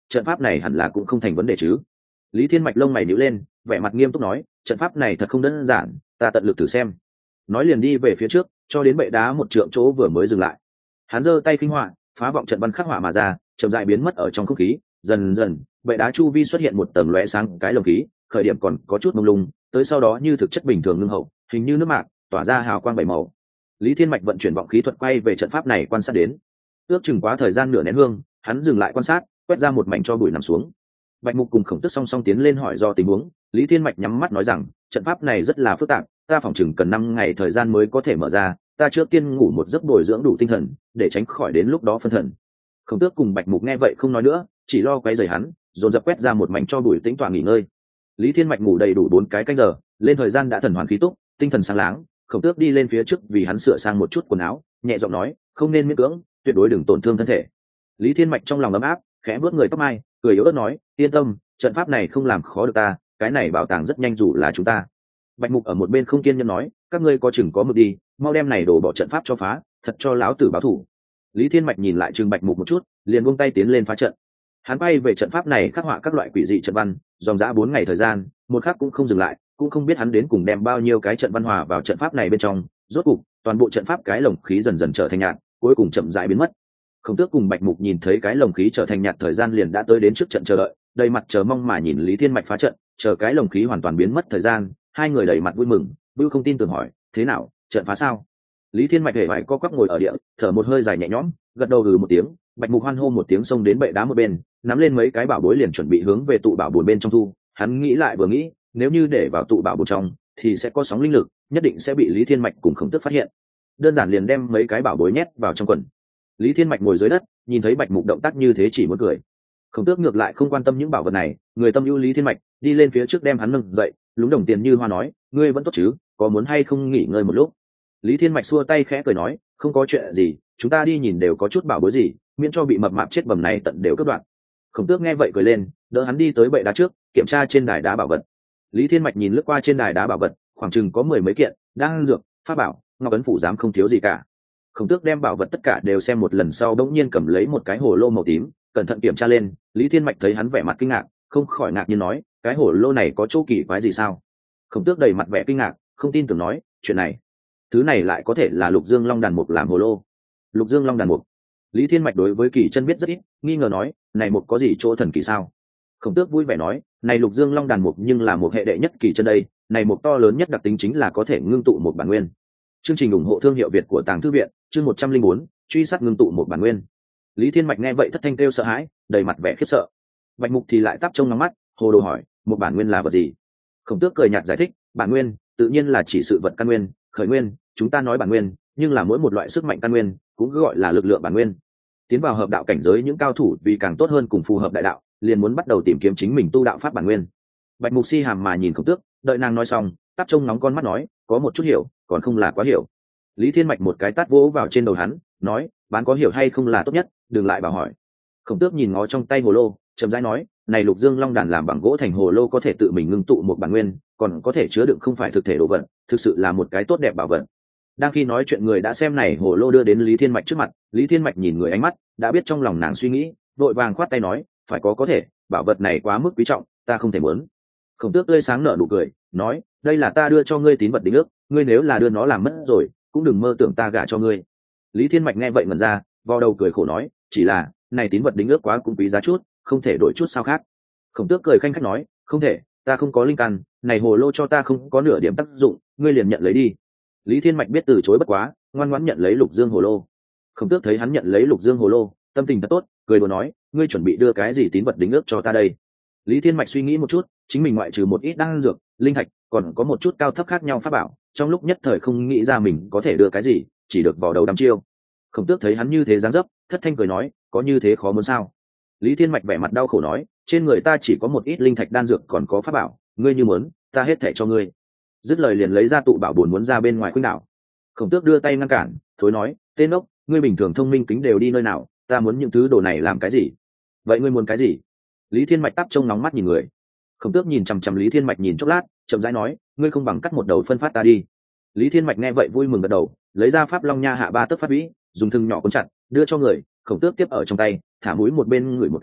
trận pháp này hẳn là cũng không thành vấn đề chứ. Lý Thiên Mạch lông mày nhíu lên, vẻ mặt nghiêm túc nói, trận pháp này thật không đơn giản, ta tận lực thử xem. Nói liền đi về phía trước, cho đến bệ đá một trượng chỗ vừa mới dừng lại. Hắn giơ tay khinh họa, phá vọng trận văn khắc họa mà ra, chậm rãi biến mất ở trong không khí. Dần dần, bệ đá chu vi xuất hiện một tầng lóe sáng cái lồng khí, khởi điểm còn có chút mông lung, tới sau đó như thực chất bình thường ngưng hậu, hình như nước mạc, tỏa ra hào quang bảy màu. Lý Thiên Mạch vận chuyển vọng khí thuật quay về trận pháp này quan sát đến. Ước chừng quá thời gian nửa nén hương, hắn dừng lại quan sát, quét ra một mảnh cho bụi nằm xuống. Bạch Mục cùng Khổng Tước song song tiến lên hỏi do tình huống. Lý Thiên Mạch nhắm mắt nói rằng, trận pháp này rất là phức tạp, ta phỏng chừng cần năm ngày thời gian mới có thể mở ra, ta trước tiên ngủ một giấc bồi dưỡng đủ tinh thần, để tránh khỏi đến lúc đó phân thần. Khổng Tước cùng Bạch Mục nghe vậy không nói nữa, chỉ lo quấy rầy hắn, dồn dập quét ra một mảnh cho bụi tĩnh tọa nghỉ ngơi. Lý Thiên Mạch ngủ đầy đủ bốn cái canh giờ, lên thời gian đã thần hoàn khí túc, tinh thần sáng láng. Khổng Tước đi lên phía trước vì hắn sửa sang một chút quần áo, nhẹ giọng nói, không nên miễn cưỡng, tuyệt đối đừng tổn thương thân thể. Lý Thiên Mạch trong lòng ấm áp, khẽ vuốt người tóc mai, cười yếu ớt nói, yên tâm, trận pháp này không làm khó được ta, cái này bảo tàng rất nhanh dù là chúng ta. Bạch Mục ở một bên không kiên nhẫn nói, các ngươi có chừng có mực đi, mau đem này đổ bỏ trận pháp cho phá, thật cho lão tử báo thù. Lý Thiên Mạch nhìn lại Trừng Bạch Mục một chút, liền buông tay tiến lên phá trận. Hắn bay về trận pháp này khắc họa các loại quỷ dị trận văn, dòng dã bốn ngày thời gian, một khắc cũng không dừng lại, cũng không biết hắn đến cùng đem bao nhiêu cái trận văn hòa vào trận pháp này bên trong. Rốt cục, toàn bộ trận pháp cái lồng khí dần dần trở thành nhạt, cuối cùng chậm rãi biến mất. Khổng Tước cùng Bạch Mục nhìn thấy cái lồng khí trở thành nhạt thời gian liền đã tới đến trước trận chờ đợi, đầy mặt chờ mong mà nhìn Lý Thiên Mạch phá trận, chờ cái lồng khí hoàn toàn biến mất thời gian, hai người đầy mặt vui mừng. Bưu không tin tưởng hỏi, thế nào, trận phá sao? Lý Thiên Mạch hề vải co quắp ngồi ở địa, thở một hơi dài nhẹ nhõm, gật đầu gừ một tiếng. Bạch Mục hoan hô một tiếng xông đến bệ đá một bên, nắm lên mấy cái bảo bối liền chuẩn bị hướng về tụ bảo bồn bên trong thu. Hắn nghĩ lại vừa nghĩ, nếu như để vào tụ bảo bồn trong, thì sẽ có sóng linh lực, nhất định sẽ bị Lý Thiên Mạch cùng Khổng Tước phát hiện. Đơn giản liền đem mấy cái bảo bối nhét vào trong quần. Lý Thiên Mạch ngồi dưới đất, nhìn thấy Bạch Mục động tác như thế chỉ muốn cười. Khổng Tước ngược lại không quan tâm những bảo vật này, người tâm ưu Lý Thiên Mạch đi lên phía trước đem hắn nâng dậy, lúng đồng tiền như hoa nói, ngươi vẫn tốt chứ, có muốn hay không nghỉ ngơi một lúc? Lý Thiên Mạch xua tay khẽ cười nói, không có chuyện gì, chúng ta đi nhìn đều có chút bảo bối gì, miễn cho bị mập mạp chết bầm này tận đều cướp đoạn. Khổng Tước nghe vậy cười lên, đỡ hắn đi tới bệ đá trước, kiểm tra trên đài đá bảo vật. Lý Thiên Mạch nhìn lướt qua trên đài đá bảo vật, khoảng chừng có mười mấy kiện, đang dược, pháp bảo, ngọc ấn phủ giám không thiếu gì cả. Khổng Tước đem bảo vật tất cả đều xem một lần sau đống nhiên cầm lấy một cái hồ lô màu tím, cẩn thận kiểm tra lên. Lý Thiên Mạch thấy hắn vẻ mặt kinh ngạc, không khỏi ngạc nhiên nói, cái hồ lô này có chỗ kỳ quái gì sao? Khổng Tước đầy mặt vẻ kinh ngạc, không tin tưởng nói, chuyện này, thứ này lại có thể là Lục Dương Long đàn mục làm hồ lô? Lục Dương Long đàn mục? Lý Thiên Mạch đối với kỳ chân biết rất ít, nghi ngờ nói, này mục có gì chỗ thần kỳ sao? Khổng Tước vui vẻ nói, này Lục Dương Long đàn mục nhưng là một hệ đệ nhất kỳ chân đây, này mục to lớn nhất đặc tính chính là có thể ngưng tụ một bản nguyên. Chương trình ủng hộ thương hiệu Việt của Tàng Thư viện, chương một trăm linh bốn, truy sát ngưng tụ một bản nguyên. Lý Thiên Mạch nghe vậy thất thanh kêu sợ hãi, đầy mặt vẻ khiếp sợ. Bạch Mục thì lại tắp trông ngắm mắt, hồ đồ hỏi, một bản nguyên là vật gì? Khổng Tước cười nhạt giải thích, bản nguyên tự nhiên là chỉ sự vật căn nguyên, khởi nguyên, chúng ta nói bản nguyên, nhưng là mỗi một loại sức mạnh căn nguyên, cũng gọi là lực lượng bản nguyên. Tiến vào hợp đạo cảnh giới những cao thủ vì càng tốt hơn cùng phù hợp đại đạo, liền muốn bắt đầu tìm kiếm chính mình tu đạo pháp bản nguyên. Bạch Mục si hàm mà nhìn Khổng Tước, đợi nàng nói xong, tắp trông nóng con mắt nói, có một chút hiểu, còn không là quá hiểu. Lý Thiên Mạch một cái tát vỗ vào trên đầu hắn, nói, bán có hiểu hay không là tốt nhất, đừng lại bảo hỏi. Khổng Tước nhìn ngó trong tay hồ lô, chậm rãi nói, này Lục Dương Long đàn làm bằng gỗ thành hồ lô có thể tự mình ngưng tụ một bản nguyên, còn có thể chứa đựng không phải thực thể đồ vật, thực sự là một cái tốt đẹp bảo vật. Đang khi nói chuyện người đã xem này hồ lô đưa đến Lý Thiên Mạch trước mặt, Lý Thiên Mạch nhìn người ánh mắt, đã biết trong lòng nàng suy nghĩ, vội vàng khoát tay nói, phải có có thể, bảo vật này quá mức quý trọng, ta không thể muốn. Khổng Tước tươi sáng nở nụ cười, nói, đây là ta đưa cho ngươi tín vật đính ước, ngươi nếu là đưa nó làm mất rồi, cũng đừng mơ tưởng ta gả cho ngươi. Lý Thiên Mạch nghe vậy ngẩn ra, vò đầu cười khổ nói, chỉ là này tín vật đính ước quá cũng quý giá chút, không thể đổi chút sao khác. Khổng Tước cười khanh khách nói, không thể, ta không có linh căn, này hồ lô cho ta không có nửa điểm tác dụng, ngươi liền nhận lấy đi. Lý Thiên Mạch biết từ chối bất quá, ngoan ngoãn nhận lấy Lục Dương hồ lô. Khổng Tước thấy hắn nhận lấy Lục Dương hồ lô, tâm tình thật tốt, cười đùa nói, ngươi chuẩn bị đưa cái gì tín vật đính ước cho ta đây? Lý Thiên Mạch suy nghĩ một chút, chính mình ngoại trừ một ít đan dược, linh thạch, còn có một chút cao thấp khác nhau pháp bảo, trong lúc nhất thời không nghĩ ra mình có thể đưa cái gì, chỉ được vào đầu đăm chiêu. Khổng Tước thấy hắn như thế dáng dấp, thất thanh cười nói, có như thế khó muốn sao? Lý Thiên Mạch vẻ mặt đau khổ nói, trên người ta chỉ có một ít linh thạch đan dược còn có pháp bảo, ngươi như muốn, ta hết thảy cho ngươi. Dứt lời liền lấy ra tụ bảo bổn muốn ra bên ngoài khuynh đảo. Khổng Tước đưa tay ngăn cản, thối nói, tên ốc, ngươi bình thường thông minh kính đều đi nơi nào, ta muốn những thứ đồ này làm cái gì? Vậy ngươi muốn cái gì? Lý Thiên Mạch tắp trông nóng mắt nhìn người. Khổng Tước nhìn chằm chằm Lý Thiên Mạch nhìn chốc lát, chậm rãi nói, ngươi không bằng cắt một đầu phân phát ta đi. Lý Thiên Mạch nghe vậy vui mừng gật đầu, lấy ra pháp long nha hạ ba tấc pháp vĩ, dùng thừng nhỏ cuốn chặt, đưa cho người. Khổng Tước tiếp ở trong tay, thả mũi một bên ngửi một cái,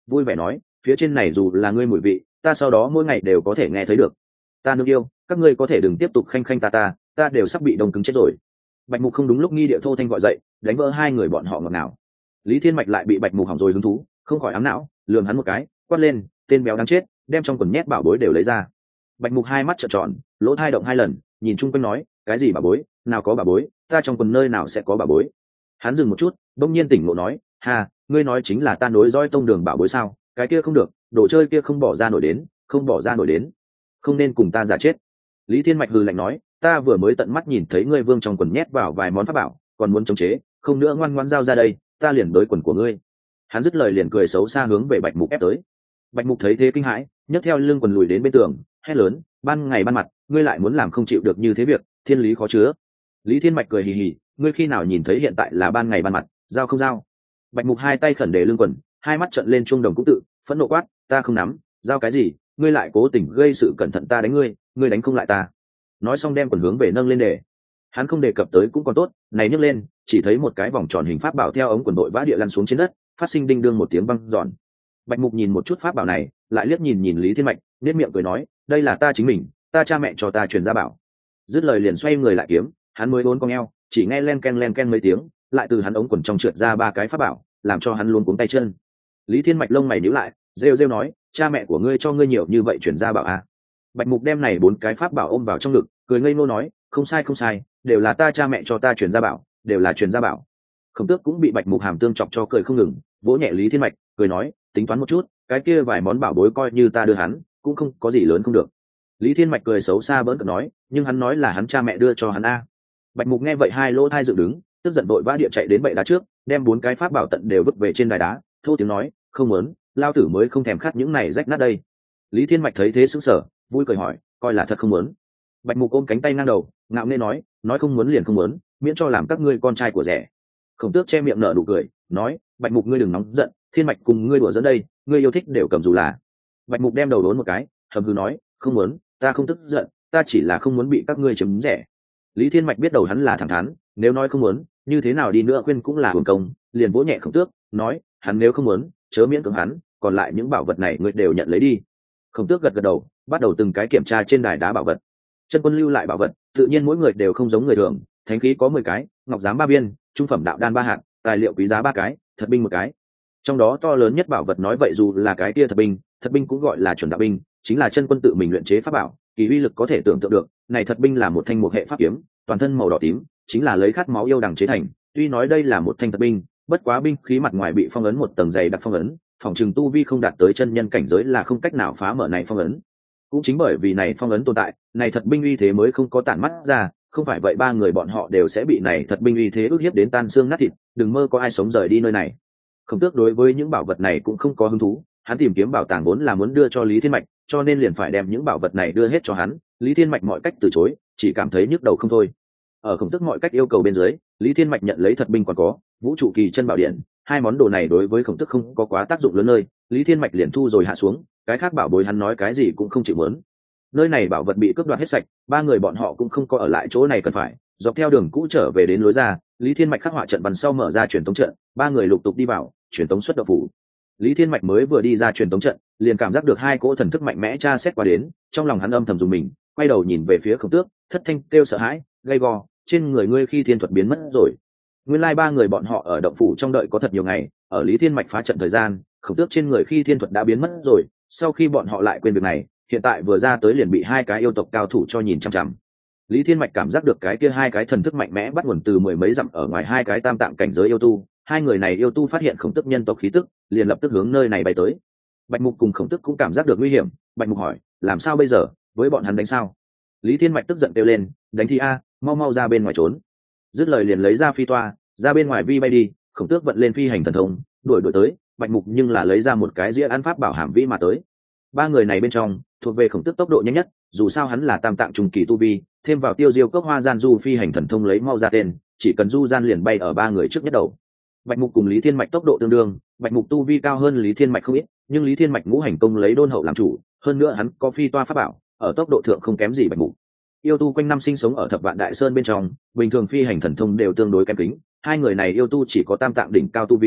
vui vẻ nói, phía trên này dù là ngươi mùi vị ta sau đó mỗi ngày đều có thể nghe thấy được. Ta nương yêu, các ngươi có thể đừng tiếp tục khanh khanh ta ta ta đều sắp bị đông cứng chết rồi. Bạch Mục không đúng lúc nghi điệu thô thanh gọi dậy, đánh vỡ hai người bọn họ ngọt ngào. Lý Thiên Mạch lại bị Bạch Mục hỏng rồi hứng thú, không khỏi ám não, lườm hắn một cái, quát lên, tên béo đáng chết, đem trong quần nhét bảo bối đều lấy ra. Bạch Mục hai mắt trợn tròn, lỗ tai động hai lần, nhìn chung quanh nói, cái gì bảo bối, nào có bảo bối, ta trong quần nơi nào sẽ có bảo bối. Hắn dừng một chút, bỗng nhiên tỉnh ngộ nói, ha, ngươi nói chính là ta nối dõi tông đường bảo bối sao? Cái kia không được, đồ chơi kia không bỏ ra nổi đến, không bỏ ra nổi đến, không nên cùng ta giả chết. Lý Thiên Mạch hừ lạnh nói, ta vừa mới tận mắt nhìn thấy ngươi vương trong quần nhét vào vài món pháp bảo, còn muốn chống chế, không nữa ngoan ngoãn giao ra đây, ta liền đối quần của ngươi. Hắn dứt lời liền cười xấu xa hướng về Bạch Mục ép tới. Bạch Mục thấy thế kinh hãi, nhấc theo lưng quần lùi đến bên tường, hét lớn, ban ngày ban mặt, ngươi lại muốn làm không chịu được như thế việc, thiên lý khó chứa. Lý Thiên Mạch cười hì hì, ngươi khi nào nhìn thấy hiện tại là ban ngày ban mặt, giao không giao? Bạch Mục hai tay khẩn để lưng quần, hai mắt trợn lên trung đồng cũng tự, phẫn nộ quát, ta không nắm, giao cái gì, ngươi lại cố tình gây sự cẩn thận ta đánh ngươi, ngươi đánh không lại ta. Nói xong đem quần hướng về nâng lên để. Hắn không đề cập tới cũng còn tốt, này nhấc lên, chỉ thấy một cái vòng tròn hình pháp bảo theo ống quần đội vã địa lăn xuống trên đất, phát sinh đinh đương một tiếng vang giòn. Bạch Mục nhìn một chút pháp bảo này, lại liếc nhìn nhìn Lý Thiên Mạch, nét miệng cười nói, đây là ta chính mình, ta cha mẹ cho ta truyền ra bảo. Dứt lời liền xoay người lại kiếm, hắn mới uốn cong eo, chỉ nghe len ken len ken mấy tiếng, lại từ hắn ống quần trong trượt ra ba cái pháp bảo, làm cho hắn luống cuống tay chân. Lý Thiên Mạch lông mày nhíu lại, rêu rêu nói, cha mẹ của ngươi cho ngươi nhiều như vậy truyền ra bảo à? Bạch Mục đem này bốn cái pháp bảo ôm vào trong ngực, cười ngây ngô nói, không sai không sai, đều là ta cha mẹ cho ta truyền ra bảo, đều là truyền ra bảo. Khổng Tước cũng bị Bạch Mục hàm tương chọc cho cười không ngừng, vỗ nhẹ Lý Thiên Mạch, cười nói, tính toán một chút, cái kia vài món bảo bối coi như ta đưa hắn, cũng không có gì lớn không được. Lý Thiên Mạch cười xấu xa bỡn cợt nói, nhưng hắn nói là hắn cha mẹ đưa cho hắn a. Bạch Mục nghe vậy hai lỗ thai dựng đứng, tức giận vội vã địa chạy đến bệ đá trước, đem bốn cái pháp bảo tận đều vứt về trên đài đá, thô tiếng nói, không muốn, lao tử mới không thèm khát những này rách nát đây. Lý Thiên Mạch thấy thế sững sờ, vui cười hỏi, coi là thật không muốn. Bạch Mục ôm cánh tay ngang đầu, ngạo nghễ nói, nói không muốn liền không muốn, miễn cho làm các ngươi con trai của rẻ. Khổng Tước che miệng nở nụ cười, nói, Bạch Mục ngươi đừng nóng giận, Thiên Mạch cùng ngươi đùa dẫn đây, ngươi yêu thích đều cầm dù là. Bạch Mục đem đầu đốn một cái, hầm hừ nói, không muốn, ta không tức giận, ta chỉ là không muốn bị các ngươi chiếm rẻ. Lý Thiên Mạch biết đầu hắn là thẳng thắn, nếu nói không muốn, như thế nào đi nữa khuyên cũng là hưởng công, liền vỗ nhẹ Khổng Tước, nói, hắn nếu không muốn, chớ miễn cưỡng hắn, còn lại những bảo vật này ngươi đều nhận lấy đi. Khổng Tước gật gật đầu, bắt đầu từng cái kiểm tra trên đài đá bảo vật. Chân Quân lưu lại bảo vật, tự nhiên mỗi người đều không giống người thường, thánh khí có mười cái, ngọc giám ba viên, trung phẩm đạo đan ba hạt, tài liệu quý giá ba cái, thật binh một cái. Trong đó to lớn nhất bảo vật nói vậy dù là cái kia thật binh, thật binh cũng gọi là chuẩn đạo binh, chính là Chân Quân tự mình luyện chế pháp bảo, kỳ uy lực có thể tưởng tượng được. Này thật binh là một thanh một hệ pháp kiếm, toàn thân màu đỏ tím, chính là lấy khát máu yêu đằng chế thành. Tuy nói đây là một thanh thật binh, bất quá binh khí mặt ngoài bị phong ấn một tầng dày đặc phong ấn, phòng trường tu vi không đạt tới chân nhân cảnh giới là không cách nào phá mở này phong ấn. Cũng chính bởi vì này phong ấn tồn tại, này thật binh uy thế mới không có tản mắt ra, không phải vậy ba người bọn họ đều sẽ bị này thật binh uy thế ức hiếp đến tan xương nát thịt, đừng mơ có ai sống rời đi nơi này. Khổng Tước đối với những bảo vật này cũng không có hứng thú, hắn tìm kiếm bảo tàng vốn là muốn đưa cho Lý Thiên Mạch, cho nên liền phải đem những bảo vật này đưa hết cho hắn. Lý Thiên Mạch mọi cách từ chối, chỉ cảm thấy nhức đầu không thôi. Ở Khổng Tước mọi cách yêu cầu bên dưới, Lý Thiên Mạch nhận lấy thật binh còn có vũ trụ kỳ chân bảo điện, hai món đồ này đối với Khổng Tước không có quá tác dụng lớn nơi, Lý Thiên Mạch liền thu rồi hạ xuống, cái khác bảo bối hắn nói cái gì cũng không chịu muốn. Nơi này bảo vật bị cướp đoạt hết sạch, ba người bọn họ cũng không có ở lại chỗ này cần phải, dọc theo đường cũ trở về đến lối ra. Lý Thiên Mạch khắc họa trận văn sau mở ra truyền tống trận, ba người lục tục đi vào, truyền tống xuất động phủ. Lý Thiên Mạch mới vừa đi ra truyền tống trận, liền cảm giác được hai cỗ thần thức mạnh mẽ tra xét qua đến, trong lòng hắn âm thầm dùng mình, quay đầu nhìn về phía Khổng Tước, thất thanh kêu sợ hãi, gay go, trên người ngươi khi thiên thuật biến mất rồi. Nguyên lai ba người bọn họ ở động phủ trong đợi có thật nhiều ngày, ở Lý Thiên Mạch phá trận thời gian, Khổng Tước trên người khi thiên thuật đã biến mất rồi, sau khi bọn họ lại quên việc này, hiện tại vừa ra tới liền bị hai cái yêu tộc cao thủ cho nhìn chằm chằm. Lý Thiên Mạch cảm giác được cái kia hai cái thần thức mạnh mẽ bắt nguồn từ mười mấy dặm ở ngoài hai cái tam tạng cảnh giới yêu tu, hai người này yêu tu phát hiện Khổng Tước nhân tộc khí tức, liền lập tức hướng nơi này bay tới. Bạch Mục cùng Khổng Tước cũng cảm giác được nguy hiểm, Bạch Mục hỏi, làm sao bây giờ, với bọn hắn đánh sao? Lý Thiên Mạch tức giận kêu lên, đánh thì a, mau mau ra bên ngoài trốn. Dứt lời liền lấy ra phi toa, ra bên ngoài vi bay đi. Khổng Tước vận lên phi hành thần thông, đuổi đuổi tới, Bạch Mục nhưng là lấy ra một cái dĩa ăn pháp bảo hàm vĩ mà tới. Ba người này bên trong, thuộc về Khổng Tước tốc độ nhanh nhất, dù sao hắn là tam tạng trùng kỳ tu vi, thêm vào tiêu diêu cốc hoa gian du phi hành thần thông lấy mau ra tên, chỉ cần du gian liền bay ở ba người trước nhất đầu. Bạch Mục cùng Lý Thiên Mạch tốc độ tương đương, Bạch Mục tu vi cao hơn Lý Thiên Mạch không ít, nhưng Lý Thiên Mạch ngũ hành công lấy đôn hậu làm chủ, hơn nữa hắn có phi toa pháp bảo, ở tốc độ thượng không kém gì Bạch Mục. Yêu tu quanh năm sinh sống ở Thập Vạn Đại Sơn bên trong, bình thường phi hành thần thông đều tương đối kém kính, hai người này yêu tu chỉ có tam tạng đỉnh cao tu vi,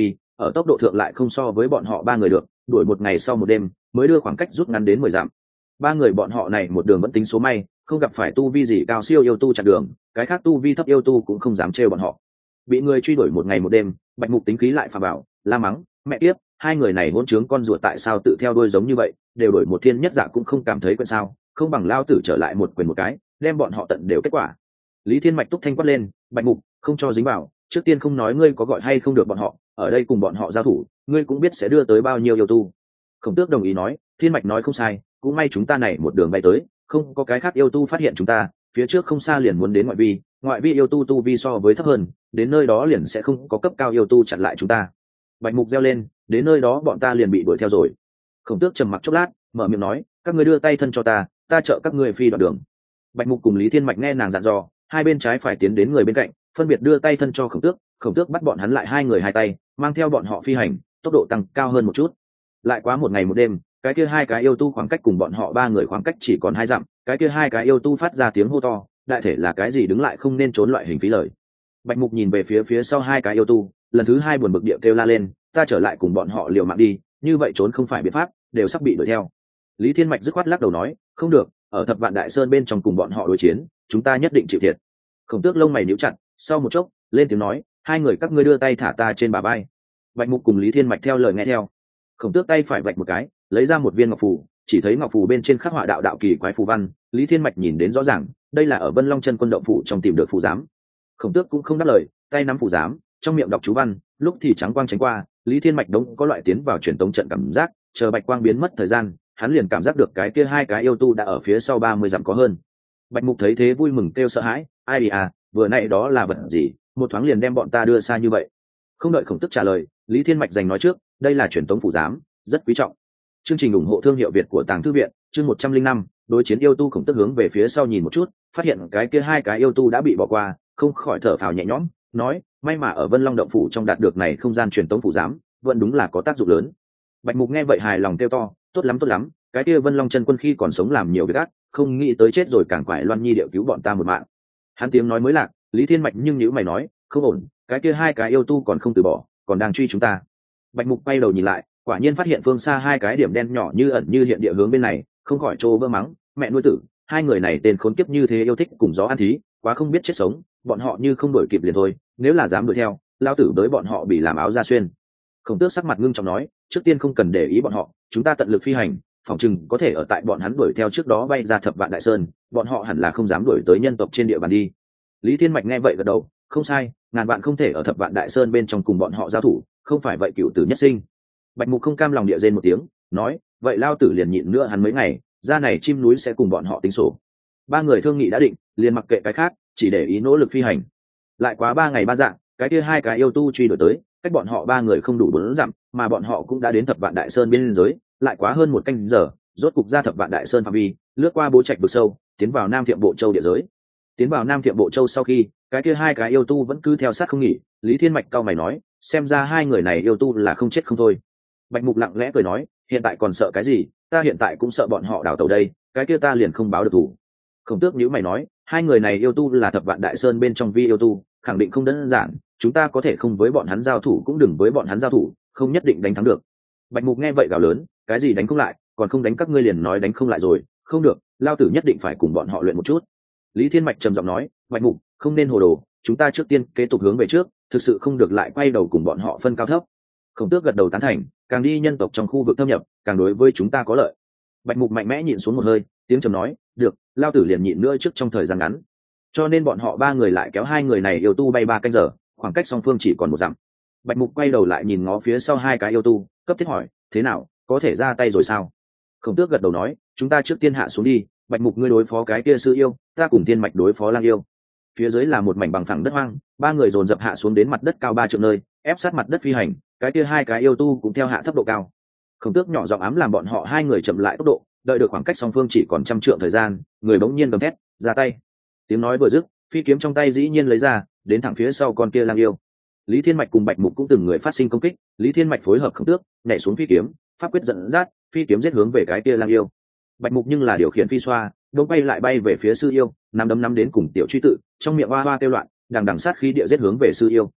ở tốc độ thượng lại không so với bọn họ ba người được, đuổi một ngày sau một đêm mới đưa khoảng cách rút ngắn đến mười dặm. Ba người bọn họ này một đường vẫn tính số may, không gặp phải tu vi gì cao siêu yêu tu chặn đường, cái khác tu vi thấp yêu tu cũng không dám trêu bọn họ. Bị người truy đuổi một ngày một đêm, Bạch Mục tính khí lại phà bảo, la mắng, mẹ kiếp, hai người này hỗn trướng con ruột tại sao tự theo đuôi giống như vậy, đều đổi một thiên nhất dạ cũng không cảm thấy quen sao, không bằng lao tử trở lại một quyền một cái, đem bọn họ tận đều kết quả. Lý Thiên Mạch túc thanh quát lên, Bạch Mục, không cho dính vào, trước tiên không nói ngươi có gọi hay không được bọn họ, ở đây cùng bọn họ giao thủ, ngươi cũng biết sẽ đưa tới bao nhiêu yêu tu. Khổng Tước đồng ý nói, Thiên Mạch nói không sai, cũng may chúng ta này một đường bay tới, không có cái khác yêu tu phát hiện chúng ta, phía trước không xa liền muốn đến ngoại vi, ngoại vi yêu tu tu vi so với thấp hơn, đến nơi đó liền sẽ không có cấp cao yêu tu chặn lại chúng ta. Bạch Mục reo lên, đến nơi đó bọn ta liền bị đuổi theo rồi. Khổng Tước trầm mặc chốc lát, mở miệng nói, các ngươi đưa tay thân cho ta, ta trợ các ngươi phi đoạn đường. Bạch Mục cùng Lý Thiên Mạch nghe nàng dặn dò, hai bên trái phải tiến đến người bên cạnh, phân biệt đưa tay thân cho Khổng Tước. Khổng Tước bắt bọn hắn lại hai người hai tay, mang theo bọn họ phi hành, tốc độ tăng cao hơn một chút. Lại quá một ngày một đêm, cái kia hai cái yêu tu khoảng cách cùng bọn họ ba người khoảng cách chỉ còn hai dặm, cái kia hai cái yêu tu phát ra tiếng hô to, đại thể là cái gì đứng lại không nên trốn loại hình phí lời. Bạch Mục nhìn về phía phía sau hai cái yêu tu, lần thứ hai buồn bực địa kêu la lên, ta trở lại cùng bọn họ liều mạng đi, như vậy trốn không phải biện pháp, đều sắp bị đuổi theo. Lý Thiên Mạch dứt khoát lắc đầu nói, không được, ở Thập Vạn Đại Sơn bên trong cùng bọn họ đối chiến, chúng ta nhất định chịu thiệt. Khổng Tước lông mày nhíu chặt, sau một chốc, lên tiếng nói, hai người các ngươi đưa tay thả ta trên bả vai. Bạch Mục cùng Lý Thiên Mạch theo lời nghe theo. Khổng Tước tay phải vạch một cái, lấy ra một viên ngọc phù, chỉ thấy ngọc phù bên trên khắc họa đạo đạo kỳ quái phù văn, Lý Thiên Mạch nhìn đến rõ ràng, đây là ở Vân Long Chân Quân động phủ trong tìm được phù giám. Khổng Tước cũng không đáp lời, tay nắm phù giám, trong miệng đọc chú văn, lúc thì trắng quang tránh qua, Lý Thiên Mạch đống có loại tiến vào truyền tống trận cảm giác, chờ bạch quang biến mất thời gian, hắn liền cảm giác được cái kia hai cái yêu tu đã ở phía sau ba mươi dặm có hơn. Bạch Mục thấy thế vui mừng kêu sợ hãi, ai à, vừa nãy đó là vật gì, một thoáng liền đem bọn ta đưa xa như vậy. Không đợi Khổng Tước trả lời, Lý Thiên Mạch giành nói trước, đây là truyền tống phù giám, rất quý trọng. Chương trình ủng hộ thương hiệu Việt của Tàng Thư viện, chương một trăm linh năm, đối chiến yêu tu. Khổng Tước hướng về phía sau nhìn một chút, phát hiện cái kia hai cái yêu tu đã bị bỏ qua, không khỏi thở phào nhẹ nhõm, nói, may mà ở Vân Long động phủ trong đạt được này không gian truyền tống phù giám, vẫn đúng là có tác dụng lớn. Bạch Mục nghe vậy hài lòng kêu to, tốt lắm tốt lắm, cái kia Vân Long Chân Quân khi còn sống làm nhiều việc ác, không nghĩ tới chết rồi càng quải Loan Nhi điệu cứu bọn ta một mạng. Hắn tiếng nói mới lạc, Lý Thiên Mạch nhưng nhíu mày nói, không ổn, cái kia hai cái yêu tu còn không từ bỏ, còn đang truy chúng ta. Bạch Mục quay đầu nhìn lại, quả nhiên phát hiện phương xa hai cái điểm đen nhỏ như ẩn như hiện địa hướng bên này, không khỏi trô vơ mắng, mẹ nuôi tử, hai người này tên khốn kiếp như thế yêu thích cùng gió ăn thí, quá không biết chết sống, bọn họ như không đuổi kịp liền thôi, nếu là dám đuổi theo, lao tử tới bọn họ bị làm áo da xuyên. Khổng Tước sắc mặt ngưng trọng nói, trước tiên không cần để ý bọn họ, chúng ta tận lực phi hành, phòng chừng có thể ở tại bọn hắn đuổi theo trước đó bay ra Thập Vạn Đại Sơn, bọn họ hẳn là không dám đuổi tới nhân tộc trên địa bàn đi. Lý Thiên Mạch nghe vậy gật đầu, không sai, ngàn vạn không thể ở Thập Vạn Đại Sơn bên trong cùng bọn họ giao thủ, không phải vậy cựu tử nhất sinh. Bạch Mục không cam lòng địa rên một tiếng, nói, vậy lao tử liền nhịn nữa hắn mấy ngày, ra này chim núi sẽ cùng bọn họ tính sổ. Ba người thương nghị đã định, liền mặc kệ cái khác, chỉ để ý nỗ lực phi hành. Lại quá ba ngày ba dạng, cái kia hai cái yêu tu truy đuổi tới, cách bọn họ ba người không đủ bốn dặm, mà bọn họ cũng đã đến Thập Vạn Đại Sơn biên giới, lại quá hơn một canh giờ, rốt cục ra Thập Vạn Đại Sơn phạm vi, lướt qua Bố Trạch vực sâu, tiến vào Nam Thiệm Bộ Châu địa giới. Tiến vào Nam Thiệm Bộ Châu sau khi, cái kia hai cái yêu tu vẫn cứ theo sát không nghỉ, Lý Thiên Mạch cau mày nói, xem ra hai người này yêu tu là không chết không thôi. Bạch Mục lặng lẽ cười nói, hiện tại còn sợ cái gì, ta hiện tại cũng sợ bọn họ đào tẩu đây, cái kia ta liền không báo được thủ. Khổng Tước nhíu mày nói, hai người này yêu tu là Thập Vạn Đại Sơn bên trong vi yêu tu, khẳng định không đơn giản, chúng ta có thể không với bọn hắn giao thủ cũng đừng với bọn hắn giao thủ, không nhất định đánh thắng được. Bạch Mục nghe vậy gào lớn, cái gì đánh không lại, còn không đánh các ngươi liền nói đánh không lại rồi, không được, lao tử nhất định phải cùng bọn họ luyện một chút. Lý Thiên Mạch trầm giọng nói, Bạch Mục, không nên hồ đồ, chúng ta trước tiên kế tục hướng về trước, thực sự không được lại quay đầu cùng bọn họ phân cao thấp. Khổng Tước gật đầu tán thành, càng đi nhân tộc trong khu vực thâm nhập, càng đối với chúng ta có lợi. Bạch Mục mạnh mẽ nhịn xuống một hơi, tiếng trầm nói, được, lao tử liền nhịn nữa trước trong thời gian ngắn. Cho nên bọn họ ba người lại kéo hai người này yêu tu bay ba canh giờ, khoảng cách song phương chỉ còn một dặm. Bạch Mục quay đầu lại nhìn ngó phía sau hai cái yêu tu, cấp thiết hỏi, thế nào, có thể ra tay rồi sao? Khổng Tước gật đầu nói, chúng ta trước tiên hạ xuống đi, Bạch Mục ngươi đối phó cái kia sư yêu, ta cùng Thiên Mạch đối phó lang yêu. Phía dưới là một mảnh bằng phẳng đất hoang, ba người dồn dập hạ xuống đến mặt đất cao ba trượng nơi, ép sát mặt đất phi hành, cái kia hai cái yêu tu cũng theo hạ thấp độ cao. Khổng Tước nhỏ giọng ám làm bọn họ hai người chậm lại tốc độ, đợi được khoảng cách song phương chỉ còn trăm trượng thời gian, người bỗng nhiên gầm thét, ra tay. Tiếng nói vừa dứt, phi kiếm trong tay dĩ nhiên lấy ra, đến thẳng phía sau con kia lang yêu. Lý Thiên Mạch cùng Bạch Mục cũng từng người phát sinh công kích, Lý Thiên Mạch phối hợp Khổng Tước, nhảy xuống phi kiếm, pháp quyết dẫn dắt, phi kiếm giết hướng về cái kia lang yêu. Bạch Mục nhưng là điều khiển phi xoa, đống bay lại bay về phía sư yêu, nắm đấm nắm đến cùng tiểu truy tự, trong miệng hoa hoa kêu loạn, đằng đằng sát khí địa giết hướng về sư yêu.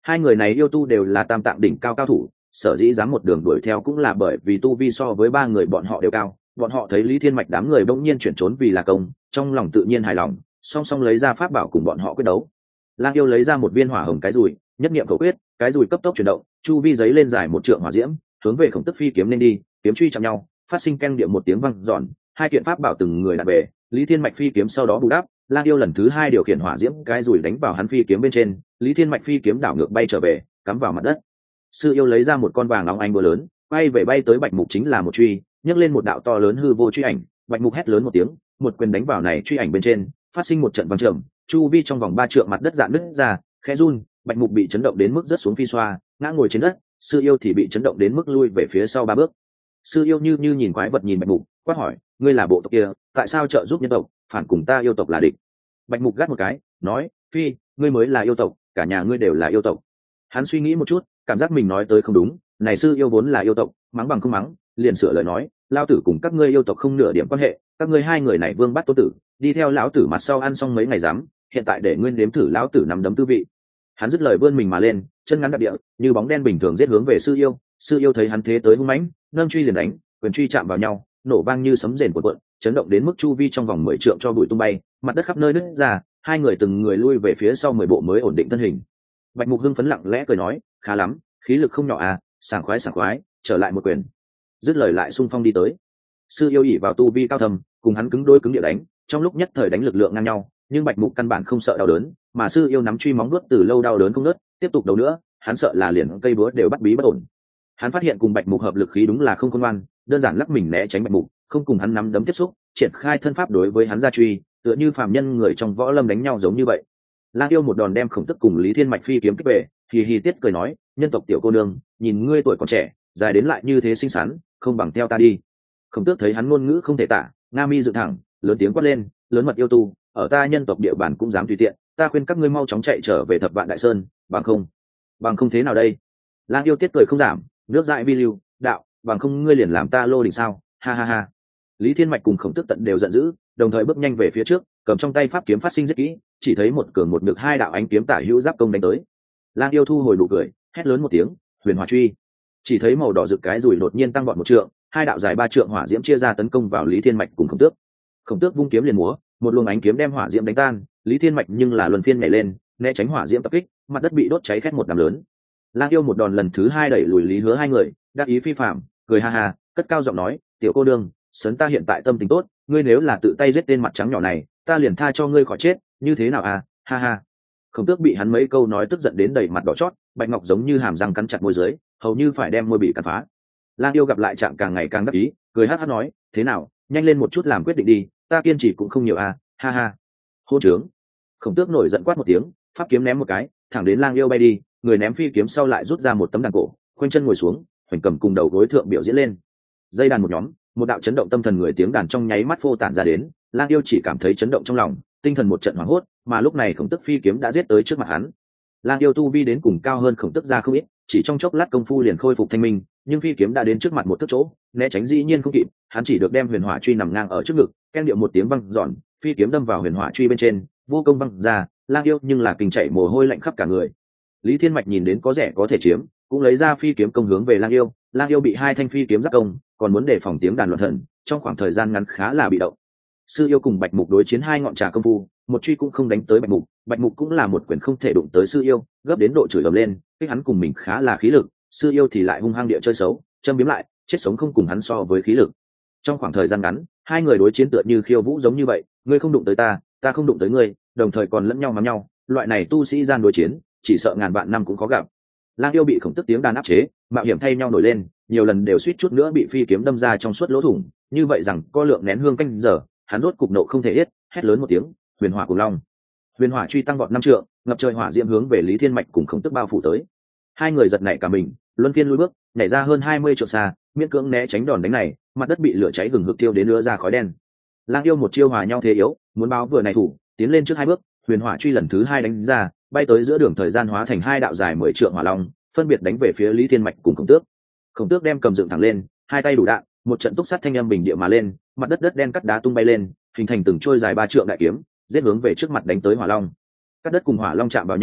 Hai người này yêu tu đều là tam tạng đỉnh cao cao thủ, sở dĩ dám một đường đuổi theo cũng là bởi vì tu vi so với ba người bọn họ đều cao. Bọn họ thấy Lý Thiên Mạch đám người bỗng nhiên chuyển trốn vì là công, trong lòng tự nhiên hài lòng, song song lấy ra pháp bảo cùng bọn họ quyết đấu. Lang yêu lấy ra một viên hỏa hồng cái dùi, nhất niệm khẩu quyết, cái dùi cấp tốc chuyển động, chu vi giấy lên dài một trượng hỏa diễm, hướng về Khổng Tức phi kiếm nên đi, kiếm truy chạm nhau, phát sinh keng điệu một tiếng vang giòn, hai kiện pháp bảo từng người đặt về. Lý Thiên Mạch phi kiếm sau đó bù đắp, Lang yêu lần thứ hai điều khiển hỏa diễm cái dùi đánh vào hắn phi kiếm bên trên, Lý Thiên Mạch phi kiếm đảo ngược bay trở về, cắm vào mặt đất. Sư yêu lấy ra một con vàng óng ánh búa lớn, bay về bay tới Bạch Mục chính là một truy, nhấc lên một đạo to lớn hư vô truy ảnh. Bạch Mục hét lớn một tiếng, một quyền đánh vào này truy ảnh bên trên, phát sinh một trận vang trầm, chu vi trong vòng ba trượng mặt đất dạn nứt ra, khẽ run. Bạch Mục bị chấn động đến mức rớt xuống phi xoa, ngã ngồi trên đất. Sư yêu thì bị chấn động đến mức lui về phía sau ba bước. Sư yêu như như nhìn quái vật nhìn Bạch Mục, quát hỏi: ngươi là bộ tộc kia, tại sao trợ giúp nhân tộc, phản cùng ta yêu tộc là địch? Bạch Mục gắt một cái, nói: phi, ngươi mới là yêu tộc, cả nhà ngươi đều là yêu tộc. Hắn suy nghĩ một chút, cảm giác mình nói tới không đúng, này sư yêu vốn là yêu tộc, mắng bằng không mắng, liền sửa lời nói: lao tử cùng các ngươi yêu tộc không nửa điểm quan hệ, các ngươi hai người này vương bắt tô tử, đi theo lão tử mặt sau ăn xong mấy ngày dám, hiện tại để ngươi nếm thử lão tử nắm đấm tư vị. Hắn dứt lời vươn mình mà lên, chân ngắn đạp địa, như bóng đen bình thường giết hướng về sư yêu. Sư yêu thấy hắn thế tới hung mãnh, nâng truy liền đánh, quyền truy chạm vào nhau, nổ vang như sấm rền cuộn cuộn, chấn động đến mức chu vi trong vòng mười trượng cho bụi tung bay, mặt đất khắp nơi nứt ra, hai người từng người lui về phía sau mười bộ mới ổn định thân hình. Bạch Mục hưng phấn lặng lẽ cười nói: khá lắm, khí lực không nhỏ à, sảng khoái sảng khoái, trở lại một quyền. Dứt lời lại xung phong đi tới. Sư yêu ỉ vào tu vi cao thầm, cùng hắn cứng đôi cứng địa đánh, trong lúc nhất thời đánh lực lượng ngang nhau, nhưng Bạch Mục căn bản không sợ đau đớn, mà sư yêu nắm truy móng vuốt từ lâu đau đớn không ngớt, tiếp tục đấu nữa, hắn sợ là liền cây búa đều bắt bí bất ổn. Hắn phát hiện cùng Bạch Mục hợp lực khí đúng là không khôn ngoan, đơn giản lắc mình né tránh Bạch Mục, không cùng hắn nắm đấm tiếp xúc, triển khai thân pháp đối với hắn ra truy, tựa như phàm nhân người trong võ lâm đánh nhau giống như vậy. Lang yêu một đòn đem Khổng Tức cùng Lý Thiên Mạch phi kiếm kích về, hì hì tiết cười nói: nhân tộc tiểu cô nương, nhìn ngươi tuổi còn trẻ, dài đến lại như thế xinh xắn, không bằng theo ta đi. Khổng Tước thấy hắn ngôn ngữ không thể tả, nga mi dựng thẳng, lớn tiếng quát lên: lớn mật yêu tu, ở ta nhân tộc địa bàn cũng dám tùy tiện, ta khuyên các ngươi mau chóng chạy trở về Thập Vạn Đại Sơn, bằng không, bằng không thế nào đây? Lang yêu tiết cười không giảm, nước dại vi lưu, đạo, bằng không ngươi liền làm ta lô đỉnh sao? Ha ha ha. Lý Thiên Mạch cùng Khổng Tước tận đều giận dữ, đồng thời bước nhanh về phía trước, cầm trong tay pháp kiếm phát sinh rất kỹ, chỉ thấy một cường một nhược hai đạo ánh kiếm tả hữu giáp công đánh tới. Lang yêu thu hồi nụ cười, hét lớn một tiếng: huyền hỏa truy. Chỉ thấy màu đỏ rực cái rùi đột nhiên tăng vọt một trượng, hai đạo dài ba trượng hỏa diễm chia ra tấn công vào Lý Thiên Mạch cùng Khổng Tước. Khổng Tước vung kiếm liền múa, một luồng ánh kiếm đem hỏa diễm đánh tan. Lý Thiên Mạch nhưng là luân phiên nhảy lên, né tránh hỏa diễm tập kích, mặt đất bị đốt cháy khét một đám lớn. Lang yêu một đòn lần thứ hai đẩy lùi Lý Hứa hai người, đắc ý phi phạm, cười ha ha, cất cao giọng nói: tiểu cô đương, sấn ta hiện tại tâm tình tốt, ngươi nếu là tự tay giết tên mặt trắng nhỏ này, ta liền tha cho ngươi khỏi chết, như thế nào à? Ha ha. Khổng Tước bị hắn mấy câu nói tức giận đến đầy mặt đỏ chót, bạch ngọc giống như hàm răng cắn chặt môi dưới, hầu như phải đem môi bị cắn phá. Lang yêu gặp lại trạng càng ngày càng đắc ý, cười hát hát nói: thế nào, nhanh lên một chút làm quyết định đi, ta kiên trì cũng không nhiều à, ha ha. Hôn trướng. Khổng Tước nổi giận quát một tiếng, pháp kiếm ném một cái, thẳng đến Lang yêu bay đi, người ném phi kiếm sau lại rút ra một tấm đàn cổ, khoanh chân ngồi xuống, hoành cầm cùng đầu gối thượng biểu diễn lên. Dây đàn một nhóm, một đạo chấn động tâm thần người tiếng đàn trong nháy mắt phô tản ra đến. Lang yêu chỉ cảm thấy chấn động trong lòng, tinh thần một trận hoảng hốt, mà lúc này Khổng Tức phi kiếm đã giết tới trước mặt hắn. Lang yêu tu vi đến cùng cao hơn Khổng Tức ra không ít, chỉ trong chốc lát công phu liền khôi phục thanh minh, nhưng phi kiếm đã đến trước mặt một thước chỗ, né tránh dĩ nhiên không kịp, hắn chỉ được đem huyền hỏa truy nằm ngang ở trước ngực, ken điệu một tiếng vang giòn, phi kiếm đâm vào huyền hỏa truy bên trên, vô công văng ra. Lang yêu nhưng là kinh chảy mồ hôi lạnh khắp cả người. Lý Thiên Mạch nhìn đến có rẻ có thể chiếm, cũng lấy ra phi kiếm công hướng về Lang yêu. Lang yêu bị hai thanh phi kiếm giáp công, còn muốn đề phòng tiếng đàn loạn thần, trong khoảng thời gian ngắn khá là bị động. Sư yêu cùng Bạch Mục đối chiến hai ngọn trà công phu, một truy cũng không đánh tới Bạch Mục, Bạch Mục cũng là một quyền không thể đụng tới sư yêu, gấp đến độ chửi ầm lên, kích hắn cùng mình khá là khí lực, sư yêu thì lại hung hăng địa chơi xấu, châm biếm lại, chết sống không cùng hắn so với khí lực. Trong khoảng thời gian ngắn, hai người đối chiến tựa như khiêu vũ giống như vậy, ngươi không đụng tới ta, ta không đụng tới ngươi, đồng thời còn lẫn nhau mắm nhau, loại này tu sĩ gian đối chiến, chỉ sợ ngàn vạn năm cũng khó gặp. Lang yêu bị Khổng Tức tiếng đàn áp chế, mạo hiểm thay nhau nổi lên, nhiều lần đều suýt chút nữa bị phi kiếm đâm ra trong suốt lỗ thủng, như vậy rằng có lượng nén hương canh giờ, hắn rốt cục nộ không thể yết, hét lớn một tiếng: huyền hỏa cùng long. Huyền hỏa truy tăng vọt năm trượng, ngập trời hỏa diễm hướng về Lý Thiên Mạch cùng Khổng Tức bao phủ tới. Hai người giật nảy cả mình, luân phiên lùi bước, nhảy ra hơn hai mươi trượng xa, miễn cưỡng né tránh đòn đánh này, mặt đất bị lửa cháy hừng hực thiêu đến lửa ra khói đen. Lang yêu một chiêu hòa nhau thế yếu, muốn báo vừa này thủ, tiến lên trước hai bước, huyền hỏa truy lần thứ hai đánh ra, bay tới giữa đường thời gian hóa thành hai đạo dài mười trượng hỏa long, phân biệt đánh về phía Lý Thiên Mạch cùng Khổng Tước. Khổng Tước đem cầm dựng thẳng lên, hai tay đủ đạn, một trận túc sắt thanh âm bình địa mà lên, mặt đất đất đen cắt đá tung bay lên, hình thành từng trôi dài ba trượng đại kiếm, giết hướng về trước mặt đánh tới hỏa long. Cắt đất cùng hỏa long chạm vào nhau,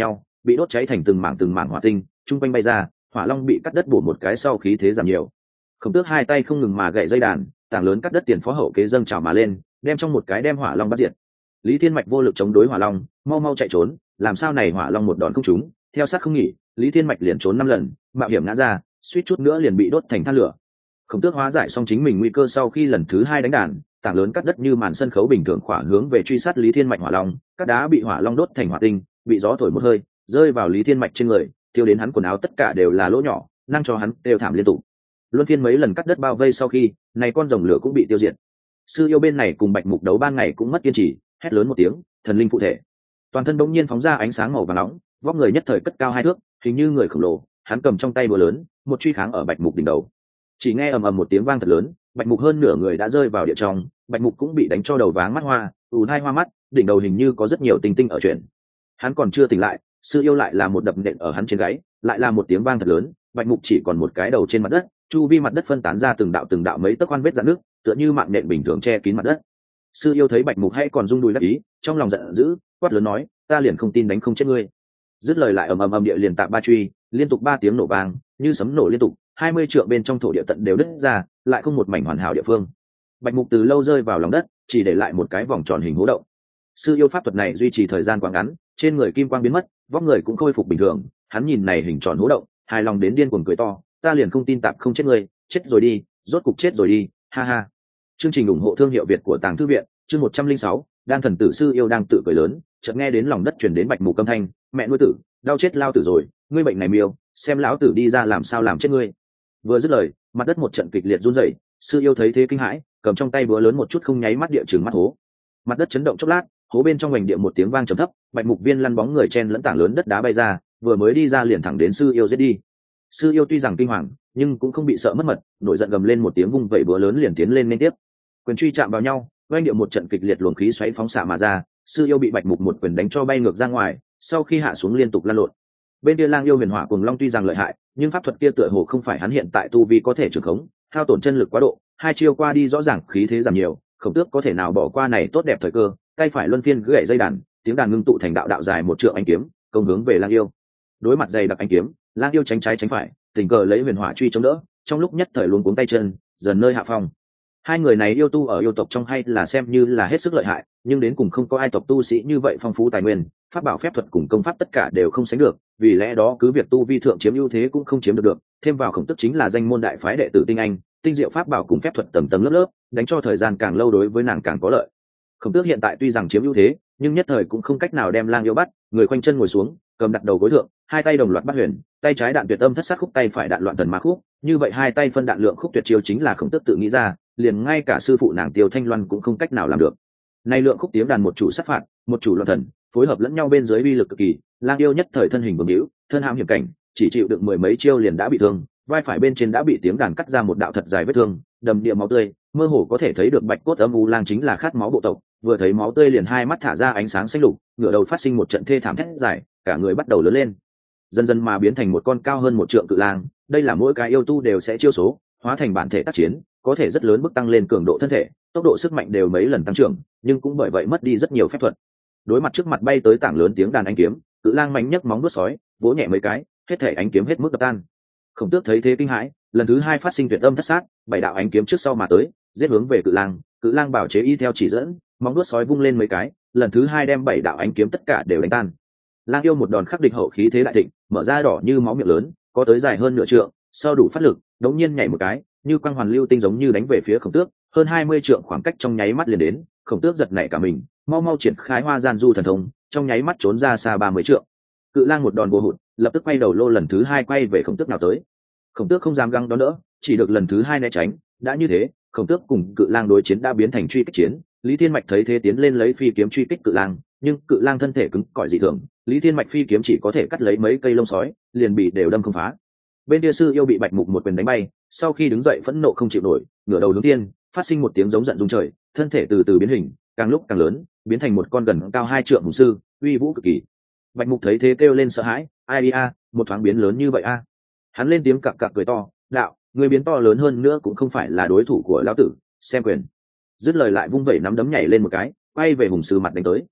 bị đốt cháy thành từng mảng từng mảng hỏa tinh chung quanh bay ra, hỏa long bị cắt đất bổ một cái sau khí thế giảm nhiều. Khổng Tước hai tay không ngừng mà gậy dây đàn, tảng lớn cắt đất tiền phó hậu kế dâng trào mà lên, đem trong một cái đem hỏa long bắt diệt. Lý Thiên Mạch vô lực chống đối hỏa long, mau mau chạy trốn, làm sao này hỏa long một đòn không trúng, theo sát không nghỉ, Lý Thiên Mạch liền trốn năm lần, mạo hiểm ngã ra, suýt chút nữa liền bị đốt thành than lửa. Khổng Tước hóa giải xong chính mình nguy cơ sau khi lần thứ hai đánh đàn, tảng lớn cắt đất như màn sân khấu bình thường khỏa hướng về truy sát Lý Thiên Mạch hỏa long, các đá bị hỏa long đốt thành hỏa tinh, bị gió thổi một hơi, rơi vào Lý Thiên Mạch trên người, tiêu đến hắn quần áo tất cả đều là lỗ nhỏ, năng cho hắn đều thảm liên tục. Luân phiên mấy lần cắt đất bao vây sau khi, này con rồng lửa cũng bị tiêu diệt. Sư yêu bên này cùng Bạch Mục đấu ban ngày cũng mất kiên trì, hét lớn một tiếng, thần linh phụ thể. Toàn thân bỗng nhiên phóng ra ánh sáng màu vàng nóng, vóc người nhất thời cất cao hai thước, hình như người khổng lồ, hắn cầm trong tay búa lớn, một truy kháng ở Bạch Mục đỉnh đầu. Chỉ nghe ầm ầm một tiếng vang thật lớn, Bạch Mục hơn nửa người đã rơi vào địa trong, Bạch Mục cũng bị đánh cho đầu váng mắt hoa, ù hai hoa mắt, đỉnh đầu hình như có rất nhiều tinh tinh ở chuyển. Hắn còn chưa tỉnh lại, sư yêu lại là một đập nện ở hắn trên gáy, lại là một tiếng vang thật lớn, Bạch Mục chỉ còn một cái đầu trên mặt đất, chu vi mặt đất phân tán ra từng đạo từng đạo mấy tấc khoan vết rạn nước, tựa như mạng nện bình thường che kín mặt đất. Sư yêu thấy Bạch Mục hay còn rung đùi đắc ý, trong lòng giận dữ, quát lớn nói, ta liền không tin đánh không chết ngươi. Dứt lời lại ầm ầm ầm địa liền tạm ba truy, liên tục ba tiếng nổ vang, như sấm nổ liên tục, hai mươi trượng bên trong thổ địa tận đều đứt ra, lại không một mảnh hoàn hảo địa phương. Bạch Mục từ lâu rơi vào lòng đất, chỉ để lại một cái vòng tròn hình hố động. Sư yêu pháp thuật này duy trì thời gian quá ngắn, trên người kim quang biến mất, vóc người cũng khôi phục bình thường, hắn nhìn này hình tròn hố động, hài lòng đến điên cuồng cười to, ta liền không tin tạm không chết ngươi, chết rồi đi, rốt cục chết rồi đi, ha ha. Chương trình ủng hộ thương hiệu Việt của Tàng Thư viện, chương một trăm linh sáu, Đan thần tử sư yêu đang tự cười lớn, chợt nghe đến lòng đất truyền đến Bạch Mục âm thanh, mẹ nuôi tử, đau chết lao tử rồi, ngươi bệnh này miêu, xem lão tử đi ra làm sao làm chết ngươi. Vừa dứt lời, mặt đất một trận kịch liệt run rẩy, sư yêu thấy thế kinh hãi, cầm trong tay búa lớn một chút không nháy mắt địa chừng mắt hố. Mặt đất chấn động chốc lát, hố bên trong hoành địa một tiếng vang trầm thấp, Bạch Mục viên lăn bóng người chen lẫn tảng lớn đất đá bay ra, vừa mới đi ra liền thẳng đến sư yêu giết đi. Sư yêu tuy rằng kinh hoàng, nhưng cũng không bị sợ mất mật, nổi giận gầm lên một tiếng vung vẩy búa lớn liền tiến lên liên tiếp. Quyền truy chạm vào nhau, oanh địa một trận kịch liệt luồng khí xoáy phóng xạ mà ra, sư yêu bị Bạch Mục một quyền đánh cho bay ngược ra ngoài, sau khi hạ xuống liên tục lăn lộn. Bên kia Lang yêu huyền hỏa cuồng long tuy rằng lợi hại, nhưng pháp thuật kia tựa hồ không phải hắn hiện tại tu vi có thể trường khống, hao tổn chân lực quá độ, hai chiêu qua đi rõ ràng khí thế giảm nhiều, Khổng Tước có thể nào bỏ qua này tốt đẹp thời cơ, tay phải luân phiên gãy dây đàn, tiếng đàn ngưng tụ thành đạo đạo dài một trượng ánh kiếm, công hướng về Lang yêu. Đối mặt dày đặc ánh kiếm, Lang yêu tránh trái tránh phải, tình cờ lấy huyền hỏa truy chống đỡ, trong lúc nhất thời luống cuống tay chân, dần nơi hạ phong. Hai người này yêu tu ở yêu tộc trong hay là xem như là hết sức lợi hại, nhưng đến cùng không có ai tộc tu sĩ như vậy phong phú tài nguyên, pháp bảo phép thuật cùng công pháp tất cả đều không sánh được, vì lẽ đó cứ việc tu vi thượng chiếm ưu thế cũng không chiếm được được, thêm vào Khổng Tước chính là danh môn đại phái đệ tử tinh anh, tinh diệu pháp bảo cùng phép thuật tầng tầng lớp lớp, đánh cho thời gian càng lâu đối với nàng càng có lợi. Khổng Tước hiện tại tuy rằng chiếm ưu thế, nhưng nhất thời cũng không cách nào đem Lang yêu bắt, người khoanh chân ngồi xuống, cầm đặt đầu gối thượng, hai tay đồng loạt bắt huyền, tay trái đạn tuyệt âm thất sát khúc, tay phải đạn loạn thần ma khúc, như vậy hai tay phân đạn lượng khúc tuyệt chiêu chính là Khổng Tước tự nghĩ ra, liền ngay cả sư phụ nàng Tiêu Thanh Loan cũng không cách nào làm được. Nay lượng khúc tiếng đàn một chủ sát phạt, một chủ loạn thần, phối hợp lẫn nhau bên dưới uy lực cực kỳ, Lang yêu nhất thời thân hình bướng hữu, thân hãm hiểm cảnh, chỉ chịu được mười mấy chiêu liền đã bị thương, vai phải bên trên đã bị tiếng đàn cắt ra một đạo thật dài vết thương, đầm địa máu tươi, mơ hồ có thể thấy được bạch cốt âm u lang chính là khát máu bộ tộc, vừa thấy máu tươi liền hai mắt thả ra ánh sáng xanh lục, ngửa đầu phát sinh một trận thê thảm thét dài, cả người bắt đầu lớn lên, dần dần mà biến thành một con cao hơn một trượng cự lang. Đây là mỗi cái yêu tu đều sẽ chiêu số, hóa thành bản thể tác chiến, có thể rất lớn mức tăng lên cường độ thân thể, tốc độ sức mạnh đều mấy lần tăng trưởng, nhưng cũng bởi vậy mất đi rất nhiều phép thuật. Đối mặt trước mặt bay tới tảng lớn tiếng đàn ánh kiếm, cự lang mạnh nhấc móng vuốt sói, vỗ nhẹ mấy cái, hết thể ánh kiếm hết mức đập tan. Khổng Tước thấy thế kinh hãi, lần thứ hai phát sinh tuyệt âm thất sát, bảy đạo ánh kiếm trước sau mà tới, giết hướng về cự lang. Cự lang bảo chế y theo chỉ dẫn, móng vuốt sói vung lên mấy cái, lần thứ hai đem bảy đạo ánh kiếm tất cả đều đánh tan. Lang yêu một đòn khắc địch hậu khí thế đại thịnh, mở ra đỏ như máu miệng lớn, có tới dài hơn nửa trượng, sau đủ phát lực, đống nhiên nhảy một cái, như quang hoàn lưu tinh giống như đánh về phía Khổng Tước, hơn hai mươi trượng khoảng cách trong nháy mắt liền đến. Khổng Tước giật nảy cả mình, mau mau triển khai hoa gian du thần thông, trong nháy mắt trốn ra xa ba mươi trượng. Cự lang một đòn vô hụt, lập tức quay đầu lô lần thứ hai quay về Khổng Tước nào tới. Khổng Tước không dám găng đón đỡ, chỉ được lần thứ hai né tránh. Đã như thế, Khổng Tước cùng cự lang đối chiến đã biến thành truy kích chiến. Lý Thiên Mạch thấy thế tiến lên lấy phi kiếm truy kích cự lang, nhưng cự lang thân thể cứng cỏi dị thường, Lý Thiên Mạch phi kiếm chỉ có thể cắt lấy mấy cây lông sói, liền bị đều đâm không phá. Bên kia sư yêu bị Bạch Mục một quyền đánh bay, sau khi đứng dậy phẫn nộ không chịu nổi, ngửa đầu hướng thiên, phát sinh một tiếng giống giận rung trời, thân thể từ từ biến hình, càng lúc càng lớn, biến thành một con gần cao hai trượng hùng sư, uy vũ cực kỳ. Bạch Mục thấy thế kêu lên sợ hãi, ai a, một thoáng biến lớn như vậy a. Hắn lên tiếng cặc cặc cười to, đạo, người biến to lớn hơn nữa cũng không phải là đối thủ của lão tử, xem quyền. Dứt lời lại vung vẩy nắm đấm nhảy lên một cái, quay về hùng sư mặt đánh tới.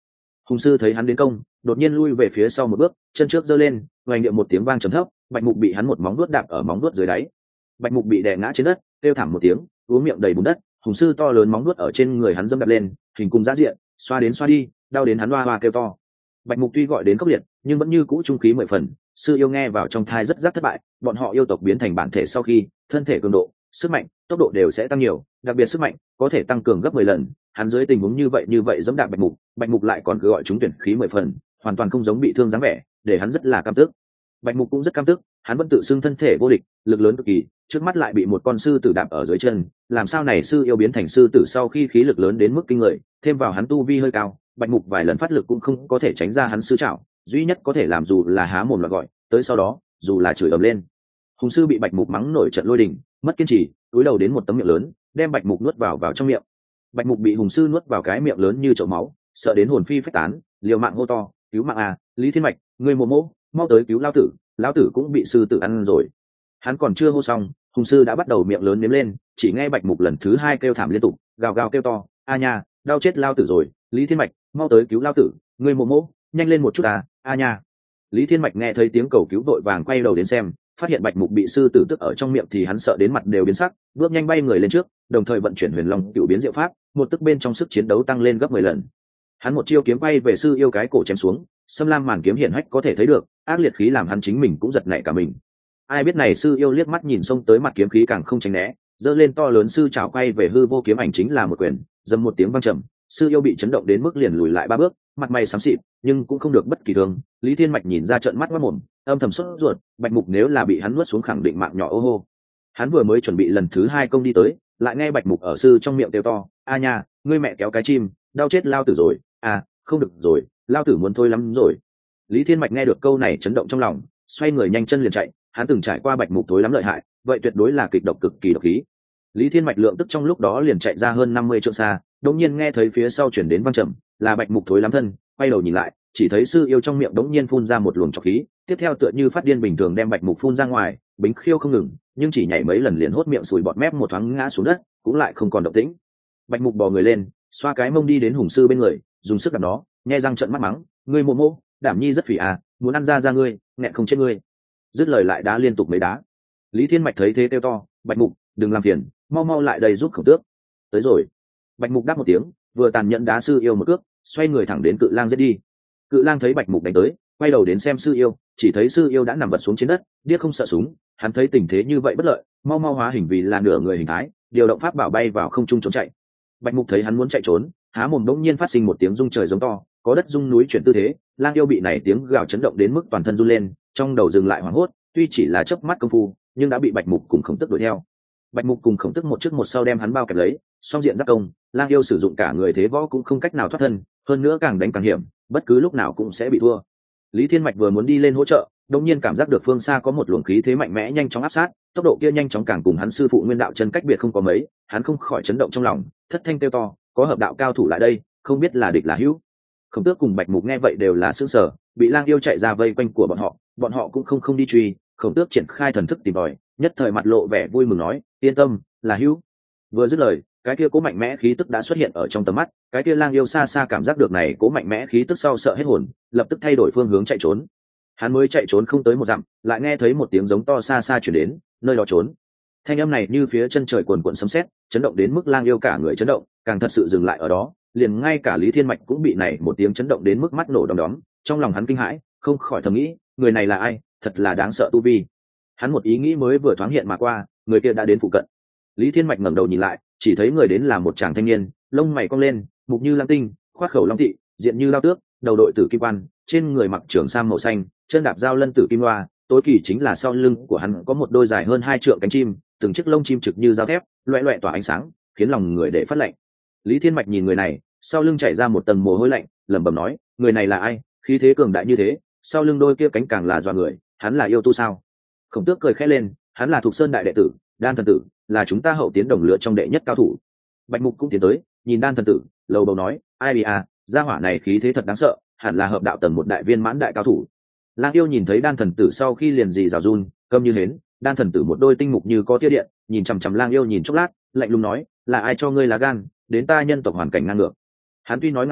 Hùng sư thấy hắn đến công, đột nhiên lui về phía sau một bước, chân trước giơ lên, vang điệu một tiếng vang trầm thấp, bạch mục bị hắn một móng vuốt đạp ở móng vuốt dưới đáy. Bạch mục bị đè ngã trên đất, kêu thảm một tiếng, uống miệng đầy bùn đất. Hùng sư to lớn móng vuốt ở trên người hắn dẫm đạp lên, hình cung giã diện, xoa đến xoa đi, đau đến hắn hoa hoa kêu to. Bạch mục tuy gọi đến khốc liệt, nhưng vẫn như cũ trung khí mười phần. Sư yêu nghe vào trong thai rất rất thất bại, bọn họ yêu tộc biến thành bản thể sau khi, thân thể cường độ, sức mạnh, tốc độ đều sẽ tăng nhiều, đặc biệt sức mạnh có thể tăng cường gấp mười lần. Hắn dưới tình huống như vậy như vậy dẫm đạp bạch mục, bạch mục lại còn cứ gọi chúng tuyển khí mười phần, hoàn toàn không giống bị thương dáng vẻ, để hắn rất là căm tức. Bạch mục cũng rất căm tức, hắn vẫn tự xưng thân thể vô địch, lực lớn cực kỳ, trước mắt lại bị một con sư tử đạp ở dưới chân, làm sao này sư yêu biến thành sư tử sau khi khí lực lớn đến mức kinh người, thêm vào hắn tu vi hơi cao, bạch mục vài lần phát lực cũng không có thể tránh ra hắn sư trảo, duy nhất có thể làm dù là há mồm loạt gọi, tới sau đó, dù là chửi ầm lên. Hùng sư bị bạch mục mắng nổi trận lôi đình, mất kiên trì, cúi đầu đến một tấm miệng lớn, đem bạch mục nuốt vào vào trong miệng. Bạch mục bị hùng sư nuốt vào cái miệng lớn như chậu máu, sợ đến hồn phi phách tán, liều mạng hô to, cứu mạng à, Lý Thiên Mạch, ngươi mồ mỗ, mau tới cứu lão tử, lão tử cũng bị sư tử ăn rồi. Hắn còn chưa hô xong, hùng sư đã bắt đầu miệng lớn nếm lên, chỉ nghe bạch mục lần thứ hai kêu thảm liên tục, gào gào kêu to, a nha, đau chết lão tử rồi, Lý Thiên Mạch, mau tới cứu lão tử, ngươi mồ mỗ, nhanh lên một chút à, a nha. Lý Thiên Mạch nghe thấy tiếng cầu cứu vội vàng quay đầu đến xem, phát hiện bạch mục bị sư tử tức ở trong miệng thì hắn sợ đến mặt đều biến sắc, bước nhanh bay người lên trước, đồng thời vận chuyển huyền long cựu biến diệu pháp, một tức bên trong sức chiến đấu tăng lên gấp mười lần. Hắn một chiêu kiếm bay về sư yêu cái cổ chém xuống, xâm lam màn kiếm hiển hách có thể thấy được, ác liệt khí làm hắn chính mình cũng giật nảy cả mình. Ai biết này sư yêu liếc mắt nhìn xông tới mặt kiếm khí càng không tránh né, giơ lên to lớn sư chảo quay về hư vô kiếm ảnh chính là một quyền, dầm một tiếng vang trầm, sư yêu bị chấn động đến mức liền lùi lại ba bước, mặt mày xám xịt, nhưng cũng không được bất kỳ thương. Lý Thiên Mạch nhìn ra trợn mắt mắt mồm, âm thầm sốt ruột, bạch mục nếu là bị hắn nuốt xuống khẳng định mạng nhỏ ô hô. Hắn vừa mới chuẩn bị lần thứ hai công đi tới, lại nghe bạch mục ở sư trong miệng kêu to, a nha, ngươi mẹ kéo cái chim, đau chết lao tử rồi, à, không được rồi, lao tử muốn thôi lắm rồi. Lý Thiên Mạch nghe được câu này chấn động trong lòng, xoay người nhanh chân liền chạy, hắn từng trải qua bạch mục thối lắm lợi hại, vậy tuyệt đối là kịch độc cực kỳ độc khí. Lý Thiên Mạch lượng tức trong lúc đó liền chạy ra hơn năm mươi trượng xa, đột nhiên nghe thấy phía sau chuyển đến vang trầm, là bạch mục thối lắm thân, quay đầu nhìn lại, chỉ thấy sư yêu trong miệng đống nhiên phun ra một luồng trọc khí, tiếp theo tựa như phát điên bình thường đem bạch mục phun ra ngoài, bính khiêu không ngừng, nhưng chỉ nhảy mấy lần liền hốt miệng sùi bọt mép một thoáng ngã xuống đất, cũng lại không còn động tĩnh. Bạch mục bò người lên, xoa cái mông đi đến hùng sư bên người, dùng sức đạp nó, nhe răng trợn mắt mắng, ngươi mộ mô, đảm nhi rất phỉ à, muốn ăn ra ra ngươi, nghẹn không chết ngươi. Dứt lời lại đá liên tục mấy đá. Lý Thiên Mạch thấy thế kêu to, bạch mục, đừng làm phiền, mau mau lại đây giúp khổng tước. Tới rồi. Bạch mục đáp một tiếng, vừa tàn nhẫn đá sư yêu một cước, xoay người thẳng đến cự lang giết đi. Cự lang thấy bạch mục đánh tới, quay đầu đến xem sư yêu, chỉ thấy sư yêu đã nằm vật xuống trên đất, điếc không sợ súng. Hắn thấy tình thế như vậy bất lợi, mau mau hóa hình vì là nửa người hình thái, điều động pháp bảo bay vào không trung trốn chạy. Bạch mục thấy hắn muốn chạy trốn, há mồm đống nhiên phát sinh một tiếng rung trời giống to, có đất rung núi chuyển tư thế. Lang yêu bị này tiếng gào chấn động đến mức toàn thân run lên, trong đầu dừng lại hoảng hốt, tuy chỉ là chớp mắt công phu, nhưng đã bị bạch mục cùng khổng tức đuổi theo. Bạch mục cùng khổng tức một trước một sau đem hắn bao kẹp lấy, song diện giáp công, lang yêu sử dụng cả người thế võ cũng không cách nào thoát thân, hơn nữa càng đánh càng hiểm, bất cứ lúc nào cũng sẽ bị thua. Lý Thiên Mạch vừa muốn đi lên hỗ trợ, đột nhiên cảm giác được phương xa có một luồng khí thế mạnh mẽ nhanh chóng áp sát, tốc độ kia nhanh chóng càng cùng hắn sư phụ Nguyên Đạo chân cách biệt không có mấy, hắn không khỏi chấn động trong lòng, thất thanh kêu to, có hợp đạo cao thủ lại đây, không biết là địch là hữu. Khổng tước cùng bạch mục nghe vậy đều là sững sờ, bị lang yêu chạy ra vây quanh của bọn họ, bọn họ cũng không không đi truy. Khổng tước triển khai thần thức tìm tòi, nhất thời mặt lộ vẻ vui mừng nói, yên tâm, là hữu. Vừa dứt lời, cái kia cố mạnh mẽ khí tức đã xuất hiện ở trong tầm mắt, cái kia lang yêu xa xa cảm giác được này cố mạnh mẽ khí tức sau sợ hết hồn, lập tức thay đổi phương hướng chạy trốn. Hắn mới chạy trốn không tới một dặm, lại nghe thấy một tiếng giống to xa xa truyền đến, nơi đó trốn. Thanh âm này như phía chân trời cuồn cuộn sấm sét, chấn động đến mức lang yêu cả người chấn động, càng thật sự dừng lại ở đó, liền ngay cả Lý Thiên Mạch cũng bị này một tiếng chấn động đến mức mắt nổ đom đóm, trong lòng hắn kinh hãi, không khỏi thầm nghĩ, người này là ai, thật là đáng sợ tu vi. Hắn một ý nghĩ mới vừa thoáng hiện mà qua, người kia đã đến phụ cận. Lý Thiên Mạch ngẩng đầu nhìn lại, chỉ thấy người đến là một chàng thanh niên, lông mày cong lên, mục như lam tinh, khoác khẩu long thị, diện như lao tước, đầu đội tử kim quan, trên người mặc trường sam màu xanh, chân đạp dao lân tử kim loa, tối kỳ chính là sau lưng của hắn có một đôi dài hơn hai trượng cánh chim, từng chiếc lông chim trực như dao thép, loẹt loẹt tỏa ánh sáng, khiến lòng người để phát lạnh. Lý Thiên Mạch nhìn người này, sau lưng chảy ra một tầng mồ hôi lạnh, lẩm bẩm nói, người này là ai, khí thế cường đại như thế, sau lưng đôi kia cánh càng là dọa người, hắn là yêu tu sao? Khổng Tước cười khẽ lên, hắn là Thục Sơn đại đệ tử, Đan thần tử, là chúng ta hậu tiến đồng lứa trong đệ nhất cao thủ. Bạch Mục cũng tiến tới, nhìn Đan thần tử, lầu bầu nói, ai bị à, gia hỏa này khí thế thật đáng sợ, hẳn là hợp đạo tầng một đại viên mãn đại cao thủ. Lang yêu nhìn thấy Đan thần tử sau khi liền gì rào run, câm như hến. Đan thần tử một đôi tinh mục như có tia điện, nhìn chằm chằm Lang yêu nhìn chốc lát, lạnh lùng nói, là ai cho ngươi lá gan, đến ta nhân tộc hoàn cảnh ngang ngược. Hắn tuy nói ngạo mạn,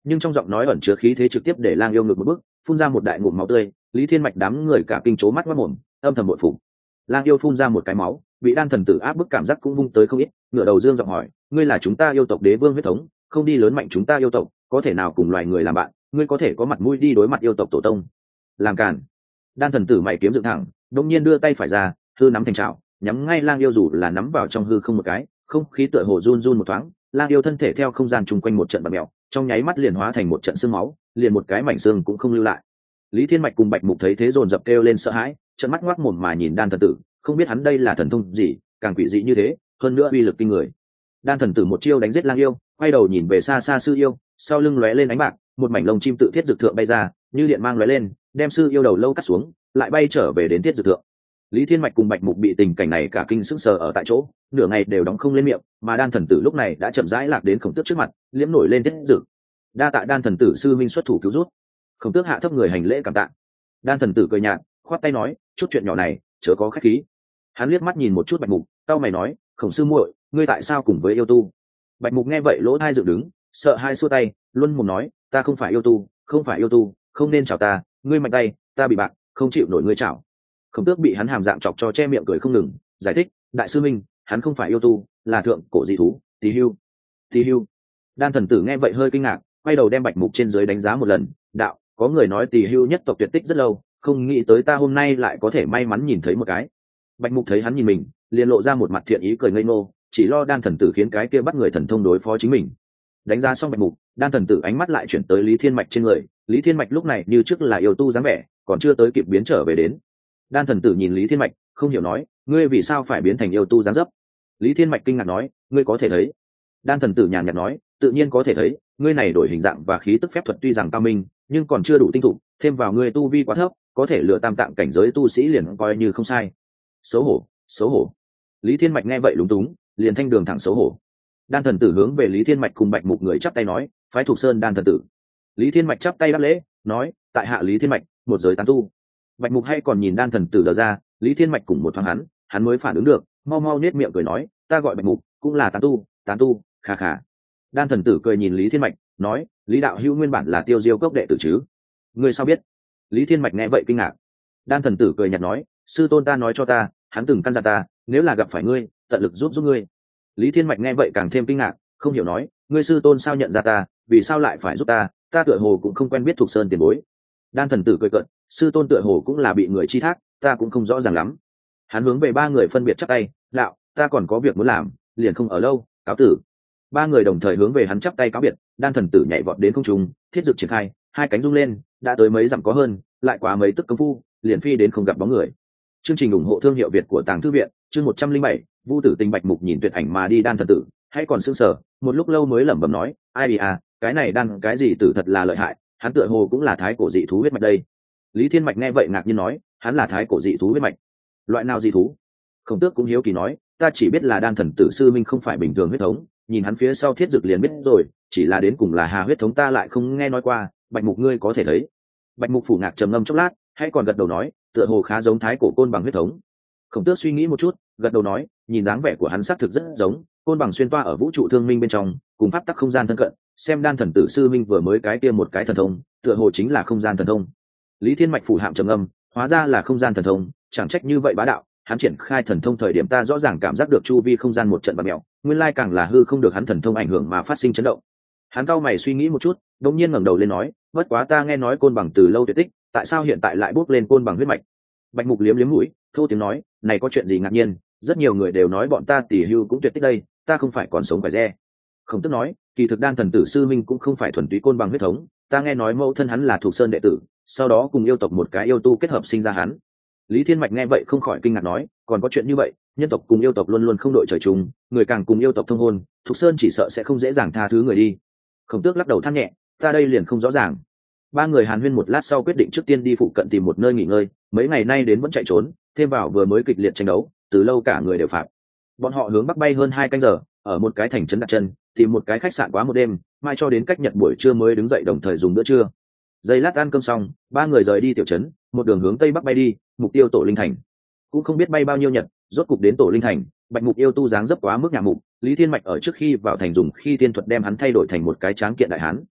nhưng trong giọng nói ẩn chứa khí thế trực tiếp để Lang Yêu ngược một bước, phun ra một đại ngụm máu tươi. Lý Thiên Mạch đám người cả kinh chố mắt mắt mồm, âm thầm bội phục. Lang Yêu phun ra một cái máu, bị đan thần tử áp bức cảm giác cũng vung tới không ít, ngửa đầu dương giọng hỏi, ngươi là chúng ta yêu tộc đế vương huyết thống, không đi lớn mạnh chúng ta yêu tộc, có thể nào cùng loài người làm bạn, ngươi có thể có mặt mũi đi đối mặt yêu tộc tổ tông? Làm càn. Đan thần tử mày kiếm dựng thẳng, đột nhiên đưa tay phải ra, hư nắm thành trảo, nhắm ngay Lang Yêu dù là nắm vào trong hư không một cái, không khí tựa hồ run run một thoáng, Lang Yêu thân thể theo không gian chung quanh một trận bạt mèo, trong nháy mắt liền hóa thành một trận xương máu, liền một cái mảnh xương cũng không lưu lại. Lý Thiên Mạch cùng Bạch Mục thấy thế dồn dập kêu lên sợ hãi, trợn mắt ngoác mồm mà nhìn đan thần tử, không biết hắn đây là thần thông gì, càng quỷ dị như thế, hơn nữa uy lực kinh người. Đan thần tử một chiêu đánh giết Lang Yêu, quay đầu nhìn về xa xa sư yêu, sau lưng lóe lên ánh bạc, một mảnh lông chim tự thiết dược thượng bay ra, như điện mang lóe lên, đem sư yêu đầu lâu cắt xuống, lại bay trở về đến thiết dược thượng. Lý Thiên Mạch cùng Bạch Mục bị tình cảnh này cả kinh sững sờ ở tại chỗ, nửa ngày đều đóng không lên miệng, mà đan thần tử lúc này đã chậm rãi lạc đến Khổng Tước trước mặt, liễm nổi lên thiết dược. Đa tạ đan thần tử sư minh xuất thủ cứu rút. Khổng Tước hạ thấp người hành lễ cảm tạ. Đan thần tử cười nhạt, khoát tay nói, chút chuyện nhỏ này, chớ có khách khí. Hắn liếc mắt nhìn một chút Bạch Mục, cau mày nói, Khổng sư muội, ngươi tại sao cùng với yêu tu? Bạch Mục nghe vậy lỗ tai dựng đứng, sợ hai xua tay, luôn mồm nói, ta không phải yêu tu, không phải yêu tu, không nên chào ta, ngươi mạnh tay, ta bị bạc, không chịu nổi ngươi chào. Khổng Tước bị hắn hàm dạng chọc cho che miệng cười không ngừng, giải thích, đại sư minh, hắn không phải yêu tu, là thượng cổ dị thú, Tỳ Hưu. Tỳ Hưu. Đan thần tử nghe vậy hơi kinh ngạc, quay đầu đem Bạch Mục trên dưới đánh giá một lần, đạo, có người nói Tỳ Hưu nhất tộc tuyệt tích rất lâu, không nghĩ tới ta hôm nay lại có thể may mắn nhìn thấy một cái. Bạch Mục thấy hắn nhìn mình, liền lộ ra một mặt thiện ý cười ngây ngô, chỉ lo đan thần tử khiến cái kia bắt người thần thông đối phó chính mình. Đánh giá xong Bạch Mục, đan thần tử ánh mắt lại chuyển tới Lý Thiên Mạch trên người, Lý Thiên Mạch lúc này như trước là yêu tu dáng vẻ, còn chưa tới kịp biến trở về đến. Đan thần tử nhìn Lý Thiên Mạch, không hiểu nói, ngươi vì sao phải biến thành yêu tu dáng dấp? Lý Thiên Mạch kinh ngạc nói, ngươi có thể thấy. Đan thần tử nhàn nhạt nói, tự nhiên có thể thấy, ngươi này đổi hình dạng và khí tức phép thuật tuy rằng cao minh, nhưng còn chưa đủ tinh thục, thêm vào ngươi tu vi quá thấp, có thể lựa tam tạng cảnh giới tu sĩ liền coi như không sai. Xấu hổ, xấu hổ. Lý Thiên Mạch nghe vậy lúng túng, liền thanh đường thẳng xấu hổ. Đan thần tử hướng về Lý Thiên Mạch cùng Bạch Mục người chắp tay nói, phái Thục Sơn đan thần tử. Lý Thiên Mạch chắp tay đáp lễ, nói, tại hạ Lý Thiên Mạch, một giới tán tu. Bạch Mục hay còn nhìn đan thần tử đờ ra, Lý Thiên Mạch cùng một thoáng hắn, hắn mới phản ứng được, mau mau nết miệng cười nói, ta gọi Bạch Mục, cũng là tán tu, tán tu, khà khà. Đan thần tử cười nhìn Lý Thiên Mạch, nói, Lý đạo hữu nguyên bản là Tiêu Diêu cốc đệ tử chứ? Ngươi sao biết? Lý Thiên Mạch nghe vậy kinh ngạc. Đan thần tử cười nhạt nói, sư tôn ta nói cho ta, hắn từng căn dặn ta, nếu là gặp phải ngươi, tận lực giúp giúp ngươi. Lý Thiên Mạch nghe vậy càng thêm kinh ngạc, không hiểu nói, ngươi sư tôn sao nhận ra ta, vì sao lại phải giúp ta, ta tựa hồ cũng không quen biết Thục Sơn tiền bối. Đan thần tử cười cợt, sư tôn tựa hồ cũng là bị người chi thác, ta cũng không rõ ràng lắm. Hắn hướng về ba người phân biệt chắp tay, đạo, ta còn có việc muốn làm, liền không ở lâu, cáo tử. Ba người đồng thời hướng về hắn chắp tay cáo biệt, đan thần tử nhảy vọt đến không trung, thiết dực triển khai, hai cánh rung lên, đã tới mấy dặm có hơn, lại quá mấy tức công phu, liền phi đến không gặp bóng người. Chương trình ủng hộ thương hiệu Việt của Tàng Thư viện, chương một trăm linh bảy, Vu Tử Tình Bạch Mục nhìn tuyệt ảnh mà đi đan thần tử, hay còn sững sờ, một lúc lâu mới lẩm bẩm nói, ai à, cái này đan cái gì tử thật là lợi hại, hắn tựa hồ cũng là thái cổ dị thú huyết mạch đây. Lý Thiên Mạch nghe vậy ngạc nhiên nói, hắn là thái cổ dị thú huyết mạch. Loại nào dị thú? Khổng Tước cũng hiếu kỳ nói, ta chỉ biết là đan thần tử sư minh không phải bình thường huyết thống, nhìn hắn phía sau thiết dực liền biết rồi, chỉ là đến cùng là hà huyết thống ta lại không nghe nói qua, Bạch Mục ngươi có thể thấy. Bạch Mục phủ ngạc trầm ngâm chốc lát, hay còn gật đầu nói, tựa hồ khá giống thái cổ côn bằng huyết thống. Khổng Tước suy nghĩ một chút, gật đầu nói, nhìn dáng vẻ của hắn xác thực rất giống, côn bằng xuyên toa ở vũ trụ thương minh bên trong, cùng pháp tắc không gian thân cận, xem đan thần tử sư minh vừa mới cái kia một cái thần thông, tựa hồ chính là không gian thần thông. Lý Thiên Mạch phủ hạm trầm âm, hóa ra là không gian thần thông, chẳng trách như vậy bá đạo, hắn triển khai thần thông thời điểm ta rõ ràng cảm giác được chu vi không gian một trận bạt mèo, nguyên lai càng là hư không được hắn thần thông ảnh hưởng mà phát sinh chấn động. Hắn cau mày suy nghĩ một chút, đột nhiên ngẩng đầu lên nói, bất quá ta nghe nói côn bằng từ lâu tuyệt tích, tại sao hiện tại lại bốc lên côn bằng huyết mạch? Bạch Mục liếm liếm mũi, thô tiếng nói, này có chuyện gì ngạc nhiên, rất nhiều người đều nói bọn ta Tỷ Hưu cũng tuyệt tích đây, ta không phải còn sống phải re. Khổng Tước nói, kỳ thực đan thần tử sư minh cũng không phải thuần túy côn bằng huyết thống, ta nghe nói mẫu thân hắn là Thuộc Sơn đệ tử, sau đó cùng yêu tộc một cái yêu tu kết hợp sinh ra hắn. Lý Thiên Mạch nghe vậy không khỏi kinh ngạc nói, còn có chuyện như vậy, nhân tộc cùng yêu tộc luôn luôn không đội trời chung, người càng cùng yêu tộc thông hôn, Thuộc Sơn chỉ sợ sẽ không dễ dàng tha thứ người đi. Khổng Tước lắc đầu than nhẹ, ta đây liền không rõ ràng. Ba người hàn huyên một lát sau quyết định trước tiên đi phụ cận tìm một nơi nghỉ ngơi, mấy ngày nay đến vẫn chạy trốn, thêm vào vừa mới kịch liệt tranh đấu, từ lâu cả người đều phạm. Bọn họ hướng bắc bay hơn hai canh giờ, ở một cái thành trấn đặt chân, tìm một cái khách sạn quá một đêm, mai cho đến cách nhật buổi trưa mới đứng dậy đồng thời dùng bữa trưa. Giây lát ăn cơm xong, ba người rời đi tiểu trấn, một đường hướng tây bắc bay đi, mục tiêu Tổ Linh Thành. Cũng không biết bay bao nhiêu nhật, rốt cục đến Tổ Linh Thành. Bạch Mục yêu tu dáng dấp quá mức nhà mục, Lý Thiên Mạch ở trước khi vào thành dùng khi tiên thuật đem hắn thay đổi thành một cái tráng kiện đại hán.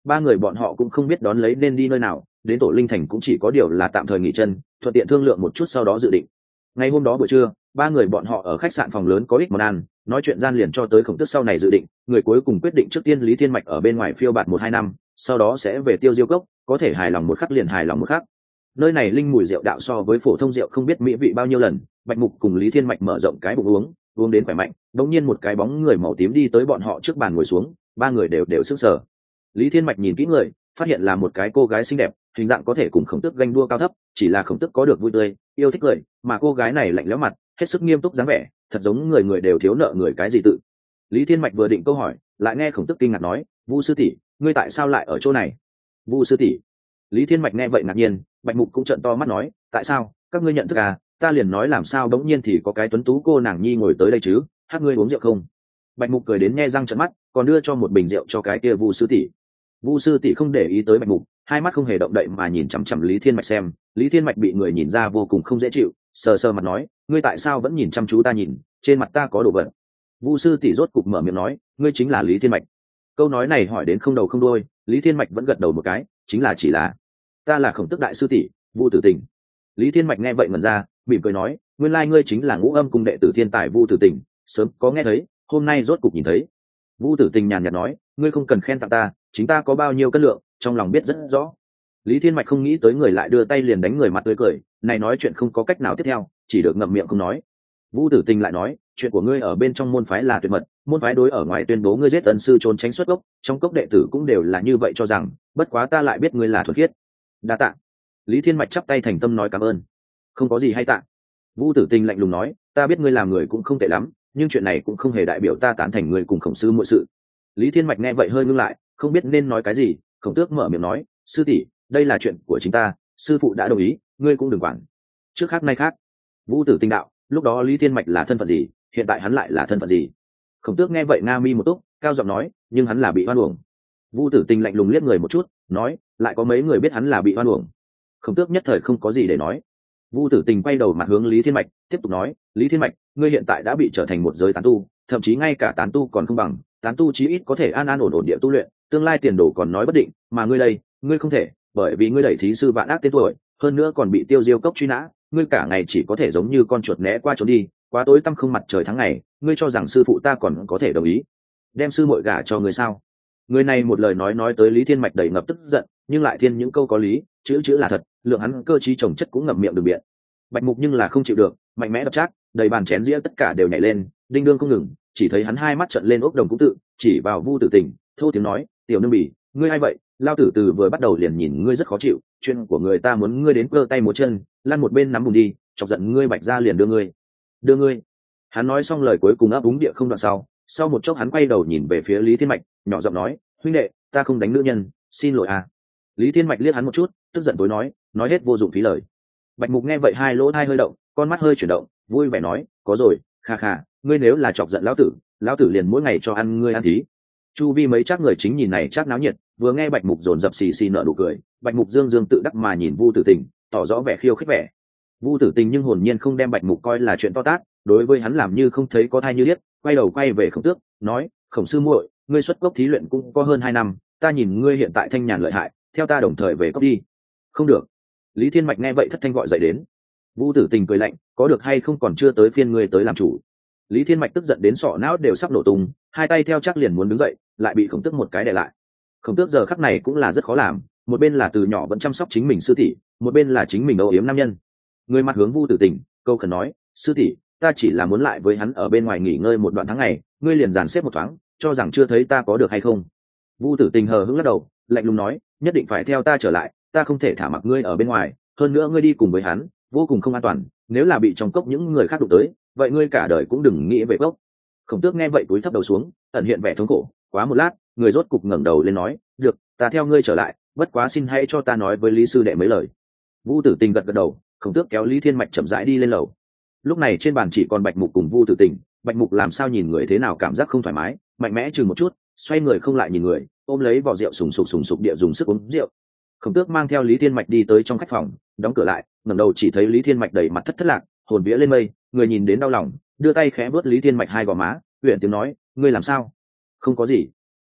ba người bọn họ cũng không biết đón lấy nên đi nơi nào, đến tổ linh thành cũng chỉ có điều là tạm thời nghỉ chân, thuận tiện thương lượng một chút sau đó dự định. Ngày hôm đó buổi trưa, ba người bọn họ ở khách sạn phòng lớn có ích món ăn, nói chuyện gian liền cho tới Khổng Tước sau này dự định, người cuối cùng quyết định trước tiên Lý Thiên Mạch ở bên ngoài phiêu bạt một hai năm, sau đó sẽ về Tiêu Diêu Cốc, có thể hài lòng một khắc liền hài lòng một khắc. Nơi này linh mùi rượu đạo so với phổ thông rượu không biết mỹ vị bao nhiêu lần, Bạch Mục cùng Lý Thiên Mạch mở rộng cái bụng uống, uống đến khỏe mạnh, đột nhiên một cái bóng người màu tím đi tới bọn họ trước bàn ngồi xuống, ba người đều đều sững sờ. Lý Thiên Mạch nhìn kỹ người, phát hiện là một cái cô gái xinh đẹp, hình dạng có thể cùng Khổng Tước ganh đua cao thấp, chỉ là Khổng Tước có được vui tươi, yêu thích cười, mà cô gái này lạnh lẽo mặt, hết sức nghiêm túc dáng vẻ, thật giống người người đều thiếu nợ người cái gì tự. Lý Thiên Mạch vừa định câu hỏi, lại nghe Khổng Tước kinh ngạc nói, "Vu sư tỷ, ngươi tại sao lại ở chỗ này?" "Vu sư tỷ?" Lý Thiên Mạch nghe vậy ngạc nhiên, Bạch Mục cũng trợn to mắt nói, "Tại sao? Các ngươi nhận thức à? Ta liền nói làm sao bỗng nhiên thì có cái tuấn tú cô nàng nhi ngồi tới đây chứ, hát ngươi uống rượu không?" Bạch Mục cười đến nhe răng trợn mắt, còn đưa cho một bình rượu cho cái kia Vu sư tỷ. Vu sư tỷ không để ý tới Bạch Mục, hai mắt không hề động đậy mà nhìn chằm chằm Lý Thiên Mạch xem. Lý Thiên Mạch bị người nhìn ra vô cùng không dễ chịu, sờ sờ mặt nói, "Ngươi tại sao vẫn nhìn chăm chú ta nhìn, trên mặt ta có đồ vật." Vu sư tỷ rốt cục mở miệng nói, "Ngươi chính là Lý Thiên Mạch." Câu nói này hỏi đến không đầu không đuôi, Lý Thiên Mạch vẫn gật đầu một cái, chính là chỉ là, "Ta là Khổng Tước đại sư tỷ, Vu Tử Tình." Lý Thiên Mạch nghe vậy ngẩn ra, mỉm cười nói, "Nguyên lai ngươi chính là Ngũ Âm cung đệ tử thiên tài Vu Tử Tình, sớm có nghe thấy, hôm nay rốt cục nhìn thấy." Vu Tử Tình nhàn nhạt nói, "Ngươi không cần khen tặng ta, chính ta có bao nhiêu cân lượng, trong lòng biết rất rõ." Lý Thiên Mạch không nghĩ tới người lại đưa tay liền đánh người mặt tươi cười, này nói chuyện không có cách nào tiếp theo, chỉ được ngậm miệng không nói. Vu Tử Tình lại nói, "Chuyện của ngươi ở bên trong môn phái là tuyệt mật, môn phái đối ở ngoài tuyên bố ngươi giết ân sư trốn tránh xuất gốc, trong cốc đệ tử cũng đều là như vậy cho rằng, bất quá ta lại biết ngươi là thuần khiết." "Đa tạ." Lý Thiên Mạch chắp tay thành tâm nói cảm ơn. "Không có gì hay tạ." Vu Tử Tình lạnh lùng nói, "Ta biết ngươi làm người cũng không tệ lắm, nhưng chuyện này cũng không hề đại biểu ta tán thành ngươi cùng Khổng sư muội sự." Lý Thiên Mạch nghe vậy hơi ngưng lại, không biết nên nói cái gì. Khổng Tước mở miệng nói, "Sư tỷ, đây là chuyện của chính ta, sư phụ đã đồng ý, ngươi cũng đừng quản." Trước khác nay khác. Vu Tử Tình đạo, lúc đó Lý Thiên Mạch là thân phận gì, hiện tại hắn lại là thân phận gì? Khổng Tước nghe vậy nga mi một túc, cao giọng nói, "Nhưng hắn là bị oan uổng." Vu Tử Tình lạnh lùng liếc người một chút, nói, "Lại có mấy người biết hắn là bị oan uổng?" Khổng Tước nhất thời không có gì để nói. Vu Tử Tình quay đầu mặt hướng Lý Thiên Mạch, tiếp tục nói, "Lý Thiên Mạch, ngươi hiện tại đã bị trở thành một giới tán tu, thậm chí ngay cả tán tu còn không bằng, tán tu chí ít có thể an an ổn ổn địa tu luyện, tương lai tiền đồ còn nói bất định, mà ngươi đây, ngươi không thể, bởi vì ngươi đẩy thí sư vạn ác tên tuổi, hơn nữa còn bị Tiêu Diêu Cốc truy nã, ngươi cả ngày chỉ có thể giống như con chuột né qua trốn đi, quá tối tăm không mặt trời tháng ngày, ngươi cho rằng sư phụ ta còn có thể đồng ý đem sư muội gả cho ngươi sao?" Người này một lời nói nói tới Lý Thiên Mạch đầy ngập tức giận, nhưng lại thiên những câu có lý, chữ chữ là thật, lượng hắn cơ trí chồng chất cũng ngậm miệng đừng biện. Bạch Mục nhưng là không chịu được, mạnh mẽ đập chát, đầy bàn chén dĩa tất cả đều nhảy lên, đinh đương không ngừng, chỉ thấy hắn hai mắt trợn lên ốc đồng cũng tự chỉ vào Vu Tử Tình, thô tiếng nói, "Tiểu nương bỉ, ngươi ai vậy? Lao tử từ vừa bắt đầu liền nhìn ngươi rất khó chịu, chuyện của người ta muốn ngươi đến cơ tay múa chân, lăn một bên nắm bùn đi, chọc giận ngươi Bạch gia liền đưa ngươi, đưa ngươi." Hắn nói xong lời cuối cùng ấp úng địa không đoạn sau, sau một chốc hắn quay đầu nhìn về phía Lý Thiên Mạch, nhỏ giọng nói, "Huynh đệ, ta không đánh nữ nhân, xin lỗi à." Lý Thiên Mạch liếc hắn một chút, tức giận tối nói, nói hết vô dụng phí lời. Bạch Mục nghe vậy hai lỗ tai hơi động, con mắt hơi chuyển động, vui vẻ nói, "Có rồi, kha kha, ngươi nếu là chọc giận lão tử, lão tử liền mỗi ngày cho ăn ngươi ăn thí." Chu vi mấy chắc người chính nhìn này chắc náo nhiệt, vừa nghe Bạch Mục dồn dập xì xì nở nụ cười, Bạch Mục dương dương tự đắc mà nhìn Vu Tử Tình, tỏ rõ vẻ khiêu khích vẻ. Vu Tử Tình nhưng hồn nhiên không đem Bạch Mục coi là chuyện to tát, đối với hắn làm như không thấy có thai như liếc, quay đầu quay về Khổng Tước, nói, "Khổng sư muội, ngươi xuất cốc thí luyện cũng có hơn hai năm, ta nhìn ngươi hiện tại thanh nhàn lợi hại, theo ta đồng thời về cốc đi." "Không được." Lý Thiên Mạch nghe vậy thất thanh gọi dậy đến. Vu Tử Tình cười lạnh, "Có được hay không còn chưa tới phiên ngươi tới làm chủ." Lý Thiên Mạch tức giận đến sọ não đều sắp nổ tung, hai tay theo chắc liền muốn đứng dậy, lại bị Khổng Tước một cái đè lại. Khổng Tước giờ khắc này cũng là rất khó làm, một bên là từ nhỏ vẫn chăm sóc chính mình sư tỷ, một bên là chính mình âu yếm nam nhân. Người mặt hướng Vu Tử Tình, câu khẩn nói, "Sư tỷ, ta chỉ là muốn lại với hắn ở bên ngoài nghỉ ngơi một đoạn tháng ngày, ngươi liền dàn xếp một thoáng, cho rằng chưa thấy ta có được hay không?" Vu Tử Tình hờ hững lắc đầu, lạnh lùng nói, "Nhất định phải theo ta trở lại, ta không thể thả mặc ngươi ở bên ngoài, hơn nữa ngươi đi cùng với hắn vô cùng không an toàn, nếu là bị trong cốc những người khác đụng tới, vậy ngươi cả đời cũng đừng nghĩ về cốc." Khổng Tước nghe vậy cúi thấp đầu xuống, ẩn hiện vẻ thống khổ, quá một lát, người rốt cục ngẩng đầu lên nói, "Được, ta theo ngươi trở lại, bất quá xin hãy cho ta nói với Lý sư đệ mấy lời." Vu Tử Tình gật gật đầu, Khổng Tước kéo Lý Thiên Mạch chậm rãi đi lên lầu. Lúc này trên bàn chỉ còn Bạch Mục cùng Vu Tử Tình, Bạch Mục làm sao nhìn người thế nào cảm giác không thoải mái, mạnh mẽ chừng một chút, xoay người không lại nhìn người, ôm lấy vỏ rượu sùng sục sùng sục địa dùng sức uống rượu. Khổng Tước mang theo Lý Thiên Mạch đi tới trong khách phòng, đóng cửa lại, ngẩng đầu chỉ thấy Lý Thiên Mạch đầy mặt thất thất lạc, hồn vía lên mây, người nhìn đến đau lòng, đưa tay khẽ vuốt Lý Thiên Mạch hai gò má, huyền tiếng nói, "Ngươi làm sao?" "Không có gì."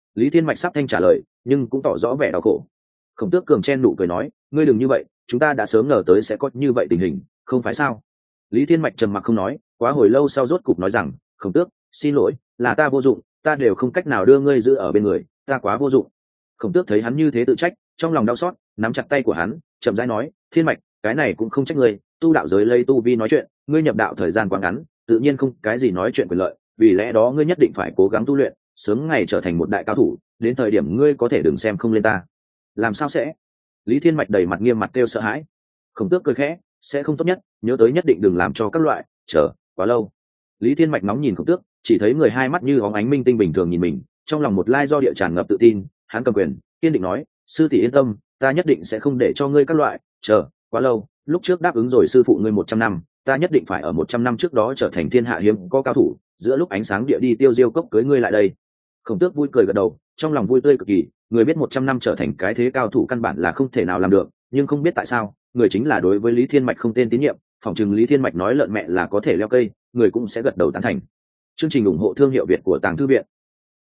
Lý Thiên Mạch sắp thanh trả lời, nhưng cũng tỏ rõ vẻ đau khổ. Khổng Tước Cường chen nụ cười nói, ngươi đừng như vậy, chúng ta đã sớm ngờ tới sẽ có như vậy tình hình, không phải sao? Lý Thiên Mạch trầm mặc không nói, quá hồi lâu sau rốt cục nói rằng, Khổng Tước, xin lỗi, là ta vô dụng, ta đều không cách nào đưa ngươi giữ ở bên người, ta quá vô dụng. Khổng Tước thấy hắn như thế tự trách, trong lòng đau xót, nắm chặt tay của hắn, chậm rãi nói, Thiên Mạch, cái này cũng không trách ngươi, tu đạo giới lây tu vi nói chuyện, ngươi nhập đạo thời gian quá ngắn, tự nhiên không cái gì nói chuyện quyền lợi, vì lẽ đó ngươi nhất định phải cố gắng tu luyện, sớm ngày trở thành một đại cao thủ, đến thời điểm ngươi có thể đừng xem không lên ta. Làm sao sẽ? Lý Thiên Mạch đầy mặt nghiêm mặt kêu sợ hãi. Khổng Tước cười khẽ, sẽ không tốt nhất, nhớ tới nhất định đừng làm cho các loại chờ quá lâu. Lý Thiên Mạch nóng nhìn Khổng Tước, chỉ thấy người hai mắt như óng ánh minh tinh bình thường nhìn mình, trong lòng một lai do địa tràn ngập tự tin, hắn cầm quyền, kiên định nói, sư tỷ yên tâm, ta nhất định sẽ không để cho ngươi các loại chờ quá lâu. Lúc trước đáp ứng rồi sư phụ ngươi một trăm năm, ta nhất định phải ở một trăm năm trước đó trở thành thiên hạ hiếm có cao thủ, giữa lúc ánh sáng địa đi tiêu diêu cốc cưới ngươi lại đây. Khổng Tước vui cười gật đầu, trong lòng vui tươi cực kỳ, người biết một trăm năm trở thành cái thế cao thủ căn bản là không thể nào làm được, nhưng không biết tại sao, người chính là đối với Lý Thiên Mạch không tên tín nhiệm, phỏng chừng Lý Thiên Mạch nói lợn mẹ là có thể leo cây, người cũng sẽ gật đầu tán thành. Chương trình ủng hộ thương hiệu Việt của Tàng Thư viện.